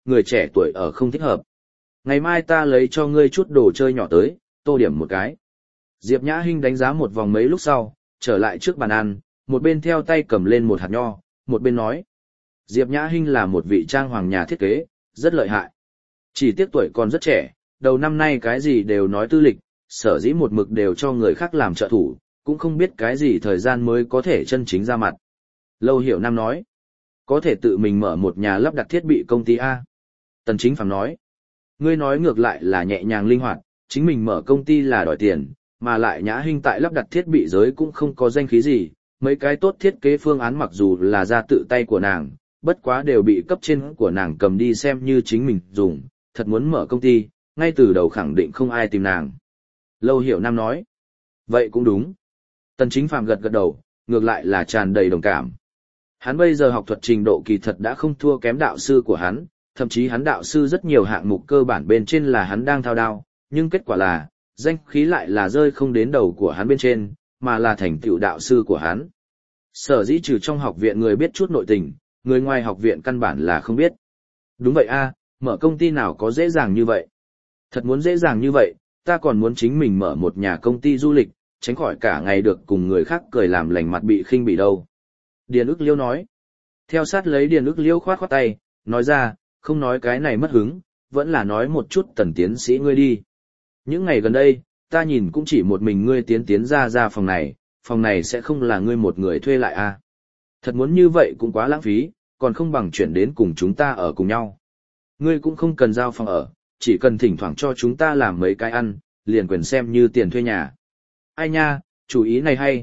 người trẻ tuổi ở không thích hợp. Ngày mai ta lấy cho ngươi chút đồ chơi nhỏ tới, tô điểm một cái. Diệp Nhã Hinh đánh giá một vòng mấy lúc sau, trở lại trước bàn ăn, một bên theo tay cầm lên một hạt nho, một bên nói. Diệp Nhã Hinh là một vị trang hoàng nhà thiết kế, rất lợi hại. Chỉ tiếc tuổi còn rất trẻ, đầu năm nay cái gì đều nói tư lịch, sở dĩ một mực đều cho người khác làm trợ thủ, cũng không biết cái gì thời gian mới có thể chân chính ra mặt. Lâu Hiểu Nam nói, có thể tự mình mở một nhà lắp đặt thiết bị công ty A. Tần Chính Phàm nói, ngươi nói ngược lại là nhẹ nhàng linh hoạt, chính mình mở công ty là đòi tiền, mà lại Nhã Hinh tại lắp đặt thiết bị giới cũng không có danh khí gì, mấy cái tốt thiết kế phương án mặc dù là ra tự tay của nàng, bất quá đều bị cấp trên của nàng cầm đi xem như chính mình dùng, thật muốn mở công ty, ngay từ đầu khẳng định không ai tìm nàng. Lâu Hiểu Nam nói, vậy cũng đúng. Tần Chính Phàm gật gật đầu, ngược lại là tràn đầy đồng cảm. Hắn bây giờ học thuật trình độ kỳ thật đã không thua kém đạo sư của hắn, thậm chí hắn đạo sư rất nhiều hạng mục cơ bản bên trên là hắn đang thao đao, nhưng kết quả là, danh khí lại là rơi không đến đầu của hắn bên trên, mà là thành tựu đạo sư của hắn. Sở dĩ trừ trong học viện người biết chút nội tình, người ngoài học viện căn bản là không biết. Đúng vậy a, mở công ty nào có dễ dàng như vậy. Thật muốn dễ dàng như vậy, ta còn muốn chính mình mở một nhà công ty du lịch, tránh khỏi cả ngày được cùng người khác cười làm lành mặt bị khinh bị đâu. Điền ức liêu nói. Theo sát lấy Điền ức liêu khoát khoát tay, nói ra, không nói cái này mất hứng, vẫn là nói một chút Tần tiến sĩ ngươi đi. Những ngày gần đây, ta nhìn cũng chỉ một mình ngươi tiến ra phòng này sẽ không là ngươi một người thuê lại a. Thật muốn như vậy cũng quá lãng phí, còn không bằng chuyển đến cùng chúng ta ở cùng nhau. Ngươi cũng không cần giao phòng ở, chỉ cần thỉnh thoảng cho chúng ta làm mấy cái ăn, liền quyền xem như tiền thuê nhà. Ai nha, chủ ý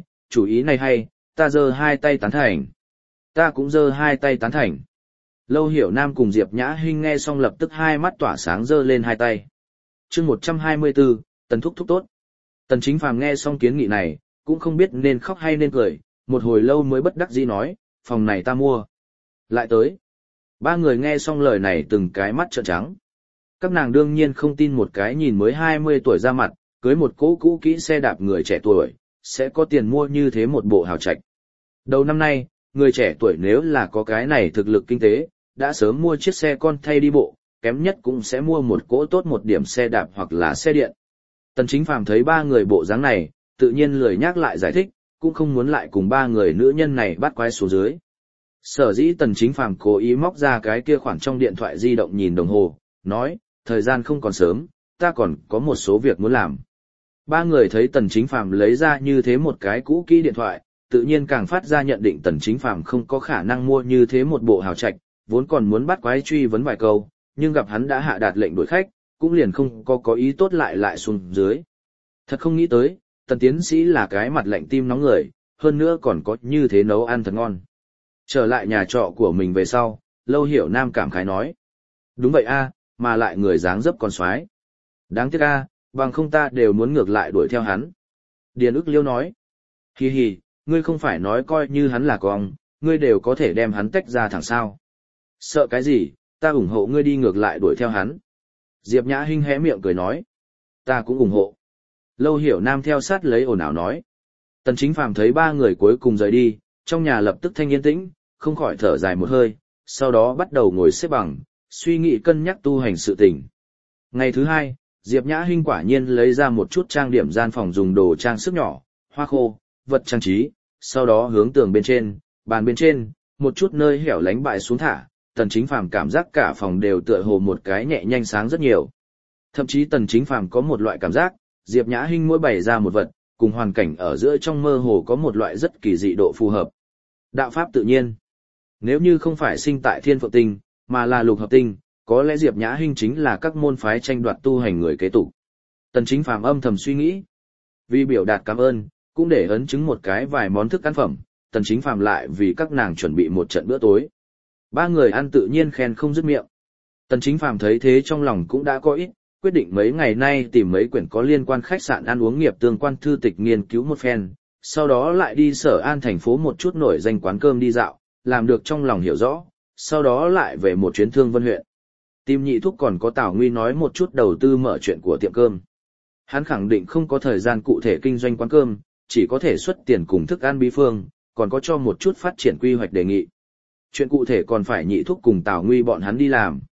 này hay, ta giơ hai tay tán thành. Ta cũng giơ hai tay tán thành. Lâu Hiểu Nam cùng Diệp Nhã Hinh nghe xong lập tức hai mắt tỏa sáng giơ lên hai tay. Chương 124, Tần thúc thúc tốt. Tần Chính Phàm nghe xong kiến nghị này, cũng không biết nên khóc hay nên cười, một hồi lâu mới bất đắc dĩ nói, phòng này ta mua. Lại tới. Ba người nghe xong lời này từng cái mắt trợn trắng. Các nàng đương nhiên không tin một cái nhìn mới 20 tuổi ra mặt, cưới một cỗ cũ kỹ xe đạp người trẻ tuổi, sẽ có tiền mua như thế một bộ hào trạch. Đầu năm nay, người trẻ tuổi nếu là có cái này thực lực kinh tế, đã sớm mua chiếc xe con thay đi bộ, kém nhất cũng sẽ mua một cỗ tốt một điểm xe đạp hoặc là xe điện. Tần Chính Phàm thấy ba người bộ dáng này, tự nhiên lười nhắc lại giải thích, cũng không muốn lại cùng ba người nữ nhân này bắt quái xuống dưới. Sở dĩ Tần Chính Phàm cố ý móc ra cái kia khoản trong điện thoại di động nhìn đồng hồ, nói, thời gian không còn sớm, ta còn có một số việc muốn làm. Ba người thấy Tần Chính Phàm lấy ra như thế một cái cũ kỹ điện thoại, tự nhiên càng phát ra nhận định Tần Chính Phàm không có khả năng mua như thế một bộ hào trạch, vốn còn muốn bắt quái truy vấn vài câu, nhưng gặp hắn đã hạ đạt lệnh đuổi khách, cũng liền không có ý tốt lại xuống dưới. Thật không nghĩ tới, Tần tiến sĩ là cái mặt lạnh tim nóng người, hơn nữa còn có như thế nấu ăn thật ngon. Trở lại nhà trọ của mình về sau, Lâu Hiểu Nam cảm khái nói. Đúng vậy a, mà lại người dáng dấp còn xoái. Đáng tiếc a, bằng không ta đều muốn ngược lại đuổi theo hắn. Điền ức liêu nói. Hi hi, ngươi không phải nói coi như hắn là con, ngươi đều có thể đem hắn tách ra thẳng sao. Sợ cái gì, ta ủng hộ ngươi đi ngược lại đuổi theo hắn. Diệp Nhã Hinh hé miệng cười nói. Ta cũng ủng hộ. Lâu Hiểu Nam theo sát lấy ồn ào nói. Tần Chính Phàm thấy ba người cuối cùng rời đi, trong nhà lập tức thanh yên tĩnh, không khỏi thở dài một hơi, sau đó bắt đầu ngồi xếp bằng, suy nghĩ cân nhắc tu hành sự tình. Ngày thứ hai, Diệp Nhã Hinh quả nhiên lấy ra một chút trang điểm gian phòng dùng đồ trang sức nhỏ, hoa khô, vật trang trí, sau đó hướng tường bên trên, bàn bên trên, một chút nơi hẻo lánh bại xuống thả. Tần Chính Phàm cảm giác cả phòng đều tựa hồ một cái nhẹ nhanh sáng rất nhiều. Thậm chí Tần Chính Phàm có một loại cảm giác, Diệp Nhã Hinh mỗi bày ra một vật, cùng hoàn cảnh ở giữa trong mơ hồ có một loại rất kỳ dị độ phù hợp. Đạo pháp tự nhiên. Nếu như không phải sinh tại Thiên Phượng Tinh, mà là Lục Hợp Tinh, có lẽ Diệp Nhã Hinh chính là các môn phái tranh đoạt tu hành người kế tục. Tần Chính Phàm âm thầm suy nghĩ. Vì biểu đạt cảm ơn, cũng để ấn chứng một cái vài món thức ăn phẩm, Tần Chính Phàm lại vì các nàng chuẩn bị một trận bữa tối. Ba người ăn tự nhiên khen không dứt miệng. Tần Chính Phàm thấy thế trong lòng cũng đã có ít, quyết định mấy ngày nay tìm mấy quyển có liên quan khách sạn ăn uống nghiệp tương quan thư tịch nghiên cứu một phen, sau đó lại đi Sở An thành phố một chút nổi danh quán cơm đi dạo, làm được trong lòng hiểu rõ, sau đó lại về một chuyến Thương Vân huyện. Tìm Nhị thúc còn có Tào Nguy nói một chút đầu tư mở chuyện của tiệm cơm. Hắn khẳng định không có thời gian cụ thể kinh doanh quán cơm, chỉ có thể xuất tiền cùng thức ăn bí phương, còn có cho một chút phát triển quy hoạch đề nghị. Chuyện cụ thể còn phải Nhị thúc cùng Tào Nguy bọn hắn đi làm.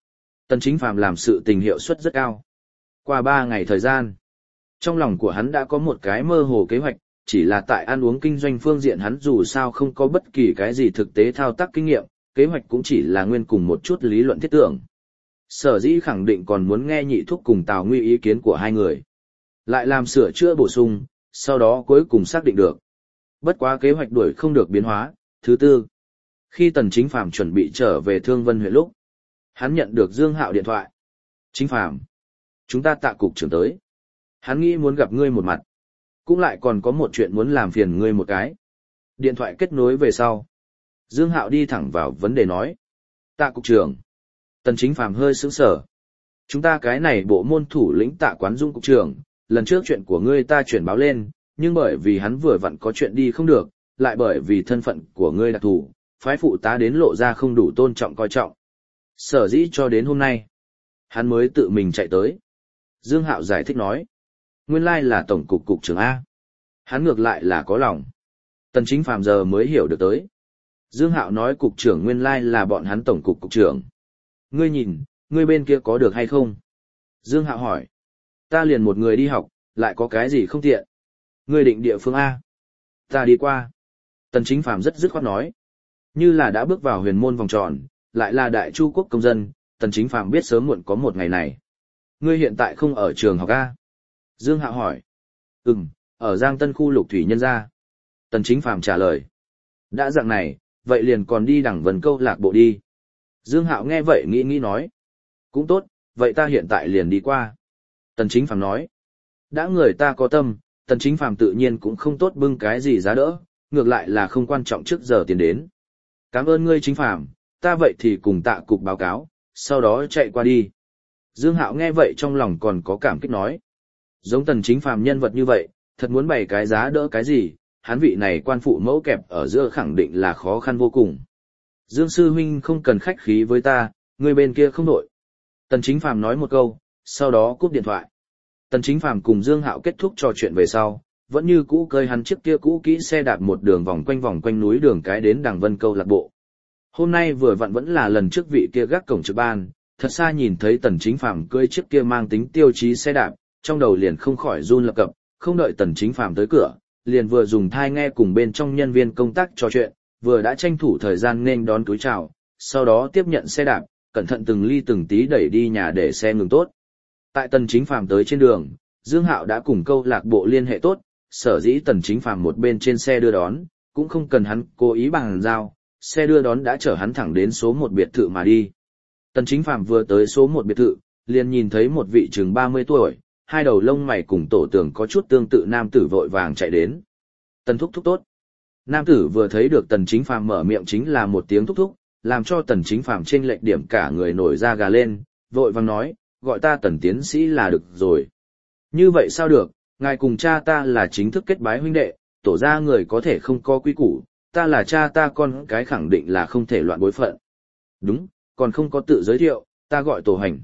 Tần Chính Phàm làm sự tình hiệu suất rất cao. Qua 3 ngày thời gian, trong lòng của hắn đã có một cái mơ hồ kế hoạch, chỉ là tại ăn uống kinh doanh phương diện hắn dù sao không có bất kỳ cái gì thực tế thao tác kinh nghiệm, kế hoạch cũng chỉ là nguyên cùng một chút lý luận thiết tưởng. Sở dĩ khẳng định còn muốn nghe Nhị Thúc cùng Tào Nguy ý kiến của hai người. Lại làm sửa chữa bổ sung, sau đó cuối cùng xác định được. Bất quá kế hoạch đuổi không được biến hóa. Thứ tư, khi Tần Chính Phàm chuẩn bị trở về Thương Vân huyện lúc, hắn nhận được Dương Hạo điện thoại. Chính Phàm, chúng ta Tạ cục trưởng tới. Hắn nghĩ muốn gặp ngươi một mặt. Cũng lại còn có một chuyện muốn làm phiền ngươi một cái. Điện thoại kết nối về sau. Dương Hạo đi thẳng vào vấn đề nói. Tạ cục trưởng. Tần Chính Phàm hơi sững sờ. Chúng ta cái này bộ môn thủ lĩnh Tạ Quán Dung cục trưởng, lần trước chuyện của ngươi ta chuyển báo lên, nhưng bởi vì hắn vừa vặn có chuyện đi không được, lại bởi vì thân phận của ngươi đặc thù, phái phụ tá đến lộ ra không đủ tôn trọng coi trọng. Sở dĩ cho đến hôm nay, hắn mới tự mình chạy tới. Dương Hạo giải thích nói. Nguyên lai là tổng cục cục trưởng A. Hắn ngược lại là có lòng. Tần Chính Phàm giờ mới hiểu được tới. Dương Hạo nói cục trưởng nguyên lai là bọn hắn tổng cục cục trưởng. Ngươi nhìn, ngươi bên kia có được hay không? Dương Hạo hỏi. Ta liền một người đi học, lại có cái gì không tiện? Ngươi định địa phương A. Ta đi qua. Tần Chính Phàm rất dứt khoát nói. Như là đã bước vào huyền môn vòng tròn, lại là đại chu quốc công dân, Tần Chính Phàm biết sớm muộn có một ngày này. Ngươi hiện tại không ở trường học A? Dương Hạo hỏi. Ở Giang Tân khu Lục Thủy nhân gia. Tần Chính Phàm trả lời. Đã dạng này, vậy liền còn đi Đẳng Vân câu lạc bộ đi. Dương Hạo nghe vậy nghĩ nói. Cũng tốt, vậy ta hiện tại liền đi qua. Tần Chính Phàm nói. Đã người ta có tâm, Tần Chính Phàm tự nhiên cũng không tốt bưng cái gì giá đỡ, ngược lại là không quan trọng trước giờ tiền đến. Cảm ơn ngươi Chính Phàm, ta vậy thì cùng Tạ cục báo cáo, sau đó chạy qua đi. Dương Hạo nghe vậy trong lòng còn có cảm kích nói. Giống Tần Chính Phàm nhân vật như vậy, thật muốn bày cái giá đỡ cái gì, hắn vị này quan phụ mẫu kẹp ở giữa khẳng định là khó khăn vô cùng. Dương sư huynh không cần khách khí với ta, người bên kia không đổi. Tần Chính Phàm nói một câu, sau đó cúp điện thoại. Tần Chính Phàm cùng Dương Hạo kết thúc trò chuyện về sau, vẫn như cũ cơi hắn chiếc kia cũ kỹ xe đạp một đường vòng quanh núi đường cái đến Đằng Vân câu lạc bộ. Hôm nay vừa vặn vẫn là lần trước vị kia gác cổng trực ban, thật xa nhìn thấy Tần Chính Phàm cưỡi chiếc kia mang tính tiêu chí xe đạp, trong đầu liền không khỏi run lập cập, không đợi Tần Chính Phàm tới cửa, liền vừa dùng tai nghe cùng bên trong nhân viên công tác trò chuyện, vừa đã tranh thủ thời gian nên đón túi chào, sau đó tiếp nhận xe đạp, cẩn thận từng ly từng tí đẩy đi nhà để xe ngừng tốt. Tại Tần Chính Phàm tới trên đường, Dương Hạo đã cùng câu lạc bộ liên hệ tốt, sở dĩ Tần Chính Phàm một bên trên xe đưa đón, cũng không cần hắn cố ý bàn giao, xe đưa đón đã chở hắn thẳng đến số 1 biệt thự mà đi. Tần Chính Phàm vừa tới số 1 biệt thự, liền nhìn thấy một vị chừng 30 tuổi, hai đầu lông mày cùng tổ tường có chút tương tự nam tử vội vàng chạy đến. Tần thúc thúc tốt. Nam tử vừa thấy được Tần Chính Phàm mở miệng chính là một tiếng thúc thúc, làm cho Tần Chính Phàm chênh lệch điểm cả người nổi da gà lên, vội vàng nói, gọi ta Tần tiến sĩ là được rồi. Như vậy sao được, ngài cùng cha ta là chính thức kết bái huynh đệ, tổ gia người có thể không có quy củ, ta là cha ta con cái khẳng định là không thể loạn bối phận. Đúng, còn không có tự giới thiệu, ta gọi Tổ Hành.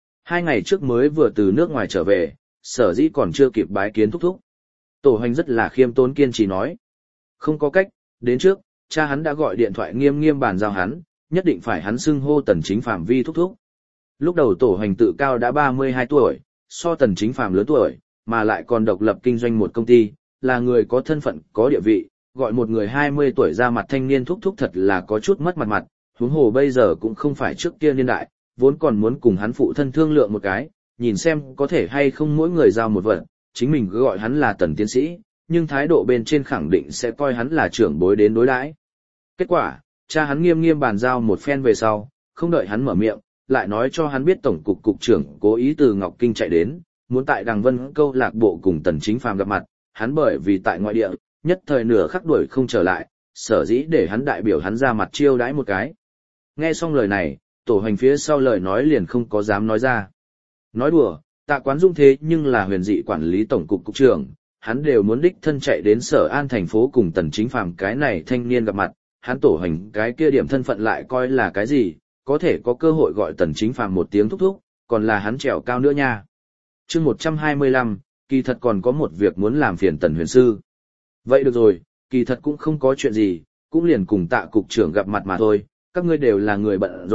2 ngày trước mới vừa từ nước ngoài trở về, sở dĩ còn chưa kịp bái kiến thúc thúc. Tổ Hành rất là khiêm tốn kiên trì nói. Không có cách, đến trước, cha hắn đã gọi điện thoại nghiêm nghiêm bàn giao hắn, nhất định phải hắn xưng hô Tần Chính Phàm vi thúc thúc. Lúc đầu Tổ Hành tự cao đã 32 tuổi, so Tần Chính Phàm lớn tuổi, mà lại còn độc lập kinh doanh một công ty, là người có thân phận, có địa vị, gọi một người 20 tuổi ra mặt thanh niên thúc thúc thật là có chút mất mặt, huống hồ bây giờ cũng không phải trước kia niên đại, vốn còn muốn cùng hắn phụ thân thương lượng một cái, nhìn xem có thể hay không mỗi người giao một vật, chính mình cứ gọi hắn là Tần tiến sĩ, nhưng thái độ bên trên khẳng định sẽ coi hắn là trưởng bối đến đối đãi. Kết quả, cha hắn nghiêm nghiêm bàn giao một phen về sau, không đợi hắn mở miệng, lại nói cho hắn biết tổng cục cục trưởng cố ý từ Ngọc Kinh chạy đến, muốn tại Đằng Vân câu lạc bộ cùng Tần Chính Phàm gặp mặt, hắn bởi vì tại ngoại địa, nhất thời nửa khắc đuổi không trở lại, sở dĩ để hắn đại biểu hắn ra mặt chiêu đãi một cái. Nghe xong lời này, Tổ Hành phía sau lời nói liền không có dám nói ra. Nói đùa, Tạ Quán Dung thế nhưng là huyền dị quản lý tổng cục cục trưởng, hắn đều muốn đích thân chạy đến Sở An thành phố cùng Tần Chính Phàm cái này thanh niên gặp mặt, hắn Tổ Hành cái kia điểm thân phận lại coi là cái gì, có thể có cơ hội gọi Tần Chính Phàm một tiếng thúc thúc, còn là hắn trèo cao nữa nha. Chương 125, kỳ thật còn có một việc muốn làm phiền Tần huyền sư. Vậy được rồi, kỳ thật cũng không có chuyện gì, cũng liền cùng Tạ cục trưởng gặp mặt mà thôi, các ngươi đều là người bận rộn,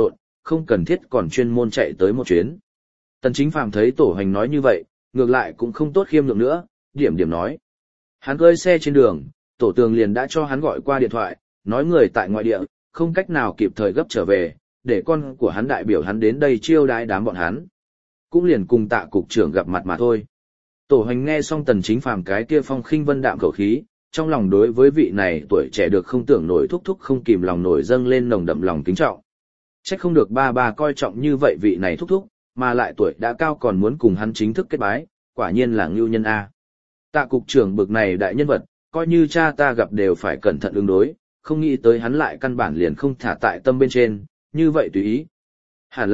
không cần thiết còn chuyên môn chạy tới một chuyến. Tần Chính Phàm thấy Tổ Hoành nói như vậy, ngược lại cũng không tốt khiêm lượng nữa, điểm điểm nói. Hắn cơi xe trên đường, Tổ Tường liền đã cho hắn gọi qua điện thoại, nói người tại ngoại địa, không cách nào kịp thời gấp trở về, để con của hắn đại biểu hắn đến đây chiêu đãi đám bọn hắn. Cũng liền cùng Tạ cục trưởng gặp mặt mà thôi. Tổ Hoành nghe xong Tần Chính Phàm cái kia phong khinh vân đạm khẩu khí, trong lòng đối với vị này tuổi trẻ được không tưởng nổi thúc thúc không kìm lòng nổi dâng lên nồng đậm lòng kính trọng. Chắc không được ba coi trọng như vậy vị này thúc thúc, mà lại tuổi đã cao còn muốn cùng hắn chính thức kết bái, quả nhiên là ngưu nhân A. Tạ cục trưởng bực này đại nhân vật, coi như cha ta gặp đều phải cẩn thận ứng đối, không nghĩ tới hắn lại căn bản liền không thả tại tâm bên trên, như vậy tùy ý. Hẳn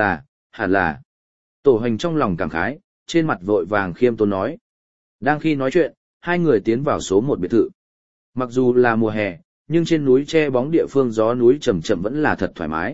là. Tổ Hoành trong lòng cảm khái, trên mặt vội vàng khiêm tốn nói. Đang khi nói chuyện, hai người tiến vào số một biệt thự. Mặc dù là mùa hè, nhưng trên núi che bóng địa phương gió núi chậm chậm vẫn là thật thoải mái.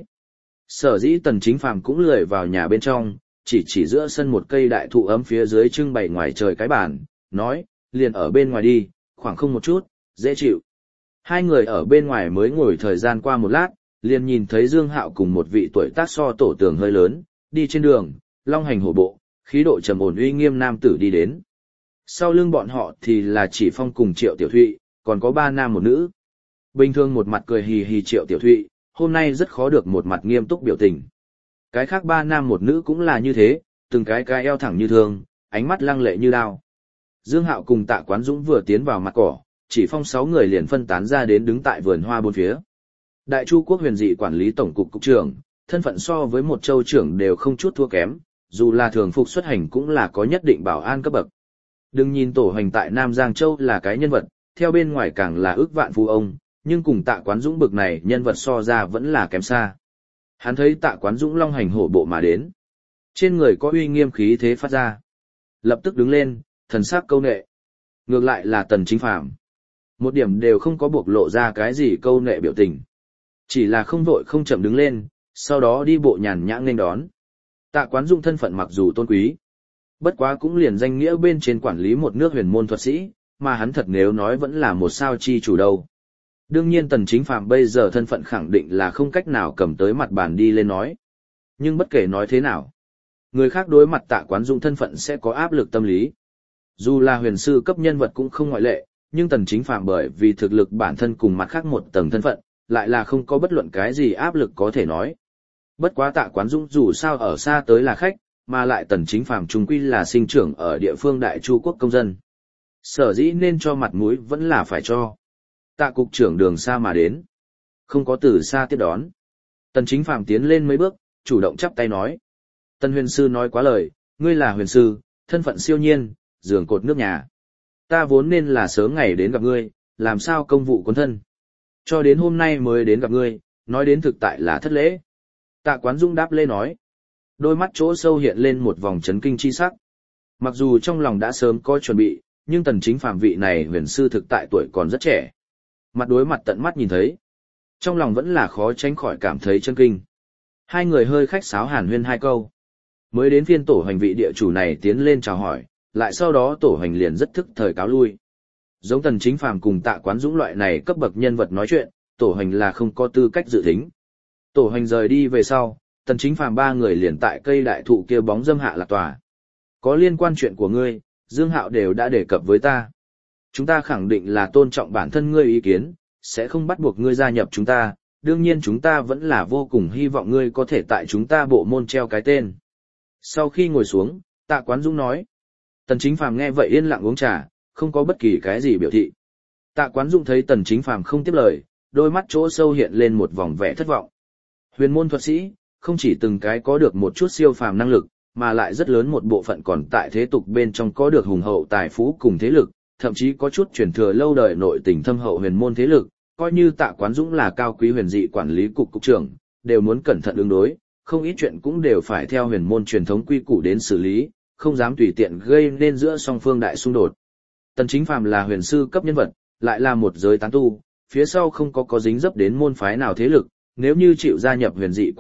Sở dĩ Tần Chính Phàm cũng lười vào nhà bên trong, chỉ giữa sân một cây đại thụ ấm phía dưới trưng bày ngoài trời cái bàn, nói, liền ở bên ngoài đi, khoảng không một chút, dễ chịu. Hai người ở bên ngoài mới ngồi thời gian qua một lát, liền nhìn thấy Dương Hạo cùng một vị tuổi tác so Tổ Tường hơi lớn, đi trên đường, long hành hổ bộ, khí độ trầm ổn uy nghiêm nam tử đi đến. Sau lưng bọn họ thì là Chỉ Phong cùng Triệu Tiểu Thụy, còn có 3 nam một nữ. Bình thường một mặt cười hì hì Triệu Tiểu Thụy, hôm nay rất khó được một mặt nghiêm túc biểu tình. Cái khác 3 nam một nữ cũng là như thế, từng cái eo thẳng như thường, ánh mắt lăng lệ như đao. Dương Hạo cùng Tạ Quán Dũng vừa tiến vào mặt cỏ, Chỉ Phong 6 người liền phân tán ra đến đứng tại vườn hoa bốn phía. Đại Chu quốc huyền dị quản lý tổng cục cục trưởng, thân phận so với một châu trưởng đều không chút thua kém, dù là thường phục xuất hành cũng là có nhất định bảo an cấp bậc. Đừng nhìn Tổ Hoành tại Nam Giang Châu là cái nhân vật, theo bên ngoài càng là ước vạn phú ông, nhưng cùng Tạ Quán Dũng bực này nhân vật so ra vẫn là kém xa. Hắn thấy Tạ Quán Dũng long hành hổ bộ mà đến. Trên người có uy nghiêm khí thế phát ra. Lập tức đứng lên, thần sắc câu nệ. Ngược lại là Tần Chính Phàm. Một điểm đều không có buộc lộ ra cái gì câu nệ biểu tình. Chỉ là không vội không chậm đứng lên, sau đó đi bộ nhàn nhã nghênh đón. Tạ Quán Dũng thân phận mặc dù tôn quý, bất quá cũng liền danh nghĩa bên trên quản lý một nước huyền môn thuật sĩ, mà hắn thật nếu nói vẫn là một sao chi chủ đâu. Đương nhiên Tần Chính Phàm bây giờ thân phận khẳng định là không cách nào cầm tới mặt bàn đi lên nói. Nhưng bất kể nói thế nào, người khác đối mặt Tạ Quán Dũng thân phận sẽ có áp lực tâm lý. Dù là huyền sư cấp nhân vật cũng không ngoại lệ, nhưng Tần Chính Phàm bởi vì thực lực bản thân cùng mặt khác một tầng thân phận, lại là không có bất luận cái gì áp lực có thể nói. Bất quá Tạ Quán Dũng dù sao ở xa tới là khách, mà lại Tần Chính Phàm trung quy là sinh trưởng ở địa phương Đại Chu quốc công dân. Sở dĩ nên cho mặt mũi vẫn là phải cho. Tạ cục trưởng đường xa mà đến, không có từ xa tiếp đón. Tần Chính Phàm tiến lên mấy bước, chủ động chắp tay nói. Tần huyền sư nói quá lời, ngươi là huyền sư, thân phận siêu nhiên, giường cột nước nhà. Ta vốn nên là sớm ngày đến gặp ngươi, làm sao công vụ cuốn thân. Cho đến hôm nay mới đến gặp ngươi, nói đến thực tại là thất lễ. Tạ Quán Dũng đáp lễ nói. Đôi mắt chỗ sâu hiện lên một vòng chấn kinh chi sắc. Mặc dù trong lòng đã sớm có chuẩn bị, nhưng Tần Chính Phàm vị này huyền sư thực tại tuổi còn rất trẻ. Mặt đối mặt tận mắt nhìn thấy. Trong lòng vẫn là khó tránh khỏi cảm thấy chấn kinh. Hai người hơi khách sáo hàn huyên 2 câu. Mới đến phiên Tổ Hoành vị địa chủ này tiến lên chào hỏi, lại sau đó Tổ Hoành liền rất thức thời cáo lui. Giống Tần Chính Phàm cùng Tạ Quán Dũng loại này cấp bậc nhân vật nói chuyện, Tổ Hoành là không có tư cách dự thính. Tổ Hoành rời đi về sau, Tần Chính Phàm 3 người liền tại cây đại thụ kia bóng dâm hạ lạc tòa. Có liên quan chuyện của ngươi, Dương Hạo đều đã đề cập với ta. Chúng ta khẳng định là tôn trọng bản thân ngươi ý kiến, sẽ không bắt buộc ngươi gia nhập chúng ta, đương nhiên chúng ta vẫn là vô cùng hy vọng ngươi có thể tại chúng ta bộ môn treo cái tên. Sau khi ngồi xuống, Tạ Quán Dũng nói. Tần Chính Phàm nghe vậy yên lặng uống trà, không có bất kỳ cái gì biểu thị. Tạ Quán Dũng thấy Tần Chính Phàm không tiếp lời, đôi mắt chỗ sâu hiện lên một vòng vẻ thất vọng. Huyền môn thuật sĩ, không chỉ từng cái có được một chút siêu phàm năng lực, mà lại rất lớn một bộ phận còn tại thế tục bên trong có được hùng hậu tài phú cùng thế lực, thậm chí có chút truyền thừa lâu đời nội tình thâm hậu huyền môn thế lực, coi như Tạ Quán Dũng là cao quý huyền dị quản lý cục cục trưởng, đều muốn cẩn thận ứng đối, không ít chuyện cũng đều phải theo huyền môn truyền thống quy củ đến xử lý, không dám tùy tiện gây nên giữa song phương đại xung đột. Tần Chính Phàm là huyền sư cấp nhân vật, lại là một giới tán tu, phía sau không có dính dấp đến môn phái nào thế lực, nếu như chịu gia nhập huyền dị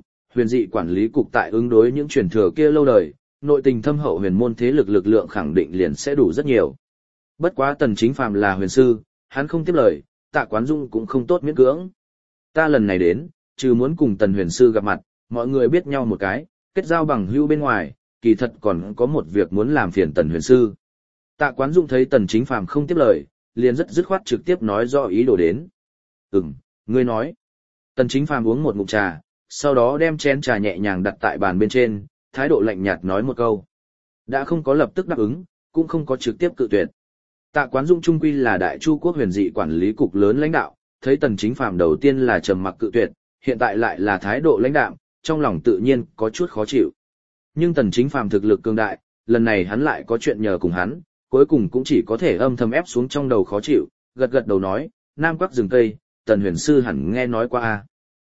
quản lý cục tại ứng đối những truyền thừa kia lâu đời, nội tình thâm hậu huyền môn thế lực lực lượng khẳng định liền sẽ đủ rất nhiều. Bất quá Tần Chính Phàm là huyền sư, hắn không tiếp lời, Tạ Quán Dũng cũng không tốt miễn cưỡng. Ta lần này đến, trừ muốn cùng Tần huyền sư gặp mặt, mọi người biết nhau một cái, kết giao bằng hữu bên ngoài, kỳ thật còn có một việc muốn làm phiền Tần Huyền Sư. Tạ Quán Dung thấy Tần Chính Phàm không tiếp lời, liền rất dứt khoát trực tiếp nói rõ ý đồ đến. Ngươi nói. Tần Chính Phàm uống một ngụm trà, sau đó đem chén trà nhẹ nhàng đặt tại bàn bên trên, thái độ lạnh nhạt nói một câu. Đã không có lập tức đáp ứng, cũng không có trực tiếp cự tuyệt. Tạ Quán Dung trung quy là Đại Chu quốc huyền dị quản lý cục lớn lãnh đạo, thấy Tần Chính Phàm đầu tiên là trầm mặc cự tuyệt, hiện tại lại là thái độ lãnh đạm, trong lòng tự nhiên có chút khó chịu. Nhưng Tần Chính Phàm thực lực cường đại, lần này hắn lại có chuyện nhờ cùng hắn, cuối cùng cũng chỉ có thể âm thầm ép xuống trong đầu khó chịu, gật gật đầu nói, Nam Quắc rừng cây, Tần Huyền Sư hẳn nghe nói qua a.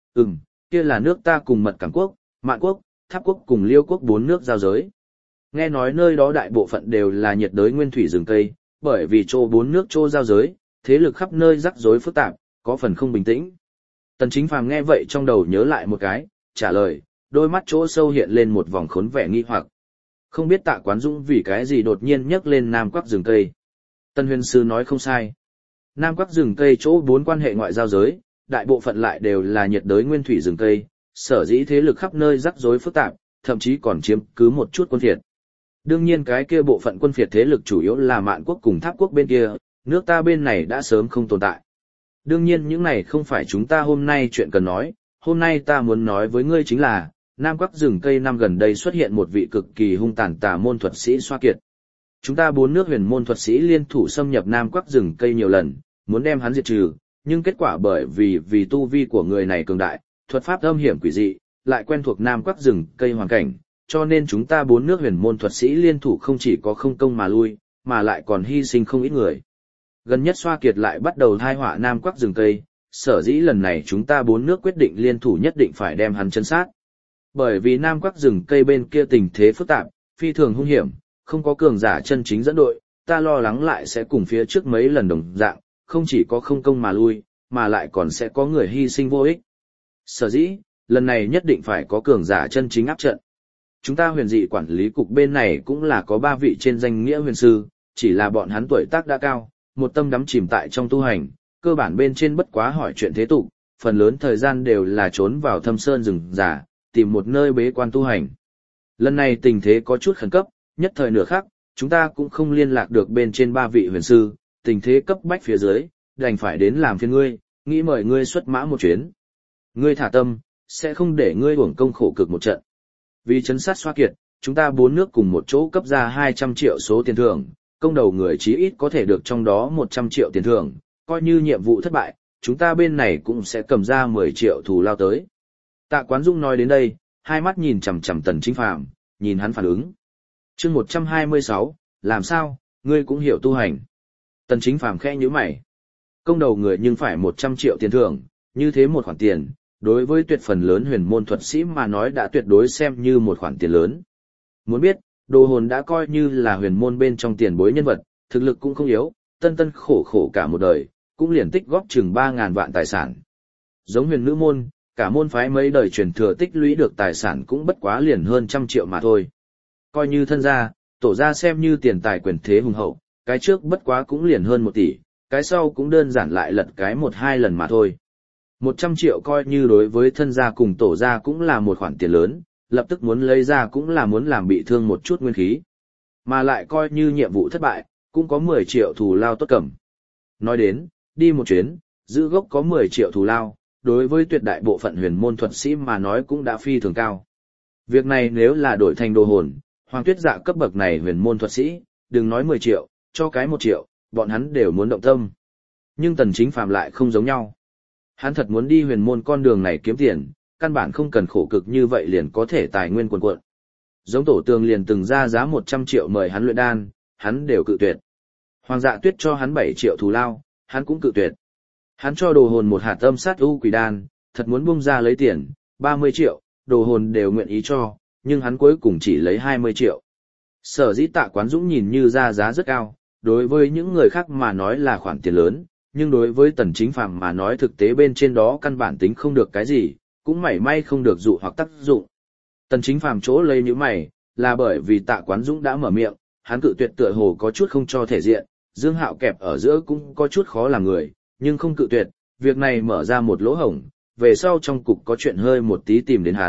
Kia là nước ta cùng Mật Cảng quốc, Mạn quốc, Tháp quốc cùng Liêu quốc 4 nước giao giới. Nghe nói nơi đó đại bộ phận đều là nhiệt đới nguyên thủy rừng cây, bởi vì chỗ 4 nước chỗ giao giới, thế lực khắp nơi rắc rối phức tạp, có phần không bình tĩnh. Tần Chính Phàm nghe vậy trong đầu nhớ lại một cái, trả lời, đôi mắt chỗ sâu hiện lên một vòng khốn vẻ nghi hoặc. Không biết Tạ Quán Dũng vì cái gì đột nhiên nhắc lên Nam Quắc rừng cây. Tần Huyền Sư nói không sai. Nam Quắc rừng cây chỗ 4 quan hệ ngoại giao giới, đại bộ phận lại đều là nhiệt đới nguyên thủy rừng cây, sở dĩ thế lực khắp nơi rắc rối phức tạp, thậm chí còn chiếm cứ một chút quân phiệt. Đương nhiên cái kia bộ phận quân phiệt thế lực chủ yếu là Mạn quốc cùng Tháp quốc bên kia, nước ta bên này đã sớm không tồn tại. Đương nhiên những này không phải chúng ta hôm nay chuyện cần nói, hôm nay ta muốn nói với ngươi chính là, Nam Quắc rừng cây năm gần đây xuất hiện một vị cực kỳ hung tàn tà môn thuật sĩ Xoa Kiệt. Chúng ta 4 nước huyền môn thuật sĩ liên thủ xâm nhập Nam Quắc rừng cây nhiều lần, muốn đem hắn diệt trừ, nhưng kết quả bởi vì tu vi của người này cường đại, thuật pháp âm hiểm quỷ dị, lại quen thuộc Nam Quắc rừng cây hoàn cảnh, cho nên chúng ta 4 nước huyền môn thuật sĩ liên thủ không chỉ có không công mà lui, mà lại còn hy sinh không ít người. Gần nhất Xoa Kiệt lại bắt đầu thai họa Nam Quắc rừng cây, sở dĩ lần này chúng ta 4 nước quyết định liên thủ nhất định phải đem hắn chấn sát. Bởi vì Nam Quắc rừng cây bên kia tình thế phức tạp, phi thường hung hiểm, không có cường giả chân chính dẫn đội, ta lo lắng lại sẽ cùng phía trước mấy lần đồng dạng, không chỉ có không công mà lui, mà lại còn sẽ có người hy sinh vô ích. Sở dĩ, lần này nhất định phải có cường giả chân chính áp trận. Chúng ta huyền dị quản lý cục bên này cũng là có 3 vị trên danh nghĩa huyền sư, chỉ là bọn hắn tuổi tác đã cao, một tâm đắm chìm tại trong tu hành, cơ bản bên trên bất quá hỏi chuyện thế tục, phần lớn thời gian đều là trốn vào thâm sơn rừng già, tìm một nơi bế quan tu hành. Lần này tình thế có chút khẩn cấp, nhất thời nửa khắc, chúng ta cũng không liên lạc được bên trên 3 vị huyền sư, tình thế cấp bách phía dưới, đành phải đến làm phiền ngươi, nghĩ mời ngươi xuất mã một chuyến. Ngươi thả tâm, sẽ không để ngươi uổng công khổ cực một trận. Vì chấn sát Xoa Kiệt, chúng ta 4 nước cùng một chỗ cấp ra 200 triệu số tiền thưởng, công đầu người chí ít có thể được trong đó 100 triệu tiền thưởng, coi như nhiệm vụ thất bại, chúng ta bên này cũng sẽ cầm ra 10 triệu thù lao tới. Tạ Quán Dung nói đến đây, hai mắt nhìn chằm chằm Tần Chính Phàm, nhìn hắn phản ứng. Chương 126, làm sao, ngươi cũng hiểu tu hành. Tần Chính Phàm khẽ nhíu mày. Công đầu người nhưng phải 100 triệu tiền thưởng, như thế một khoản tiền, đối với tuyệt phần lớn huyền môn thuật sĩ mà nói đã tuyệt đối xem như một khoản tiền lớn. Muốn biết, Đồ Hồn đã coi như là huyền môn bên trong tiền bối nhân vật, thực lực cũng không yếu, tân tân khổ khổ cả một đời, cũng liền tích góp chừng 3.000 vạn tài sản. Giống huyền nữ môn, cả môn phái mấy đời truyền thừa tích lũy được tài sản cũng bất quá liền hơn 100 triệu mà thôi. Coi như thân gia, tổ gia xem như tiền tài quyền thế hùng hậu, cái trước bất quá cũng liền hơn 1 tỷ, cái sau cũng đơn giản lại lật cái 1-2 lần mà thôi. 100 triệu coi như đối với thân gia cùng tổ gia cũng là một khoản tiền lớn, lập tức muốn lấy ra cũng là muốn làm bị thương một chút nguyên khí. Mà lại coi như nhiệm vụ thất bại, cũng có 10 triệu thù lao tốt cầm. Nói đến, đi một chuyến, giữ gốc có 10 triệu thù lao, đối với tuyệt đại bộ phận huyền môn thuật sĩ mà nói cũng đã phi thường cao. Việc này nếu là đổi thành Đồ Hồn, Hoàng Tuyết Dạ cấp bậc này huyền môn thuật sĩ, đừng nói 10 triệu, cho cái 1 triệu, bọn hắn đều muốn động tâm. Nhưng Tần Chính Phàm lại không giống nhau. Hắn thật muốn đi huyền môn con đường này kiếm tiền, căn bản không cần khổ cực như vậy liền có thể tài nguyên cuồn cuộn. Giống Tổ Tường liền từng ra giá 100 triệu mời hắn luyện đan, hắn đều cự tuyệt. Hoàng Dạ Tuyết cho hắn 7 triệu thù lao, hắn cũng cự tuyệt. Hắn cho Đồ Hồn một hạt âm sát u quỷ đan, thật muốn bung ra lấy tiền, 30 triệu, Đồ Hồn đều nguyện ý cho, nhưng hắn cuối cùng chỉ lấy 20 triệu. Sở dĩ Tạ Quán Dũng nhìn như ra giá rất cao, đối với những người khác mà nói là khoản tiền lớn, nhưng đối với Tần Chính Phàm mà nói thực tế bên trên đó căn bản tính không được cái gì, cũng mảy may không được dụ hoặc tác dụng. Tần Chính Phàm chỗ lấy như mày, là bởi vì Tạ Quán Dũng đã mở miệng, hắn cự tuyệt tựa hồ có chút không cho thể diện, Dương Hạo kẹp ở giữa cũng có chút khó làm người, nhưng không cự tuyệt, việc này mở ra một lỗ hổng, về sau trong cục có chuyện hơi một tí tìm đến hắn,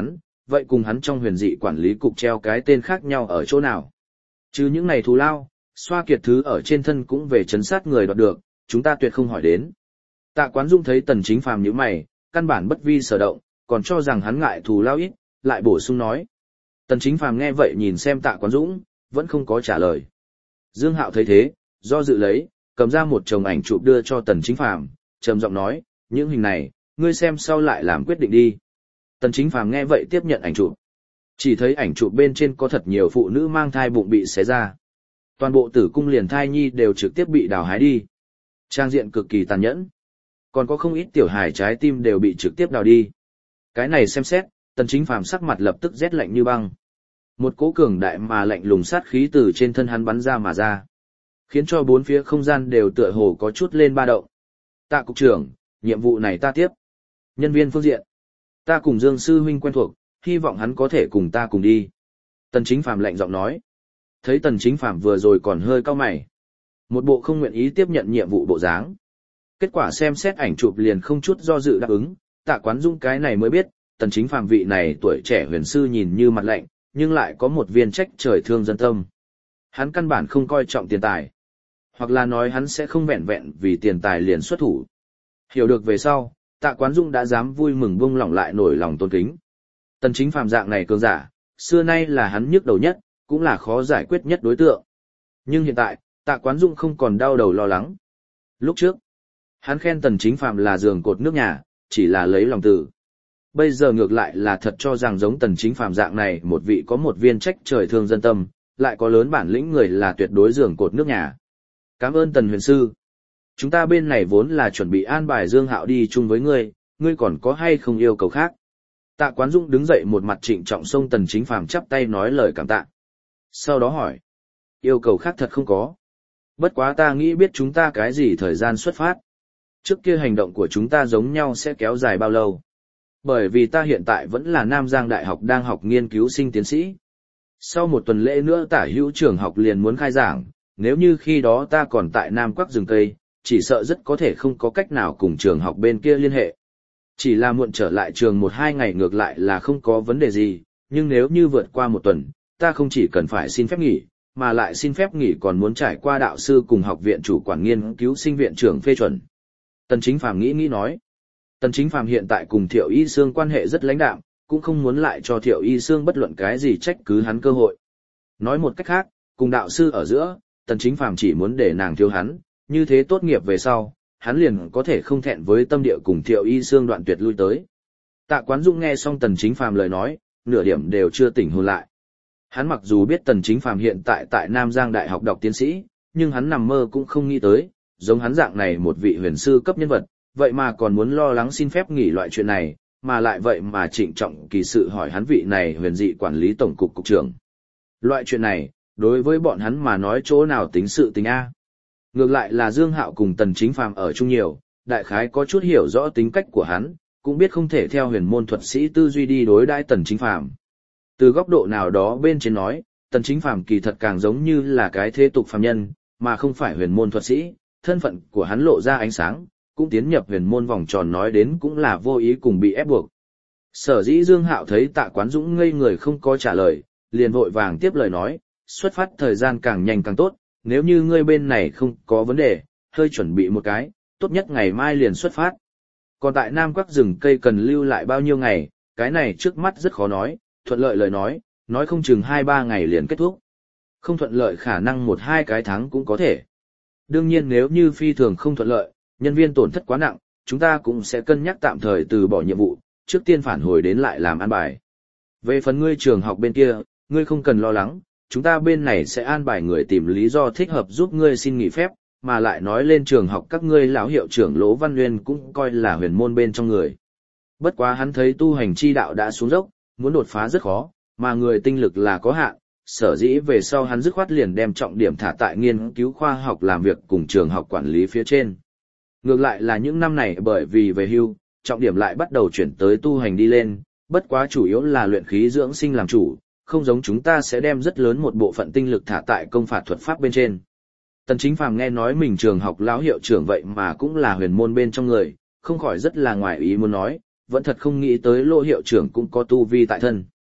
vậy cùng hắn trong huyền dị quản lý cục treo cái tên khác nhau ở chỗ nào? Chứ những này thù lao, xoa kiệt thứ ở trên thân cũng về chấn sát người đoạt được, chúng ta tuyệt không hỏi đến. Tạ Quán Dung thấy Tần Chính Phàm nhíu mày, căn bản bất vi sở động, còn cho rằng hắn ngại thù lao ít, lại bổ sung nói. Tần Chính Phàm nghe vậy nhìn xem Tạ Quán Dũng, vẫn không có trả lời. Dương Hạo thấy thế, do dự lấy, cầm ra một chồng ảnh chụp đưa cho Tần Chính Phàm, trầm giọng nói, những hình này, ngươi xem sau lại làm quyết định đi. Tần Chính Phàm nghe vậy tiếp nhận ảnh chụp. Chỉ thấy ảnh chụp bên trên có thật nhiều phụ nữ mang thai bụng bị xé ra. Toàn bộ tử cung liền thai nhi đều trực tiếp bị đào hái đi. Trang diện cực kỳ tàn nhẫn. Còn có không ít tiểu hài trái tim đều bị trực tiếp đào đi. Cái này xem xét, Tần Chính Phàm sắc mặt lập tức rét lạnh như băng. Một cỗ cường đại mà lạnh lùng sát khí từ trên thân hắn bắn ra mà ra, khiến cho bốn phía không gian đều tựa hồ có chút lên ba động. Tạ cục trưởng, nhiệm vụ này ta tiếp. Nhân viên phương diện, ta cùng Dương sư huynh quen thuộc, hy vọng hắn có thể cùng ta cùng đi. Tần Chính Phàm lạnh giọng nói. Thấy Tần Chính Phàm vừa rồi còn hơi cau mày, một bộ không nguyện ý tiếp nhận nhiệm vụ bộ dáng. Kết quả xem xét ảnh chụp liền không chút do dự đáp ứng. Tạ Quán Dung cái này mới biết, Tần Chính Phàm vị này tuổi trẻ huyền sư nhìn như mặt lạnh, nhưng lại có một viên trách trời thương dân tâm. Hắn căn bản không coi trọng tiền tài, hoặc là nói hắn sẽ không vẹn vẹn vì tiền tài liền xuất thủ. Hiểu được về sau, Tạ Quán Dung đã dám vui mừng buông lỏng lại nổi lòng tôn kính. Tần Chính Phàm dạng này cường giả, xưa nay là hắn nhức đầu nhất, cũng là khó giải quyết nhất đối tượng. Nhưng hiện tại, Tạ Quán Dung không còn đau đầu lo lắng. Lúc trước, hắn khen Tần Chính Phàm là giường cột nước nhà, chỉ là lấy lòng từ. Bây giờ ngược lại là thật cho rằng giống Tần Chính Phàm dạng này một vị có một viên trách trời thương dân tâm, lại có lớn bản lĩnh người là tuyệt đối giường cột nước nhà. Cảm ơn Tần huyền sư. Chúng ta bên này vốn là chuẩn bị an bài Dương Hạo đi chung với ngươi, ngươi còn có hay không yêu cầu khác? Tạ Quán Dung đứng dậy một mặt trịnh trọng xông Tần Chính Phàm chắp tay nói lời cảm tạ. Sau đó hỏi, yêu cầu khác thật không có. Bất quá ta nghĩ biết chúng ta cái gì thời gian xuất phát. Trước kia hành động của chúng ta giống nhau sẽ kéo dài bao lâu? Bởi vì ta hiện tại vẫn là Nam Giang Đại học đang học nghiên cứu sinh tiến sĩ. Sau một tuần lễ nữa tả hữu trường học liền muốn khai giảng, nếu như khi đó ta còn tại Nam Quắc rừng Tây, chỉ sợ rất có thể không có cách nào cùng trường học bên kia liên hệ. Chỉ là muộn trở lại trường 1-2 ngày ngược lại là không có vấn đề gì, nhưng nếu như vượt qua một tuần, ta không chỉ cần phải xin phép nghỉ, mà lại xin phép nghỉ còn muốn trải qua đạo sư cùng học viện chủ quản nghiên cứu sinh viện trưởng phê chuẩn. Tần Chính Phàm nghĩ nói. Tần Chính Phàm hiện tại cùng Thiệu Y Sương quan hệ rất lãnh đạm, cũng không muốn lại cho Thiệu Y Sương bất luận cái gì trách cứ hắn cơ hội. Nói một cách khác, cùng đạo sư ở giữa, Tần Chính Phàm chỉ muốn để nàng thiếu hắn, như thế tốt nghiệp về sau, hắn liền có thể không thẹn với tâm địa cùng Thiệu Y Sương đoạn tuyệt lui tới. Tạ Quán Dung nghe xong Tần Chính Phàm lời nói, nửa điểm đều chưa tỉnh hồn lại. Hắn mặc dù biết Tần Chính Phàm hiện tại Nam Giang Đại học đọc tiến sĩ, nhưng hắn nằm mơ cũng không nghĩ tới, giống hắn dạng này một vị huyền sư cấp nhân vật, vậy mà còn muốn lo lắng xin phép nghỉ loại chuyện này, mà lại vậy mà trịnh trọng kỳ sự hỏi hắn vị này huyền dị quản lý tổng cục cục trưởng. Loại chuyện này, đối với bọn hắn mà nói chỗ nào tính sự tình A. Ngược lại là Dương Hạo cùng Tần Chính Phàm ở chung nhiều, đại khái có chút hiểu rõ tính cách của hắn, cũng biết không thể theo huyền môn thuật sĩ tư duy đi đối đãi Tần Chính Phàm. Từ góc độ nào đó bên trên nói, Tần Chính Phàm kỳ thật càng giống như là cái thế tục phàm nhân, mà không phải huyền môn thuật sĩ, thân phận của hắn lộ ra ánh sáng, cũng tiến nhập huyền môn vòng tròn nói đến cũng là vô ý cùng bị ép buộc. Sở dĩ Dương Hạo thấy Tạ Quán Dũng ngây người không có trả lời, liền vội vàng tiếp lời nói, xuất phát thời gian càng nhanh càng tốt, nếu như ngươi bên này không có vấn đề, hơi chuẩn bị một cái, tốt nhất ngày mai liền xuất phát. Còn tại Nam Quắc rừng cây cần lưu lại bao nhiêu ngày, cái này trước mắt rất khó nói, thuận lợi lời nói không chừng 2-3 ngày liền kết thúc. Không thuận lợi khả năng 1-2 cái tháng cũng có thể. Đương nhiên nếu như phi thường không thuận lợi, nhân viên tổn thất quá nặng, chúng ta cũng sẽ cân nhắc tạm thời từ bỏ nhiệm vụ, trước tiên phản hồi đến lại làm an bài. Về phần ngươi trường học bên kia, ngươi không cần lo lắng, chúng ta bên này sẽ an bài người tìm lý do thích hợp giúp ngươi xin nghỉ phép, mà lại nói lên trường học các ngươi lão hiệu trưởng Lỗ Văn Nguyên cũng coi là huyền môn bên trong người. Bất quá hắn thấy tu hành chi đạo đã xuống dốc, muốn đột phá rất khó, mà người tinh lực là có hạn, sở dĩ về sau hắn dứt khoát liền đem trọng điểm thả tại nghiên cứu khoa học làm việc cùng trường học quản lý phía trên. Ngược lại là những năm này bởi vì về hưu, trọng điểm lại bắt đầu chuyển tới tu hành đi lên, bất quá chủ yếu là luyện khí dưỡng sinh làm chủ, không giống chúng ta sẽ đem rất lớn một bộ phận tinh lực thả tại công phạt thuật pháp bên trên. Tần Chính Phàm nghe nói mình trường học lão hiệu trưởng vậy mà cũng là huyền môn bên trong người, không khỏi rất là ngoài ý muốn nói, vẫn thật không nghĩ tới Lỗ hiệu trưởng cũng có tu vi tại thân.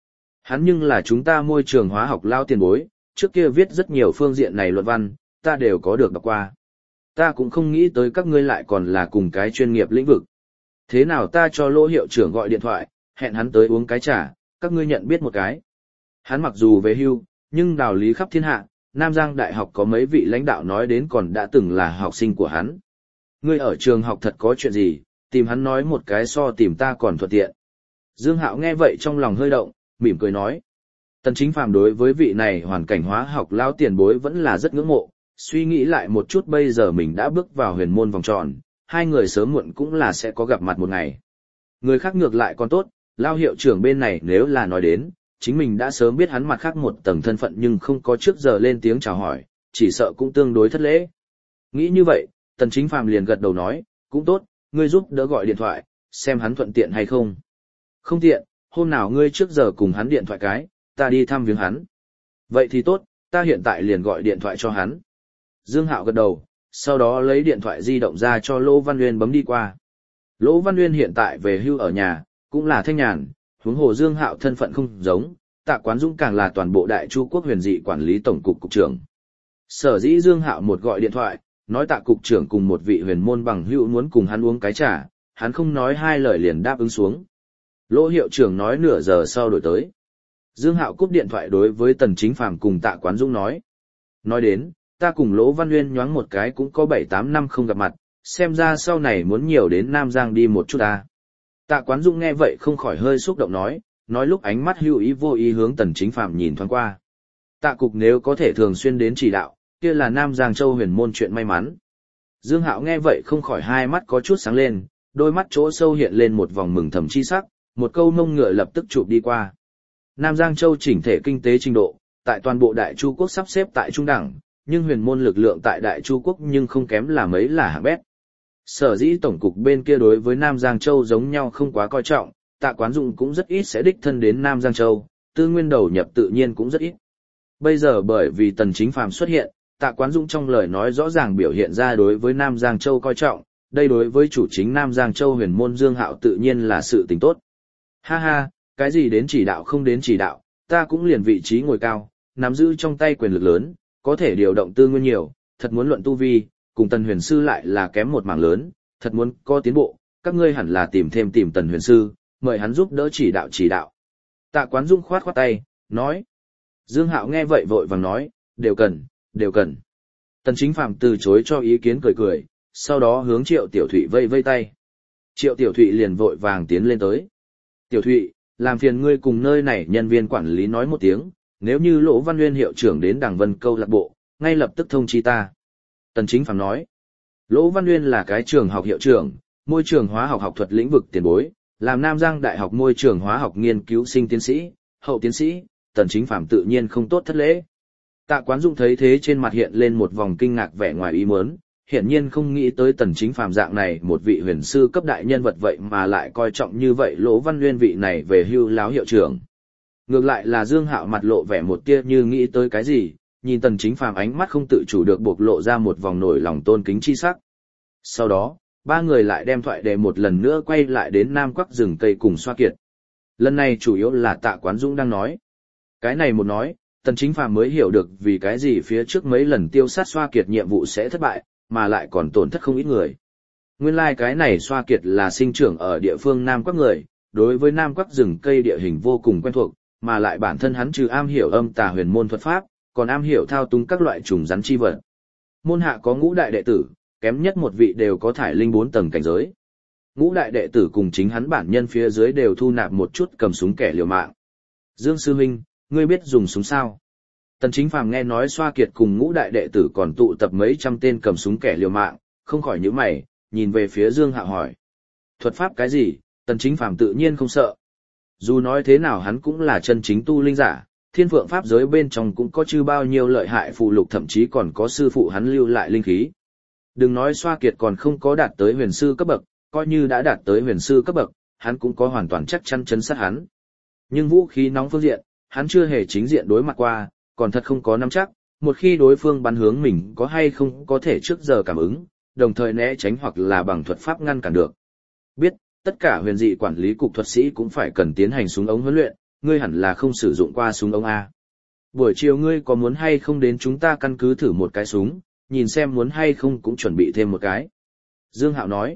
Hắn nhưng là chúng ta môi trường hóa học lao tiền bối, trước kia viết rất nhiều phương diện này luận văn, ta đều có được đọc qua. Ta cũng không nghĩ tới các ngươi lại còn là cùng cái chuyên nghiệp lĩnh vực. Thế nào ta cho Lỗ hiệu trưởng gọi điện thoại, hẹn hắn tới uống cái trà, các ngươi nhận biết một cái. Hắn mặc dù về hưu, nhưng đạo lý khắp thiên hạ, Nam Giang Đại học có mấy vị lãnh đạo nói đến còn đã từng là học sinh của hắn. Ngươi ở trường học thật có chuyện gì, tìm hắn nói một cái so tìm ta còn thuận tiện. Dương Hạo nghe vậy trong lòng hơi động, mỉm cười nói. Tần Chính Phàm đối với vị này hoàn cảnh hóa học lao tiền bối vẫn là rất ngưỡng mộ, suy nghĩ lại một chút bây giờ mình đã bước vào huyền môn vòng tròn, hai người sớm muộn cũng là sẽ có gặp mặt một ngày. Người khác ngược lại còn tốt, lao hiệu trưởng bên này nếu là nói đến, chính mình đã sớm biết hắn mặt khác một tầng thân phận nhưng không có trước giờ lên tiếng chào hỏi, chỉ sợ cũng tương đối thất lễ. Nghĩ như vậy, Tần Chính Phàm liền gật đầu nói, cũng tốt, ngươi giúp đỡ gọi điện thoại, xem hắn thuận tiện hay không. Không tiện, hôm nào ngươi trước giờ cùng hắn điện thoại cái, ta đi thăm viếng hắn. Vậy thì tốt, ta hiện tại liền gọi điện thoại cho hắn. Dương Hạo gật đầu, sau đó lấy điện thoại di động ra cho Lỗ Văn Nguyên bấm đi qua. Lỗ Văn Nguyên hiện tại về hưu ở nhà, cũng là thanh nhàn, huống hồ Dương Hạo thân phận không giống, Tạ Quán Dũng càng là toàn bộ Đại Chu quốc huyền dị quản lý tổng cục cục trưởng. Sở dĩ Dương Hạo một gọi điện thoại, nói Tạ cục trưởng cùng một vị huyền môn bằng hữu muốn cùng hắn uống cái trà, hắn không nói hai lời liền đáp ứng xuống. Lỗ hiệu trưởng nói nửa giờ sau đổi tới. Dương Hạo cúp điện thoại đối với Tần Chính Phàm cùng Tạ Quán Dũng nói. Nói đến, ta cùng Lỗ Văn Nguyên nhoáng một cái cũng có 7-8 năm không gặp mặt, xem ra sau này muốn nhiều đến Nam Giang đi một chút ta. Tạ Quán Dũng nghe vậy không khỏi hơi xúc động nói lúc ánh mắt hữu ý vô ý hướng Tần Chính Phàm nhìn thoáng qua. Tạ cục nếu có thể thường xuyên đến chỉ đạo, kia là Nam Giang Châu huyền môn chuyện may mắn. Dương Hạo nghe vậy không khỏi hai mắt có chút sáng lên, đôi mắt chỗ sâu hiện lên một vòng mừng thầm chi sắc, một câu mông ngựa lập tức chụp đi qua. Nam Giang Châu chỉnh thể kinh tế trình độ, tại toàn bộ Đại Chu quốc sắp xếp tại trung đẳng, nhưng huyền môn lực lượng tại Đại Chu quốc nhưng không kém là mấy là hạng bét. Sở dĩ tổng cục bên kia đối với Nam Giang Châu giống nhau không quá coi trọng, Tạ Quán Dũng cũng rất ít sẽ đích thân đến Nam Giang Châu, tư nguyên đầu nhập tự nhiên cũng rất ít. Bây giờ bởi vì Tần Chính Phàm xuất hiện, Tạ Quán Dũng trong lời nói rõ ràng biểu hiện ra đối với Nam Giang Châu coi trọng, đây đối với chủ chính Nam Giang Châu huyền môn Dương Hạo tự nhiên là sự tình tốt. Ha ha, cái gì đến chỉ đạo không đến chỉ đạo, ta cũng liền vị trí ngồi cao, nắm giữ trong tay quyền lực lớn, có thể điều động tư nguyên nhiều, thật muốn luận tu vi, cùng Tần Huyền Sư lại là kém một mảng lớn, thật muốn có tiến bộ, các ngươi hẳn là tìm Tần Huyền Sư, mời hắn giúp đỡ chỉ đạo. Tạ Quán Dũng khoát khoát tay, nói. Dương Hạo nghe vậy vội vàng nói, đều cần. Tần Chính Phàm từ chối cho ý kiến cười, sau đó hướng Triệu Tiểu Thụy vây tay. Triệu Tiểu Thụy liền vội vàng tiến lên tới. Tiểu Thụy, làm phiền ngươi cùng nơi này nhân viên quản lý nói một tiếng, nếu như Lỗ Văn Nguyên hiệu trưởng đến Đằng Vân câu lạc bộ, ngay lập tức thông chi ta. Tần Chính Phàm nói, Lỗ Văn Nguyên là cái trường học hiệu trưởng, môi trường hóa học học thuật lĩnh vực tiền bối, làm Nam Giang Đại học môi trường hóa học nghiên cứu sinh tiến sĩ, hậu tiến sĩ, Tần Chính Phàm tự nhiên không tốt thất lễ. Tạ Quán Dũng thấy thế trên mặt hiện lên một vòng kinh ngạc vẻ ngoài ý muốn, hiển nhiên không nghĩ tới Tần Chính Phàm dạng này một vị huyền sư cấp đại nhân vật vậy mà lại coi trọng như vậy Lỗ Văn Nguyên vị này về hưu láo hiệu trưởng. Ngược lại là Dương Hạo mặt lộ vẻ một tia như nghĩ tới cái gì, nhìn Tần Chính Phàm ánh mắt không tự chủ được bộc lộ ra một vòng nổi lòng tôn kính chi sắc. Sau đó, ba người lại đem thoại đề một lần nữa quay lại đến Nam Quắc rừng cây cùng Xoa Kiệt. Lần này chủ yếu là Tạ Quán Dũng đang nói. Cái này một nói, Tần Chính Phàm mới hiểu được vì cái gì phía trước mấy lần tiêu sát Xoa Kiệt nhiệm vụ sẽ thất bại, mà lại còn tổn thất không ít người. Nguyên lai cái này Xoa Kiệt là sinh trưởng ở địa phương Nam Quắc người, đối với Nam Quắc rừng cây địa hình vô cùng quen thuộc, mà lại bản thân hắn trừ am hiểu âm tà huyền môn thuật pháp, còn am hiểu thao túng các loại trùng rắn chi vật. Môn hạ có ngũ đại đệ tử, kém nhất một vị đều có thải linh 4 tầng cảnh giới. Ngũ đại đệ tử cùng chính hắn bản nhân phía dưới đều thu nạp một chút cầm súng kẻ liều mạng. Dương sư huynh, ngươi biết dùng súng sao? Tần Chính Phàm nghe nói Xoa Kiệt cùng ngũ đại đệ tử còn tụ tập mấy trăm tên cầm súng kẻ liều mạng, không khỏi nhíu mày, nhìn về phía Dương Hạo hỏi. Thuật pháp cái gì? Tần Chính Phàm tự nhiên không sợ. Dù nói thế nào hắn cũng là chân chính tu linh giả, thiên phượng pháp giới bên trong cũng có chư bao nhiêu lợi hại phụ lục, thậm chí còn có sư phụ hắn lưu lại linh khí. Đừng nói Xoa Kiệt còn không có đạt tới huyền sư cấp bậc, coi như đã đạt tới huyền sư cấp bậc, hắn cũng có hoàn toàn chắc chắn chấn sát hắn. Nhưng vũ khí nóng phương diện, hắn chưa hề chính diện đối mặt qua, còn thật không có nắm chắc, một khi đối phương bắn hướng mình có hay không có thể trước giờ cảm ứng, đồng thời né tránh hoặc là bằng thuật pháp ngăn cản được. Biết, tất cả huyền dị quản lý cục thuật sĩ cũng phải cần tiến hành súng ống huấn luyện, ngươi hẳn là không sử dụng qua súng ống A. Buổi chiều ngươi có muốn hay không đến chúng ta căn cứ thử một cái súng, nhìn xem muốn hay không cũng chuẩn bị thêm một cái. Dương Hạo nói,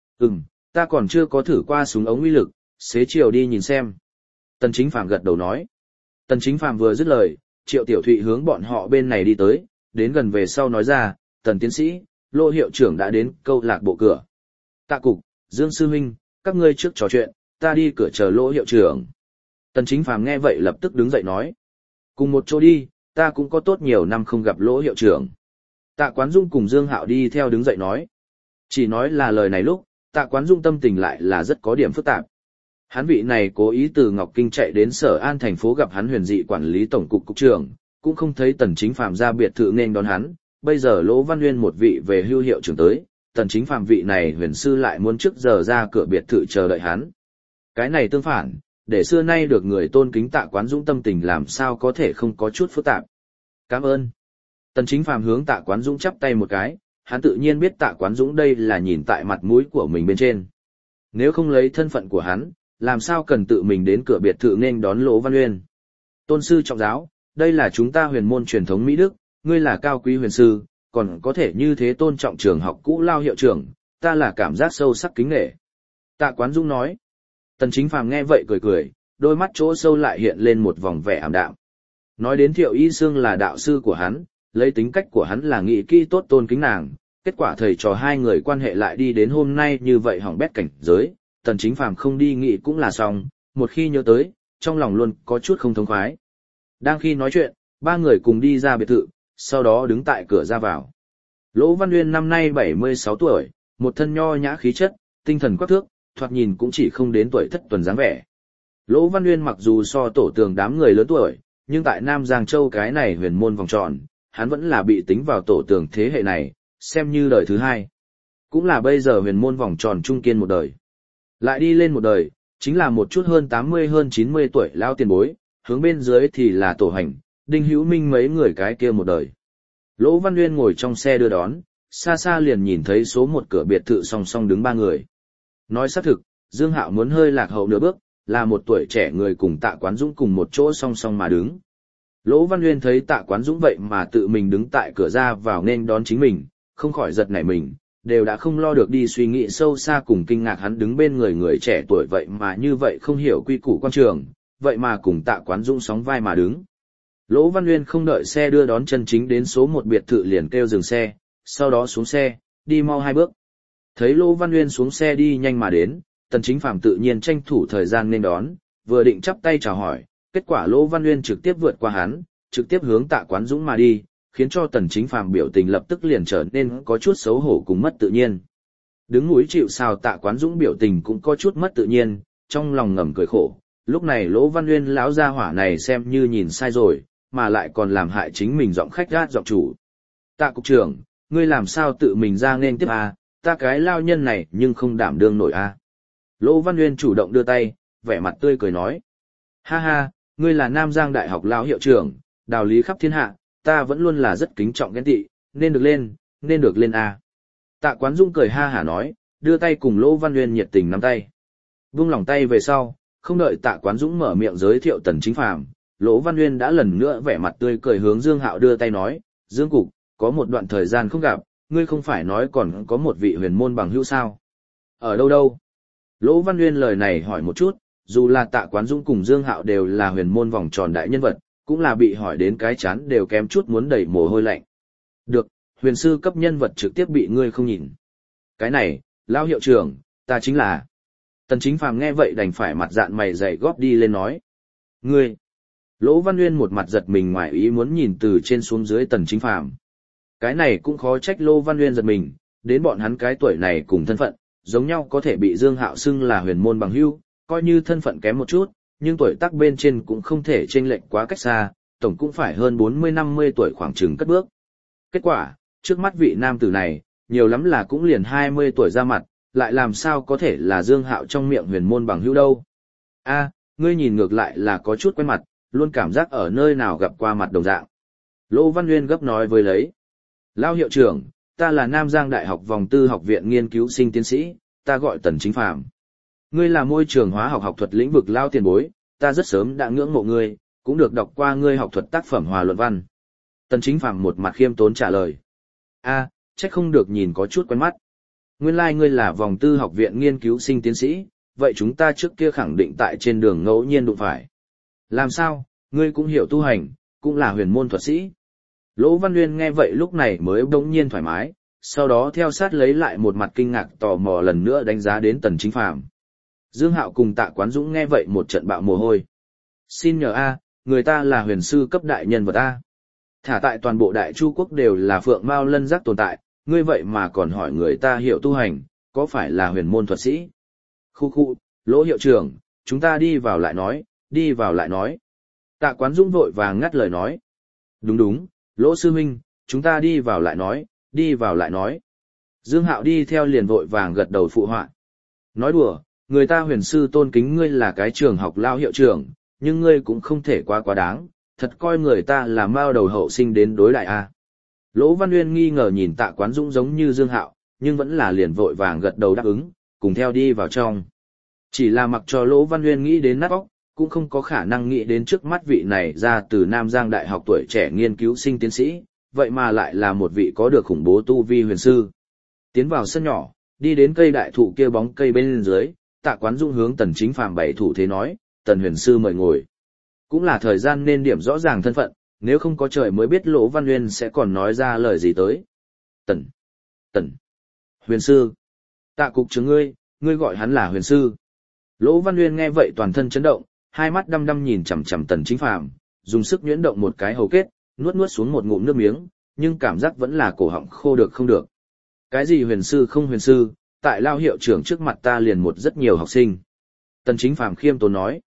ta còn chưa có thử qua súng ống uy lực, xế chiều đi nhìn xem. Tần Chính Phàm gật đầu nói. Tần Chính Phàm vừa dứt lời, Triệu Tiểu Thụy hướng bọn họ bên này đi tới, đến gần về sau nói ra, Tần tiến sĩ, Lô hiệu trưởng đã đến câu lạc bộ cửa. Tạ cục, Dương sư huynh, các ngươi trước trò chuyện, ta đi cửa chờ Lô hiệu trưởng. Tần Chính Phàm nghe vậy lập tức đứng dậy nói, cùng một chỗ đi, ta cũng có tốt nhiều năm không gặp Lô hiệu trưởng. Tạ Quán Dung cùng Dương Hạo đi theo đứng dậy nói. Chỉ nói là lời này lúc, Tạ Quán Dung tâm tình lại là rất có điểm phức tạp. Hắn vị này cố ý từ Ngọc Kinh chạy đến Sở An thành phố gặp hắn Huyền Dị quản lý tổng cục cục trưởng, cũng không thấy Tần Chính Phàm ra biệt thự nên đón hắn, bây giờ Lỗ Văn Nguyên một vị về hưu hiệu trưởng tới, Tần Chính Phàm vị này huyền sư lại muốn trước giờ ra cửa biệt thự chờ đợi hắn. Cái này tương phản, để xưa nay được người tôn kính Tạ Quán Dũng tâm tình làm sao có thể không có chút phức tạp. Cảm ơn. Tần Chính Phàm hướng Tạ Quán Dũng chắp tay một cái, hắn tự nhiên biết Tạ Quán Dũng đây là nhìn tại mặt mũi của mình bên trên. Nếu không lấy thân phận của hắn, làm sao cần tự mình đến cửa biệt thự nên đón Lỗ Văn Nguyên. Tôn sư trọng giáo, đây là chúng ta huyền môn truyền thống Mỹ Đức, ngươi là cao quý huyền sư, còn có thể như thế tôn trọng trường học cũ Lao hiệu trưởng, ta là cảm giác sâu sắc kính nể. Tạ Quán Dung nói. Tần Chính Phàm nghe vậy cười cười, đôi mắt chỗ sâu lại hiện lên một vòng vẻ ảm đạm. Nói đến Thiệu Y Sương là đạo sư của hắn, lấy tính cách của hắn là nghị kỹ tốt tôn kính nàng, kết quả thầy trò hai người quan hệ lại đi đến hôm nay như vậy hỏng bét cảnh giới, Tần Chính Phàm không đi nghị cũng là xong, một khi nhớ tới, trong lòng luôn có chút không thông khoái. Đang khi nói chuyện, ba người cùng đi ra biệt thự, sau đó đứng tại cửa ra vào. Lỗ Văn Nguyên năm nay 76 tuổi, một thân nho nhã khí chất, tinh thần quắc thước, thoạt nhìn cũng chỉ không đến tuổi thất tuần dáng vẻ. Lỗ Văn Nguyên mặc dù so tổ tường đám người lớn tuổi, nhưng tại Nam Giang Châu cái này huyền môn vòng tròn, hắn vẫn là bị tính vào tổ tường thế hệ này, xem như đời thứ hai. Cũng là bây giờ huyền môn vòng tròn trung kiên một đời. Lại đi lên một đời, chính là một chút hơn 80 hơn 90 tuổi lao tiền bối, hướng bên dưới thì là tổ hành, Đinh Hữu Minh mấy người cái kia một đời. Lỗ Văn Nguyên ngồi trong xe đưa đón, xa xa liền nhìn thấy số một cửa biệt thự song song đứng ba người. Nói xác thực, Dương Hạo muốn hơi lạc hậu nửa bước, là một tuổi trẻ người cùng Tạ Quán Dũng cùng một chỗ song song mà đứng. Lỗ Văn Nguyên thấy Tạ Quán Dũng vậy mà tự mình đứng tại cửa ra vào nên đón chính mình, không khỏi giật nảy mình, đều đã không lo được đi suy nghĩ sâu xa cùng kinh ngạc hắn đứng bên người trẻ tuổi vậy mà như vậy không hiểu quy củ quan trường, vậy mà cùng Tạ Quán Dũng sóng vai mà đứng. Lỗ Văn Nguyên không đợi xe đưa đón chân chính đến số một biệt thự liền kêu dừng xe, sau đó xuống xe, đi mau hai bước. Thấy Lỗ Văn Nguyên xuống xe đi nhanh mà đến, Tần Chính Phàm tự nhiên tranh thủ thời gian nên đón, vừa định chắp tay chào hỏi, kết quả Lỗ Văn Nguyên trực tiếp vượt qua hắn, trực tiếp hướng Tạ Quán Dũng mà đi, khiến cho Tần Chính Phàm biểu tình lập tức liền trở nên có chút xấu hổ cùng mất tự nhiên. Đứng núi chịu sào Tạ Quán Dũng biểu tình cũng có chút mất tự nhiên, trong lòng ngầm cười khổ, lúc này Lỗ Văn Nguyên lão gia hỏa này xem như nhìn sai rồi, mà lại còn làm hại chính mình giọng khách gát giọng chủ. Tạ cục trưởng, ngươi làm sao tự mình ra nên tiếp à, ta cái lao nhân này nhưng không đảm đương nổi à. Lỗ Văn Nguyên chủ động đưa tay, vẻ mặt tươi cười nói. Ha ha, ngươi là Nam Giang Đại học lão hiệu trưởng, đạo lý khắp thiên hạ, ta vẫn luôn là rất kính trọng ghen tị, nên được lên à. Tạ Quán Dung cười ha hả nói, đưa tay cùng Lỗ Văn Nguyên nhiệt tình nắm tay. Vung lòng tay về sau, không đợi Tạ Quán Dũng mở miệng giới thiệu Tần Chính Phàm, Lỗ Văn Nguyên đã lần nữa vẻ mặt tươi cười hướng Dương Hạo đưa tay nói, Dương Cục, có một đoạn thời gian không gặp, ngươi không phải nói còn có một vị huyền môn bằng hữu sao? Ở đâu? Lỗ Văn Nguyên lời này hỏi một chút, dù là Tạ Quán Dũng cùng Dương Hạo đều là huyền môn vòng tròn đại nhân vật, cũng là bị hỏi đến cái chán đều kém chút muốn đẩy mồ hôi lạnh. Được, huyền sư cấp nhân vật trực tiếp bị ngươi không nhìn. Cái này, lão hiệu trưởng, ta chính là. Tần Chính Phàm nghe vậy đành phải mặt dạn mày dày góp đi lên nói. Ngươi. Lỗ Văn Nguyên một mặt giật mình ngoài ý muốn nhìn từ trên xuống dưới Tần Chính Phàm. Cái này cũng khó trách Lỗ Văn Nguyên giật mình, đến bọn hắn cái tuổi này cùng thân phận, giống nhau có thể bị Dương Hạo xưng là huyền môn bằng hữu, coi như thân phận kém một chút, nhưng tuổi tác bên trên cũng không thể chênh lệch quá cách xa, tổng cũng phải hơn 40-50 tuổi khoảng chừng cất bước. Kết quả, trước mắt vị nam tử này, nhiều lắm là cũng liền 20 tuổi ra mặt, lại làm sao có thể là Dương Hạo trong miệng huyền môn bằng hữu đâu. A, ngươi nhìn ngược lại là có chút quen mặt, luôn cảm giác ở nơi nào gặp qua mặt đồng dạng. Lỗ Văn Nguyên gấp nói với lấy. Lao hiệu trưởng, ta là Nam Giang Đại học vòng tư học viện nghiên cứu sinh tiến sĩ, ta gọi Tần Chính Phàm. Ngươi là môi trường hóa học học thuật lĩnh vực lao tiền bối, ta rất sớm đã ngưỡng mộ ngươi, cũng được đọc qua ngươi học thuật tác phẩm hòa luận văn. Tần Chính Phàm một mặt khiêm tốn trả lời. A, chắc không được nhìn có chút quen mắt. Nguyên lai ngươi là vòng tư học viện nghiên cứu sinh tiến sĩ, vậy chúng ta trước kia khẳng định tại trên đường ngẫu nhiên đụng phải. Làm sao, ngươi cũng hiểu tu hành, cũng là huyền môn thuật sĩ. Lỗ Văn Nguyên nghe vậy lúc này mới bỗng nhiên thoải mái, sau đó theo sát lấy lại một mặt kinh ngạc tò mò lần nữa đánh giá đến Tần Chính Phàm. Dương Hạo cùng Tạ Quán Dũng nghe vậy một trận bạo mồ hôi. Xin nhờ a, người ta là huyền sư cấp đại nhân vật a. Thả tại toàn bộ Đại Chu quốc đều là phượng mao lân giác tồn tại, ngươi vậy mà còn hỏi người ta hiểu tu hành, có phải là huyền môn thuật sĩ? Khu khu, Lỗ hiệu trưởng, chúng ta đi vào lại nói, đi vào lại nói. Tạ Quán Dũng vội vàng ngắt lời nói. Đúng đúng, Lỗ sư huynh, chúng ta đi vào lại nói, đi vào lại nói. Dương Hạo đi theo liền vội vàng gật đầu phụ họa. Nói đùa, người ta huyền sư tôn kính ngươi là cái trường học lao hiệu trưởng, nhưng ngươi cũng không thể quá đáng, thật coi người ta là mao đầu hậu sinh đến đối đại a. Lỗ Văn Nguyên nghi ngờ nhìn Tạ Quán Dũng giống như Dương Hạo, nhưng vẫn là liền vội vàng gật đầu đáp ứng, cùng theo đi vào trong. Chỉ là mặc cho Lỗ Văn Nguyên nghĩ đến nát óc, cũng không có khả năng nghĩ đến trước mắt vị này ra từ Nam Giang Đại học tuổi trẻ nghiên cứu sinh tiến sĩ, vậy mà lại là một vị có được khủng bố tu vi huyền sư. Tiến vào sân nhỏ, đi đến cây đại thụ kia bóng cây bên dưới, Tạ Quán Dũng hướng Tần Chính Phàm bày thủ thế nói, Tần huyền sư mời ngồi. Cũng là thời gian nên điểm rõ ràng thân phận, nếu không có trời mới biết Lỗ Văn Nguyên sẽ còn nói ra lời gì tới. Tần huyền sư. Tạ cục trưởng ngươi gọi hắn là huyền sư. Lỗ Văn Nguyên nghe vậy toàn thân chấn động, hai mắt đăm đăm nhìn chằm chằm Tần Chính Phàm, dùng sức nhuyễn động một cái hầu kết, nuốt xuống một ngụm nước miếng, nhưng cảm giác vẫn là cổ họng khô được không được. Cái gì huyền sư không huyền sư, tại lao hiệu trưởng trước mặt ta liền một rất nhiều học sinh. Tần Chính Phàm khiêm tốn nói.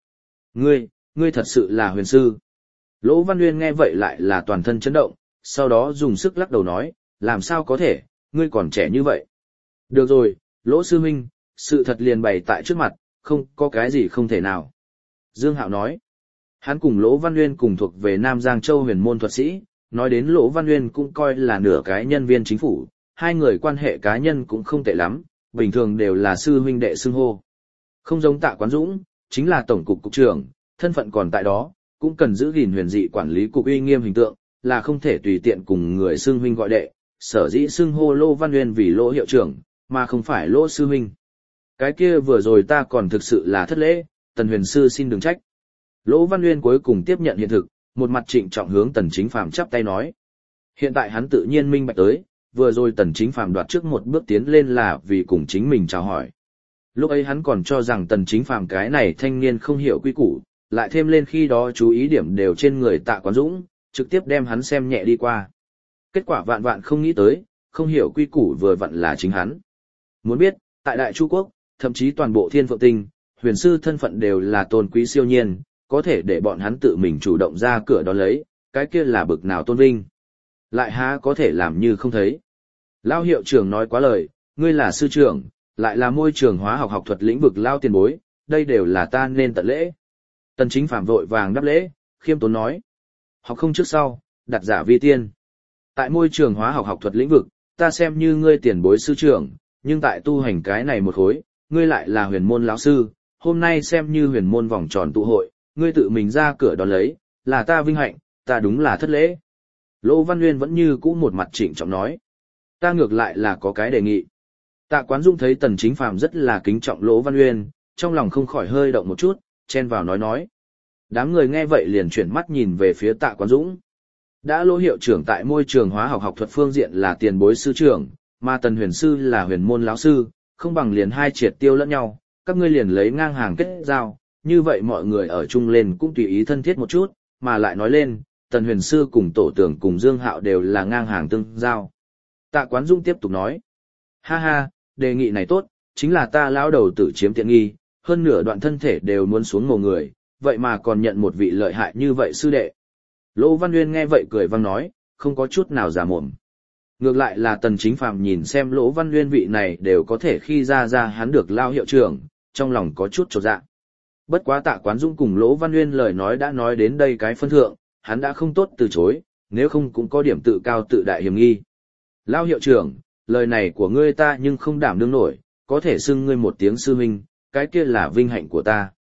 Ngươi thật sự là huyền sư. Lỗ Văn Nguyên nghe vậy lại là toàn thân chấn động, sau đó dùng sức lắc đầu nói, làm sao có thể, ngươi còn trẻ như vậy. Được rồi, Lỗ sư huynh, sự thật liền bày tại trước mặt, không có cái gì không thể nào. Dương Hạo nói, hắn cùng Lỗ Văn Nguyên cùng thuộc về Nam Giang Châu huyền môn thuật sĩ, nói đến Lỗ Văn Nguyên cũng coi là nửa cái nhân viên chính phủ, hai người quan hệ cá nhân cũng không tệ lắm, bình thường đều là sư huynh đệ xưng hô. Không giống Tạ Quán Dũng, chính là tổng cục cục trưởng, thân phận còn tại đó, cũng cần giữ gìn huyền dị quản lý cục uy nghiêm hình tượng, là không thể tùy tiện cùng người xưng huynh gọi đệ, sở dĩ xưng hô Lỗ Văn Nguyên vì Lỗ hiệu trưởng, mà không phải Lỗ sư huynh. Cái kia vừa rồi ta còn thực sự là thất lễ, Tần huyền sư xin đừng trách. Lỗ Văn Nguyên cuối cùng tiếp nhận hiện thực, một mặt trịnh trọng hướng Tần Chính Phàm chắp tay nói. Hiện tại hắn tự nhiên minh bạch tới, vừa rồi Tần Chính Phàm đoạt trước một bước tiến lên là vì cùng chính mình chào hỏi. Lúc ấy hắn còn cho rằng Tần Chính Phàm cái này thanh niên không hiểu quy củ, lại thêm lên khi đó chú ý điểm đều trên người Tạ Quán Dũng, trực tiếp đem hắn xem nhẹ đi qua. Kết quả vạn vạn không nghĩ tới, không hiểu quy củ vừa vặn là chính hắn. Muốn biết, tại Đại Chu Quốc, thậm chí toàn bộ Thiên Phượng Tinh, huyền sư thân phận đều là tôn quý siêu nhiên, có thể để bọn hắn tự mình chủ động ra cửa đón lấy, cái kia là bực nào tôn vinh. Lại há có thể làm như không thấy. Lao hiệu trưởng nói quá lời, ngươi là sư trưởng, lại là môi trường hóa học học thuật lĩnh vực lao tiền bối, đây đều là ta nên tận lễ. Tần Chính Phàm vội vàng đáp lễ, khiêm tốn nói. Học không trước sau, đặt giả vi tiên. Tại môi trường hóa học học thuật lĩnh vực, ta xem như ngươi tiền bối sư trưởng, nhưng tại tu hành cái này một khối, ngươi lại là huyền môn lão sư, hôm nay xem như huyền môn vòng tròn tụ hội, ngươi tự mình ra cửa đón lấy, là ta vinh hạnh, ta đúng là thất lễ. Lỗ Văn Nguyên vẫn như cũ một mặt trịnh trọng nói. Ta ngược lại là có cái đề nghị. Tạ Quán Dũng thấy Tần Chính Phàm rất là kính trọng Lỗ Văn Nguyên, trong lòng không khỏi hơi động một chút, chen vào nói. Đám người nghe vậy liền chuyển mắt nhìn về phía Tạ Quán Dũng. Đã Lỗ hiệu trưởng tại môi trường hóa học học thuật phương diện là tiền bối sư trưởng, mà Tần huyền sư là huyền môn lão sư, không bằng liền hai triệt tiêu lẫn nhau, các ngươi liền lấy ngang hàng kết giao, như vậy mọi người ở chung lên cũng tùy ý thân thiết một chút, mà lại nói lên, Tần huyền sư cùng tổ tưởng cùng Dương Hạo đều là ngang hàng tương giao. Tạ Quán Dũng tiếp tục nói, ha ha, đề nghị này tốt, chính là ta lão đầu tử chiếm tiện nghi, hơn nửa đoạn thân thể đều muốn xuống mồ người, vậy mà còn nhận một vị lợi hại như vậy sư đệ. Lỗ Văn Nguyên nghe vậy cười vang nói, không có chút nào giả mồm. Ngược lại là Tần Chính Phàm nhìn xem Lỗ Văn Nguyên vị này đều có thể khi ra hắn được lao hiệu trưởng, trong lòng có chút chột dạ. Bất quá Tạ Quán Dũng cùng Lỗ Văn Nguyên lời nói đã nói đến đây cái phân thượng, hắn đã không tốt từ chối, nếu không cũng có điểm tự cao tự đại hiểm nghi. Lao hiệu trưởng, lời này của ngươi ta nhưng không đảm đương nổi, có thể xưng ngươi một tiếng sư huynh, cái kia là vinh hạnh của ta.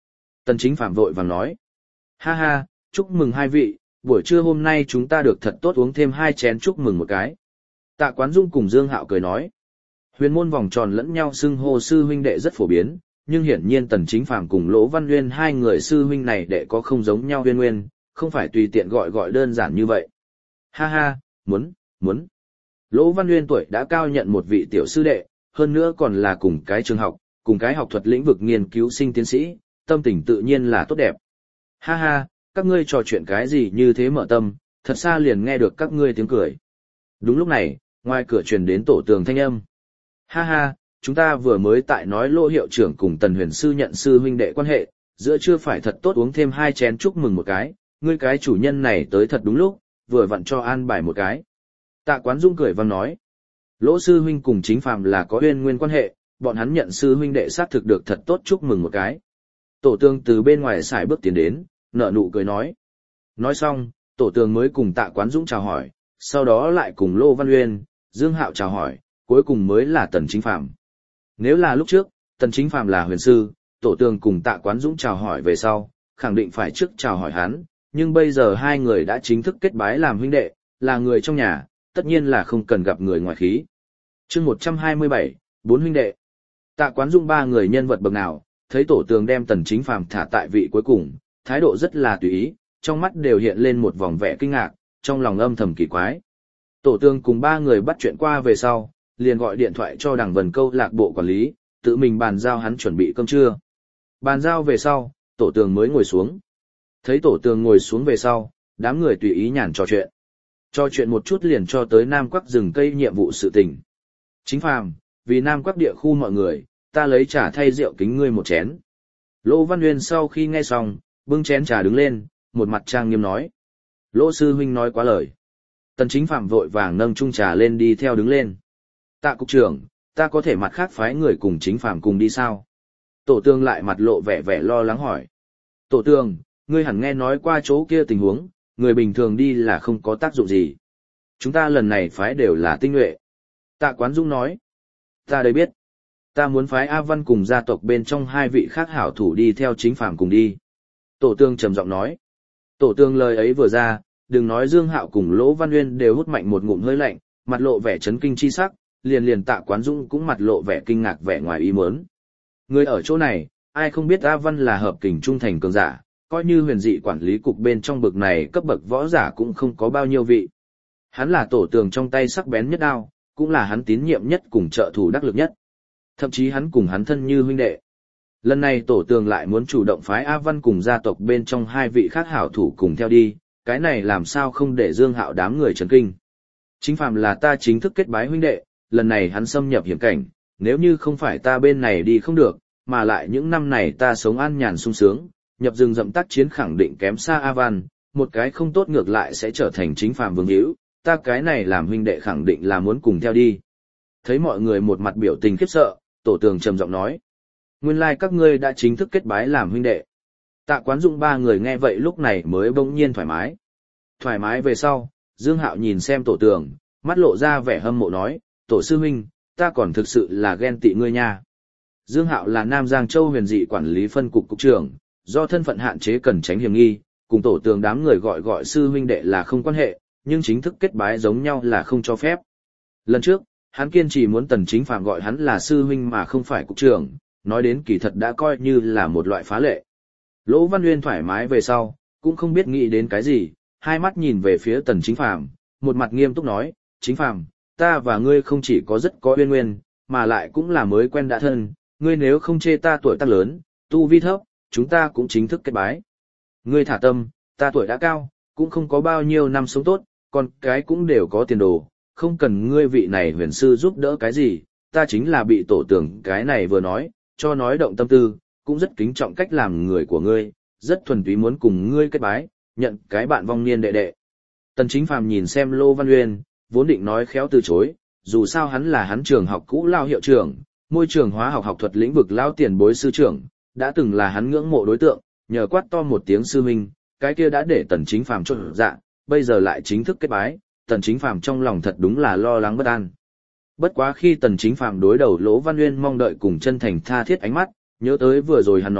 Tần Chính Phạm vội vàng nói. Ha ha, chúc mừng hai vị, buổi trưa hôm nay chúng ta được thật tốt uống thêm 2 chén chúc mừng một cái. Tạ Quán Dung cùng Dương Hạo cười nói. Huyền môn vòng tròn lẫn nhau xưng hô sư huynh đệ rất phổ biến, nhưng hiển nhiên Tần Chính Phàm cùng Lỗ Văn Nguyên hai người sư huynh này đệ có không giống nhau huyên nguyên, không phải tùy tiện gọi đơn giản như vậy. Ha ha, muốn. Lỗ Văn Nguyên tuổi đã cao nhận một vị tiểu sư đệ, hơn nữa còn là cùng cái trường học, cùng cái học thuật lĩnh vực nghiên cứu sinh tiến sĩ, tâm tình tự nhiên là tốt đẹp. Ha ha, các ngươi trò chuyện cái gì như thế mở tâm, thật xa liền nghe được các ngươi tiếng cười. Đúng lúc này, ngoài cửa truyền đến Tổ Tường thanh âm. Ha ha, chúng ta vừa mới tại nói Lỗ hiệu trưởng cùng Tần Huyền sư nhận sư huynh đệ quan hệ, giữa chưa phải thật tốt uống thêm 2 chén chúc mừng một cái, ngươi cái chủ nhân này tới thật đúng lúc, vừa vặn cho an bài một cái. Tạ Quán Dung cười vang nói, Lỗ sư huynh cùng Chính Phàm là có uyên nguyên quan hệ, bọn hắn nhận sư huynh đệ xác thực được thật tốt chúc mừng một cái. Tổ Tường từ bên ngoài xài bước tiến đến, nở nụ cười nói. Nói xong, Tổ Tường mới cùng Tạ Quán Dũng chào hỏi, sau đó lại cùng Lô Văn Uyên, Dương Hạo chào hỏi, cuối cùng mới là Tần Chính Phàm. Nếu là lúc trước, Tần Chính Phàm là huyền sư, Tổ Tường cùng Tạ Quán Dũng chào hỏi về sau, khẳng định phải trước chào hỏi hắn, nhưng bây giờ hai người đã chính thức kết bái làm huynh đệ, là người trong nhà, tất nhiên là không cần gặp người ngoài khí. Chương 127, 4 huynh đệ. Tạ Quán Dũng ba người nhân vật bậc nào, thấy Tổ Tường đem Tần Chính Phàm thả tại vị cuối cùng, thái độ rất là tùy ý, trong mắt đều hiện lên một vòng vẻ kinh ngạc, trong lòng âm thầm kỳ quái. Tổ Tường cùng ba người bắt chuyện qua về sau, liền gọi điện thoại cho Đằng Vân câu lạc bộ quản lý, tự mình bàn giao hắn chuẩn bị cơm trưa. Bàn giao về sau, Tổ Tường mới ngồi xuống. Thấy Tổ Tường ngồi xuống về sau, đám người tùy ý nhàn trò chuyện. Trò chuyện một chút liền cho tới Nam Quắc rừng cây nhiệm vụ sự tình. Chính Phàm, vì Nam Quắc địa khu mọi người, ta lấy trà thay rượu kính ngươi một chén. Lỗ Văn Nguyên sau khi nghe xong, bưng chén trà đứng lên, một mặt trang nghiêm nói. Lỗ sư huynh nói quá lời. Tần Chính Phàm vội vàng nâng chung trà lên đi theo đứng lên. Tạ cục trưởng, ta có thể mặt khác phái người cùng Chính Phàm cùng đi sao? Tổ Tường lại mặt lộ vẻ lo lắng hỏi. Tổ Tường, ngươi hẳn nghe nói qua chỗ kia tình huống, người bình thường đi là không có tác dụng gì. Chúng ta lần này phái đều là tinh nhuệ. Tạ Quán Dung nói. Ta đây biết. Ta muốn phái A Văn cùng gia tộc bên trong 2 vị khác hảo thủ đi theo Chính Phàm cùng đi. Tổ Tường trầm giọng nói. Tổ Tường lời ấy vừa ra, đừng nói Dương Hạo cùng Lỗ Văn Nguyên đều hút mạnh một ngụm hơi lạnh, mặt lộ vẻ chấn kinh chi sắc, liền Tạ Quán Dung cũng mặt lộ vẻ kinh ngạc vẻ ngoài ý muốn. Người ở chỗ này, ai không biết A Văn là hợp kình trung thành cường giả, coi như huyền dị quản lý cục bên trong bực này cấp bậc võ giả cũng không có bao nhiêu vị. Hắn là Tổ Tường trong tay sắc bén nhất đao, cũng là hắn tín nhiệm nhất cùng trợ thủ đắc lực nhất. Thậm chí hắn cùng hắn thân như huynh đệ. Lần này Tổ Tường lại muốn chủ động phái A Văn cùng gia tộc bên trong 2 vị khác hảo thủ cùng theo đi, cái này làm sao không để Dương Hạo đám người chấn kinh. Chính Phàm là ta chính thức kết bái huynh đệ, lần này hắn xâm nhập hiểm cảnh, nếu như không phải ta bên này đi không được, mà lại những năm này ta sống an nhàn sung sướng, nhập rừng rậm tác chiến khẳng định kém xa A Văn, một cái không tốt ngược lại sẽ trở thành Chính Phàm vương hữu, ta cái này làm huynh đệ khẳng định là muốn cùng theo đi. Thấy mọi người một mặt biểu tình khiếp sợ, Tổ Tường trầm giọng nói. Nguyên lai các ngươi đã chính thức kết bái làm huynh đệ. Tạ Quán Dung ba người nghe vậy lúc này mới bỗng nhiên thoải mái. Thoải mái về sau, Dương Hạo nhìn xem Tổ Tường, mắt lộ ra vẻ hâm mộ nói, Tổ sư huynh, ta còn thực sự là ghen tị ngươi nha. Dương Hạo là Nam Giang Châu huyền dị quản lý phân cục cục trưởng, do thân phận hạn chế cần tránh hiểm nghi, cùng Tổ Tường đám người gọi sư huynh đệ là không quan hệ, nhưng chính thức kết bái giống nhau là không cho phép. Lần trước, hắn kiên trì muốn Tần Chính Phàm gọi hắn là sư huynh mà không phải cục trưởng, nói đến kỳ thật đã coi như là một loại phá lệ. Lỗ Văn Nguyên thoải mái về sau, cũng không biết nghĩ đến cái gì, hai mắt nhìn về phía Tần Chính Phàm, một mặt nghiêm túc nói, Chính Phàm, ta và ngươi không chỉ có rất có uyên nguyên, mà lại cũng là mới quen đã thân, ngươi nếu không chê ta tuổi tác lớn, tu vi thấp, chúng ta cũng chính thức kết bái. Ngươi thả tâm, ta tuổi đã cao, cũng không có bao nhiêu năm sống tốt, còn cái cũng đều có tiền đồ, không cần ngươi vị này huyền sư giúp đỡ cái gì, ta chính là bị Tổ Tường cái này vừa nói, cho nói động tâm tư, cũng rất kính trọng cách làm người của ngươi, rất thuần túy muốn cùng ngươi kết bái, nhận cái bạn vong niên đệ đệ. Tần Chính Phàm nhìn xem Lô Văn Uyên, vốn định nói khéo từ chối, dù sao hắn là hắn trường học cũ lao hiệu trưởng, môi trường hóa học học thuật lĩnh vực lao tiền bối sư trưởng, đã từng là hắn ngưỡng mộ đối tượng, nhờ quát to một tiếng sư huynh, cái kia đã để Tần Chính Phàm chột dạ, bây giờ lại chính thức kết bái, Tần Chính Phàm trong lòng thật đúng là lo lắng bất an. Bất quá khi Tần Chính Phàm đối đầu Lỗ Văn Uyên mong đợi cùng chân thành tha thiết ánh mắt, nhớ tới vừa rồi hắn nói,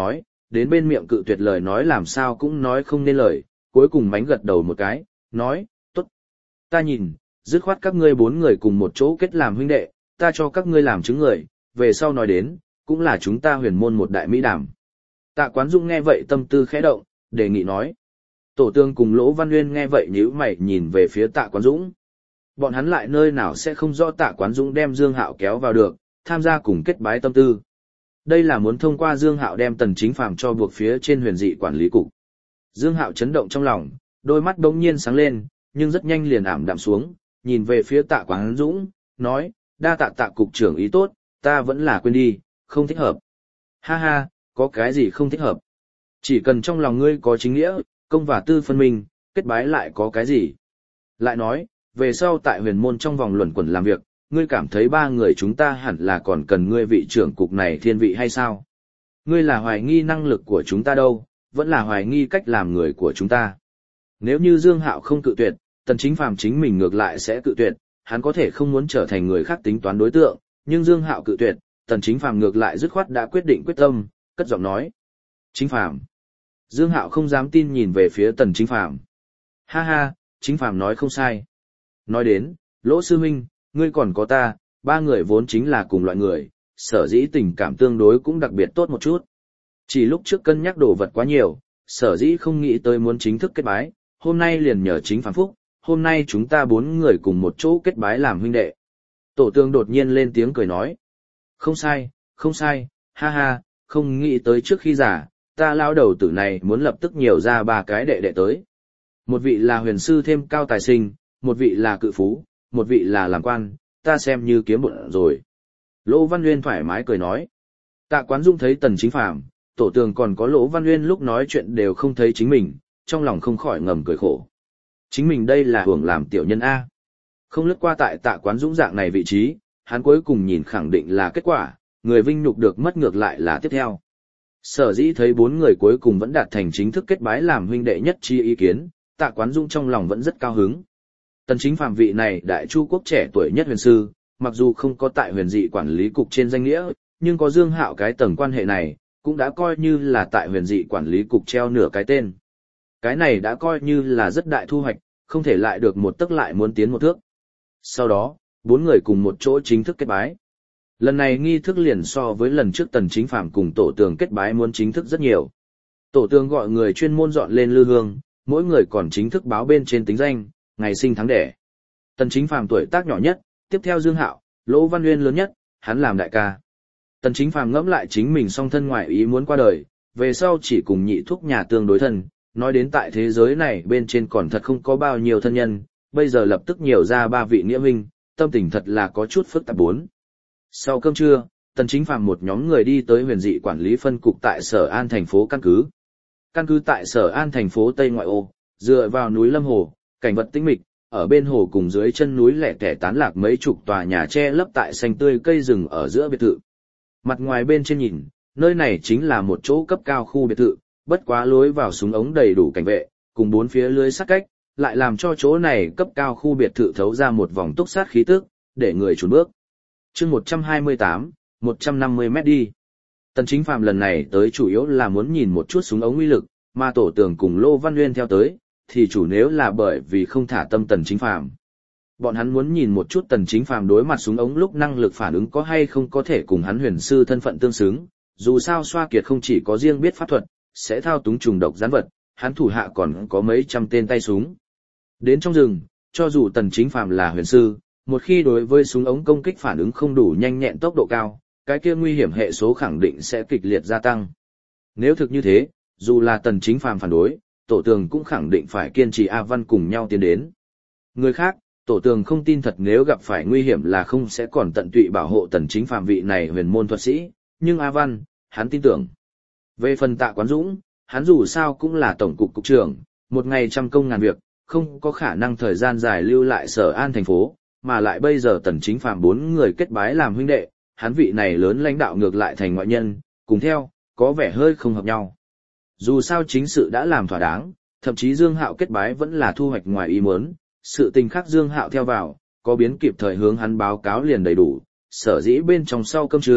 đến bên miệng cự tuyệt lời nói làm sao cũng nói không nên lời, cuối cùng mánh gật đầu một cái, nói, tốt. Ta nhìn, dứt khoát các ngươi 4 người cùng một chỗ kết làm huynh đệ, ta cho các ngươi làm chứng người, về sau nói đến, cũng là chúng ta huyền môn một đại mỹ đàm. Tạ Quán Dũng nghe vậy tâm tư khẽ động, đề nghị nói. Tổ Tường cùng Lỗ Văn Nguyên nghe vậy nhíu mày nhìn về phía Tạ Quán Dũng. Bọn hắn lại nơi nào sẽ không rõ Tạ Quán Dũng đem Dương Hạo kéo vào được, tham gia cùng kết bái tâm tư. Đây là muốn thông qua Dương Hạo đem Tần Chính Phàm cho buộc phía trên huyền dị quản lý cục. Dương Hạo chấn động trong lòng, đôi mắt bỗng nhiên sáng lên, nhưng rất nhanh liền ảm đạm xuống, nhìn về phía Tạ Quán Dũng, nói, đa tạ Tạ cục trưởng ý tốt, ta vẫn là quên đi, không thích hợp. Ha ha, có cái gì không thích hợp? Chỉ cần trong lòng ngươi có chính nghĩa, công và tư phân minh, kết bái lại có cái gì? Lại nói, về sau tại huyền môn trong vòng luẩn quẩn làm việc, ngươi cảm thấy 3 người chúng ta hẳn là còn cần ngươi vị trưởng cục này thiên vị hay sao? Ngươi là hoài nghi năng lực của chúng ta đâu, vẫn là hoài nghi cách làm người của chúng ta. Nếu như Dương Hạo không cự tuyệt, Tần Chính Phàm chính mình ngược lại sẽ cự tuyệt, hắn có thể không muốn trở thành người khác tính toán đối tượng, nhưng Dương Hạo cự tuyệt, Tần Chính Phàm ngược lại dứt khoát đã quyết định quyết tâm, cất giọng nói. Chính Phàm. Dương Hạo không dám tin nhìn về phía Tần Chính Phàm. Ha ha, Chính Phàm nói không sai. Nói đến, Lỗ sư huynh, ngươi còn có ta, 3 người vốn chính là cùng loại người, sở dĩ tình cảm tương đối cũng đặc biệt tốt một chút. Chỉ lúc trước cân nhắc đồ vật quá nhiều, sở dĩ không nghĩ tới muốn chính thức kết bái, hôm nay liền nhờ Chính Phàm phúc, hôm nay chúng ta 4 người cùng một chỗ kết bái làm huynh đệ. Tổ Tường đột nhiên lên tiếng cười nói. Không sai, không sai, ha ha, không nghĩ tới trước khi già, ta lao đầu tử này muốn lập tức nhiều ra 3 cái đệ đệ tới. Một vị là huyền sư thêm cao tài sinh, một vị là cự phú, một vị là làm quan, ta xem như kiếm bụng rồi. Lỗ Văn Nguyên thoải mái cười nói. Tạ Quán Dũng thấy Tần Chính Phàm, Tổ Tường còn có Lỗ Văn Nguyên lúc nói chuyện đều không thấy chính mình, trong lòng không khỏi ngầm cười khổ. Chính mình đây là hưởng làm tiểu nhân A. Không lướt qua tại Tạ Quán Dũng dạng này vị trí, hắn cuối cùng nhìn khẳng định là kết quả, người vinh nhục được mất ngược lại là tiếp theo. Sở dĩ thấy 4 người cuối cùng vẫn đạt thành chính thức kết bái làm huynh đệ nhất chi ý kiến, Tạ Quán Dũng trong lòng vẫn rất cao hứng. Tần Chính Phàm vị này đại chu quốc trẻ tuổi nhất huyền sư, mặc dù không có tại huyền dị quản lý cục trên danh nghĩa, nhưng có Dương Hạo cái tầng quan hệ này, cũng đã coi như là tại huyền dị quản lý cục treo nửa cái tên. Cái này đã coi như là rất đại thu hoạch, không thể lại được một tấc lại muốn tiến một thước. Sau đó, 4 người cùng một chỗ chính thức kết bái. Lần này nghi thức liền so với lần trước Tần Chính Phàm cùng Tổ Tường kết bái muốn chính thức rất nhiều. Tổ Tường gọi người chuyên môn dọn lên lư hương, mỗi người còn chính thức báo bên trên tính danh, ngày sinh tháng đẻ. Tần Chính Phàm tuổi tác nhỏ nhất, tiếp theo Dương Hạo, Lỗ Văn Nguyên lớn nhất, hắn làm đại ca. Tần Chính Phàm ngẫm lại chính mình song thân ngoại ý muốn qua đời, về sau chỉ cùng nhị thúc nhà tương đối thân, nói đến tại thế giới này bên trên còn thật không có bao nhiêu thân nhân, bây giờ lập tức nhiều ra 3 vị nghĩa huynh, tâm tình thật là có chút phức tạp bốn. Sau cơm trưa, Tần Chính Phàm một nhóm người đi tới huyền dị quản lý phân cục tại Sở An thành phố căn cứ. Căn cứ tại Sở An thành phố Tây ngoại ô, dựa vào núi Lâm Hồ, cảnh vật tĩnh mịch, ở bên hồ cùng dưới chân núi lẻ tẻ tán lạc mấy chục tòa nhà che lấp tại xanh tươi cây rừng ở giữa biệt thự. Mặt ngoài bên trên nhìn, nơi này chính là một chỗ cấp cao khu biệt thự, bất quá lối vào súng ống đầy đủ cảnh vệ, cùng 4 phía lưới sát cách, lại làm cho chỗ này cấp cao khu biệt thự thấu ra một vòng túc sát khí tức, để người chùn bước. Chương 128, 150 mét đi. Tần Chính Phàm lần này tới chủ yếu là muốn nhìn một chút súng ống uy lực, mà Tổ Tường cùng Lô Văn Nguyên theo tới, thì chủ nếu là bởi vì không thả tâm Tần Chính Phàm. Bọn hắn muốn nhìn một chút Tần Chính Phàm đối mặt súng ống lúc năng lực phản ứng có hay không có thể cùng hắn huyền sư thân phận tương xứng, dù sao Xoa Kiệt không chỉ có riêng biết pháp thuật, sẽ thao túng trùng độc gián vật, hắn thủ hạ còn có mấy trăm tên tay súng. Đến trong rừng, cho dù Tần Chính Phàm là huyền sư, một khi đối với súng ống công kích phản ứng không đủ nhanh nhẹn tốc độ cao, cái kia nguy hiểm hệ số khẳng định sẽ kịch liệt gia tăng. Nếu thực như thế, dù là Tần Chính Phàm phản đối, Tổ Tường cũng khẳng định phải kiên trì A Văn cùng nhau tiến đến. Người khác, Tổ Tường không tin thật nếu gặp phải nguy hiểm là không sẽ còn tận tụy bảo hộ Tần Chính Phàm vị này huyền môn thuật sĩ, nhưng A Văn, hắn tin tưởng. Về phần Tạ Quán Dũng, hắn dù sao cũng là tổng cục cục trưởng, một ngày trăm công ngàn việc, không có khả năng thời gian dài lưu lại Sở An thành phố, mà lại bây giờ Tần Chính Phàm 4 người kết bái làm huynh đệ, hắn vị này lớn lãnh đạo ngược lại thành ngoại nhân, cùng theo, có vẻ hơi không hợp nhau. Dù sao chính sự đã làm thỏa đáng, thậm chí Dương Hạo kết bái vẫn là thu hoạch ngoài ý muốn, sự tình khác Dương Hạo theo vào, có biến kịp thời hướng hắn báo cáo liền đầy đủ, sở dĩ bên trong sau cơm trưa,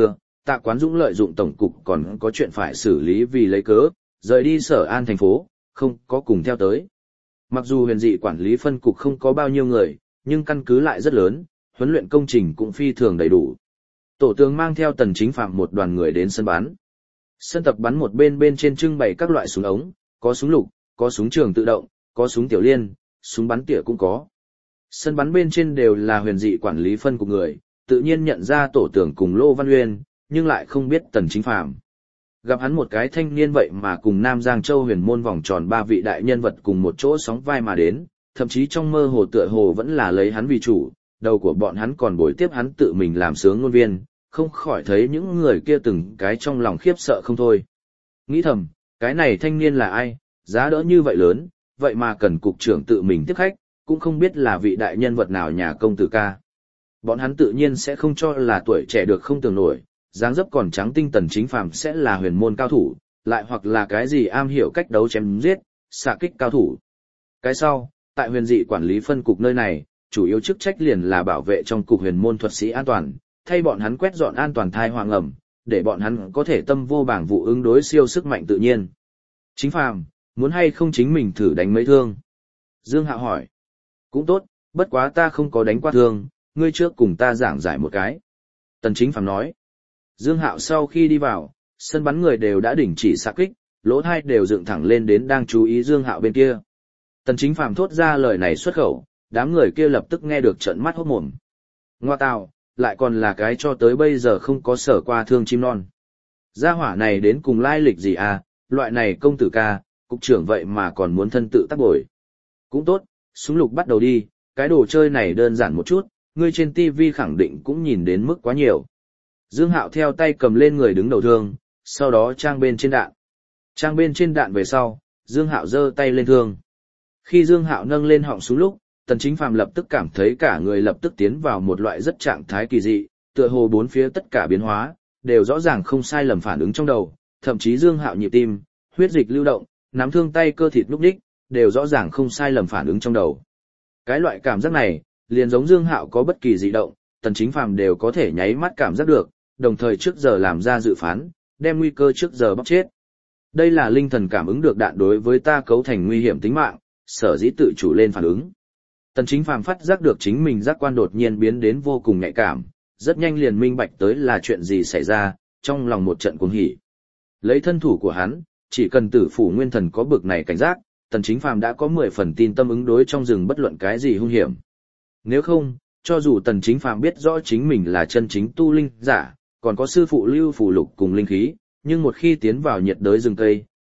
Tạ Quán Dũng lợi dụng tổng cục còn có chuyện phải xử lý vì lấy cớ, rời đi Sở An thành phố, không có cùng theo tới. Mặc dù huyền dị quản lý phân cục không có bao nhiêu người, nhưng căn cứ lại rất lớn, huấn luyện công trình cũng phi thường đầy đủ. Tổ tướng mang theo Tần Chính Phạm một đoàn người đến sân bắn. Sân tập bắn một bên trên trưng bày các loại súng ống, có súng lục, có súng trường tự động, có súng tiểu liên, súng bắn tỉa cũng có. Sân bắn bên trên đều là huyền dị quản lý phân cục người, tự nhiên nhận ra tổ tưởng cùng Lô Văn Uyên, nhưng lại không biết Tần Chính Phạm. Gặp hắn một cái thanh niên vậy mà cùng Nam Giang Châu huyền môn vòng tròn 3 vị đại nhân vật cùng một chỗ sóng vai mà đến, thậm chí trong mơ hồ tựa hồ vẫn là lấy hắn vì chủ, đầu của bọn hắn còn bồi tiếp hắn tự mình làm sướng ngôn viên, không khỏi thấy những người kia từng cái trong lòng khiếp sợ không thôi. Nghĩ thầm, cái này thanh niên là ai, giá đỡ như vậy lớn, vậy mà cần cục trưởng tự mình tiếp khách, cũng không biết là vị đại nhân vật nào nhà công tử ca. Bọn hắn tự nhiên sẽ không cho là tuổi trẻ được không tưởng nổi, dáng dấp còn trắng tinh Tần Chính Phạm sẽ là huyền môn cao thủ, lại hoặc là cái gì am hiểu cách đấu chém giết, xạ kích cao thủ. Cái sau, tại huyền dị quản lý phân cục nơi này, chủ yếu chức trách liền là bảo vệ trong cục huyền môn thuật sĩ an toàn, thay bọn hắn quét dọn an toàn thai hoàng ẩm, để bọn hắn có thể tâm vô bảng vụ ứng đối siêu sức mạnh tự nhiên. Chính Phạm, muốn hay không chính mình thử đánh mấy thương? Dương Hạo hỏi. Cũng tốt, bất quá ta không có đánh qua thương, ngươi trước cùng ta giảng giải một cái. Tần Chính Phạm nói. Dương Hạo sau khi đi vào, sân bắn người đều đã đình chỉ xạ kích, lỗ tai đều dựng thẳng lên đến đang chú ý Dương Hạo bên kia. Tần Chính Phạm thốt ra lời này xuất khẩu, đám người kia lập tức nghe được trợn mắt hốt mồm. Ngoa tào, lại còn là cái cho tới bây giờ không có sở qua thương chim non. Gia hỏa này đến cùng lai lịch gì à, loại này công tử ca, cục trưởng vậy mà còn muốn thân tự tác bồi. Cũng tốt, súng lục bắt đầu đi, cái đồ chơi này đơn giản một chút, ngươi trên TV khẳng định cũng nhìn đến mức quá nhiều. Dương Hạo theo tay cầm lên người đứng đầu thương, sau đó trang bên trên đạn. Trang bên trên đạn về sau, Dương Hạo giơ tay lên thương. Khi Dương Hạo nâng lên họng súng lúc, Tần Chính Phạm lập tức cảm thấy cả người lập tức tiến vào một loại rất trạng thái kỳ dị, tựa hồ bốn phía tất cả biến hóa, đều rõ ràng không sai lầm phản ứng trong đầu, thậm chí Dương Hạo nhịp tim, huyết dịch lưu động, nắm thương tay cơ thịt lúc đích, đều rõ ràng không sai lầm phản ứng trong đầu. Cái loại cảm giác này, liền giống Dương Hạo có bất kỳ dị động, Tần Chính Phạm đều có thể nháy mắt cảm giác được, đồng thời trước giờ làm ra dự phán, đem nguy cơ trước giờ bóc chết. Đây là linh thần cảm ứng được đạn đối với ta cấu thành nguy hiểm tính mạng, sở dĩ tự chủ lên phản ứng. Tần Chính Phạm phát giác được chính mình giác quan đột nhiên biến đến vô cùng nhạy cảm, rất nhanh liền minh bạch tới là chuyện gì xảy ra, trong lòng một trận cuồng hỉ. Lấy thân thủ của hắn, chỉ cần Tử Phủ Nguyên Thần có bực này cảnh giác, Tần Chính Phạm đã có 10 phần tin tâm ứng đối trong rừng bất luận cái gì hung hiểm. Nếu không, cho dù Tần Chính Phạm biết rõ chính mình là chân chính tu linh giả, còn có sư phụ lưu phù lục cùng linh khí, nhưng một khi tiến vào nhiệt đới rừng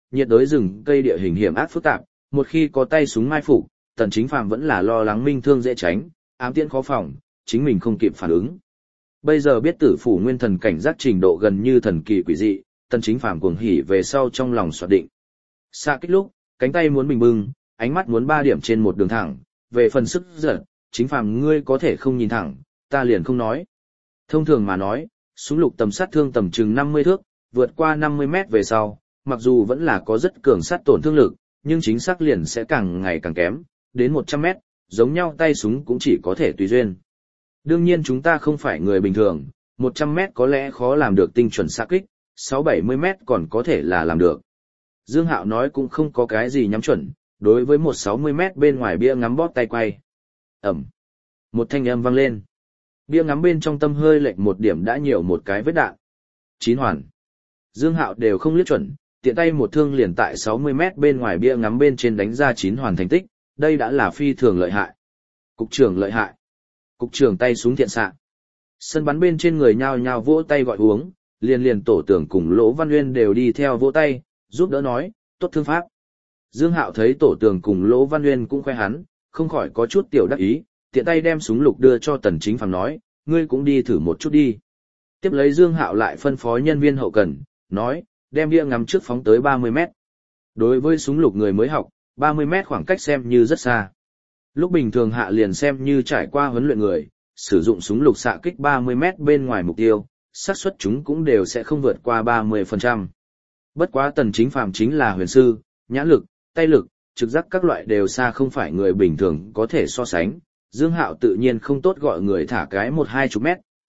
cây địa hình hiểm ác phức tạp, một khi có tay súng mai phục, Tần Chính Phạm vẫn là lo lắng minh thương dễ tránh, ám tiễn khó phòng, chính mình không kịp phản ứng. Bây giờ biết Tử Phủ Nguyên Thần cảnh giác trình độ gần như thần kỳ quỷ dị, Tần Chính Phạm cuồng hỉ về sau trong lòng xoạt định. Xạ kích lúc, cánh tay muốn bình bưng, ánh mắt muốn 3 điểm trên một đường thẳng, về phần sức giật, Chính Phạm ngươi có thể không nhìn thẳng, ta liền không nói. Thông thường mà nói, súng lục tầm sát thương tầm chừng 50 thước, vượt qua 50 mét về sau, mặc dù vẫn là có rất cường sát tổn thương lực, nhưng chính xác liền sẽ càng ngày càng kém, đến 100 mét, giống nhau tay súng cũng chỉ có thể tùy duyên. Đương nhiên chúng ta không phải người bình thường, 100 mét có lẽ khó làm được tinh chuẩn xạ kích, 6-70 mét còn có thể là làm được. Dương Hạo nói cũng không có cái gì nhắm chuẩn, đối với 160 mét bên ngoài bia ngắm bóp tay quay. Ẩm. Một thanh âm vang lên. Bia ngắm bên trong tâm hơi lệch một điểm đã nhiều một cái vết đạn. 9 hoàn. Dương Hạo đều không liếc chuẩn, tiện tay một thương liền tại 60 mét bên ngoài bia ngắm bên trên đánh ra 9 hoàn thành tích, đây đã là phi thường lợi hại. Cục trưởng lợi hại. Cục trưởng tay súng thiện xạ. Sân bắn bên trên người nhao nhao vỗ tay gọi uống, liền tổ tưởng cùng Lỗ Văn Uyên đều đi theo vỗ tay, giúp đỡ nói, tốt thương pháp. Dương Hạo thấy tổ tưởng cùng Lỗ Văn Uyên cũng khoe hắn, không khỏi có chút tiểu đắc ý, tiện tay đem súng lục đưa cho Tần Chính Phạm nói, ngươi cũng đi thử một chút đi. Tiếp lấy Dương Hạo lại phân phó nhân viên hậu cần, nói, đem bia ngắm trước phóng tới 30 mét. Đối với súng lục người mới học, 30 mét khoảng cách xem như rất xa. Lúc bình thường hạ liền xem như trải qua huấn luyện người, sử dụng súng lục xạ kích 30 mét bên ngoài mục tiêu, xác suất chúng cũng đều sẽ không vượt qua 30%. Bất quá Tần Chính Phạm chính là huyền sư, nhãn lực, tay lực, trực giác các loại đều xa không phải người bình thường có thể so sánh. Dương Hạo tự nhiên không tốt gọi người thả cái 1-20 mét,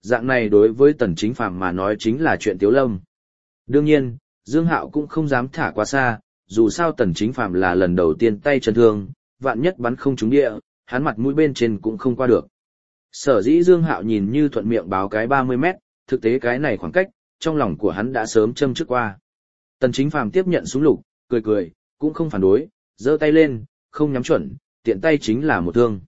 dạng này đối với Tần Chính Phàm mà nói chính là chuyện tiếu lâm. Đương nhiên, Dương Hạo cũng không dám thả quá xa, dù sao Tần Chính Phàm là lần đầu tiên tay chân thương, vạn nhất bắn không trúng địa, hắn mặt mũi bên trên cũng không qua được. Sở dĩ Dương Hạo nhìn như thuận miệng báo cái 30 mét, thực tế cái này khoảng cách, trong lòng của hắn đã sớm châm trước qua. Tần Chính Phàm tiếp nhận súng lục, cười cười, cũng không phản đối, giơ tay lên, không nhắm chuẩn, tiện tay chính là một thương.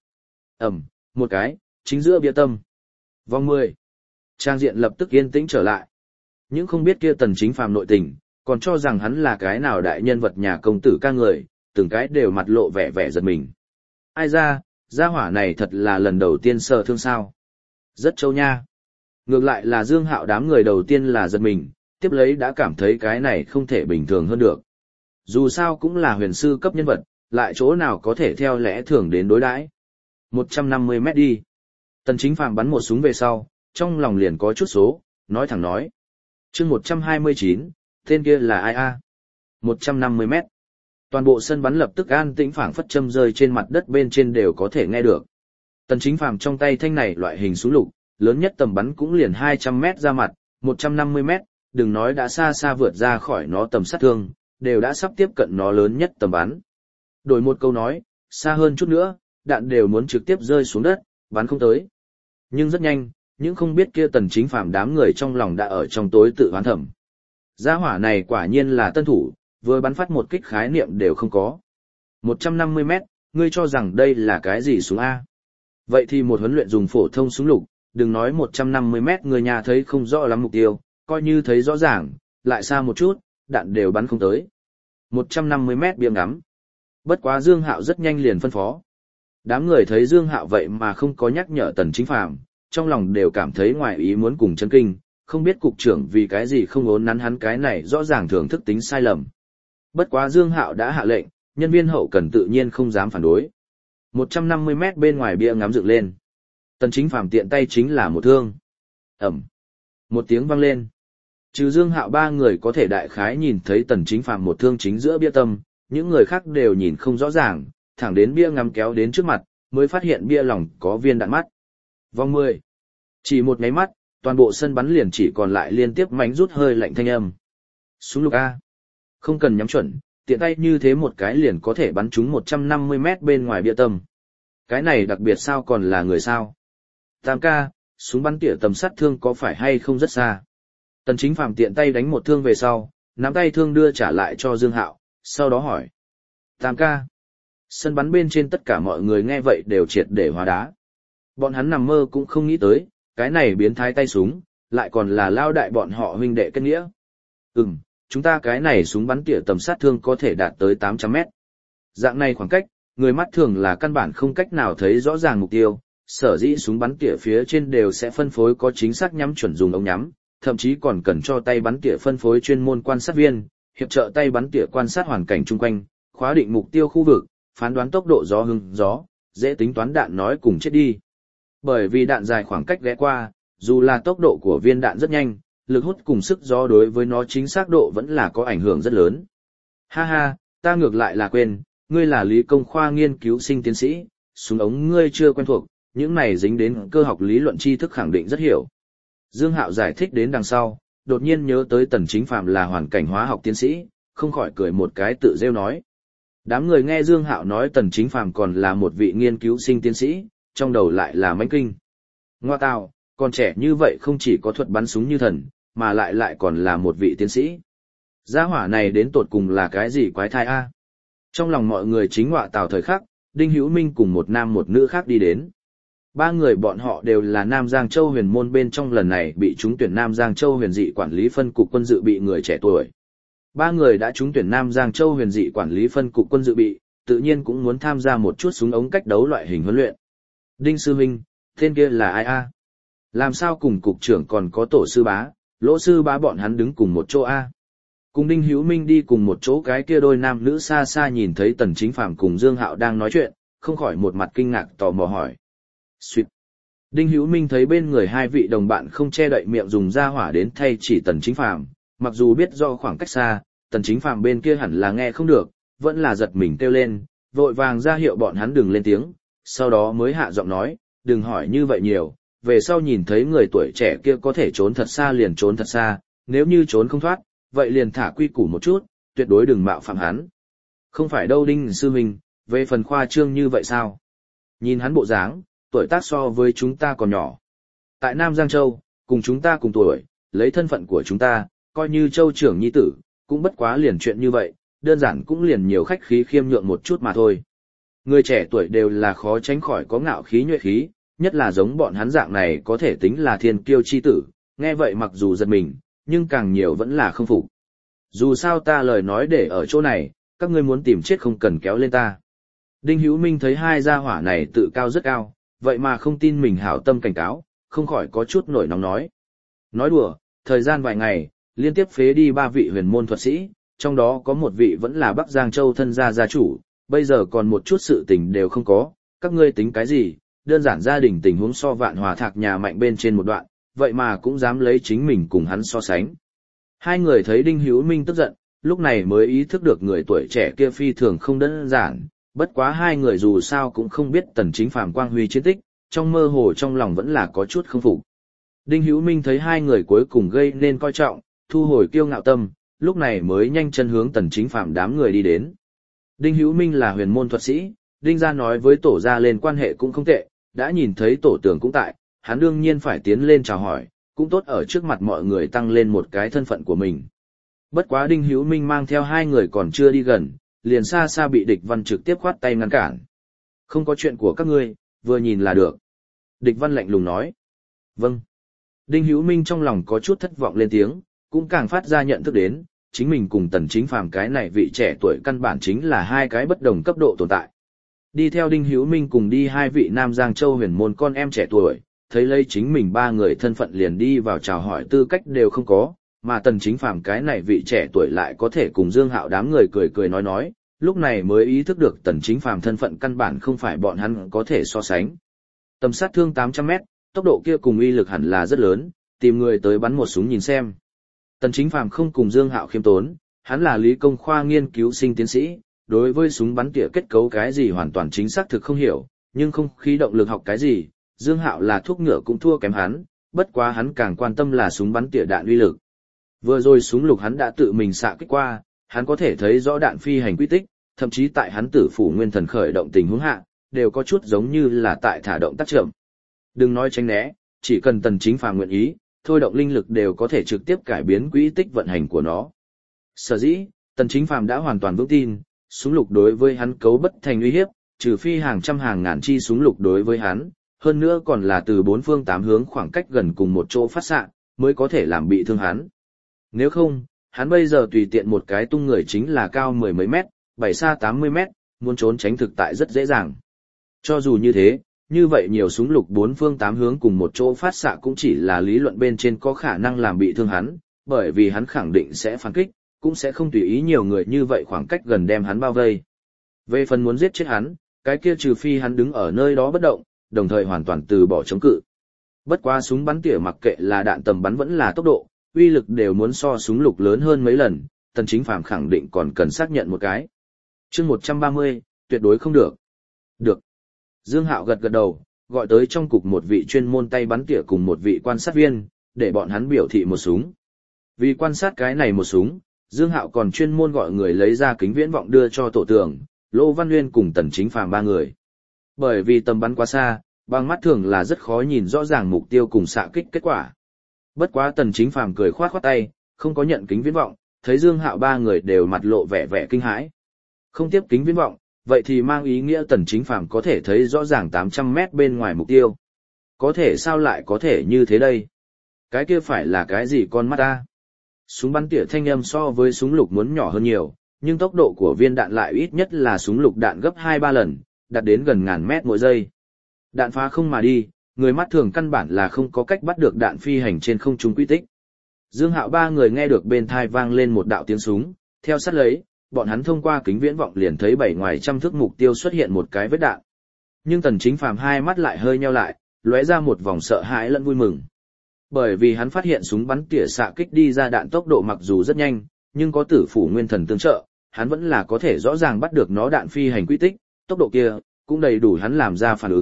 Một cái, chính giữa bia tâm. Vòng 10. Trang diện lập tức yên tĩnh trở lại. Những không biết kia Tần Chính Phàm nội tình, còn cho rằng hắn là cái nào đại nhân vật nhà công tử ca người, từng cái đều mặt lộ vẻ vẻ giật mình. Ai ra, gia hỏa này thật là lần đầu tiên sờ thương sao. Rất trâu nha. Ngược lại là Dương Hạo đám người đầu tiên là giật mình, tiếp lấy đã cảm thấy cái này không thể bình thường hơn được. Dù sao cũng là huyền sư cấp nhân vật, lại chỗ nào có thể theo lẽ thường đến đối đãi. 150 mét đi. Tần Chính Phàm bắn một súng về sau, trong lòng liền có chút số, nói thẳng nói. Chương 129, tên kia là ai a? 150 mét. Toàn bộ sân bắn lập tức an tĩnh phảng phất châm rơi trên mặt đất bên trên đều có thể nghe được. Tần Chính Phàm trong tay thanh này loại hình súng lục, lớn nhất tầm bắn cũng liền 200 mét ra mặt, 150 mét, đừng nói đã xa xa vượt ra khỏi nó tầm sát thương, đều đã sắp tiếp cận nó lớn nhất tầm bắn. Đổi một câu nói, xa hơn chút nữa, đạn đều muốn trực tiếp rơi xuống đất, bắn không tới. Nhưng rất nhanh, những không biết kia Tần Chính Phàm đám người trong lòng đã ở trong tối tự hoán thẩm. Gia hỏa này quả nhiên là tân thủ, vừa bắn phát một kích khái niệm đều không có. 150 mét, ngươi cho rằng đây là cái gì súng A? Vậy thì một huấn luyện dùng phổ thông súng lục, đừng nói 150 mét người nhà thấy không rõ lắm mục tiêu, coi như thấy rõ ràng, lại xa một chút, đạn đều bắn không tới. 150 mét bia ngắm. Bất quá Dương Hạo rất nhanh liền phân phó. Đám người thấy Dương Hạo vậy mà không có nhắc nhở Tần Chính Phàm, trong lòng đều cảm thấy ngoài ý muốn cùng chấn kinh, không biết cục trưởng vì cái gì không ốn nắn hắn cái này rõ ràng thưởng thức tính sai lầm. Bất quá Dương Hạo đã hạ lệnh, nhân viên hậu cần tự nhiên không dám phản đối. 150 mét bên ngoài bia ngắm dựng lên. Tần Chính Phàm tiện tay chính là một thương. Một tiếng vang lên. Trừ Dương Hạo ba người có thể đại khái nhìn thấy Tần Chính Phàm một thương chính giữa bia tâm, những người khác đều nhìn không rõ ràng, thẳng đến bia ngắm kéo đến trước mặt, mới phát hiện bia lòng có viên đạn mắt. Vòng 10. Chỉ một nháy mắt, toàn bộ sân bắn liền chỉ còn lại liên tiếp mánh rút hơi lạnh thanh âm. Súng lục A. Không cần nhắm chuẩn, tiện tay như thế một cái liền có thể bắn trúng 150 mét bên ngoài bia tâm. Cái này đặc biệt sao còn là người sao? Tam ca, súng bắn tỉa tầm sát thương có phải hay không rất xa? Tần Chính Phàm tiện tay đánh một thương về sau, nắm tay thương đưa trả lại cho Dương Hạo, sau đó hỏi. Tam ca. Sân bắn bên trên tất cả mọi người nghe vậy đều triệt để hóa đá. Bọn hắn nằm mơ cũng không nghĩ tới, cái này biến thái tay súng, lại còn là lao đại bọn họ huynh đệ kết nghĩa. Chúng ta cái này súng bắn tỉa tầm sát thương có thể đạt tới 800 mét. Dạng này khoảng cách, người mắt thường là căn bản không cách nào thấy rõ ràng mục tiêu, sở dĩ súng bắn tỉa phía trên đều sẽ phân phối có chính xác nhắm chuẩn dùng ống nhắm, thậm chí còn cần cho tay bắn tỉa phân phối chuyên môn quan sát viên, hiệp trợ tay bắn tỉa quan sát hoàn cảnh chung quanh, khóa định mục tiêu khu vực, phán đoán tốc độ gió hứng gió, dễ tính toán đạn nói cùng chết đi. Bởi vì đạn dài khoảng cách ghé qua, dù là tốc độ của viên đạn rất nhanh, lực hút cùng sức gió đối với nó chính xác độ vẫn là có ảnh hưởng rất lớn. Ha ha, ta ngược lại là quên, ngươi là lý công khoa nghiên cứu sinh tiến sĩ, súng ống ngươi chưa quen thuộc, những này dính đến cơ học lý luận tri thức khẳng định rất hiểu. Dương Hạo giải thích đến đằng sau, đột nhiên nhớ tới Tần Chính Phàm là hoàn cảnh hóa học tiến sĩ, không khỏi cười một cái tự rêu nói. Đám người nghe Dương Hạo nói Tần Chính Phàm còn là một vị nghiên cứu sinh tiến sĩ, trong đầu lại là mãnh kinh. Ngoa tào, còn trẻ như vậy không chỉ có thuật bắn súng như thần, mà lại còn là một vị tiến sĩ. Gia hỏa này đến tột cùng là cái gì quái thai a? Trong lòng mọi người chính ngoạ tào thời khắc, Đinh Hữu Minh cùng một nam một nữ khác đi đến. Ba người bọn họ đều là Nam Giang Châu Huyền môn bên trong lần này bị trúng tuyển Nam Giang Châu Huyền dị quản lý phân cục quân dự bị người trẻ tuổi. Ba người đã trúng tuyển Nam Giang Châu Huyền dị quản lý phân cục quân dự bị, tự nhiên cũng muốn tham gia một chút súng ống cách đấu loại hình huấn luyện. Đinh sư huynh, tên kia là ai a? Làm sao cùng cục trưởng còn có tổ sư bá, Lỗ sư bá bọn hắn đứng cùng một chỗ a? Cùng Đinh Hữu Minh đi cùng một chỗ, cái kia đôi nam nữ xa xa nhìn thấy Tần Chính Phàm cùng Dương Hạo đang nói chuyện, không khỏi một mặt kinh ngạc tò mò hỏi. Xuyệt. Đinh Hữu Minh thấy bên người hai vị đồng bạn không che đậy miệng dùng ra hỏa đến thay chỉ Tần Chính Phàm, mặc dù biết do khoảng cách xa, Tần Chính Phàm bên kia hẳn là nghe không được, vẫn là giật mình kêu lên, vội vàng ra hiệu bọn hắn đừng lên tiếng, sau đó mới hạ giọng nói, đừng hỏi như vậy nhiều, về sau nhìn thấy người tuổi trẻ kia có thể trốn thật xa liền trốn thật xa, nếu như trốn không thoát, vậy liền thả quy củ một chút, tuyệt đối đừng mạo phạm hắn. Không phải đâu Đinh sư huynh, về phần khoa trương như vậy sao? Nhìn hắn bộ dáng, tuổi tác so với chúng ta còn nhỏ. Tại Nam Giang Châu, cùng chúng ta cùng tuổi, lấy thân phận của chúng ta, coi như Châu trưởng nhi tử, cũng bất quá liền chuyện như vậy, đơn giản cũng liền nhiều khách khí khiêm nhượng một chút mà thôi. Người trẻ tuổi đều là khó tránh khỏi có ngạo khí nhuệ khí, nhất là giống bọn hắn dạng này có thể tính là thiên kiêu chi tử, nghe vậy mặc dù giật mình, nhưng càng nhiều vẫn là không phục. Dù sao ta lời nói để ở chỗ này, các ngươi muốn tìm chết không cần kéo lên ta. Đinh Hữu Minh thấy hai gia hỏa này tự cao rất cao, vậy mà không tin mình hảo tâm cảnh cáo, không khỏi có chút nổi nóng nói. Nói đùa, thời gian vài ngày, liên tiếp phế đi 3 vị huyền môn thuật sĩ, trong đó có một vị vẫn là Bắc Giang Châu thân gia gia chủ, bây giờ còn một chút sự tình đều không có, các ngươi tính cái gì, đơn giản gia đình tình huống so Vạn Hòa Thạc nhà mạnh bên trên một đoạn, vậy mà cũng dám lấy chính mình cùng hắn so sánh. Hai người thấy Đinh Hữu Minh tức giận, lúc này mới ý thức được người tuổi trẻ kia phi thường không đơn giản, bất quá hai người dù sao cũng không biết Tần Chính Phàm quang huy chiến tích, trong mơ hồ trong lòng vẫn là có chút không phục. Đinh Hữu Minh thấy hai người cuối cùng gây nên coi trọng, thu hồi kiêu ngạo tâm, lúc này mới nhanh chân hướng Tần Chính Phàm đám người đi đến. Đinh Hữu Minh là huyền môn thuật sĩ, Đinh gia nói với tổ gia lên quan hệ cũng không tệ, đã nhìn thấy tổ tưởng cũng tại, hắn đương nhiên phải tiến lên chào hỏi, cũng tốt ở trước mặt mọi người tăng lên một cái thân phận của mình. Bất quá Đinh Hữu Minh mang theo hai người còn chưa đi gần, liền xa xa bị Địch Văn trực tiếp khoát tay ngăn cản. Không có chuyện của các ngươi, vừa nhìn là được. Địch Văn lạnh lùng nói. Vâng. Đinh Hữu Minh trong lòng có chút thất vọng lên tiếng, cũng càng phát ra nhận thức đến, chính mình cùng Tần Chính Phàm cái này vị trẻ tuổi căn bản chính là hai cái bất đồng cấp độ tồn tại. Đi theo Đinh Hữu Minh cùng đi hai vị Nam Giang Châu huyền môn con em trẻ tuổi, thấy lấy chính mình ba người thân phận liền đi vào chào hỏi tư cách đều không có, mà Tần Chính Phàm cái này vị trẻ tuổi lại có thể cùng Dương Hạo đám người cười cười nói, lúc này mới ý thức được Tần Chính Phàm thân phận căn bản không phải bọn hắn có thể so sánh. Tầm sát thương 800m, tốc độ kia cùng uy lực hẳn là rất lớn, tìm người tới bắn một súng nhìn xem. Tần Chính Phàm không cùng Dương Hạo khiêm tốn, hắn là lý công khoa nghiên cứu sinh tiến sĩ, đối với súng bắn tỉa kết cấu cái gì hoàn toàn chính xác thực không hiểu, nhưng không khí động lực học cái gì, Dương Hạo là thuốc ngựa cũng thua kém hắn, bất quá hắn càng quan tâm là súng bắn tỉa đạn uy lực. Vừa rồi súng lục hắn đã tự mình xạ kích qua, hắn có thể thấy rõ đạn phi hành quy tích, thậm chí tại hắn tử phủ nguyên thần khởi động tình huống hạ, đều có chút giống như là tại thả động tác chậm. Đừng nói tránh né, chỉ cần Tần Chính Phàm nguyện ý, thôi động linh lực đều có thể trực tiếp cải biến quỹ tích vận hành của nó. Sở dĩ, Tần Chính Phàm đã hoàn toàn vững tin, súng lục đối với hắn cấu bất thành uy hiếp, trừ phi hàng trăm hàng ngàn chi súng lục đối với hắn, hơn nữa còn là từ 4 phương 8 hướng khoảng cách gần cùng một chỗ phát xạ, mới có thể làm bị thương hắn. Nếu không, hắn bây giờ tùy tiện một cái tung người chính là cao 10 mấy mét, bảy xa 80 mét, muốn trốn tránh thực tại rất dễ dàng. Cho dù như thế, như vậy nhiều súng lục 4 phương 8 hướng cùng một chỗ phát xạ cũng chỉ là lý luận bên trên có khả năng làm bị thương hắn, bởi vì hắn khẳng định sẽ phản kích, cũng sẽ không tùy ý nhiều người như vậy khoảng cách gần đem hắn bao vây. Về phần muốn giết chết hắn, cái kia trừ phi hắn đứng ở nơi đó bất động, đồng thời hoàn toàn từ bỏ chống cự. Bất quá súng bắn tỉa mặc kệ là đạn tầm bắn vẫn là tốc độ, uy lực đều muốn so súng lục lớn hơn mấy lần, Tần Chính Phàm khẳng định còn cần xác nhận một cái. Chương 130, tuyệt đối không được. Được. Dương Hạo gật gật đầu, gọi tới trong cục một vị chuyên môn tay bắn tỉa cùng một vị quan sát viên, để bọn hắn biểu thị một súng. Vì quan sát cái này một súng, Dương Hạo còn chuyên môn gọi người lấy ra kính viễn vọng đưa cho tổ tường, Lô Văn Nguyên cùng Tần Chính Phàm ba người. Bởi vì tầm bắn quá xa, bằng mắt thường là rất khó nhìn rõ ràng mục tiêu cùng xạ kích kết quả. Bất quá Tần Chính Phàm cười khoát khoát tay, không có nhận kính viễn vọng, thấy Dương Hạo ba người đều mặt lộ vẻ vẻ kinh hãi. Không tiếp kính viễn vọng, vậy thì mang ý nghĩa Tần Chính Phàm có thể thấy rõ ràng 800 mét bên ngoài mục tiêu. Có thể sao lại có thể như thế đây? Cái kia phải là cái gì con mắt ta? Súng bắn tỉa thanh âm so với súng lục muốn nhỏ hơn nhiều, nhưng tốc độ của viên đạn lại ít nhất là súng lục đạn gấp 2-3 lần, đạt đến gần ngàn mét mỗi giây. Đạn phá không mà đi, người mắt thường căn bản là không có cách bắt được đạn phi hành trên không trung quy tích. Dương Hạo ba người nghe được bên tai vang lên một đạo tiếng súng, theo sát lấy, bọn hắn thông qua kính viễn vọng liền thấy bảy ngoài trăm thước mục tiêu xuất hiện một cái vết đạn. Nhưng Tần Chính Phàm hai mắt lại hơi nheo lại, lóe ra một vòng sợ hãi lẫn vui mừng. Bởi vì hắn phát hiện súng bắn tỉa xạ kích đi ra đạn tốc độ mặc dù rất nhanh, nhưng có tử phủ nguyên thần tương trợ, hắn vẫn là có thể rõ ràng bắt được nó đạn phi hành quy tích, tốc độ kia cũng đầy đủ hắn làm ra phản ứng,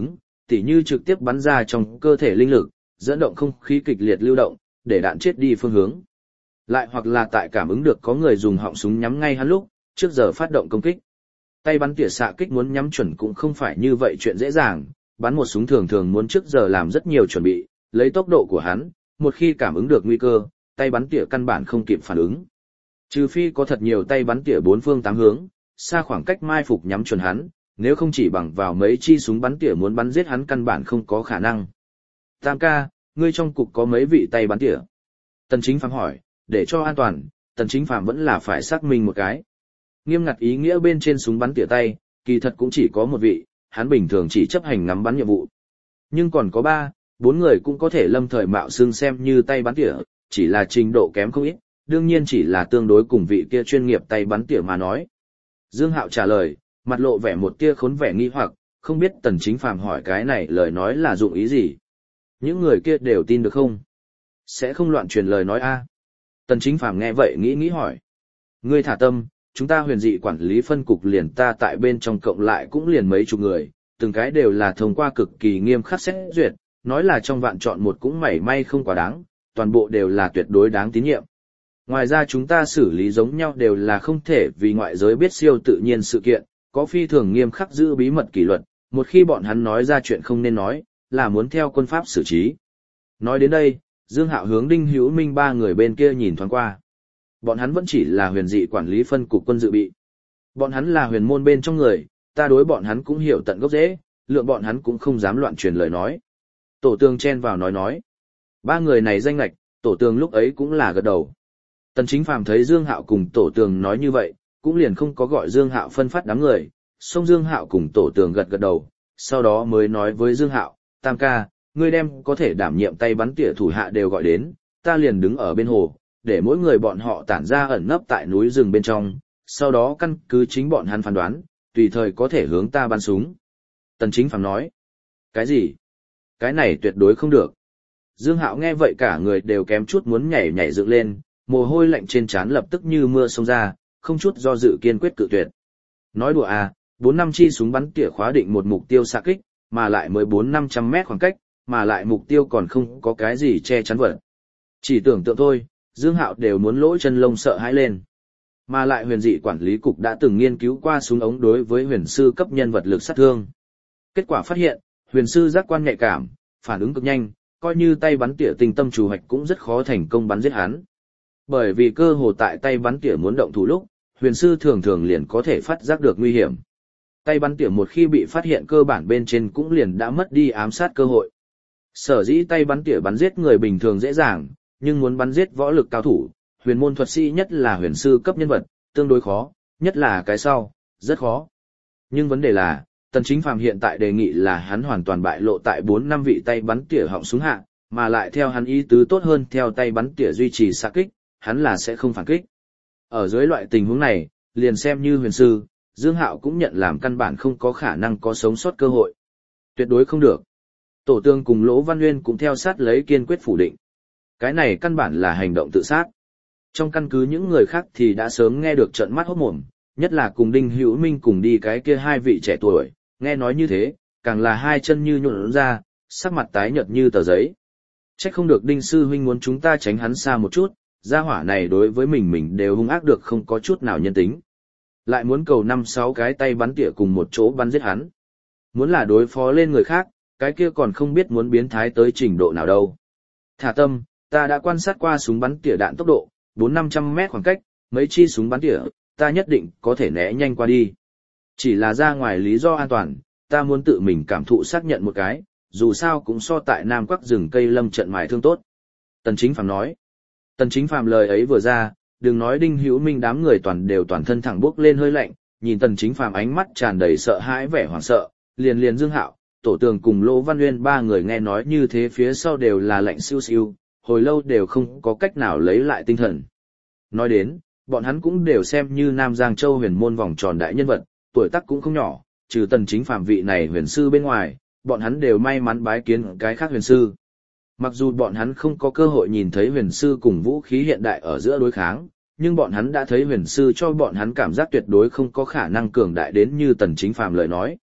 tỉ như trực tiếp bắn ra trong cơ thể linh lực, dẫn động không khí kịch liệt lưu động, để đạn chết đi phương hướng. Lại hoặc là tại cảm ứng được có người dùng họng súng nhắm ngay hắn lúc, trước giờ phát động công kích. Tay bắn tỉa xạ kích muốn nhắm chuẩn cũng không phải như vậy chuyện dễ dàng, bắn một súng thường thường muốn trước giờ làm rất nhiều chuẩn bị, lấy tốc độ của hắn, một khi cảm ứng được nguy cơ, tay bắn tỉa căn bản không kịp phản ứng. Trừ phi có thật nhiều tay bắn tỉa bốn phương tám hướng, xa khoảng cách mai phục nhắm chuẩn hắn, nếu không chỉ bằng vào mấy chi súng bắn tỉa muốn bắn giết hắn căn bản không có khả năng. Tam ca, ngươi trong cục có mấy vị tay bắn tỉa? Tần Chính Phàm hỏi, để cho an toàn, Tần Chính Phàm vẫn là phải xác minh một cái. Nghiêm ngặt ý nghĩa bên trên súng bắn tỉa tay, kỳ thật cũng chỉ có một vị, hắn bình thường chỉ chấp hành ngắm bắn nhiệm vụ. Nhưng còn có 3, 4 người cũng có thể lâm thời mạo xưng xem như tay bắn tỉa, chỉ là trình độ kém không ít, đương nhiên chỉ là tương đối cùng vị kia chuyên nghiệp tay bắn tỉa mà nói. Dương Hạo trả lời, mặt lộ vẻ một tia khốn vẻ nghi hoặc, không biết Tần Chính Phàm hỏi cái này lời nói là dụng ý gì. Những người kia đều tin được không? Sẽ không loạn truyền lời nói a? Tần Chính Phàm nghe vậy nghĩ hỏi. Ngươi thả tâm, chúng ta huyền dị quản lý phân cục liền ta tại bên trong cộng lại cũng liền mấy chục người, từng cái đều là thông qua cực kỳ nghiêm khắc xét duyệt, nói là trong vạn chọn một cũng mảy may không quá đáng, toàn bộ đều là tuyệt đối đáng tín nhiệm. Ngoài ra chúng ta xử lý giống nhau đều là không thể vì ngoại giới biết siêu tự nhiên sự kiện, có phi thường nghiêm khắc giữ bí mật kỷ luật, một khi bọn hắn nói ra chuyện không nên nói, là muốn theo quân pháp xử trí. Nói đến đây, Dương Hạo hướng Đinh Hữu Minh 3 người bên kia nhìn thoáng qua. Bọn hắn vẫn chỉ là huyền dị quản lý phân cục quân dự bị. Bọn hắn là huyền môn bên trong người, ta đối bọn hắn cũng hiểu tận gốc rễ, lượng bọn hắn cũng không dám loạn truyền lời nói. Tổ tường chen vào nói. 3 người này danh lệch, tổ tường lúc ấy cũng là gật đầu. Tần Chính Phàm thấy Dương Hạo cùng tổ tường nói như vậy, cũng liền không có gọi Dương Hạo phân phát đám người, xong Dương Hạo cùng tổ tường gật đầu, sau đó mới nói với Dương Hạo, Tam ca, ngươi đem có thể đảm nhiệm tay bắn tỉa thủ hạ đều gọi đến, ta liền đứng ở bên hồ, để mỗi người bọn họ tản ra ẩn nấp tại núi rừng bên trong, sau đó căn cứ chính bọn hắn phán đoán, tùy thời có thể hướng ta bắn súng. Tần Chính Phàm nói, cái gì? Cái này tuyệt đối không được. Dương Hạo nghe vậy cả người đều kém chút muốn nhảy dựng lên, mồ hôi lạnh trên trán lập tức như mưa xông ra, không chút do dự kiên quyết cự tuyệt. Nói đùa à, 4-5 chi súng bắn tỉa khóa định một mục tiêu xạ kích, mà lại mới 400-500 mét khoảng cách, mà lại mục tiêu còn không có cái gì che chắn vật. Chỉ tưởng tượng thôi, Dương Hạo đều muốn lỗ chân lông sợ hãi lên. Mà lại huyền dị quản lý cục đã từng nghiên cứu qua súng ống đối với huyền sư cấp nhân vật lực sát thương. Kết quả phát hiện, huyền sư giác quan nhạy cảm, phản ứng cực nhanh, coi như tay bắn tỉa tinh tâm chủ hoạch cũng rất khó thành công bắn giết hắn. Bởi vì cơ hồ tại tay bắn tỉa muốn động thủ lúc, huyền sư thường thường liền có thể phát giác được nguy hiểm. Tay bắn tỉa một khi bị phát hiện cơ bản bên trên cũng liền đã mất đi ám sát cơ hội. Sở dĩ tay bắn tỉa bắn giết người bình thường dễ dàng, nhưng muốn bắn giết võ lực cao thủ, huyền môn thuật sĩ nhất là huyền sư cấp nhân vật, tương đối khó, nhất là cái sau, rất khó. Nhưng vấn đề là, Tần Chính Phàm hiện tại đề nghị là hắn hoàn toàn bại lộ tại 4-5 vị tay bắn tỉa họng súng hạ, mà lại theo hắn ý tứ tốt hơn theo tay bắn tỉa duy trì xạ kích, hắn là sẽ không phản kích. Ở dưới loại tình huống này, liền xem như huyền sư, Dương Hạo cũng nhận làm căn bản không có khả năng có sống sót cơ hội. Tuyệt đối không được. Tổ tương cùng Lỗ Văn Nguyên cũng theo sát lấy kiên quyết phủ định. Cái này căn bản là hành động tự sát. Trong căn cứ những người khác thì đã sớm nghe được trợn mắt hốt mồm, nhất là cùng Đinh Hữu Minh cùng đi cái kia 2 vị trẻ tuổi, nghe nói như thế, càng là hai chân như nhũn ra, sắc mặt tái nhợt như tờ giấy. Trách không được Đinh sư huynh muốn chúng ta tránh hắn xa một chút, gia hỏa này đối với mình đều hung ác được không có chút nào nhân tính. Lại muốn cầu 5-6 cái tay bắn tỉa cùng một chỗ bắn giết hắn. Muốn là đối phó lên người khác, cái kia còn không biết muốn biến thái tới trình độ nào đâu. Thả tâm, ta đã quan sát qua súng bắn tỉa đạn tốc độ, 400-500 mét khoảng cách, mấy chi súng bắn tỉa, ta nhất định có thể né nhanh qua đi. Chỉ là ra ngoài lý do an toàn, ta muốn tự mình cảm thụ xác nhận một cái, dù sao cũng so tại Nam Quắc rừng cây lâm trận mài thương tốt. Tần Chính Phàm nói. Tần Chính Phàm lời ấy vừa ra, đừng nói Đinh Hữu Minh đám người toàn thân thẳng bước lên hơi lạnh, nhìn Tần Chính Phàm ánh mắt tràn đầy sợ hãi vẻ hoảng sợ, liền Dương Hạo, Tổ Tường cùng Lỗ Văn Nguyên 3 người nghe nói như thế phía sau đều là lạnh siêu siêu, hồi lâu đều không có cách nào lấy lại tinh thần. Nói đến, bọn hắn cũng đều xem như Nam Giang Châu huyền môn vòng tròn đại nhân vật, tuổi tác cũng không nhỏ, trừ Tần Chính Phàm vị này huyền sư bên ngoài, bọn hắn đều may mắn bái kiến cái khác huyền sư. Mặc dù bọn hắn không có cơ hội nhìn thấy huyền sư cùng vũ khí hiện đại ở giữa đối kháng, nhưng bọn hắn đã thấy huyền sư cho bọn hắn cảm giác tuyệt đối không có khả năng cường đại đến như Tần Chính Phàm lời nói.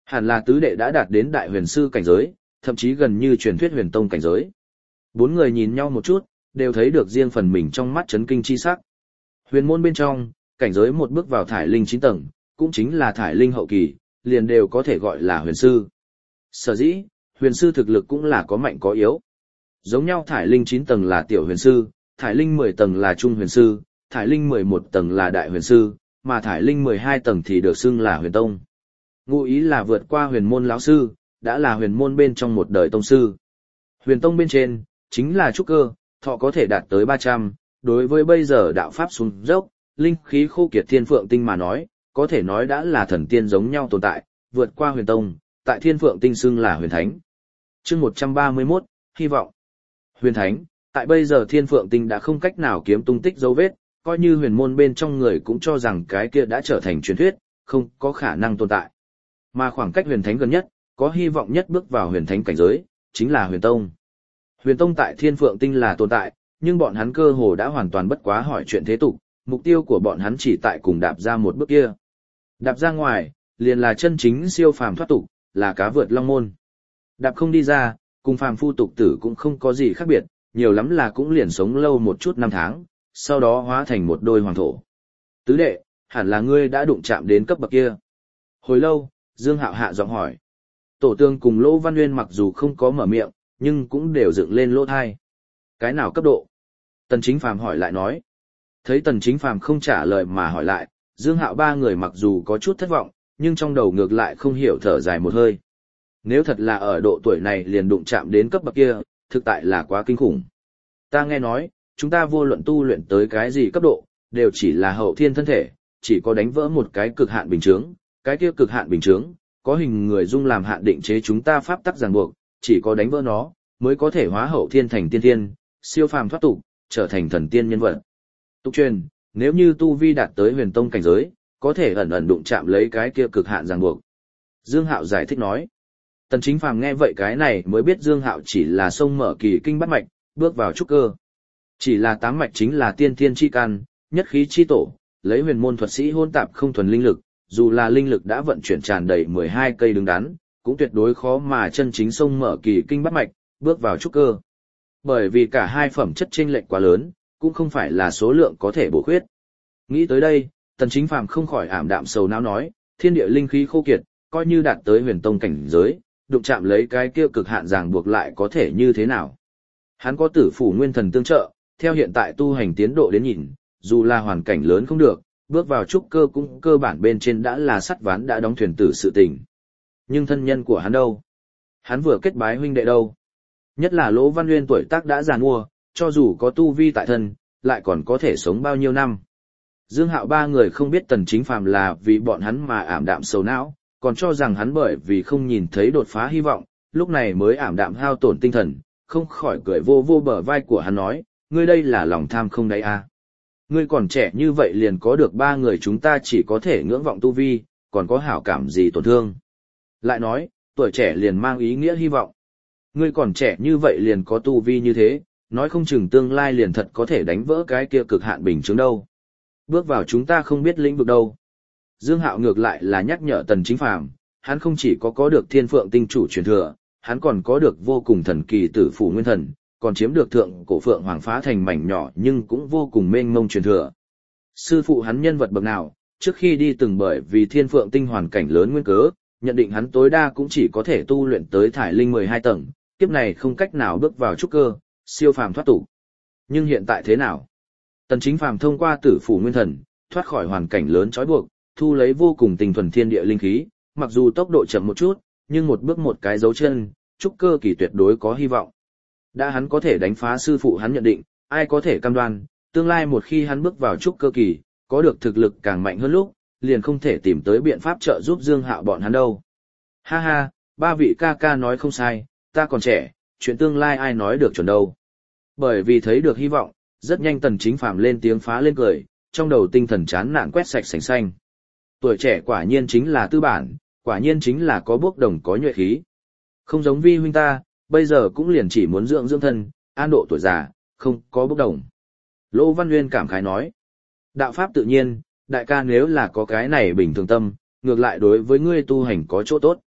Hẳn là tứ đệ đã đạt đến đại huyền sư cảnh giới, thậm chí gần như truyền thuyết huyền tông cảnh giới. Bốn người nhìn nhau một chút, đều thấy được riêng phần mình trong mắt chấn kinh chi sắc. Huyền môn bên trong, cảnh giới một bước vào thải linh 9 tầng, cũng chính là thải linh hậu kỳ, liền đều có thể gọi là huyền sư. Sở dĩ, huyền sư thực lực cũng là có mạnh có yếu. Giống nhau thải linh 9 tầng là tiểu huyền sư, thải linh 10 tầng là trung huyền sư, thải linh 11 tầng là đại huyền sư, mà thải linh 12 tầng thì được xưng là huyền tông. Ngụ ý là vượt qua huyền môn lão sư, đã là huyền môn bên trong một đời tông sư. Huyền tông bên trên, chính là trúc cơ, thọ có thể đạt tới 300, đối với bây giờ đạo pháp xuống dốc, linh khí khô kiệt thiên phượng tinh mà nói, có thể nói đã là thần tiên giống nhau tồn tại, vượt qua huyền tông, tại thiên phượng tinh xưng là huyền thánh. Chương 131, hy vọng. Huyền thánh, tại bây giờ thiên phượng tinh đã không cách nào kiếm tung tích dấu vết, coi như huyền môn bên trong người cũng cho rằng cái kia đã trở thành truyền thuyết, không có khả năng tồn tại. Mà khoảng cách huyền thánh gần nhất, có hy vọng nhất bước vào huyền thánh cảnh giới, chính là huyền tông. Huyền tông tại thiên phượng tinh là tồn tại, nhưng bọn hắn cơ hồ đã hoàn toàn bất quá hỏi chuyện thế tục, mục tiêu của bọn hắn chỉ tại cùng đạp ra một bước kia. Đạp ra ngoài, liền là chân chính siêu phàm thoát tục, là cá vượt long môn. Đạp không đi ra, cùng phàm phu tục tử cũng không có gì khác biệt, nhiều lắm là cũng liền sống lâu một chút năm tháng, sau đó hóa thành một đôi hoàng thổ. Tứ đệ, hẳn là ngươi đã đụng chạm đến cấp bậc kia. Hồi lâu, Dương Hạo hạ giọng hỏi. Tổ tương cùng Lỗ Văn Nguyên mặc dù không có mở miệng, nhưng cũng đều dựng lên lỗ thai. Cái nào cấp độ? Tần Chính Phàm hỏi lại nói. Thấy Tần Chính Phàm không trả lời mà hỏi lại, Dương Hạo ba người mặc dù có chút thất vọng, nhưng trong đầu ngược lại không hiểu thở dài một hơi. Nếu thật là ở độ tuổi này liền đụng chạm đến cấp bậc kia, thực tại là quá kinh khủng. Ta nghe nói, chúng ta vô luận tu luyện tới cái gì cấp độ, đều chỉ là hậu thiên thân thể, chỉ có đánh vỡ một cái cực hạn bình chướng, cái kia cực hạn bình chướng, có hình người dung làm hạn định chế chúng ta pháp tắc ràng buộc, chỉ có đánh vỡ nó, mới có thể hóa hậu thiên thành tiên thiên, siêu phàm thoát tục, trở thành thần tiên nhân vật. Tục truyền, nếu như tu vi đạt tới huyền tông cảnh giới, có thể ẩn ẩn đụng chạm lấy cái kia cực hạn ràng buộc. Dương Hạo giải thích nói. Tần Chính Phàm nghe vậy cái này mới biết Dương Hạo chỉ là sông mở kỳ kinh bắt mạch, bước vào trúc cơ. Chỉ là tám mạch chính là tiên thiên chi căn, nhất khí chi tổ, lấy huyền môn thuật sĩ hôn tạp không thuần linh lực, dù là linh lực đã vận chuyển tràn đầy 12 cây đứng đắn, cũng tuyệt đối khó mà chân chính sông mở kỳ kinh bắt mạch, bước vào trúc cơ. Bởi vì cả hai phẩm chất chênh lệch quá lớn, cũng không phải là số lượng có thể bổ khuyết. Nghĩ tới đây, Tần Chính Phàm không khỏi ảm đạm sầu não nói, thiên địa linh khí khô kiệt, coi như đạt tới huyền tông cảnh giới, đụng chạm lấy cái kia cực hạn ràng buộc lại có thể như thế nào. Hắn có tử phủ nguyên thần tương trợ, theo hiện tại tu hành tiến độ đến nhìn, dù là hoàn cảnh lớn không được, bước vào trúc cơ cũng cơ bản bên trên đã là sắt ván đã đóng thuyền tử sự tình. Nhưng thân nhân của hắn đâu? Hắn vừa kết bái huynh đệ đâu? Nhất là Lỗ Văn Nguyên tuổi tác đã già nua, cho dù có tu vi tại thân, lại còn có thể sống bao nhiêu năm. Dương Hạo ba người không biết Tần Chính Phàm là vì bọn hắn mà ảm đạm sầu não, còn cho rằng hắn bởi vì không nhìn thấy đột phá hy vọng, lúc này mới ảm đạm hao tổn tinh thần, không khỏi cười vô vô bờ vai của hắn nói, ngươi đây là lòng tham không đấy à. Ngươi còn trẻ như vậy liền có được ba người chúng ta chỉ có thể ngưỡng vọng tu vi, còn có hảo cảm gì tổn thương. Lại nói, tuổi trẻ liền mang ý nghĩa hy vọng. Ngươi còn trẻ như vậy liền có tu vi như thế, nói không chừng tương lai liền thật có thể đánh vỡ cái kia cực hạn bình chứng đâu. Bước vào chúng ta không biết lĩnh vực đâu. Dương Hạo ngược lại là nhắc nhở Tần Chính Phàm, hắn không chỉ có được thiên phượng tinh chủ truyền thừa, hắn còn có được vô cùng thần kỳ tử phủ nguyên thần, còn chiếm được thượng cổ phượng hoàng phá thành mảnh nhỏ nhưng cũng vô cùng mênh mông truyền thừa. Sư phụ hắn nhân vật bậc nào, trước khi đi từng bởi vì thiên phượng tinh hoàn cảnh lớn nguyên cớ, nhận định hắn tối đa cũng chỉ có thể tu luyện tới thải linh 12 tầng, kiếp này không cách nào bước vào trúc cơ, siêu phàm thoát tục. Nhưng hiện tại thế nào? Tần Chính Phàm thông qua tử phủ nguyên thần, thoát khỏi hoàn cảnh lớn trói buộc, thu lấy vô cùng tinh thuần thiên địa linh khí, mặc dù tốc độ chậm một chút, nhưng một bước một cái dấu chân, trúc cơ kỳ tuyệt đối có hy vọng. Đã hắn có thể đánh phá sư phụ hắn nhận định, ai có thể cam đoan, tương lai một khi hắn bước vào trúc cơ kỳ, có được thực lực càng mạnh hơn lúc, liền không thể tìm tới biện pháp trợ giúp Dương Hạo bọn hắn đâu. Ha ha, ba vị ca ca nói không sai, ta còn trẻ, chuyện tương lai ai nói được chuẩn đâu. Bởi vì thấy được hy vọng, rất nhanh Tần Chính Phàm lên tiếng phá lên cười, trong đầu tinh thần chán nản quét sạch sành xanh. Tuổi trẻ quả nhiên chính là tư bản, quả nhiên chính là có bước đồng có nhuệ khí. Không giống vi huynh ta, bây giờ cũng liền chỉ muốn dưỡng dưỡng thân, an độ tuổi già, không có bước đồng. Lỗ Văn Nguyên cảm khái nói. Đạo pháp tự nhiên, đại ca nếu là có cái này bình thường tâm, ngược lại đối với ngươi tu hành có chỗ tốt.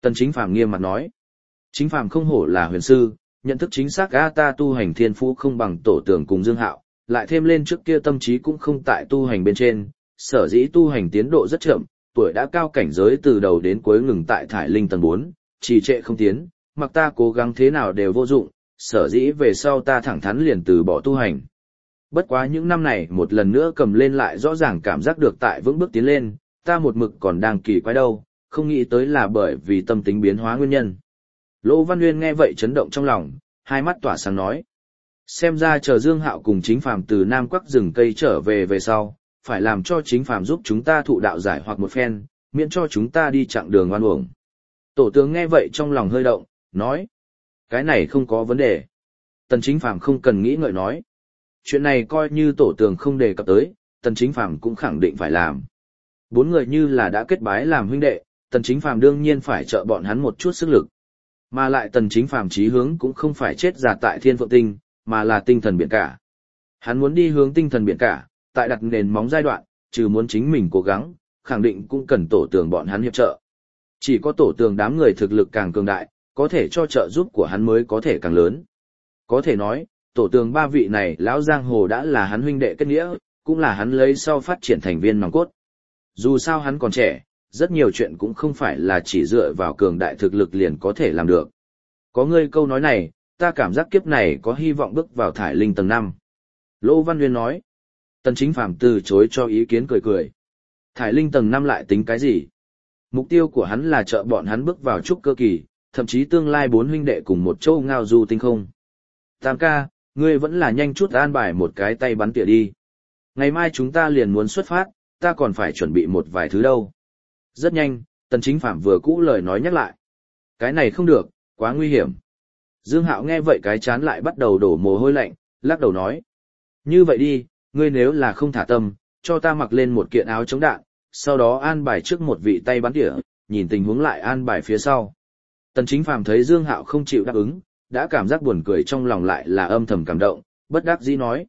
Tần Chính Phàm nghiêm mặt nói. Chính Phàm không hổ là huyền sư, nhận thức chính xác ta tu hành thiên phú không bằng tổ tường cùng Dương Hạo, lại thêm lên trước kia tâm trí cũng không tại tu hành bên trên, sở dĩ tu hành tiến độ rất chậm, tuổi đã cao cảnh giới từ đầu đến cuối ngừng tại thải linh tầng 4, trì trệ không tiến, mặc ta cố gắng thế nào đều vô dụng, sở dĩ về sau ta thẳng thắn liền từ bỏ tu hành. Bất quá những năm này một lần nữa cầm lên lại rõ ràng cảm giác được tại vững bước tiến lên, ta một mực còn đang kỳ quái đâu, không nghĩ tới là bởi vì tâm tính biến hóa nguyên nhân. Lỗ Văn Nguyên nghe vậy chấn động trong lòng, hai mắt tỏa sáng nói. Xem ra chờ Dương Hạo cùng Chính Phàm từ Nam Quắc rừng cây trở về sau, phải làm cho Chính Phàm giúp chúng ta thụ đạo giải hoặc một phen, miễn cho chúng ta đi chặng đường oan uổng. Tổ tướng nghe vậy trong lòng hơi động, nói. Cái này không có vấn đề. Tần Chính Phàm không cần nghĩ ngợi nói. Chuyện này coi như tổ tường không đề cập tới, Tần Chính Phàm cũng khẳng định phải làm. Bốn người như là đã kết bái làm huynh đệ, Tần Chính Phàm đương nhiên phải trợ bọn hắn một chút sức lực. Mà lại Tần Chính Phàm chí hướng cũng không phải chết già tại Thiên Phượng Tinh, mà là tinh thần biển cả. Hắn muốn đi hướng tinh thần biển cả, tại đặt nền móng giai đoạn, trừ muốn chính mình cố gắng, khẳng định cũng cần tổ tường bọn hắn hiệp trợ. Chỉ có tổ tường đám người thực lực càng cường đại, có thể cho trợ giúp của hắn mới có thể càng lớn. Có thể nói, tổ tường ba vị này lão giang hồ đã là hắn huynh đệ kết nghĩa, cũng là hắn lấy sau phát triển thành viên nòng cốt. Dù sao hắn còn trẻ, rất nhiều chuyện cũng không phải là chỉ dựa vào cường đại thực lực liền có thể làm được. Có ngươi câu nói này, ta cảm giác kiếp này có hy vọng bước vào thải linh tầng 5. Lỗ Văn Nguyên nói. Tần Chính Phàm từ chối cho ý kiến cười cười. Thải linh tầng 5 lại tính cái gì? Mục tiêu của hắn là trợ bọn hắn bước vào trúc cơ kỳ, thậm chí tương lai 4 huynh đệ cùng một châu ngao du tinh không. Tam ca, ngươi vẫn là nhanh chút an bài một cái tay bắn tỉa đi. Ngày mai chúng ta liền muốn xuất phát, ta còn phải chuẩn bị một vài thứ đâu. Rất nhanh, Tần Chính Phàm vừa cũ lời nói nhắc lại. Cái này không được, quá nguy hiểm. Dương Hạo nghe vậy cái chán lại bắt đầu đổ mồ hôi lạnh, lắc đầu nói. Như vậy đi, ngươi nếu là không thả tâm, cho ta mặc lên một kiện áo chống đạn, sau đó an bài trước một vị tay bắn tỉa, nhìn tình huống lại an bài phía sau. Tần Chính Phàm thấy Dương Hạo không chịu đáp ứng, đã cảm giác buồn cười trong lòng lại là âm thầm cảm động, bất đắc dĩ nói.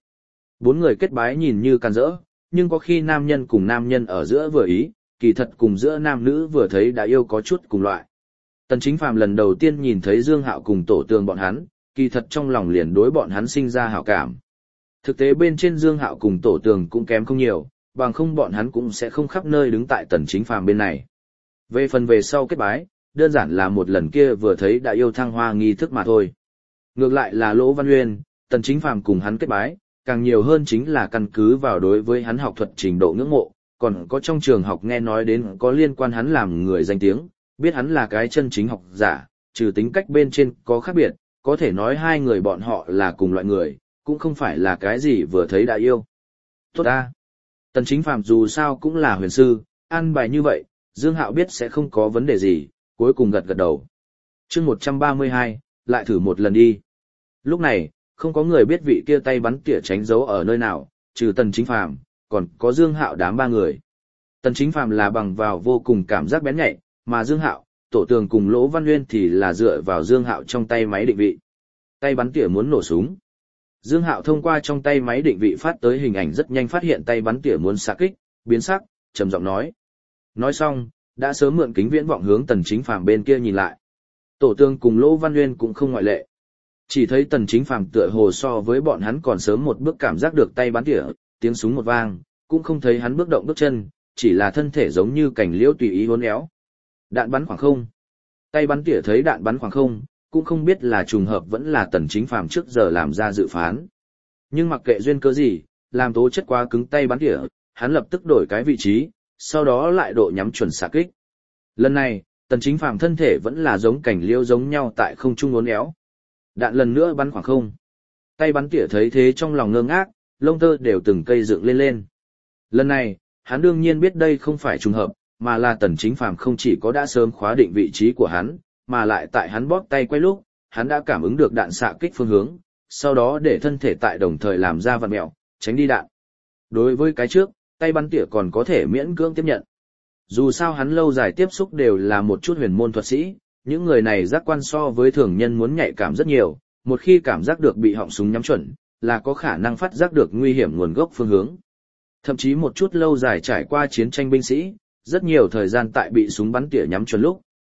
4 người kết bái nhìn như can dỡ, nhưng có khi nam nhân cùng nam nhân ở giữa vừa ý, kỳ thật cùng giữa nam nữ vừa thấy đã yêu có chút cùng loại. Tần Chính Phàm lần đầu tiên nhìn thấy Dương Hạo cùng tổ tường bọn hắn, kỳ thật trong lòng liền đối bọn hắn sinh ra hảo cảm. Thực tế bên trên Dương Hạo cùng tổ tường cũng kém không nhiều, bằng không bọn hắn cũng sẽ không khắp nơi đứng tại Tần Chính Phàm bên này. Về phần về sau kết bái, đơn giản là một lần kia vừa thấy đã yêu thăng hoa nghi thức mà thôi. Ngược lại là Lỗ Văn Nguyên, Tần Chính Phàm cùng hắn kết bái, càng nhiều hơn chính là căn cứ vào đối với hắn học thuật trình độ ngưỡng mộ, còn có trong trường học nghe nói đến có liên quan hắn làm người danh tiếng, biết hắn là cái chân chính học giả, trừ tính cách bên trên có khác biệt, có thể nói hai người bọn họ là cùng loại người, cũng không phải là cái gì vừa thấy đã yêu. Tốt ta! Tần Chính Phàm dù sao cũng là huyền sư, ăn bài như vậy, Dương Hạo biết sẽ không có vấn đề gì, cuối cùng gật gật đầu. Chương 132, lại thử một lần đi. Lúc này, không có người biết vị kia tay bắn tỉa tránh giấu ở nơi nào, trừ Tần Chính Phàm, còn có Dương Hạo đám 3 người. Tần Chính Phàm là bằng vào vô cùng cảm giác bén nhạy, mà Dương Hạo, tổ tường cùng Lỗ Văn Nguyên thì là dựa vào Dương Hạo trong tay máy định vị. Tay bắn tỉa muốn nổ súng. Dương Hạo thông qua trong tay máy định vị phát tới hình ảnh rất nhanh phát hiện tay bắn tỉa muốn xạ kích, biến sắc, trầm giọng nói. Nói xong, đã sớm mượn kính viễn vọng hướng Tần Chính Phàm bên kia nhìn lại. Tổ tường cùng Lỗ Văn Nguyên cũng không ngoại lệ. Chỉ thấy Tần Chính Phàm tựa hồ so với bọn hắn còn sớm một bước cảm giác được tay bắn tỉa, tiếng súng một vang, cũng không thấy hắn bước động bước chân, chỉ là thân thể giống như cành liễu tùy ý uốn éo. Đạn bắn khoảng không. Tay bắn tỉa thấy đạn bắn khoảng không, cũng không biết là trùng hợp vẫn là Tần Chính Phàm trước giờ làm ra dự phán. Nhưng mặc kệ duyên cớ gì, làm tố chất quá cứng tay bắn tỉa, hắn lập tức đổi cái vị trí, sau đó lại độ nhắm chuẩn xạ kích. Lần này, Tần Chính Phàm thân thể vẫn là giống cảnh liễu giống nhau tại không trung uốn éo. Đạn lần nữa bắn khoảng không. Tay bắn tỉa thấy thế trong lòng ngơ ngác, lông tơ đều từng cây dựng lên lên. Lần này, hắn đương nhiên biết đây không phải trùng hợp, mà là Tần Chính Phàm không chỉ có đã sớm khóa định vị trí của hắn, mà lại tại hắn bóp tay quay lúc, hắn đã cảm ứng được đạn xạ kích phương hướng, sau đó để thân thể tại đồng thời làm ra vặn mẹo, tránh đi đạn. Đối với cái trước, tay bắn tỉa còn có thể miễn cưỡng tiếp nhận. Dù sao hắn lâu dài tiếp xúc đều là một chút huyền môn thuật sĩ, những người này giác quan so với thường nhân muốn nhạy cảm rất nhiều, một khi cảm giác được bị họng súng nhắm chuẩn, là có khả năng phát giác được nguy hiểm nguồn gốc phương hướng. Thậm chí một chút lâu dài trải qua chiến tranh binh sĩ, rất nhiều thời gian tại bị súng bắn tỉa nhắm chuẩn lúc,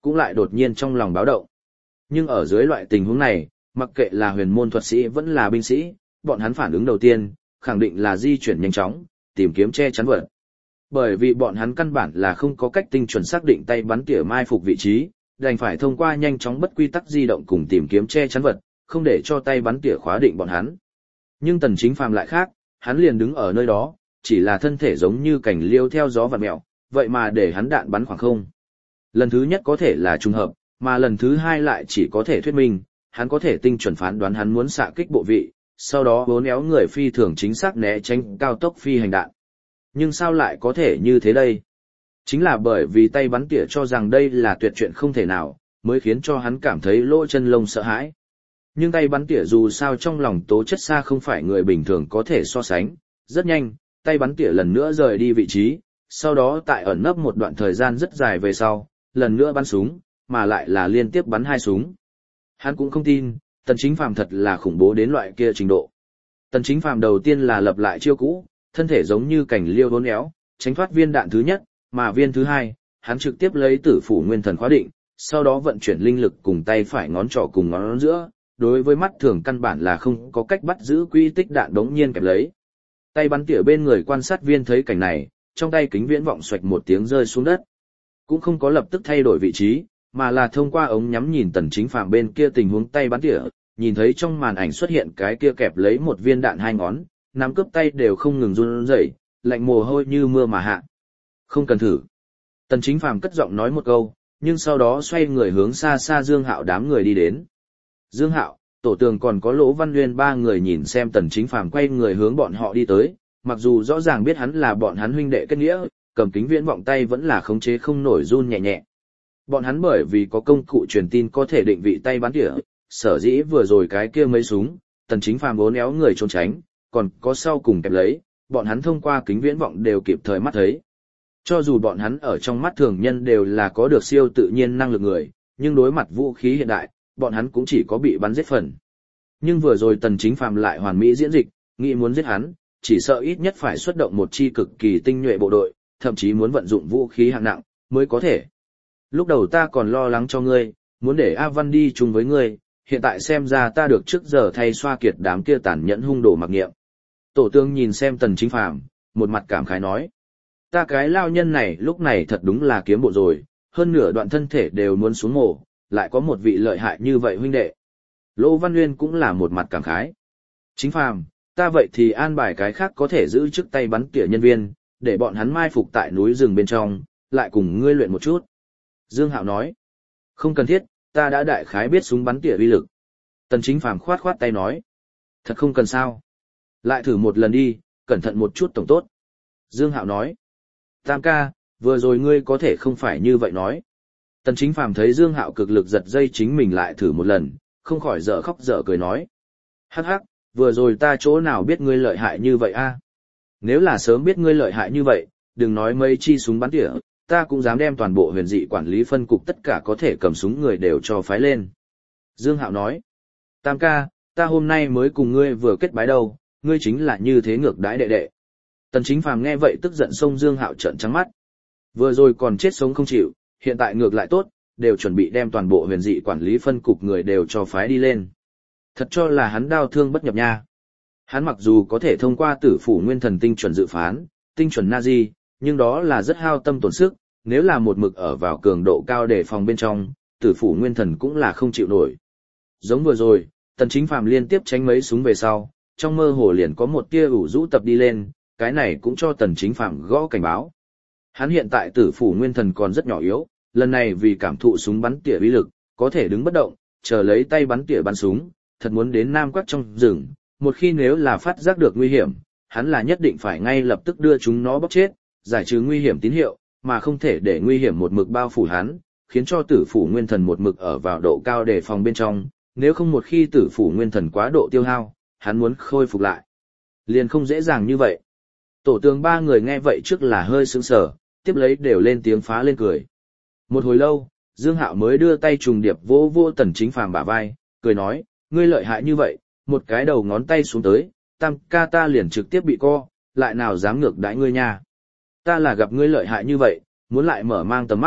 cũng lại đột nhiên trong lòng báo động. Nhưng ở dưới loại tình huống này, mặc kệ là huyền môn thuật sĩ vẫn là binh sĩ, bọn hắn phản ứng đầu tiên, khẳng định là di chuyển nhanh chóng, tìm kiếm che chắn vật. Bởi vì bọn hắn căn bản là không có cách tinh chuẩn xác định tay bắn tỉa mai phục vị trí, đành phải thông qua nhanh chóng bất quy tắc di động cùng tìm kiếm che chắn vật, không để cho tay bắn tỉa khóa định bọn hắn. Nhưng Tần Chính Phàm lại khác, hắn liền đứng ở nơi đó, chỉ là thân thể giống như cành liêu theo gió vặn mèo, vậy mà để hắn đạn bắn khoảng không. Lần thứ nhất có thể là trùng hợp, mà lần thứ hai lại chỉ có thể thuyết minh, hắn có thể tinh chuẩn phán đoán hắn muốn xạ kích bộ vị, sau đó bốn éo người phi thường chính xác né tránh cao tốc phi hành đạn. Nhưng sao lại có thể như thế đây? Chính là bởi vì tay bắn tỉa cho rằng đây là tuyệt chuyện không thể nào, mới khiến cho hắn cảm thấy lỗ chân lông sợ hãi. Nhưng tay bắn tỉa dù sao trong lòng tố chất xa không phải người bình thường có thể so sánh, rất nhanh, tay bắn tỉa lần nữa rời đi vị trí, sau đó tại ẩn nấp một đoạn thời gian rất dài về sau, lần nữa bắn súng, mà lại là liên tiếp bắn 2 súng. Hắn cũng không tin, Tần Chính Phàm thật là khủng bố đến loại kia trình độ. Tần Chính Phàm đầu tiên là lập lại chiêu cũ, thân thể giống như cành liêu uốn éo, tránh thoát viên đạn thứ nhất, mà viên thứ hai, hắn trực tiếp lấy Tử Phủ Nguyên Thần khóa định, sau đó vận chuyển linh lực cùng tay phải ngón trỏ cùng ngón giữa, đối với mắt thường căn bản là không có cách bắt giữ quy tích đạn đống nhiên kẹp lấy. Tay bắn tỉa bên người quan sát viên thấy cảnh này, trong tay kính viễn vọng xoạch một tiếng rơi xuống đất. Cũng không có lập tức thay đổi vị trí, mà là thông qua ống nhắm nhìn Tần Chính Phàm bên kia tình huống tay bắn tỉa, nhìn thấy trong màn ảnh xuất hiện cái kia kẹp lấy một viên đạn 2 ngón, nắm cướp tay đều không ngừng run rẩy, lạnh mồ hôi như mưa mà hạ. Không cần thử. Tần Chính Phàm cất giọng nói một câu, nhưng sau đó xoay người hướng xa xa Dương Hạo đám người đi đến. Dương Hạo, Tổ Tường còn có Lỗ Văn Nguyên 3 người nhìn xem Tần Chính Phàm quay người hướng bọn họ đi tới, mặc dù rõ ràng biết hắn là bọn hắn huynh đệ kết nghĩa, cầm kính viễn vọng tay vẫn là khống chế không nổi run nhẹ nhẹ. Bọn hắn bởi vì có công cụ truyền tin có thể định vị tay bắn tỉa, sở dĩ vừa rồi cái kia mấy súng, Tần Chính Phàm bốn éo người trốn tránh, còn có sau cùng kẹp lấy, bọn hắn thông qua kính viễn vọng đều kịp thời mắt thấy. Cho dù bọn hắn ở trong mắt thường nhân đều là có được siêu tự nhiên năng lực người, nhưng đối mặt vũ khí hiện đại, bọn hắn cũng chỉ có bị bắn giết phần. Nhưng vừa rồi Tần Chính Phàm lại hoàn mỹ diễn dịch, nghĩ muốn giết hắn, chỉ sợ ít nhất phải xuất động một chi cực kỳ tinh nhuệ bộ đội, thậm chí muốn vận dụng vũ khí hạng nặng, mới có thể. Lúc đầu ta còn lo lắng cho ngươi, muốn để A Văn đi chung với ngươi, hiện tại xem ra ta được trước giờ thay xoa kiệt đám kia tàn nhẫn hung đồ mặc nghiệm. Tổ Tương nhìn xem Tần Chính Phàm, một mặt cảm khái nói. Ta cái lao nhân này lúc này thật đúng là kiếm bộ rồi, hơn nửa đoạn thân thể đều muốn xuống mổ, lại có một vị lợi hại như vậy huynh đệ. Lỗ Văn Nguyên cũng là một mặt cảm khái. Chính Phàm, ta vậy thì an bài cái khác có thể giữ trước tay bắn tỉa nhân viên, để bọn hắn mai phục tại núi rừng bên trong, lại cùng ngươi luyện một chút. Dương Hạo nói. Không cần thiết, ta đã đại khái biết súng bắn tỉa uy lực. Tần Chính Phàm khoát khoát tay nói. Thật không cần sao. Lại thử một lần đi, cẩn thận một chút tổng tốt. Dương Hạo nói. Tam ca, vừa rồi ngươi có thể không phải như vậy nói. Tần Chính Phàm thấy Dương Hạo cực lực giật dây chính mình lại thử một lần, không khỏi dở khóc dở cười nói. Hắc hắc, vừa rồi ta chỗ nào biết ngươi lợi hại như vậy a? Nếu là sớm biết ngươi lợi hại như vậy, đừng nói mấy chi súng bắn tỉa, ta cũng dám đem toàn bộ huyền dị quản lý phân cục tất cả có thể cầm súng người đều cho phái lên. Dương Hạo nói. Tam ca, ta hôm nay mới cùng ngươi vừa kết bái đâu, ngươi chính là như thế ngược đãi đệ đệ. Tần Chính Phàm nghe vậy tức giận xông Dương Hạo trợn trắng mắt. Vừa rồi còn chết sống không chịu, hiện tại ngược lại tốt, đều chuẩn bị đem toàn bộ huyền dị quản lý phân cục người đều cho phái đi lên. Thật cho là hắn đau thương bất nhập nha. Hắn mặc dù có thể thông qua Tử Phủ Nguyên Thần tinh chuẩn dự phán, tinh chuẩn Nazi, nhưng đó là rất hao tâm tổn sức, nếu là một mực ở vào cường độ cao để phòng bên trong, Tử Phủ Nguyên Thần cũng là không chịu nổi. Giống vừa rồi, Tần Chính Phàm liên tiếp tránh mấy súng về sau, trong mơ hồ liền có một tia ủ rũ tập đi lên, cái này cũng cho Tần Chính Phàm gõ cảnh báo. Hắn hiện tại Tử Phủ Nguyên Thần còn rất nhỏ yếu, lần này vì cảm thụ súng bắn tỉa uy lực, có thể đứng bất động, chờ lấy tay bắn tỉa bắn súng, thật muốn đến Nam Quắc trong rừng, một khi nếu là phát giác được nguy hiểm, hắn là nhất định phải ngay lập tức đưa chúng nó bóc chết, giải trừ nguy hiểm tín hiệu, mà không thể để nguy hiểm một mực bao phủ hắn, khiến cho Tử Phủ Nguyên Thần một mực ở vào độ cao đề phòng bên trong, nếu không một khi Tử Phủ Nguyên Thần quá độ tiêu hao, hắn muốn khôi phục lại, liền không dễ dàng như vậy. Tổ Tường 3 người nghe vậy trước là hơi sững sờ, tiếp lấy đều lên tiếng phá lên cười. Một hồi lâu, Dương Hạo mới đưa tay trùng điệp vỗ vỗ Tần Chính Phàm bả vai, cười nói, ngươi lợi hại như vậy, một cái đầu ngón tay xuống tới, tam ca ta liền trực tiếp bị co, lại nào dám ngược đãi ngươi nha. Ta là gặp ngươi lợi hại như vậy, muốn lại mở mang tầm mắt,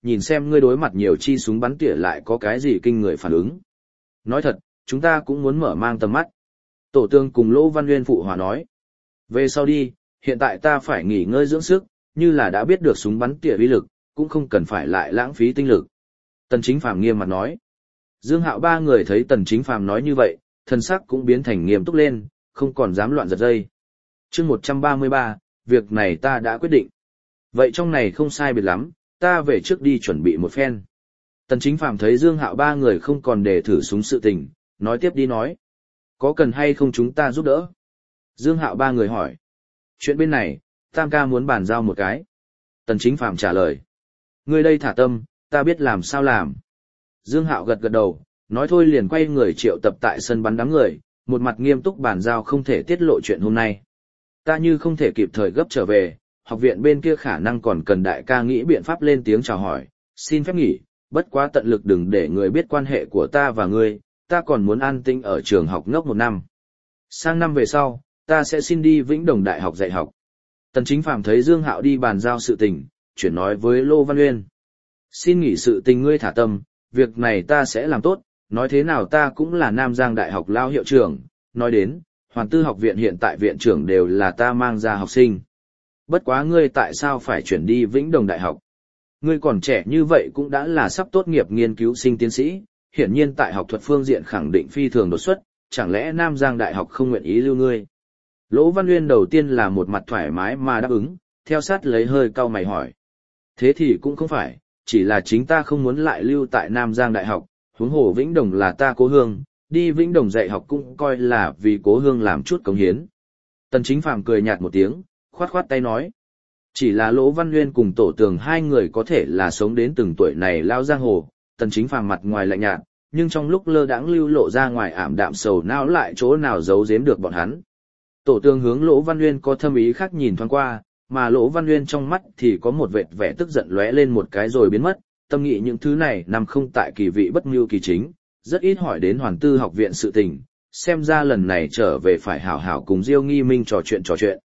nhìn xem ngươi đối mặt nhiều chi súng bắn tỉa lại có cái gì kinh người phản ứng. Nói thật, chúng ta cũng muốn mở mang tầm mắt. Tổ tương cùng Lỗ Văn Nguyên phụ hòa nói. Về sau đi, hiện tại ta phải nghỉ ngơi dưỡng sức, như là đã biết được súng bắn tỉa uy lực, cũng không cần phải lại lãng phí tinh lực. Tần Chính Phàm nghiêm mặt nói. Dương Hạo ba người thấy Tần Chính Phàm nói như vậy, thân sắc cũng biến thành nghiêm túc lên, không còn dám loạn giật dây. Chương 133, việc này ta đã quyết định. Vậy trong này không sai biệt lắm, ta về trước đi chuẩn bị một phen. Tần Chính Phàm thấy Dương Hạo ba người không còn để thử súng sự tình, nói tiếp đi nói. Có cần hay không chúng ta giúp đỡ? Dương Hạo ba người hỏi. Chuyện bên này, Tam ca muốn bàn giao một cái. Tần Chính Phàm trả lời. Ngươi đây thả tâm, ta biết làm sao làm. Dương Hạo gật gật đầu, nói thôi liền quay người triệu tập tại sân bắn đám người, một mặt nghiêm túc bàn giao không thể tiết lộ chuyện hôm nay. Ta như không thể kịp thời gấp trở về, học viện bên kia khả năng còn cần đại ca nghĩ biện pháp lên tiếng chào hỏi, xin phép nghỉ, bất quá tận lực đừng để người biết quan hệ của ta và ngươi, ta còn muốn an tĩnh ở trường học ngốc 1 năm. Sang năm về sau, ta sẽ xin đi Vĩnh Đồng Đại học dạy học. Tần Chính Phàm thấy Dương Hạo đi bàn giao sự tình, chuyển nói với Lô Văn Uyên. Xin nghỉ sự tình ngươi thả tâm, việc này ta sẽ làm tốt, nói thế nào ta cũng là Nam Giang Đại học lao hiệu trưởng, nói đến, Hoàn Tư học viện hiện tại viện trưởng đều là ta mang ra học sinh. Bất quá ngươi tại sao phải chuyển đi Vĩnh Đồng Đại học? Ngươi còn trẻ như vậy cũng đã là sắp tốt nghiệp nghiên cứu sinh tiến sĩ, hiển nhiên tại học thuật phương diện khẳng định phi thường đột xuất, chẳng lẽ Nam Giang Đại học không nguyện ý lưu ngươi? Lỗ Văn Uyên đầu tiên là một mặt thoải mái mà đáp ứng, theo sát lấy hơi cau mày hỏi. Thế thì cũng không phải, chỉ là chính ta không muốn lại lưu tại Nam Giang Đại học, huống hồ Vĩnh Đồng là ta cố hương, đi Vĩnh Đồng dạy học cũng coi là vì cố hương làm chút cống hiến. Tần Chính Phàm cười nhạt một tiếng, khoát khoát tay nói. Chỉ là Lỗ Văn Uyên cùng Tổ Tường hai người có thể là sống đến từng tuổi này lao giang hồ, Tần Chính Phàm mặt ngoài lạnh nhạt, nhưng trong lúc lơ đãng lưu lộ ra ngoài ảm đạm sầu não lại chỗ nào giấu giếm được bọn hắn. Tổ Tường hướng Lỗ Văn Uyên có thâm ý khác nhìn thoáng qua, mà Lỗ Văn Uyên trong mắt thì có một vệt vẻ tức giận lóe lên một cái rồi biến mất, tâm nghĩ những thứ này nằm không tại kỳ vị bất mưu kỳ chính, rất ít hỏi đến Hoàn Tư học viện sự tình, xem ra lần này trở về phải hảo hảo cùng Diêu Nghi Minh trò chuyện.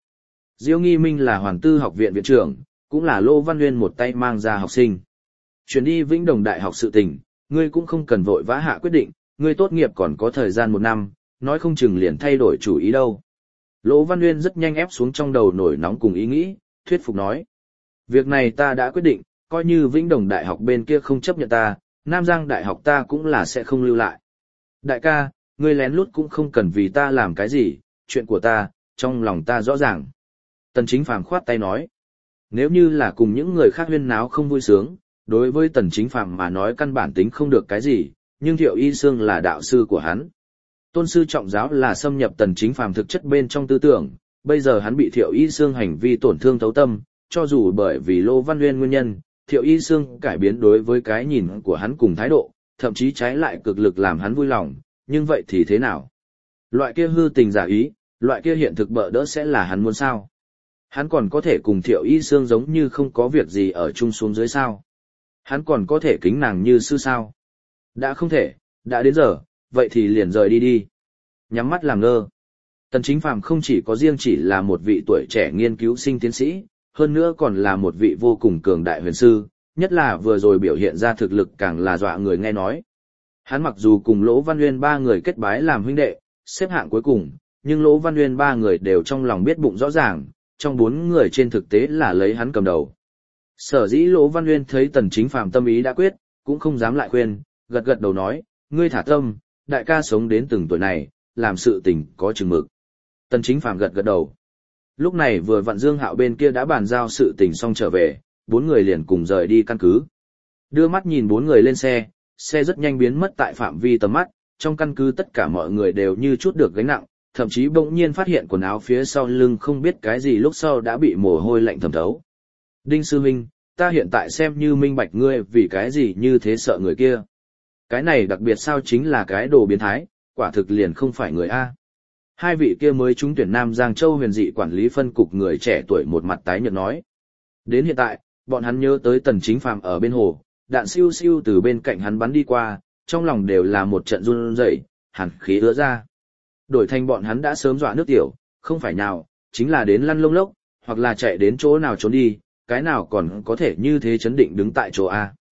Diêu Nghi Minh là Hoàn Tư học viện viện trưởng, cũng là Lô Văn Uyên một tay mang ra học sinh. Chuyển đi Vĩnh Đồng Đại học sự tình, ngươi cũng không cần vội vã hạ quyết định, ngươi tốt nghiệp còn có thời gian 1 năm, nói không chừng liền thay đổi chủ ý đâu. Lô Văn Uyên rất nhanh ép xuống trong đầu nổi nóng cùng ý nghĩ, thuyết phục nói. Việc này ta đã quyết định, coi như Vĩnh Đồng Đại học bên kia không chấp nhận ta, Nam Giang Đại học ta cũng là sẽ không lưu lại. Đại ca, ngươi lén lút cũng không cần vì ta làm cái gì, chuyện của ta, trong lòng ta rõ ràng. Tần Chính Phàm khoát tay nói. Nếu như là cùng những người khác huyên náo không vui sướng, đối với Tần Chính Phàm mà nói căn bản tính không được cái gì, nhưng Thiệu Y Sương là đạo sư của hắn. Tôn sư trọng giáo là xâm nhập Tần Chính Phàm thực chất bên trong tư tưởng, bây giờ hắn bị Thiệu Y Sương hành vi tổn thương thấu tâm, cho dù bởi vì Lô Văn Uyên nguyên nhân, Thiệu Y Sương cải biến đối với cái nhìn của hắn cùng thái độ, thậm chí trái lại cực lực làm hắn vui lòng, nhưng vậy thì thế nào? Loại kia hư tình giả ý, loại kia hiện thực bợ đỡ sẽ là hắn muốn sao? Hắn còn có thể cùng Thiệu Y Sương giống như không có việc gì ở chung xuống dưới sao? Hắn còn có thể kính nàng như sư sao? Đã không thể, đã đến giờ, vậy thì liền rời đi đi. Nhắm mắt làm ngơ. Tần Chính Phàm không chỉ có riêng chỉ là một vị tuổi trẻ nghiên cứu sinh tiến sĩ, hơn nữa còn là một vị vô cùng cường đại huyền sư, nhất là vừa rồi biểu hiện ra thực lực càng là dọa người nghe nói. Hắn mặc dù cùng Lỗ Văn Uyên 3 người kết bái làm huynh đệ, xếp hạng cuối cùng, nhưng Lỗ Văn Uyên 3 người đều trong lòng biết bụng rõ ràng, trong 4 người trên thực tế là lấy hắn cầm đầu. Sở dĩ Lỗ Văn Uyên thấy Tần Chính Phàm tâm ý đã quyết, cũng không dám lại khuyên, gật gật đầu nói, ngươi thả tâm, đại ca sống đến từng tuổi này, làm sự tình có chừng mực. Tần Chính Phàm gật gật đầu. Lúc này vừa vặn Dương Hạo bên kia đã bàn giao sự tình xong trở về, 4 người liền cùng rời đi căn cứ. Đưa mắt nhìn 4 người lên xe, xe rất nhanh biến mất tại phạm vi tầm mắt, trong căn cứ tất cả mọi người đều như chút được gánh nặng, thậm chí bỗng nhiên phát hiện quần áo phía sau lưng không biết cái gì lúc sau đã bị mồ hôi lạnh thấm thấu. Đinh sư huynh, ta hiện tại xem như minh bạch ngươi vì cái gì như thế sợ người kia. Cái này đặc biệt sao chính là cái đồ biến thái, quả thực liền không phải người A. Hai vị kia mới trúng tuyển Nam Giang Châu huyền dị quản lý phân cục người trẻ tuổi một mặt tái nhợt nói. Đến hiện tại, bọn hắn nhớ tới Tần Chính Phàm ở bên hồ, đạn siêu siêu từ bên cạnh hắn bắn đi qua, trong lòng đều là một trận run rẩy, hàn khí ứa ra. Đổi thành bọn hắn đã sớm dọa nước tiểu, không phải nào, chính là đến lăn lông lốc, hoặc là chạy đến chỗ nào trốn đi, cái nào còn có thể như thế chấn định đứng tại chỗ A.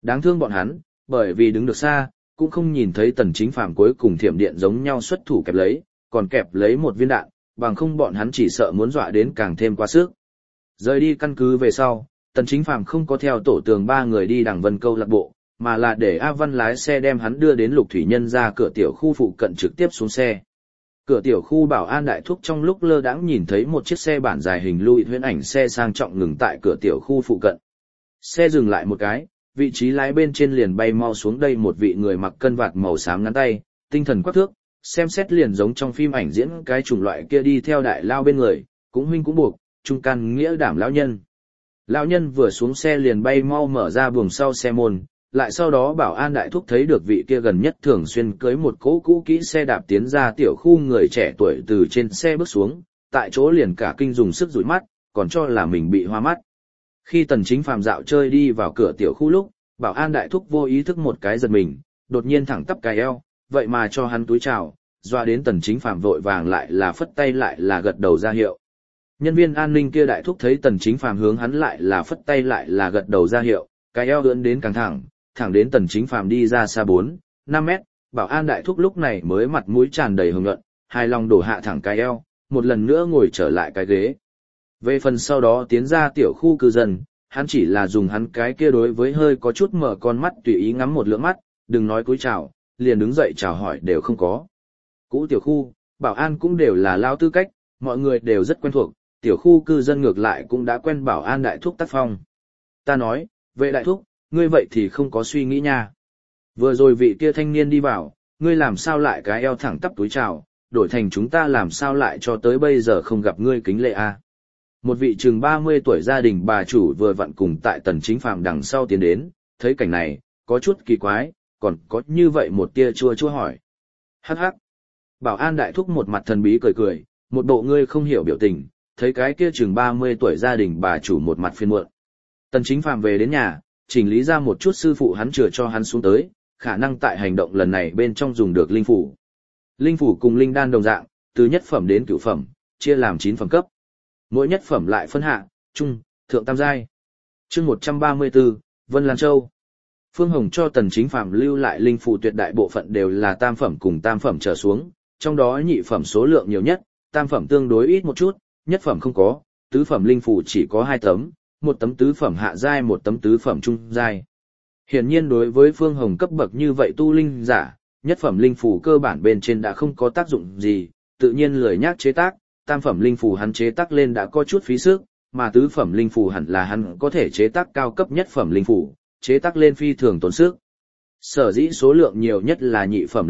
Đáng thương bọn hắn, bởi vì đứng được xa, cũng không nhìn thấy Tần Chính Phàm cuối cùng thiểm điện giống nhau xuất thủ kẹp lấy, còn kẹp lấy một viên đạn, bằng không bọn hắn chỉ sợ muốn dọa đến càng thêm quá sức. Rời đi căn cứ về sau, Tần Chính Phàm không có theo tổ tường 3 người đi đằng Vân câu lạc bộ, mà là để A Văn lái xe đem hắn đưa đến Lục Thủy Nhân ra cửa tiểu khu phụ cận trực tiếp xuống xe. Cửa tiểu khu bảo an đại thúc trong lúc lơ đãng nhìn thấy một chiếc xe bản dài hình Louis huyễn ảnh xe sang trọng ngừng tại cửa tiểu khu phụ cận. Xe dừng lại một cái, vị trí lái bên trên liền bay mau xuống đây một vị người mặc cân vạt màu xám ngắn tay, tinh thần quắc thước, xem xét liền giống trong phim ảnh diễn cái chủng loại kia đi theo đại lao bên người, cũng huynh cũng buộc, trung can nghĩa đảm lão nhân. Lão nhân vừa xuống xe liền bay mau mở ra buồng sau xe môn, lại sau đó bảo an đại thúc thấy được vị kia gần nhất thường xuyên cưới một cỗ cũ kỹ xe đạp tiến ra tiểu khu người trẻ tuổi từ trên xe bước xuống, tại chỗ liền cả kinh dùng sức dụi mắt, còn cho là mình bị hoa mắt. Khi Tần Chính Phàm dạo chơi đi vào cửa tiểu khu lúc, bảo an đại thúc vô ý thức một cái giật mình, đột nhiên thẳng tắp cái eo, vậy mà cho hắn túi chào, doa đến Tần Chính Phàm vội vàng lại là phất tay lại là gật đầu ra hiệu. Nhân viên an ninh kia đại thúc thấy Tần Chính Phàm hướng hắn lại là phất tay lại là gật đầu ra hiệu, cái eo ưỡn đến càng thẳng đến Tần Chính Phàm đi ra xa 4-5 mét, bảo an đại thúc lúc này mới mặt mũi tràn đầy hưng nhuận, hài lòng đổ hạ thẳng cái eo, một lần nữa ngồi trở lại cái ghế. Về phần sau đó tiến ra tiểu khu cư dân, hắn chỉ là dùng hắn cái kia đối với hơi có chút mở con mắt tùy ý ngắm một lưỡng mắt, đừng nói cúi chào, liền đứng dậy chào hỏi đều không có. Cũ tiểu khu, bảo an cũng đều là lao tư cách, mọi người đều rất quen thuộc, tiểu khu cư dân ngược lại cũng đã quen bảo an đại thúc tác phong. Ta nói, vệ đại thúc, ngươi vậy thì không có suy nghĩ nha. Vừa rồi vị kia thanh niên đi vào, ngươi làm sao lại cái eo thẳng tắp túi chào, đổi thành chúng ta làm sao lại cho tới bây giờ không gặp ngươi kính lệ a. Một vị chừng 30 tuổi gia đình bà chủ vừa vặn cùng tại Tần Chính Phàm đằng sau tiến đến, thấy cảnh này, có chút kỳ quái, còn có như vậy một tia chua hỏi. Hắc hắc. Bảo an đại thúc một mặt thần bí cười cười, một bộ ngươi không hiểu biểu tình, thấy cái kia chừng 30 tuổi gia đình bà chủ một mặt phiền muộn. Tần Chính Phàm về đến nhà, chỉnh lý ra một chút sư phụ hắn chừa cho hắn xuống tới, khả năng tại hành động lần này bên trong dùng được linh phủ. Linh phủ cùng linh đan đồng dạng, từ nhất phẩm đến cửu phẩm, chia làm 9 phẩm cấp. Mỗi nhất phẩm lại phân hạ, trung, thượng tam giai. Chương 134, Vân Lan Châu. Phương Hồng cho Tần Chính Phàm lưu lại linh phủ tuyệt đại bộ phận đều là tam phẩm cùng tam phẩm trở xuống, trong đó nhị phẩm số lượng nhiều nhất, tam phẩm tương đối ít một chút, nhất phẩm không có, tứ phẩm linh phủ chỉ có 2 tấm, một tấm tứ phẩm hạ giai một tấm tứ phẩm trung giai. Hiển nhiên đối với Phương Hồng cấp bậc như vậy tu linh giả, nhất phẩm linh phủ cơ bản bên trên đã không có tác dụng gì, tự nhiên lười nhác chế tác, tam phẩm linh phủ hắn chế tác lên đã có chút phí sức, mà tứ phẩm linh phủ hẳn là hắn có thể chế tác cao cấp nhất phẩm linh phủ, chế tác lên phi thường tốn sức. Sở dĩ số lượng nhiều nhất là nhị phẩm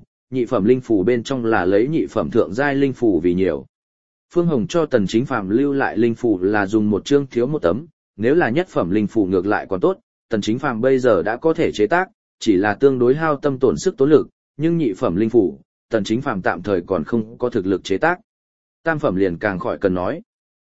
linh phủ bên trong là lấy nhị phẩm thượng giai linh phủ vì nhiều. Phương Hồng cho Tần Chính Phàm lưu lại linh phủ là dùng một chương thiếu một tấm, nếu là nhất phẩm linh phủ ngược lại còn tốt, Tần Chính Phàm bây giờ đã có thể chế tác, chỉ là tương đối hao tâm tổn sức tốn lực, nhưng nhị phẩm linh phủ, Tần Chính Phàm tạm thời còn không có thực lực chế tác. Tam phẩm liền càng khỏi cần nói.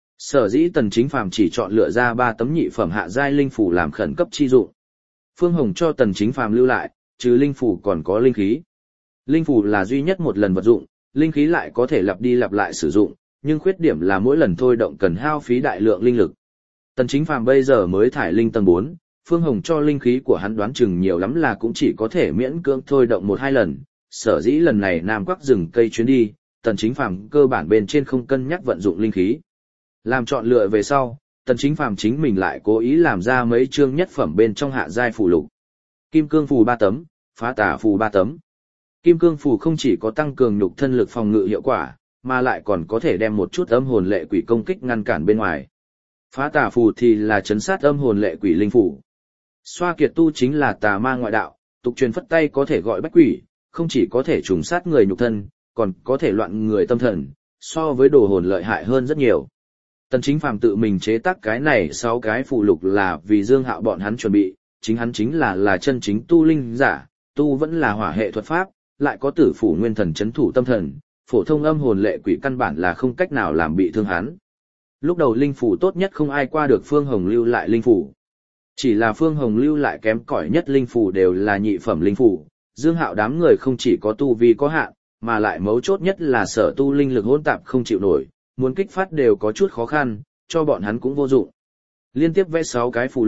Sở dĩ Tần Chính Phàm chỉ chọn lựa ra 3 tấm nhị phẩm hạ giai linh phủ làm khẩn cấp chi dụng. Phương Hồng cho Tần Chính Phàm lưu lại, trừ linh phủ còn có linh khí. Linh phủ là duy nhất một lần vật dụng, linh khí lại có thể lặp đi lặp lại sử dụng, nhưng khuyết điểm là mỗi lần thôi động cần hao phí đại lượng linh lực. Tần Chính Phàm bây giờ mới thải linh tầng 4, Phương Hồng cho linh khí của hắn đoán chừng nhiều lắm là cũng chỉ có thể miễn cưỡng thôi động 1-2 lần, sở dĩ lần này Nam Quắc rừng cây chuyến đi, Tần Chính Phàm cơ bản bên trên không cân nhắc vận dụng linh khí. Làm chọn lựa về sau, Tần Chính Phàm chính mình lại cố ý làm ra mấy chương nhất phẩm bên trong hạ giai phù lục. Kim cương phù 3 tấm, phá tà phù 3 tấm. Kim cương phù không chỉ có tăng cường nhục thân lực phòng ngự hiệu quả, mà lại còn có thể đem một chút âm hồn lệ quỷ công kích ngăn cản bên ngoài. Phá tà phù thì là trấn sát âm hồn lệ quỷ linh phù. Xoa kiệt tu chính là tà ma ngoại đạo, tục truyền phất tay có thể gọi bách quỷ, không chỉ có thể trùng sát người nhục thân, còn có thể loạn người tâm thần, so với đồ hồn lợi hại hơn rất nhiều. Tần Chính Phàm tự mình chế tác cái này 6 cái phụ lục là vì Dương Hạo bọn hắn chuẩn bị, chính hắn chính là chân chính tu linh giả, tu vẫn là hỏa hệ thuật pháp, lại có tử phủ nguyên thần chấn thủ tâm thần, phổ thông âm hồn lệ quỷ căn bản là không cách nào làm bị thương hắn. Lúc đầu linh phủ tốt nhất không ai qua được Phương Hồng lưu lại linh phủ. Chỉ là Phương Hồng lưu lại kém cỏi nhất linh phủ đều là nhị phẩm linh phủ, Dương Hạo đám người không chỉ có tu vi có hạn, mà lại mấu chốt nhất là sở tu linh lực hỗn tạp không chịu nổi, muốn kích phát đều có chút khó khăn, cho bọn hắn cũng vô dụng. Liên tiếp vẽ 6 cái phù lục,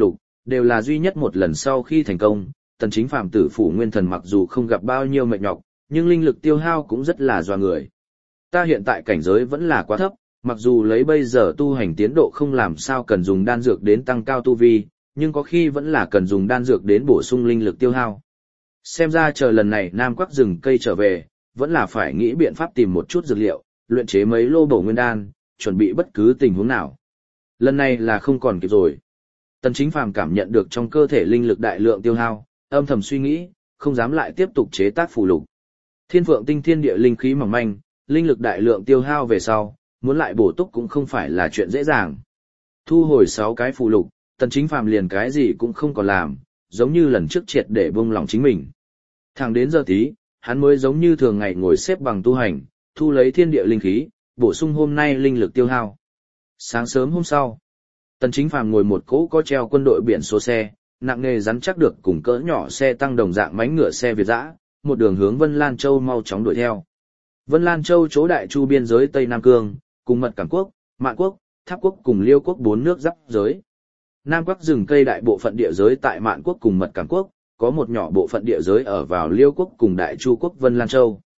đều là duy nhất một lần sau khi thành công, Tần Chính Phàm tử phủ nguyên thần mặc dù không gặp bao nhiêu mệt nhọc, nhưng linh lực tiêu hao cũng rất là doa người. Ta hiện tại cảnh giới vẫn là quá thấp, mặc dù lấy bây giờ tu hành tiến độ không làm sao cần dùng đan dược đến tăng cao tu vi, nhưng có khi vẫn là cần dùng đan dược đến bổ sung linh lực tiêu hao. Xem ra chờ lần này Nam Quắc rừng cây trở về, vẫn là phải nghĩ biện pháp tìm một chút dược liệu, luyện chế mấy lô bổ nguyên đan, chuẩn bị bất cứ tình huống nào. Lần này là không còn kịp rồi. Tần Chính Phàm cảm nhận được trong cơ thể linh lực đại lượng tiêu hao, âm thầm suy nghĩ, không dám lại tiếp tục chế tác phù lục. Thiên Phượng Tinh thiên địa linh khí mỏng manh, linh lực đại lượng tiêu hao về sau, muốn lại bổ túc cũng không phải là chuyện dễ dàng. Thu hồi 6 cái phù lục, Tần Chính Phàm liền cái gì cũng không còn làm, giống như lần trước triệt để buông lòng chính mình. Thẳng đến giờ tí, hắn mới giống như thường ngày ngồi xếp bằng tu hành, thu lấy thiên địa linh khí, bổ sung hôm nay linh lực tiêu hao. Sáng sớm hôm sau, Tần Chính Phàm ngồi một cỗ có treo quân đội biển số xe, nặng nề rắn chắc được cùng cỡ nhỏ xe tăng đồng dạng mánh ngựa xe Việt dã, một đường hướng Vân Lan Châu mau chóng đuổi theo. Vân Lan Châu chỗ đại chu biên giới Tây Nam Cương, cùng Mật Cảm Quốc, Mạn Quốc, Tháp Quốc cùng Liêu Quốc 4 nước giáp giới. Nam Quắc rừng cây đại bộ phận địa giới tại Mạn Quốc cùng Mật Cảm Quốc, có một nhỏ bộ phận địa giới ở vào Liêu Quốc cùng Đại Chu Quốc Vân Lan Châu.